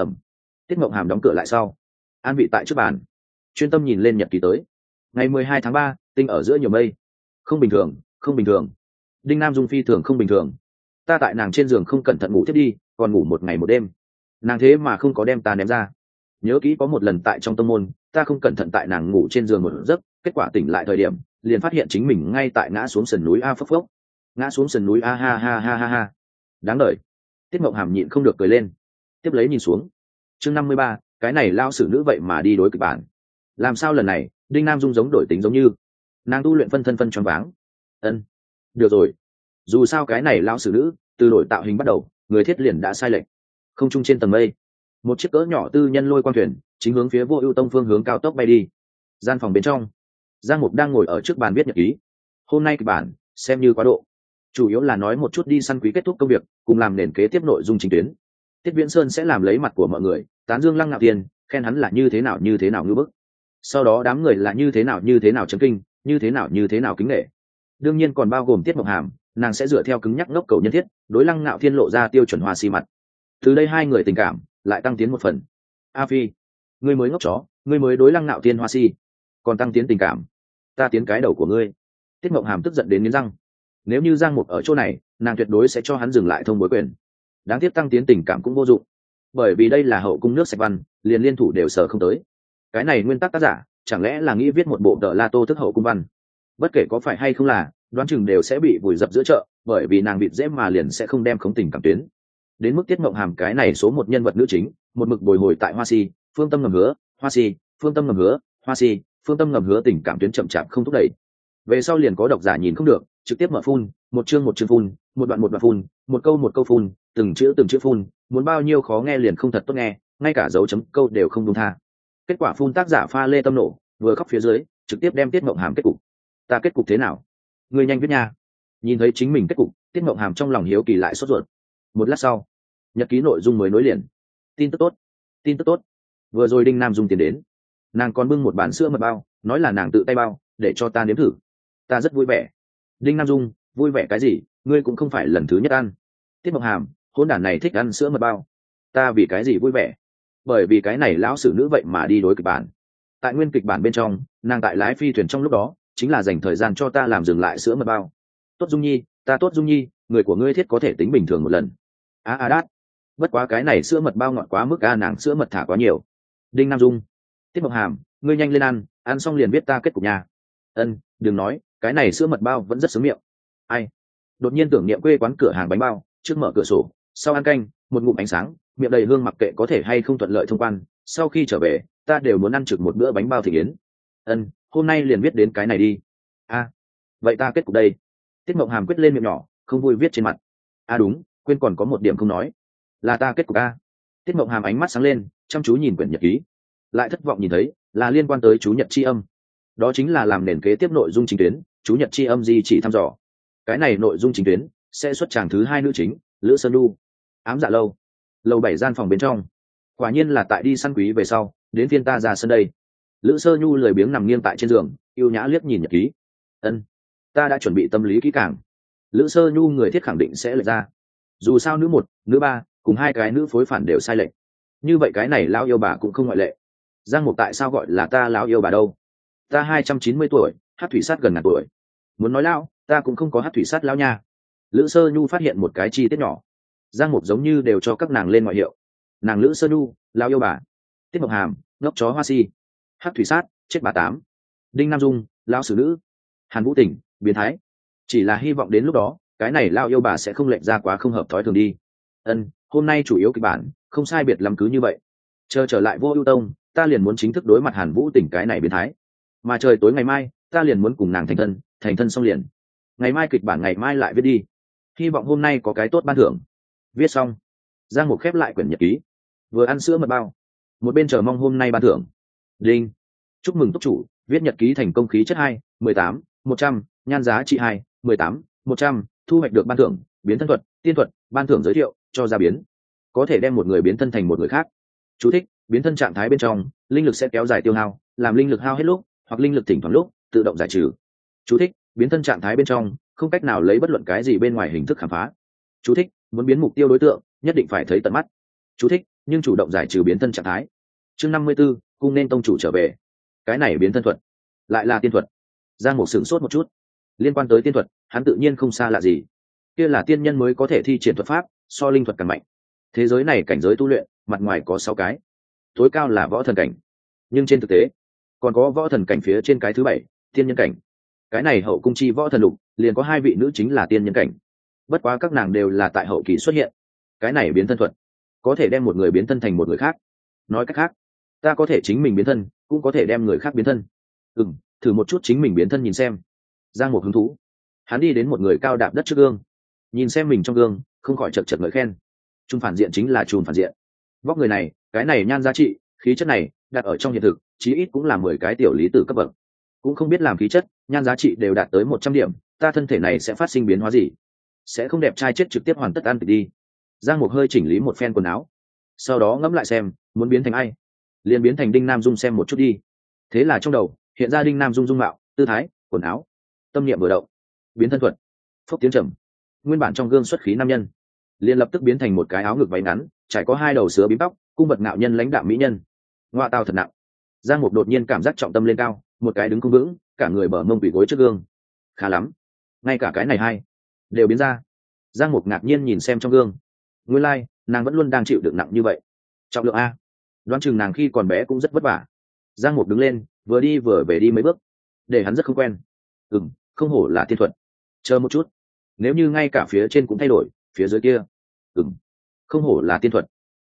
Tiết Mộng Hàm đóng cửa lại sau, an vị tại trước bàn, chuyên tâm nhìn lên nhật ký tới. Ngày 12 tháng 3, tinh ở giữa nhiều mây, không bình thường, không bình thường. Đinh Nam Dung phi thường không bình thường. Ta tại nàng trên giường không cẩn thận ngủ thiết đi, còn ngủ một ngày một đêm. nàng thế mà không có đem ta ném ra. Nhớ kỹ có một lần tại trong tông môn, ta không cẩn thận tại nàng ngủ trên giường một giấc, kết quả tỉnh lại thời điểm liền phát hiện chính mình ngay tại ngã xuống sườn núi a phốc phốc. Ngã xuống sườn núi a ha ha ha ha ha. Đáng đời. Tiết Mộng Hàm nhịn không được cười lên. Tiếp lấy nhìn xuống. Chương 53, cái này lao sử nữ vậy mà đi đối kịch bản. Làm sao lần này Đinh Nam Dung giống đổi tính giống như nàng tu luyện phân thân phân choáng váng. Được rồi, dù sao cái này lao sử nữ từ đổi tạo hình bắt đầu người thiết liền đã sai lệch. Không trung trên tầng mây, một chiếc cỡ nhỏ tư nhân lôi quang thuyền chính hướng phía Vô Ưu Tông phương hướng cao tốc bay đi. Gian phòng bên trong, Giang Mục đang ngồi ở trước bàn viết nhật ký. Hôm nay kịch bản xem như quá độ, chủ yếu là nói một chút đi săn quý kết thúc công việc cùng làm nền kế tiếp nội dung chính tuyến. Tiết Viễn Sơn sẽ làm lấy mặt của mọi người tán dương Lăng Ngạo Thiên, khen hắn là như thế nào ngưỡng bức. Sau đó đám người là như thế nào chấn kinh, như thế nào kính nể. Đương nhiên còn bao gồm Tiết Mộng Hàm, nàng sẽ dựa theo cứng nhắc ngốc cầu nhân thiết đối Lăng Ngạo Thiên lộ ra tiêu chuẩn hoa si mặt. Từ đây hai người tình cảm lại tăng tiến một phần. A Phi, ngươi mới ngốc chó, ngươi mới đối Lăng Ngạo Thiên hoa si, còn tăng tiến tình cảm, ta tiến cái đầu của ngươi. Tiết Mộng Hàm tức giận đến nghiến răng. Nếu như Giang Mục ở chỗ này, nàng tuyệt đối sẽ cho hắn dừng lại thông bối quyền. Đáng tiếc tăng tiến tình cảm cũng vô dụng, bởi vì đây là hậu cung nước sạch văn, liền liên thủ đều sở không tới. Cái này nguyên tắc tác giả chẳng lẽ là nghĩ viết một bộ Đờ La Tô thức hậu cung văn? Bất kể có phải hay không là, đoán chừng đều sẽ bị vùi dập giữa chợ, bởi vì nàng bịt dễ mà liền sẽ không đem khống tình cảm tuyến. Đến mức Tiết Mộng Hàm cái này số một nhân vật nữ chính, một mực bồi hồi tại Hoa Si, Phương Tâm ngầm hứa, Hoa Si, Phương Tâm ngầm hứa, Hoa Si, Phương Tâm ngầm hứa tình cảm tuyến chậm chạp không thúc đẩy. Về sau liền có độc giả nhìn không được, trực tiếp mở phun, một chương phun, một đoạn phun, một câu phun, từng chữ phun, muốn bao nhiêu khó nghe liền không thật tốt nghe, ngay cả dấu chấm câu đều không đúng tha. Kết quả phun tác giả pha lê tâm nổ, vừa khóc phía dưới, trực tiếp đem Tiết Mộng Hàm kết cục. Ta kết cục thế nào? Ngươi nhanh viết nha. Nhìn thấy chính mình kết cục, Tiết Mộng Hàm trong lòng hiếu kỳ lại sốt ruột. Một lát sau, nhật ký nội dung mới nối liền. Tin tức tốt. Vừa rồi Đinh Nam Dung tiến đến, nàng còn bưng một bàn sữa mật bao, nói là nàng tự tay bao, để cho ta nếm thử. Ta rất vui vẻ. Đinh Nam Dung, vui vẻ cái gì, ngươi cũng không phải lần thứ nhất ăn. Tiết Mộng Hàm, hỗn đản này thích ăn sữa mật bao. Ta vì cái gì vui vẻ? Bởi vì cái này lão sử nữ vậy mà đi đối kịch bản. Tại nguyên kịch bản bên trong, nàng tại lái phi thuyền trong lúc đó chính là dành thời gian cho ta làm dừng lại sữa mật bao. Tốt Dung Nhi, ta tốt Dung Nhi, người của ngươi thiết có thể tính bình thường một lần. Đát. Bất quá cái này sữa mật bao ngọt quá mức nàng sữa mật thả quá nhiều. Đinh Nam Dung, Tiết Mộng Hàm, ngươi nhanh lên ăn xong liền biết ta kết cục nhà. Đừng nói, cái này sữa mật bao vẫn rất sướng miệng. Ai? Đột nhiên tưởng niệm quê quán cửa hàng bánh bao, trước mở cửa sổ, sau ăn canh, một ngụm ánh sáng, miệng đầy hương, mặc kệ có thể hay không thuận lợi thông quan, sau khi trở về ta đều muốn ăn trực một bữa bánh bao thị yến. Hôm nay liền viết đến cái này đi. Vậy ta kết cục đây. Tiết Mộng Hàm quyết lên miệng nhỏ, không vui viết trên mặt. Đúng, quên còn có một điểm không nói, là ta kết cục a. Tiết Mộng Hàm ánh mắt sáng lên, chăm chú nhìn quyển nhật ký, lại thất vọng nhìn thấy là liên quan tới chú nhật chi âm. Đó chính là làm nền kế tiếp nội dung chính tuyến, chú nhật chi âm di chỉ thăm dò. Cái này nội dung chính tuyến sẽ xuất tràng thứ 2 nữ chính, Lữ Sơn Du. Ám dạ lầu 7 gian phòng bên trong, quả nhiên là tại đi săn quý về sau đến phiên ta ra sân đây. Lữ Sơ Nhu lười biếng nằm nghiêng tại trên giường, yêu nhã liếc nhìn nhật ký. Ta đã chuẩn bị tâm lý kỹ càng. Lữ Sơ Nhu người thiết khẳng định sẽ lệch ra, dù sao nữ 1, nữ 3 cùng 2 cái nữ phối phản đều sai lệch, như vậy cái này lão yêu bà cũng không ngoại lệ. Giang Mục tại sao gọi là ta lão yêu bà đâu? Ta 290 tuổi, hát thủy sát gần ngàn tuổi. Muốn nói lão, ta cũng không có hát thủy sát lão nha. Lữ Sơ Nhu phát hiện một cái chi tiết nhỏ, Giang Mục giống như đều cho các nàng lên ngoại hiệu. Nàng Lữ Sơ Nhu, lão yêu bà. Tiết Mộng Hàm, ngốc chó Hoa Si. Hát thủy sát, chết bà tám. Đinh Nam Dung, lão sử nữ. Hàn Vũ Tình, biến thái. Chỉ là hy vọng đến lúc đó cái này lão yêu bà sẽ không lệch ra quá không hợp thói thường đi. Hôm nay chủ yếu kịch bản không sai biệt lắm cứ như vậy. Chờ trở lại Vô Ưu Tông, ta liền muốn chính thức đối mặt Hàn Vũ Tình cái này biến thái. Mà trời tối ngày mai ta liền muốn cùng nàng thành thân xong liền. Ngày mai kịch bản ngày mai lại viết đi, hy vọng hôm nay có cái tốt ban thưởng. Viết xong, Giang Mục khép lại quyển nhật ký, vừa ăn sữa mật bao, một bên chờ mong hôm nay ban thưởng. Đinh, chúc mừng túc chủ viết nhật ký thành công, khí chất 2, 18, 100, nhan giá trị 2, 18, 100, thu hoạch được ban thưởng biến thân thuật, tiên thuật. Ban thưởng giới thiệu cho ra biến, có thể đem một người biến thân thành một người khác. Chú thích: biến thân trạng thái bên trong linh lực sẽ kéo dài tiêu hao, làm linh lực hao hết lúc hoặc linh lực thỉnh thoảng lúc tự động giải trừ. Chú thích: biến thân trạng thái bên trong không cách nào lấy bất luận cái gì bên ngoài hình thức khám phá. Chú thích: muốn biến mục tiêu đối tượng nhất định phải thấy tận mắt. Chú thích: nhưng chủ động giải trừ biến thân trạng thái. Chương 54, cung nên tông chủ trở về. Cái này biến thân thuật lại là tiên thuật. Giang Mục sửng sốt một chút. Liên quan tới tiên thuật, hắn tự nhiên không xa lạ gì. Kia là tiên nhân mới có thể thi triển thuật pháp, so linh thuật càng mạnh. Thế giới này cảnh giới tu luyện mặt ngoài có 6 cái, tối cao là võ thần cảnh, nhưng trên thực tế còn có võ thần cảnh phía trên cái thứ 7, tiên nhân cảnh. Cái này hậu cung chi võ thần lục liền có 2 vị nữ chính là tiên nhân cảnh, bất quá các nàng đều là tại hậu kỳ xuất hiện. Cái này biến thân thuật có thể đem một người biến thân thành một người khác, nói cách khác ta có thể chính mình biến thân, cũng có thể đem người khác biến thân. Thử một chút chính mình biến thân nhìn xem. Giang Mục hứng thú, hắn đi đến một người cao đạp đất trước gương, nhìn xem mình trong gương, không khỏi chật chật ngợi khen. Chùm phản diện chính là chùm phản diện. Vóc người này, cái này nhan giá trị, khí chất này đặt ở trong hiện thực chí ít cũng là 10 cái tiểu lý tử cấp bậc. Cũng không biết làm khí chất nhan giá trị đều đạt tới 100 điểm, ta thân thể này sẽ phát sinh biến hóa gì? Sẽ không đẹp trai chết trực tiếp hoàn tất ăn đi. Giang Mục hơi chỉnh lý một phen quần áo, sau đó ngẫm lại xem muốn biến thành ai, liền biến thành Đinh Nam Dung xem một chút đi. Thế là trong đầu hiện ra Đinh Nam Dung dung mạo, tư thái, quần áo. Tâm niệm vừa động, biến thân thuật phốc tiếng trầm, nguyên bản trong gương xuất khí nam nhân liền lập tức biến thành một cái áo ngực váy ngắn, trải có 2 đầu sứa bím tóc, cung bậc ngạo nhân lãnh đạm mỹ nhân. Ngoa tao thật nặng. Giang Mục đột nhiên cảm giác trọng tâm lên cao, một cái đứng không vững, cả người bờ mông quỳ gối trước gương. Khá lắm, ngay cả cái này hay đều biến ra. Giang Mục ngạc nhiên nhìn xem trong gương, nguyên lai nàng vẫn luôn đang chịu đựng nặng như vậy. Trọng lượng a, đoán chừng nàng khi còn bé cũng rất vất vả. Giang Mục đứng lên, vừa đi vừa về đi mấy bước, để hắn rất không quen. Không hổ là tiên thuật. Chờ một chút, nếu như ngay cả phía trên cũng thay đổi, phía dưới kia không hổ là tiên thuật.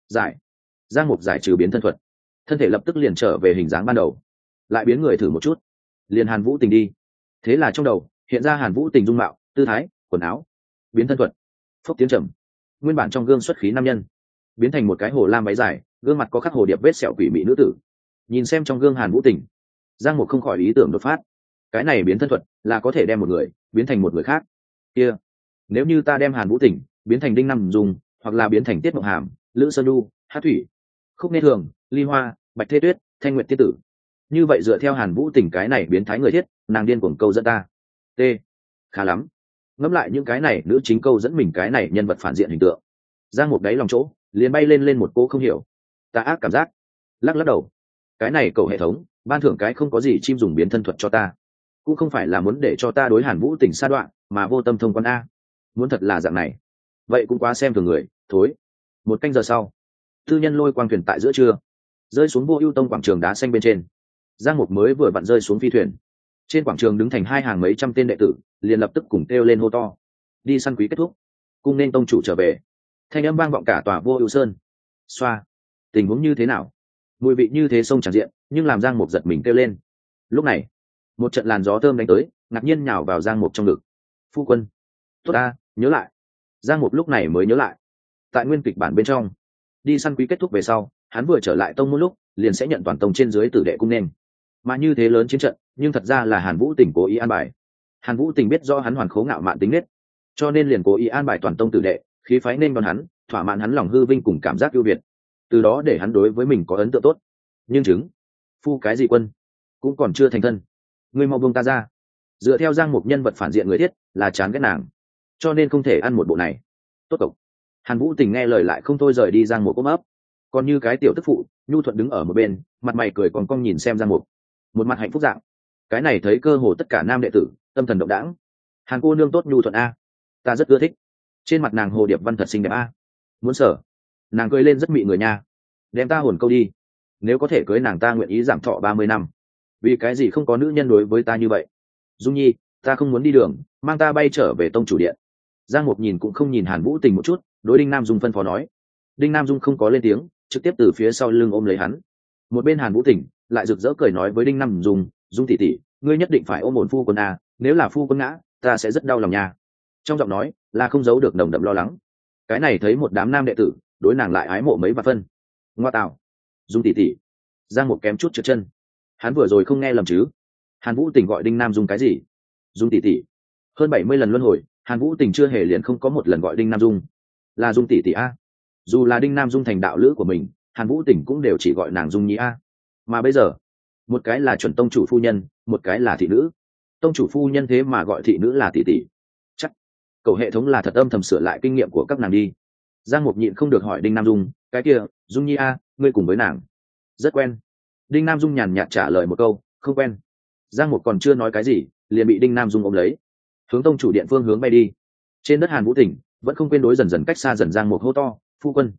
Giang Mục giải trừ biến thân thuật, thân thể lập tức liền trở về hình dáng ban đầu. Lại biến người thử một chút, liền Hàn Vũ Tình đi. Thế là trong đầu hiện ra Hàn Vũ Tình dung mạo, tư thái, quần áo. Biến thân thuật phốc tiếng trầm, nguyên bản trong gương xuất khí nam nhân biến thành một cái hồ lam váy dài, gương mặt có khắc hồ điệp vết sẹo quỷ mỹ nữ tử. Nhìn xem trong gương Hàn Vũ Tình, Giang Mục không khỏi ý tưởng đột phát. Cái này biến thân thuật là có thể đem một người biến thành một người khác. Kia, nếu như ta đem Hàn Vũ Tình biến thành Đinh Nam Dung, hoặc là biến thành Tiết Mộng Hàm, Lữ Sơn Du, Hát Thủy, Khúc Nghe Thường, Ly Hoa, Bạch Thê Tuyết, Thanh Nguyệt Tiên Tử, như vậy dựa theo Hàn Vũ Tình cái này biến thái người thiết, nàng điên cuồng câu dẫn ta. T, khá lắm. Ngẫm lại những cái này nữ chính câu dẫn mình cái này nhân vật phản diện hình tượng, Giang Mục đáy lòng chỗ liền bay lên một cô không hiểu tà ác cảm giác. Lắc đầu, cái này cầu hệ thống ban thưởng cái không có gì chim dùng biến thân thuật cho ta, cũng không phải là muốn để cho ta đối Hàn Vũ Tình sa đoạn, mà vô tâm thông quan a. Muốn thật là dạng này, vậy cũng quá xem thường người. Thối. 1 canh giờ sau, tư nhân lôi quang thuyền tại giữa trưa rơi xuống Vô Ưu Tông quảng trường đá xanh bên trên. Giang Mục mới vừa vặn rơi xuống phi thuyền, trên quảng trường đứng thành 2 hàng mấy trăm tên đệ tử, liền lập tức cùng kêu lên hô to: đi săn quý kết thúc, cung nên tông chủ trở về. Thanh âm vang vọng cả tòa Vô Ưu Sơn. Xoa, tình huống như thế nào? Mùi vị như thế sông tràn diện, nhưng làm Giang Mục giật mình kêu lên. Lúc này, một trận làn gió thơm đánh tới, ngạc nhiên nhào vào Giang Mục trong ngực. Phu quân, tốt a, nhớ lại. Giang Mục lúc này mới nhớ lại, tại nguyên kịch bản bên trong, đi săn quý kết thúc về sau, hắn vừa trở lại tông môn lúc, liền sẽ nhận toàn tông trên dưới tử đệ cung nên. Mà như thế lớn chiến trận, nhưng thật ra là Hàn Vũ Tình cố ý an bài. Hàn Vũ Tình biết do hắn hoàn khố ngạo mạn tính nết, cho nên liền cố ý an bài toàn tông tử đệ, khí phái nên đón hắn, thỏa mãn hắn lòng hư vinh cùng cảm giác ưu việt, từ đó để hắn đối với mình có ấn tượng tốt. Nhưng chứng, phu cái gì quân, cũng còn chưa thành thân, ngươi mau buông ta ra. Dựa theo Giang Mục nhân vật phản diện người thiết là chán ghét nàng, cho nên không thể ăn một bộ này. Tốt cậu. Hàn Vũ Tình nghe lời lại không thôi rời đi Giang Mục ôm ấp, còn như cái tiểu tức phụ nhu thuận đứng ở một bên, mặt mày cười còn cong nhìn xem Giang Mục, một mặt hạnh phúc dạng. Cái này thấy cơ hồ tất cả nam đệ tử tâm thần động đãng. Hàn cô nương tốt nhu thuận a, ta rất ưa thích. Trên mặt nàng hồ điệp văn thật xinh đẹp a, muốn sở. Nàng cười lên rất mị người nha, đem ta hồn câu đi. Nếu có thể cưới nàng ta nguyện ý giảm thọ 30 năm. Vì cái gì không có nữ nhân đối với ta như vậy? Dung Nhi, ta không muốn đi đường, mang ta bay trở về tông chủ điện. Giang Mục nhìn cũng không nhìn Hàn Vũ Tình một chút, đối Đinh Nam Dung phân phó nói. Đinh Nam Dung không có lên tiếng, trực tiếp từ phía sau lưng ôm lấy hắn. Một bên Hàn Vũ Tình lại rực rỡ cười nói với Đinh Nam Dung, Dung tỷ tỷ, ngươi nhất định phải ôm ổn phu quân a, nếu là phu quân ngã, ta sẽ rất đau lòng nha. Trong giọng nói là không giấu được nồng đậm lo lắng. Cái này thấy một đám nam đệ tử đối nàng lại ái mộ mấy vạn phân. Ngoa tạo, Dung tỷ tỷ. Giang Mục kém chút trượt chân, hắn vừa rồi không nghe lầm chứ? Hàn Vũ Tình gọi Đinh Nam Dung cái gì? Dung tỷ tỷ. Hơn 70 lần luân hồi, Hàn Vũ Tình chưa hề liền không có một lần gọi Đinh Nam Dung là Dung tỷ tỷ a. Dù là Đinh Nam Dung thành đạo lữ của mình, Hàn Vũ Tình cũng đều chỉ gọi nàng Dung Nhi a. Mà bây giờ, một cái là chuẩn tông chủ phu nhân, một cái là thị nữ. Tông chủ phu nhân thế mà gọi thị nữ là tỷ tỷ. Chắc cậu hệ thống là thật âm thầm sửa lại kinh nghiệm của các nàng đi. Giang Mục nhịn không được hỏi Đinh Nam Dung, cái kia, Dung Nhi a, ngươi cùng với nàng rất quen? Đinh Nam Dung nhàn nhạt trả lời một câu, không quen. Giang Mục còn chưa nói cái gì, liền bị Đinh Nam Dung ôm lấy, hướng tông chủ điện phương hướng bay đi. Trên đất Hàn Vũ Tình vẫn không quên đối dần dần cách xa dần Giang Mục hô to, phu quân.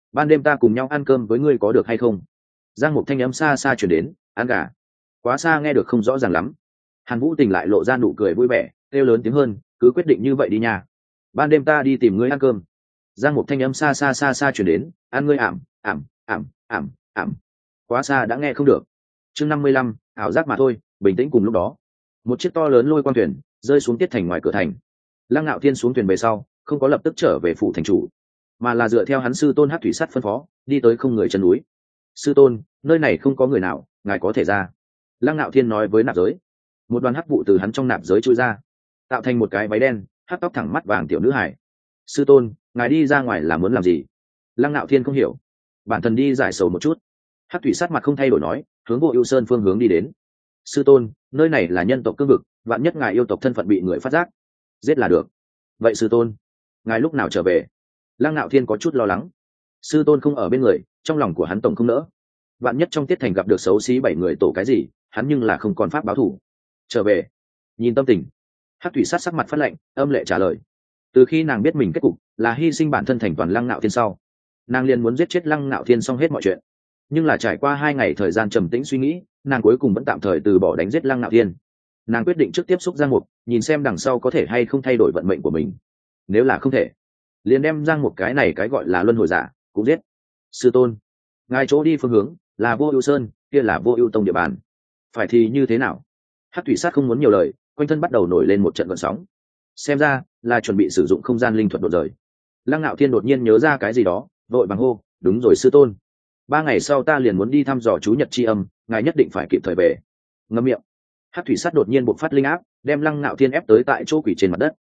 ban đêm ta cùng nhau ăn cơm với ngươi có được hay không? Giang Mục thanh âm xa xa chuyển đến. Ăn gà? Quá xa nghe được không rõ ràng lắm. Hàn Vũ Tình lại lộ ra nụ cười vui vẻ, kêu lớn tiếng hơn, cứ quyết định như vậy đi nha. Ban đêm ta đi tìm ngươi ăn cơm. Giang Mục thanh âm xa xa xa xa chuyển đến. Ăn ngươi ảm ảm ảm ảm ảm. Quá xa đã nghe không được. Chương 55, ảo giác mà thôi. Bình tĩnh cùng lúc đó, một chiếc to lớn lôi quang thuyền rơi xuống tiết thành ngoài cửa thành. Lăng Nạo Thiên xuống thuyền về sau, không có lập tức trở về phủ thành chủ, mà là dựa theo hắn sư tôn Hắc Thủy Sắt phân phó, đi tới không người chân núi. Sư tôn, nơi này không có người nào, ngài có thể ra. Lăng Nạo Thiên nói với nạp giới. Một đoàn hắc vụ từ hắn trong nạp giới trôi ra, tạo thành một cái váy đen, hắc tóc thẳng mắt vàng tiểu nữ hải. Sư tôn, ngài đi ra ngoài là muốn làm gì? Lăng Nạo Thiên không hiểu. Bản thân đi giải sầu một chút. Hắc Thủy Sắt mặt không thay đổi nói, hướng Vô Ưu Sơn phương hướng đi đến. Sư tôn, nơi này là nhân tộc cương vực, vạn nhất ngài yêu tộc thân phận bị người phát giác, giết là được. Vậy sư tôn, ngài lúc nào trở về? Lăng Nạo Thiên có chút lo lắng. Sư tôn không ở bên người, trong lòng của hắn tổng không nỡ. Vạn nhất trong tiết thành gặp được xấu xí 7 người tổ cái gì, hắn nhưng là không còn pháp báo thù. Trở về. Nhìn tâm tình, Hắc Thủy Sát sắc mặt phát lạnh, âm lệ trả lời. Từ khi nàng biết mình kết cục là hy sinh bản thân thành toàn Lăng Nạo Thiên sau, nàng liền muốn giết chết Lăng Nạo Thiên xong hết mọi chuyện. Nhưng là trải qua 2 ngày thời gian trầm tĩnh suy nghĩ, nàng cuối cùng vẫn tạm thời từ bỏ đánh giết Lăng Nạo Thiên. Nàng quyết định trước tiếp xúc Giang Mục, nhìn xem đằng sau có thể hay không thay đổi vận mệnh của mình. Nếu là không thể, liền đem Giang Mục cái này cái gọi là luân hồi giả cũng giết. Sư tôn, ngài chỗ đi phương hướng là Vô Ưu Sơn, kia là Vô Ưu tông địa bàn, phải thì như thế nào? Hắc Thủy Sát không muốn nhiều lời, quanh thân bắt đầu nổi lên một trận gợn sóng. Xem ra là chuẩn bị sử dụng không gian linh thuật đột rời. Lăng Nạo Thiên đột nhiên nhớ ra cái gì đó, vội vàng hô, đúng rồi sư tôn, 3 ngày sau ta liền muốn đi thăm dò chú nhật chi âm, ngài nhất định phải kịp thời về. Ngậm miệng. Hắc Thủy Sát đột nhiên bộc phát linh áp, đem Lăng Nạo Thiên ép tới tại chỗ quỷ trên mặt đất.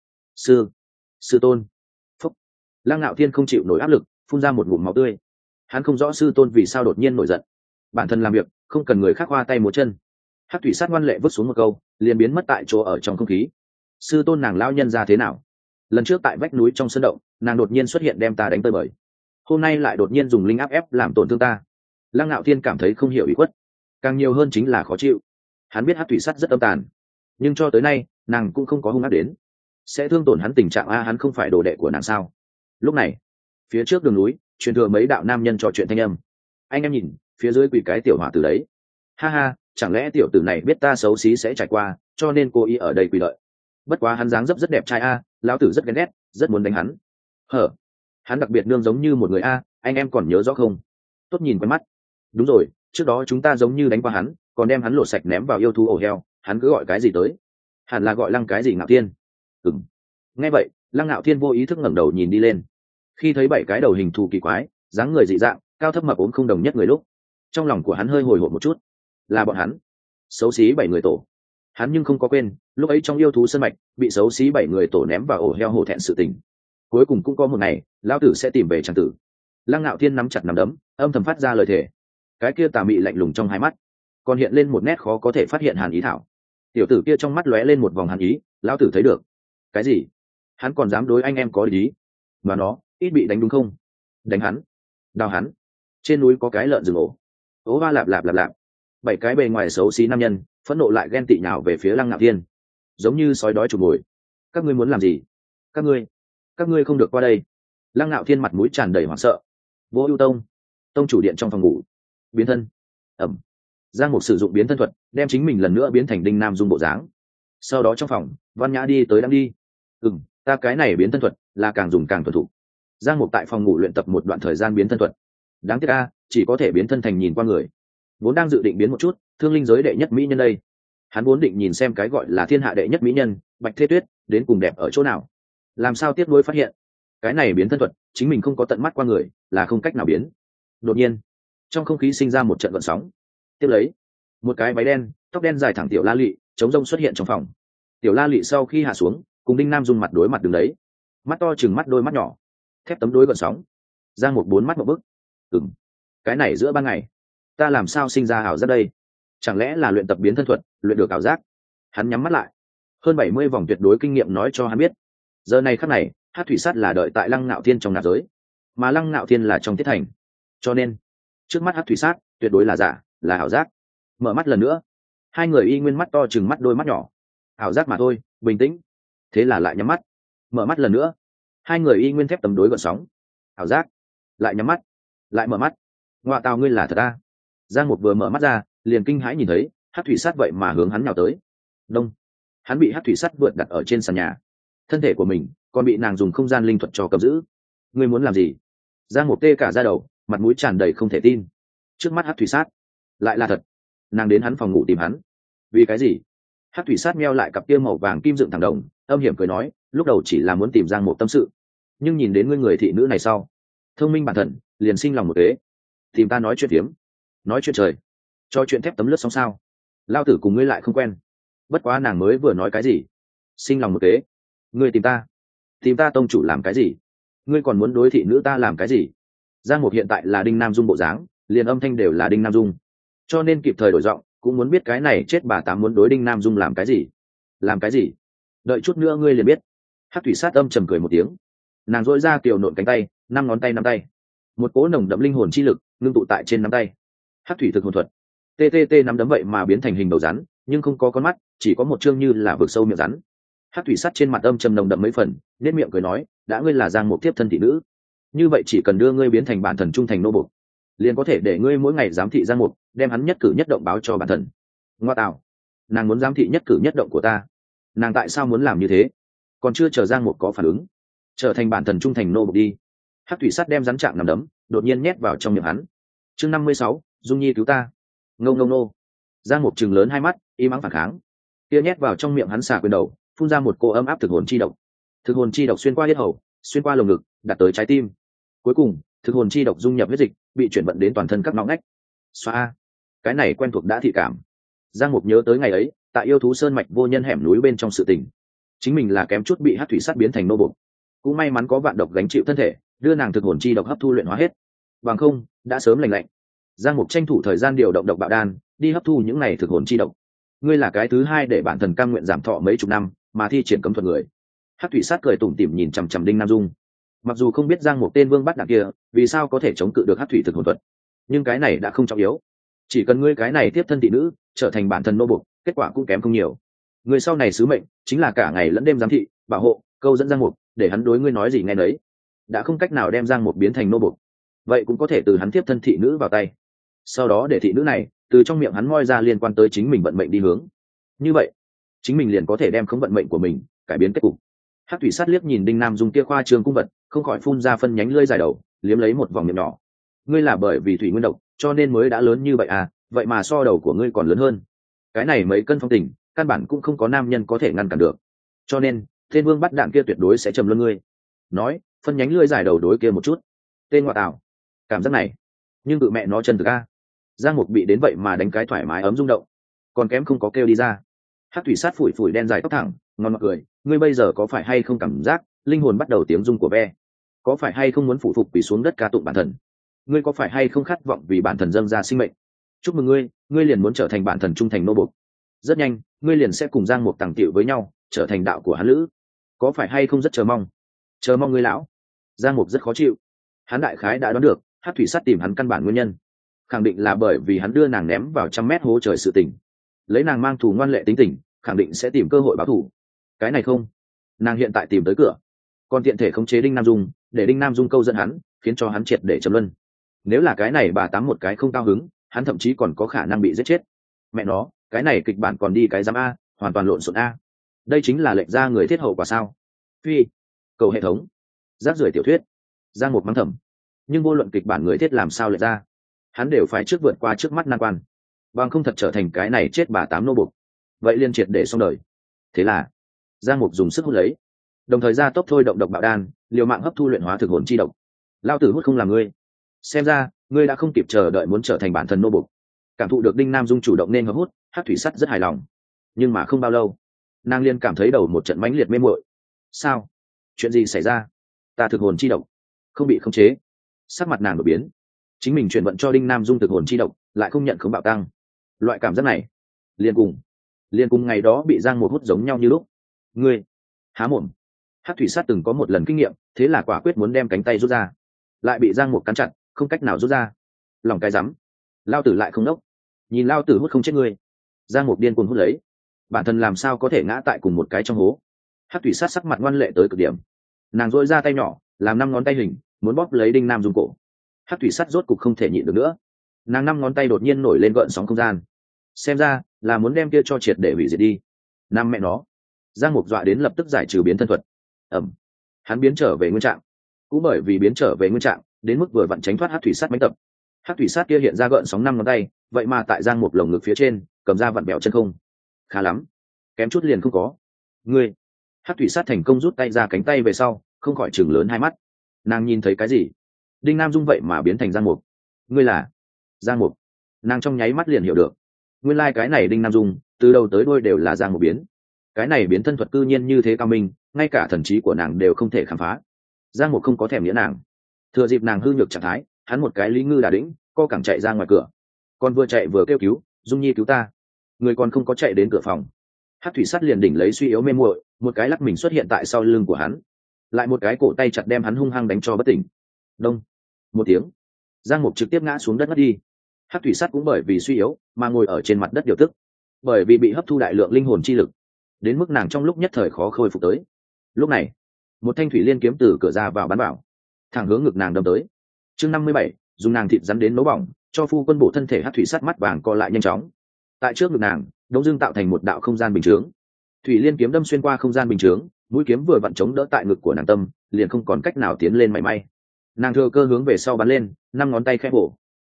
Sư tôn. Phúc. Lăng Nạo Thiên không chịu nổi áp lực, phun ra một ngụm máu tươi. Hắn không rõ sư tôn vì sao đột nhiên nổi giận. Bản thân làm việc không cần người khác hoa tay múa chân. Hắc Thủy Sát ngoan lệ vứt xuống một câu, liền biến mất tại chỗ ở trong không khí. Sư tôn nàng lão nhân ra thế nào? Lần trước tại vách núi trong sân động, nàng đột nhiên xuất hiện đem ta đánh tơi bời. Hôm nay lại đột nhiên dùng linh áp ép làm tổn thương ta. Lăng Nạo Thiên cảm thấy không hiểu ủy khuất, càng nhiều hơn chính là khó chịu. Hắn biết Hắc Thủy Sắt rất âm tàn, nhưng cho tới nay nàng cũng không có hung ác đến, sẽ thương tổn hắn tình trạng hắn không phải đồ đệ của nàng sao? Lúc này, phía trước đường núi truyền thừa mấy đạo nam nhân trò chuyện thanh âm. Anh em nhìn, phía dưới quỷ cái tiểu hỏa tử đấy. Ha ha, chẳng lẽ tiểu tử này biết ta xấu xí sẽ trải qua, cho nên cố ý ở đây quỳ lợi. Bất quá hắn dáng dấp rất đẹp trai lão tử rất ghen ghét, rất muốn đánh hắn. Hắn đặc biệt nương giống như một người anh em còn nhớ rõ không? Tốt nhìn quen mắt. Đúng rồi, trước đó chúng ta giống như đánh qua hắn, còn đem hắn lột sạch ném vào yêu thú ổ heo, hắn cứ gọi cái gì tới? Hẳn là gọi Lăng cái gì Ngạo Thiên. Nghe vậy, Lăng Ngạo Thiên vô ý thức ngẩng đầu nhìn đi lên. Khi thấy 7 cái đầu hình thù kỳ quái, dáng người dị dạng, cao thấp mập ốm không đồng nhất người lúc, trong lòng của hắn hơi hồi hộp một chút. Là bọn hắn, xấu xí 7 người tổ. Hắn nhưng không có quên, lúc ấy trong yêu thú sân mạch, bị xấu xí 7 người tổ ném vào ổ heo hổ thẹn sự tình. Cuối cùng cũng có một ngày, lão tử sẽ tìm về trang tử. Lăng Ngạo Thiên nắm chặt nắm đấm, âm thầm phát ra lời thề. Cái kia tà mị lạnh lùng trong hai mắt, còn hiện lên một nét khó có thể phát hiện hàn ý thảo. Tiểu tử kia trong mắt lóe lên một vòng hàn ý, lão tử thấy được. Cái gì? Hắn còn dám đối anh em có ý? Mà nó, ít bị đánh đúng không? Đánh hắn, đào hắn. Trên núi có cái lợn rừng ổ. Ố va lạp lạp lạp lạp. 7 cái bề ngoài xấu xí nam nhân, phẫn nộ lại ghen tị nhào về phía Lăng Ngạo Thiên, giống như sói đói chụp mồi. Các ngươi muốn làm gì? Các ngươi không được qua đây. Lăng Ngạo Thiên mặt mũi tràn đầy hoảng sợ. Vô Ưu tông, tông chủ điện trong phòng ngủ. Biến thân. Giang Mục sử dụng biến thân thuật, đem chính mình lần nữa biến thành Đinh Nam Dung bộ dáng. Sau đó trong phòng, Văn Nhã đi tới đang đi. Ta cái này biến thân thuật là càng dùng càng thuần thục. Giang Mục tại phòng ngủ luyện tập một đoạn thời gian biến thân thuật. Đáng tiếc chỉ có thể biến thân thành nhìn qua người. Vốn đang dự định biến một chút, thương linh giới đệ nhất mỹ nhân đây. Hắn vốn định nhìn xem cái gọi là thiên hạ đệ nhất mỹ nhân, Bạch Thê Tuyết, đến cùng đẹp ở chỗ nào. Làm sao tiếc nuối phát hiện, cái này biến thân thuật, chính mình không có tận mắt qua người, là không cách nào biến. Đột nhiên, trong không khí sinh ra một trận gợn sóng. Tiếp lấy, một cái váy đen, tóc đen dài thẳng tiểu La Lị, chống rông xuất hiện trong phòng. Tiểu La Lị sau khi hạ xuống, cùng Đinh Nam Dung mặt đối mặt đứng đấy, mắt to chừng mắt đôi mắt nhỏ, thép tấm đối gợn sóng. Giang Mục 4 mắt một bức. Cái này giữa ban ngày, ta làm sao sinh ra ảo giác đây? Chẳng lẽ là luyện tập biến thân thuật, luyện được ảo giác? Hắn nhắm mắt lại. Hơn 70 vòng tuyệt đối kinh nghiệm nói cho hắn biết, giờ này khắc này, Hắc Thủy Sắt là đợi tại Lăng Ngạo Thiên trong nạp giới, mà Lăng Ngạo Thiên là trong tiết thành. Cho nên, trước mắt Hắc Thủy Sắt tuyệt đối là giả, là ảo giác. Mở mắt lần nữa, hai người y nguyên mắt to chừng mắt đôi mắt nhỏ. Ảo giác mà thôi, bình tĩnh. Thế là lại nhắm mắt. Mở mắt lần nữa, hai người y nguyên thép tấm đối gợn sóng. Ảo giác, lại nhắm mắt. lại mở mắt. Ngoạ tào, ngươi là thật ta? Giang Mục vừa mở mắt ra liền kinh hãi nhìn thấy hắc thủy sát vậy mà hướng hắn nhào tới. Đông. Hắn bị hắc thủy sắt vượt đặt ở trên sàn nhà, thân thể của mình còn bị nàng dùng không gian linh thuật cho cầm giữ. Ngươi muốn làm gì? Giang Mục tê cả da đầu, mặt mũi tràn đầy không thể tin. Trước mắt hắc thủy sát lại là thật. Nàng đến hắn phòng ngủ tìm hắn. Vì cái gì? Hắc thủy sát meo lại cặp kia màu vàng kim dựng thẳng đồng, âm hiểm cười nói, lúc đầu chỉ là muốn tìm Giang Mục tâm sự, nhưng nhìn đến ngươi người thị nữ này sau, thông minh bản thân liền sinh lòng một kế. Tìm ta nói chuyện phiếm? Nói chuyện trời, cho chuyện thép tấm lướt xong sao? Lao tử cùng ngươi lại không quen. Bất quá nàng mới vừa nói cái gì? Sinh lòng một kế. Ngươi tìm ta tông chủ làm cái gì? Ngươi còn muốn đối thị nữ ta làm cái gì? Giang Mục hiện tại là Đinh Nam Dung bộ dáng, liền âm thanh đều là Đinh Nam Dung, cho nên kịp thời đổi giọng, cũng muốn biết cái này chết bà tám muốn đối Đinh Nam Dung làm cái gì. Làm cái gì? Đợi chút nữa ngươi liền biết. Hắc thủy sát âm trầm cười một tiếng, nàng dỗi ra kiều nộn cánh tay, 5 ngón tay nắm tay, một cỗ nồng đậm linh hồn chi lực ngưng tụ tại trên nắm tay. Hắc thủy thực hồn thuật, ttt nắm đấm vậy mà biến thành hình đầu rắn, nhưng không có con mắt, chỉ có một chương như là vực sâu miệng rắn. Hắc thủy sắt trên mặt âm trầm nồng đậm mấy phần, nét miệng cười nói, đã ngươi là Giang Mục tiếp thân thị nữ, như vậy chỉ cần đưa ngươi biến thành bản thần trung thành nô bộc, liền có thể để ngươi mỗi ngày giám thị Giang Mục, đem hắn nhất cử nhất động báo cho bản thần. Ngoa tạo, nàng muốn giám thị nhất cử nhất động của ta? Nàng tại sao muốn làm như thế? Còn chưa chờ Giang Mục có phản ứng, trở thành bản thần trung thành nô bộc đi. Hắc thủy sắt đem rắn trạng nằm đấm đột nhiên nhét vào trong miệng hắn. Chương 56, Dung Nhi cứu ta. Ngô ngô nô. Giang Mục trừng lớn hai mắt, im ắng phản kháng. Kia nhét vào trong miệng hắn xà quyền đầu, phun ra một cô ấm áp thực hồn chi độc. Thực hồn chi độc xuyên qua yết hầu, xuyên qua lồng ngực, đạt tới trái tim. Cuối cùng, thực hồn chi độc dung nhập huyết dịch, bị chuyển vận đến toàn thân các ngõ ngách. Xoa, cái này quen thuộc đã thị cảm. Giang Mục nhớ tới ngày ấy, tại yêu thú sơn mạch vô nhân hẻm núi bên trong sự tình, chính mình là kém chút bị hắc thủy sắt biến thành nô bộc. Cũng may mắn có vạn độc gánh chịu thân thể, đưa nàng thực hồn chi độc hấp thu luyện hóa hết. Bằng không, đã sớm lành lạnh. Giang Mục tranh thủ thời gian điều động độc bạo đan, đi hấp thu những này thực hồn chi độc. Ngươi là cái thứ hai để bản thần cam nguyện giảm thọ mấy chục năm mà thi triển cấm thuật người. Hắc thủy sát cười tủm tỉm nhìn chằm chằm Đinh Nam Dung. Mặc dù không biết Giang Mục tên vương bắt đạn kia vì sao có thể chống cự được hắc thủy thực hồn thuật, nhưng cái này đã không trọng yếu. Chỉ cần ngươi cái này tiếp thân thị nữ trở thành bản thần nô bộc, kết quả cũng kém không nhiều. Ngươi sau này sứ mệnh chính là cả ngày lẫn đêm giám thị, bảo hộ, câu dẫn Giang Mục, để hắn đối ngươi nói gì nghe nấy. Đã không cách nào đem Giang Mục biến thành nô bộc, vậy cũng có thể từ hắn tiếp thân thị nữ vào tay, sau đó để thị nữ này từ trong miệng hắn moi ra liên quan tới chính mình vận mệnh đi hướng. Như vậy chính mình liền có thể đem khống vận mệnh của mình cải biến kết cục. Hắc thủy sát liếc nhìn Đinh Nam Dung kia khoa trương cung vật, không khỏi phun ra phân nhánh lưỡi dài đầu, liếm lấy một vòng miệng nhỏ. Ngươi là bởi vì thủy nguyên độc cho nên mới đã lớn như vậy à? Vậy mà so đầu của ngươi còn lớn hơn. Cái này mấy cân phong tình căn bản cũng không có nam nhân có thể ngăn cản được, cho nên tên vương bắt đạn kia tuyệt đối sẽ trầm luân ngươi. Nói, phân nhánh lưỡi dài đầu đối kia một chút. Tên ngoại tảo, cảm giác này nhưng tự mẹ nó chân thực a. Giang Mục bị đến vậy mà đánh cái thoải mái ấm rung động, còn kém không có kêu đi ra. Hắc thủy sát phủi phủi đen dài tóc thẳng, ngon mặt cười, ngươi bây giờ có phải hay không cảm giác linh hồn bắt đầu tiếng rung của ve? Có phải hay không muốn phụ phục quỳ xuống đất ca tụng bản thần? Ngươi có phải hay không khát vọng vì bản thần dâng ra sinh mệnh? Chúc mừng ngươi, ngươi liền muốn trở thành bản thần trung thành nô bộc. Rất nhanh, ngươi liền sẽ cùng Giang Mục tàng tiệu với nhau, trở thành đạo của hắn lữ. Có phải hay không rất chờ mong? Chờ mong ngươi lão. Giang Mục rất khó chịu. Hắn đại khái đã đoán được Hắc thủy sát tìm hắn căn bản nguyên nhân, khẳng định là bởi vì hắn đưa nàng ném vào 100 mét hố trời sự tình. Lấy nàng mang thù ngoan lệ tính tình, khẳng định sẽ tìm cơ hội báo thù. Cái này không, nàng hiện tại tìm tới cửa, còn tiện thể khống chế Đinh Nam Dung, để Đinh Nam Dung câu dẫn hắn, khiến cho hắn triệt để trầm luân. Nếu là cái này bà tám một cái không cao hứng, hắn thậm chí còn có khả năng bị giết chết. Mẹ nó, cái này kịch bản còn đi cái giám a, hoàn toàn lộn xộn a. Đây chính là lệnh ra người thiết hậu quả sao? Phi, cầu hệ thống, rác rưởi tiểu thuyết. Giang Mục mắng thầm, nhưng vô luận kịch bản người thiết làm sao lệch ra, hắn đều phải trước vượt qua trước mắt nan quan, bằng không thật trở thành cái này chết bà tám nô bộc, vậy liên triệt để xong đời. Thế là Giang Mục dùng sức hút lấy, đồng thời ra tốc thôi động độc bạo đan, liều mạng hấp thu luyện hóa thực hồn chi độc. Lao tử hút không làm ngươi, xem ra ngươi đã không kịp chờ đợi muốn trở thành bản thần nô bộc. Cảm thụ được Đinh Nam Dung chủ động nên hợp hút, Hắc thủy sắt rất hài lòng, nhưng mà không bao lâu nàng liên cảm thấy đầu một trận mãnh liệt mê muội. Sao? Chuyện gì xảy ra? Ta thực hồn chi độc không bị khống chế. Sắc mặt nàng đổi biến, chính mình chuyển vận cho Đinh Nam Dung thực hồn chi độc lại không nhận khống bạo tăng. Loại cảm giác này liền cùng ngày đó bị Giang Mục hút giống nhau như lúc. Ngươi há mồm. Hắc thủy sát từng có một lần kinh nghiệm, thế là quả quyết muốn đem cánh tay rút ra, lại bị Giang Mục cắn chặt, không cách nào rút ra. Lòng cái rắm, lao tử lại không đốc, nhìn lao tử hút không chết ngươi. Giang Mục điên cuồng hút lấy, bản thân làm sao có thể ngã tại cùng một cái trong hố. Hắc thủy sát sắc mặt ngoan lệ tới cực điểm, nàng dội ra tay nhỏ làm 5 ngón tay hình, muốn bóp lấy Đinh Nam Dung cổ. Hắc thủy sắt rốt cục không thể nhịn được nữa, nàng 5 ngón tay đột nhiên nổi lên gợn sóng không gian, xem ra là muốn đem kia cho triệt để hủy diệt đi. Nam mẹ nó, Giang Mục dọa đến lập tức giải trừ biến thân thuật. Ẩm, hắn biến trở về nguyên trạng. Cũng bởi vì biến trở về nguyên trạng, đến mức vừa vặn tránh thoát Hắc thủy sắt đánh tập. Hắc thủy sắt kia hiện ra gợn sóng 5 ngón tay, vậy mà tại Giang Mục lồng ngực phía trên cầm ra vặn bẹo chân không. Khá lắm, kém chút liền không có. Ngươi, Hắc thủy sắt thành công rút tay ra cánh tay về sau, không khỏi chừng lớn hai mắt. Nàng nhìn thấy cái gì? Đinh Nam Dung vậy mà biến thành Giang Mục. Ngươi là Giang Mục? Nàng trong nháy mắt liền hiểu được, nguyên lai、cái này Đinh Nam Dung từ đầu tới đuôi đều là Giang Mục biến. Cái này biến thân thuật cư nhiên như thế cao minh, ngay cả thần trí của nàng đều không thể khám phá. Giang Mục không có thèm nghĩa nàng, thừa dịp nàng hư nhược trạng thái, hắn một cái lý ngư đà đĩnh co cẳng chạy ra ngoài cửa, còn vừa chạy vừa kêu cứu, Dung Nhi cứu ta. Người còn không có chạy đến cửa phòng, Hắc thủy sắt liền đỉnh lấy suy yếu mê muội, một cái lắc mình xuất hiện tại sau lưng của hắn, lại một cái cổ tay chặt đem hắn hung hăng đánh cho bất tỉnh. Đông một tiếng, Giang Mục trực tiếp ngã xuống đất mất đi. Hắc thủy sắt cũng bởi vì suy yếu mà ngồi ở trên mặt đất điều tức, bởi vì bị hấp thu đại lượng linh hồn chi lực, đến mức nàng trong lúc nhất thời khó khôi phục tới. Lúc này, một thanh thủy liên kiếm từ cửa ra vào bắn vào, thẳng hướng ngực nàng đâm tới. Chương 57, dùng nàng thịt rắn đến nấu bỏng, cho phu quân bổ thân thể. Hắc thủy sắt mắt vàng co lại nhanh chóng, tại trước ngực nàng đống dưng tạo thành một đạo không gian bình chướng. Thủy liên kiếm đâm xuyên qua không gian bình chướng, mũi kiếm vừa vặn chống đỡ tại ngực của nàng tâm, liền không còn cách nào tiến lên mảy may. Nàng thừa cơ hướng về sau bắn lên, 5 ngón tay khẽ bổ.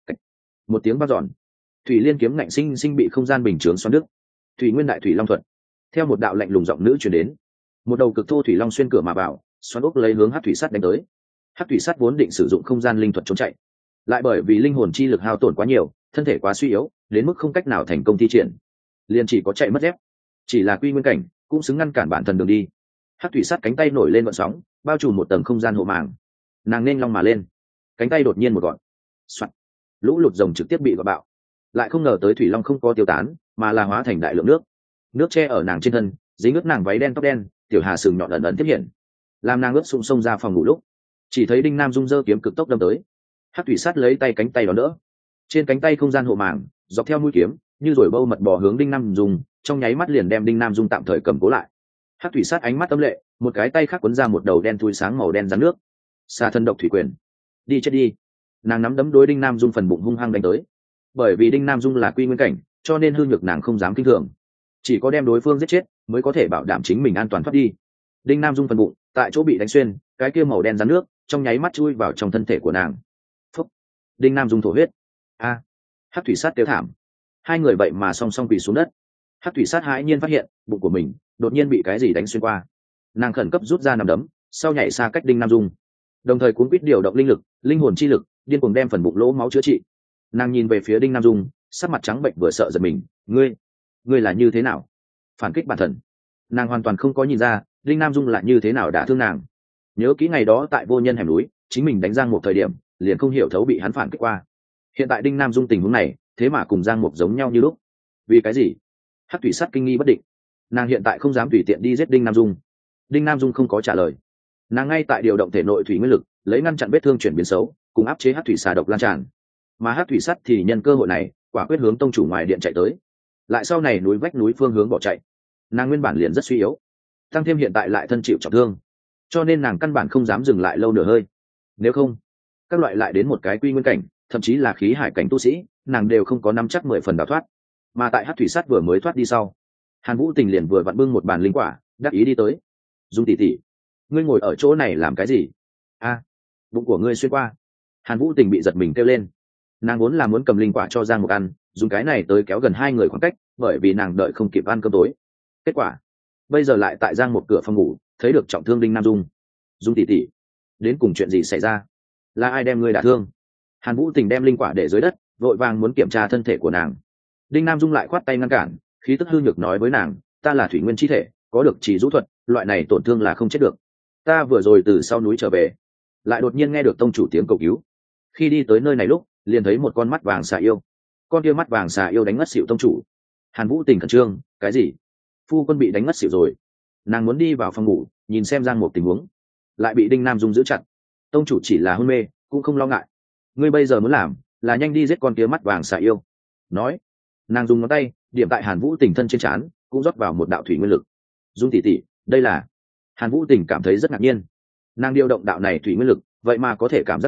Một tiếng vang dọn, thủy liên kiếm ngạnh sinh sinh bị không gian bình chướng xoắn đứt. Thủy nguyên đại thủy long thuật, theo một đạo lạnh lùng giọng nữ truyền đến, một đầu cực thô thủy long xuyên cửa mà vào, xoắn ốc lấy hướng Hắc thủy sắt đánh tới. Hắc thủy sắt vốn định sử dụng không gian linh thuật trốn chạy, lại bởi vì linh hồn chi lực hao tổn quá nhiều, thân thể quá suy yếu, đến mức không cách nào thành công thi triển, liền chỉ có chạy mất dép. Chỉ là quy nguyên cảnh cũng xứng ngăn cản bản thân đường đi. Hắc thủy sắt cánh tay nổi lên vận sóng, bao trùm một tầng không gian hộ màng. Nàng nên long mà lên, cánh tay đột nhiên một gọn, soạt, lũ lụt rồng trực tiếp bị gọt bạo. Lại không ngờ tới thủy long không có tiêu tán, mà là hóa thành đại lượng nước che ở nàng trên thân, dính ướt nàng váy đen tóc đen, tiểu hà sừng nhọn ẩn ẩn tiếp hiện, làm nàng ướt sũng xông ra phòng ngủ lúc, chỉ thấy Đinh Nam Dung giơ kiếm cực tốc đâm tới. Hắc thủy sắt lấy tay cánh tay đón đỡ, trên cánh tay không gian hộ màng dọc theo mũi kiếm như rồi bâu mật bò hướng Đinh Nam Dung, trong nháy mắt liền đem Đinh Nam Dung tạm thời cầm cố lại. Hắc thủy sắt ánh mắt tâm lệ, một cái tay khác cuốn ra một đầu đen thui sáng màu đen rắn nước. Xà thân độc thủy quyền, đi chết đi. Nàng nắm đấm đối Đinh Nam Dung phần bụng hung hăng đánh tới. Bởi vì Đinh Nam Dung là quy nguyên cảnh, cho nên hư nhược nàng không dám kinh thường, chỉ có đem đối phương giết chết mới có thể bảo đảm chính mình an toàn thoát đi. Đinh Nam Dung phần bụng tại chỗ bị đánh xuyên, cái kia màu đen rắn nước trong nháy mắt chui vào trong thân thể của nàng. Phúc. Đinh Nam Dung thổ huyết. A. Hắc thủy sát kêu thảm. Hai người vậy mà song song quỳ xuống đất. Hắc thủy sát hãi nhiên phát hiện bụng của mình đột nhiên bị cái gì đánh xuyên qua. Nàng khẩn cấp rút ra nằm đấm, sau nhảy xa cách Đinh Nam Dung, đồng thời cuốn quýt điều động linh lực, linh hồn chi lực, điên cuồng đem phần bụng lỗ máu chữa trị. Nàng nhìn về phía Đinh Nam Dung, sắc mặt trắng bệnh vừa sợ giật mình. Ngươi là như thế nào? Phản kích bản thân. Nàng hoàn toàn không có nhìn ra Đinh Nam Dung là như thế nào đã thương nàng. Nhớ kỹ ngày đó tại vô nhân hẻm núi, chính mình đánh Giang Mục thời điểm, liền không hiểu thấu bị hắn phản kích qua. Hiện tại Đinh Nam Dung tình huống này, thế mà cùng Giang Mục giống nhau như lúc. Vì cái gì? Hắc thủy sắt kinh nghi bất định. Nàng hiện tại không dám tùy tiện đi giết Đinh Nam Dung. Đinh Nam Dung không có trả lời. Nàng ngay tại điều động thể nội thủy nguyên lực, lấy ngăn chặn vết thương chuyển biến xấu, cùng áp chế hắc thủy xà độc lan tràn. Mà hắc thủy sắt thì nhân cơ hội này, quả quyết hướng tông chủ ngoài điện chạy tới. Lại sau này núi vách núi phương hướng bỏ chạy. Nàng nguyên bản liền rất suy yếu, tăng thêm hiện tại lại thân chịu trọng thương, cho nên nàng căn bản không dám dừng lại lâu nửa hơi. Nếu không, các loại lại đến một cái quy nguyên cảnh, thậm chí là khí hải cảnh tu sĩ, nàng đều không có nắm chắc 10 phần đào thoát. Mà tại hắc thủy sắt vừa mới thoát đi sau, Hàn Vũ Tình liền vừa vặn bưng một bàn linh quả, đắc ý đi tới. Dung tỷ tỷ, ngươi ngồi ở chỗ này làm cái gì? A, bụng của ngươi xuyên qua. Hàn Vũ Tình bị giật mình kêu lên. Nàng vốn là muốn cầm linh quả cho Giang Mục ăn, dùng cái này tới kéo gần hai người khoảng cách, bởi vì nàng đợi không kịp ăn cơm tối. Kết quả, bây giờ lại tại Giang Mục cửa phòng ngủ, thấy được trọng thương Đinh Nam Dung. Dung tỷ tỷ, đến cùng chuyện gì xảy ra? Là ai đem ngươi đả thương? Hàn Vũ Tình đem linh quả để dưới đất, vội vàng muốn kiểm tra thân thể của nàng. Đinh Nam Dung lại khoát tay ngăn cản, khí tức hư nhược nói với nàng, ta là thủy nguyên chi thể, có được chỉ rũ thuật, loại này tổn thương là không chết được. Ta vừa rồi từ sau núi trở về, lại đột nhiên nghe được tông chủ tiếng cầu cứu. Khi đi tới nơi này lúc, liền thấy một con mắt vàng xà yêu. Con kia mắt vàng xà yêu đánh ngất xỉu tông chủ. Hàn Vũ Tình khẩn trương, cái gì? Phu quân bị đánh ngất xỉu rồi. Nàng muốn đi vào phòng ngủ, nhìn xem Giang Mục tình huống, lại bị Đinh Nam Dung giữ chặt. Tông chủ chỉ là hôn mê, cũng không lo ngại. Ngươi bây giờ muốn làm, là nhanh đi giết con kia mắt vàng xà yêu. Nói, nàng dùng ngón tay điểm tại Hàn Vũ Tình thân trên trán, cũng rót vào một đạo thủy nguyên lực. Dung tỷ tỷ, đây là... Hàn Vũ Tình cảm thấy rất ngạc nhiên. Nàng điều động đạo này thủy nguyên lực, vậy mà có thể cảm giác được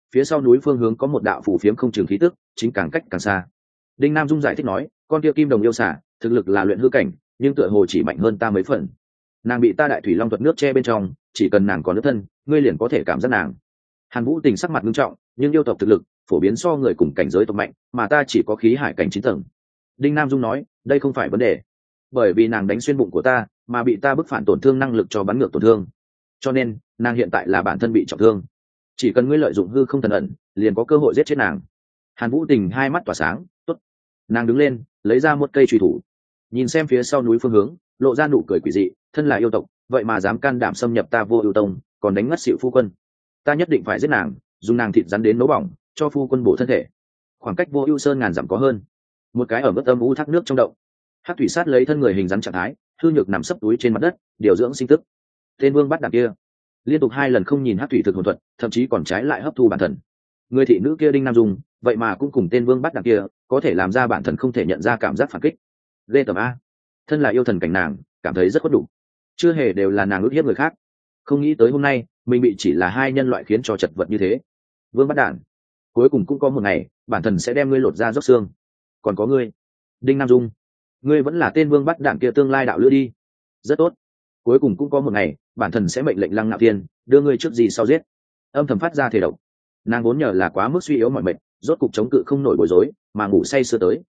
phía sau núi phương hướng có một đạo phủ phiếm không trường khí tức, chính càng cách càng xa. Đinh Nam Dung giải thích nói, con kia kim đồng yêu xả thực lực là luyện hư cảnh, nhưng tựa hồ chỉ mạnh hơn ta mấy phần. Nàng bị ta đại thủy long thuật nước che bên trong, chỉ cần nàng còn nước thân, ngươi liền có thể cảm giác nàng. Hàn Vũ Tình sắc mặt nghiêm trọng, nhưng yêu tộc thực lực phổ biến so người cùng cảnh giới tộc mạnh, mà ta chỉ có khí hải cảnh 9 tầng. Đinh Nam Dung nói, đây không phải vấn đề, bởi vì nàng đánh xuyên bụng của ta, mà bị ta bức phản tổn thương năng lực cho bắn ngược tổn thương, cho nên nàng hiện tại là bản thân bị trọng thương. Chỉ cần ngươi lợi dụng hư không thần ẩn, liền có cơ hội giết chết nàng. Hàn Vũ Tình hai mắt tỏa sáng, tốt. Nàng đứng lên, lấy ra một cây chùy thủ, nhìn xem phía sau núi phương hướng, lộ ra nụ cười quỷ dị, thân là yêu tộc, vậy mà dám can đảm xâm nhập ta Vô Ưu Tông, còn đánh ngất xỉu phu quân. Ta nhất định phải giết nàng, dùng nàng thịt rắn đến nấu bỏng, cho phu quân bổ thân thể. Khoảng cách Vô Ưu Sơn ngàn dặm có hơn. Một cái ở mức âm u thác nước trong động, Hắc thủy sát lấy thân người hình rắn trạng thái, hư nhược nằm sấp túi trên mặt đất, điều dưỡng sinh tức. Tên Vương bắt đạn kia liên tục 2 lần không nhìn Hắc thủy thực hồn thuật, thậm chí còn trái lại hấp thu bản thần. Người thị nữ kia Đinh Nam Dung, vậy mà cũng cùng tên Vương bắt đạn kia, có thể làm ra bản thần không thể nhận ra cảm giác phản kích. Lê tầm a, thân là yêu thần cảnh nàng, cảm thấy rất có đủ. Chưa hề đều là nàng ức hiếp người khác, không nghĩ tới hôm nay mình bị chỉ là 2 nhân loại khiến cho chật vật như thế. Vương bắt đạn, cuối cùng cũng có một ngày, bản thần sẽ đem ngươi lột ra róc xương. Còn có ngươi, Đinh Nam Dung, ngươi vẫn là tên Vương bắt đạn kia tương lai đạo lữ đi. Rất tốt, cuối cùng cũng có một ngày, bản thần sẽ mệnh lệnh Lăng Nạo Thiên đưa ngươi trước gì sau giết. Âm thầm phát ra thể độc. Nàng vốn nhờ là quá mức suy yếu mọi mệnh, rốt cục chống cự không nổi bối rối, mà ngủ say sưa tới.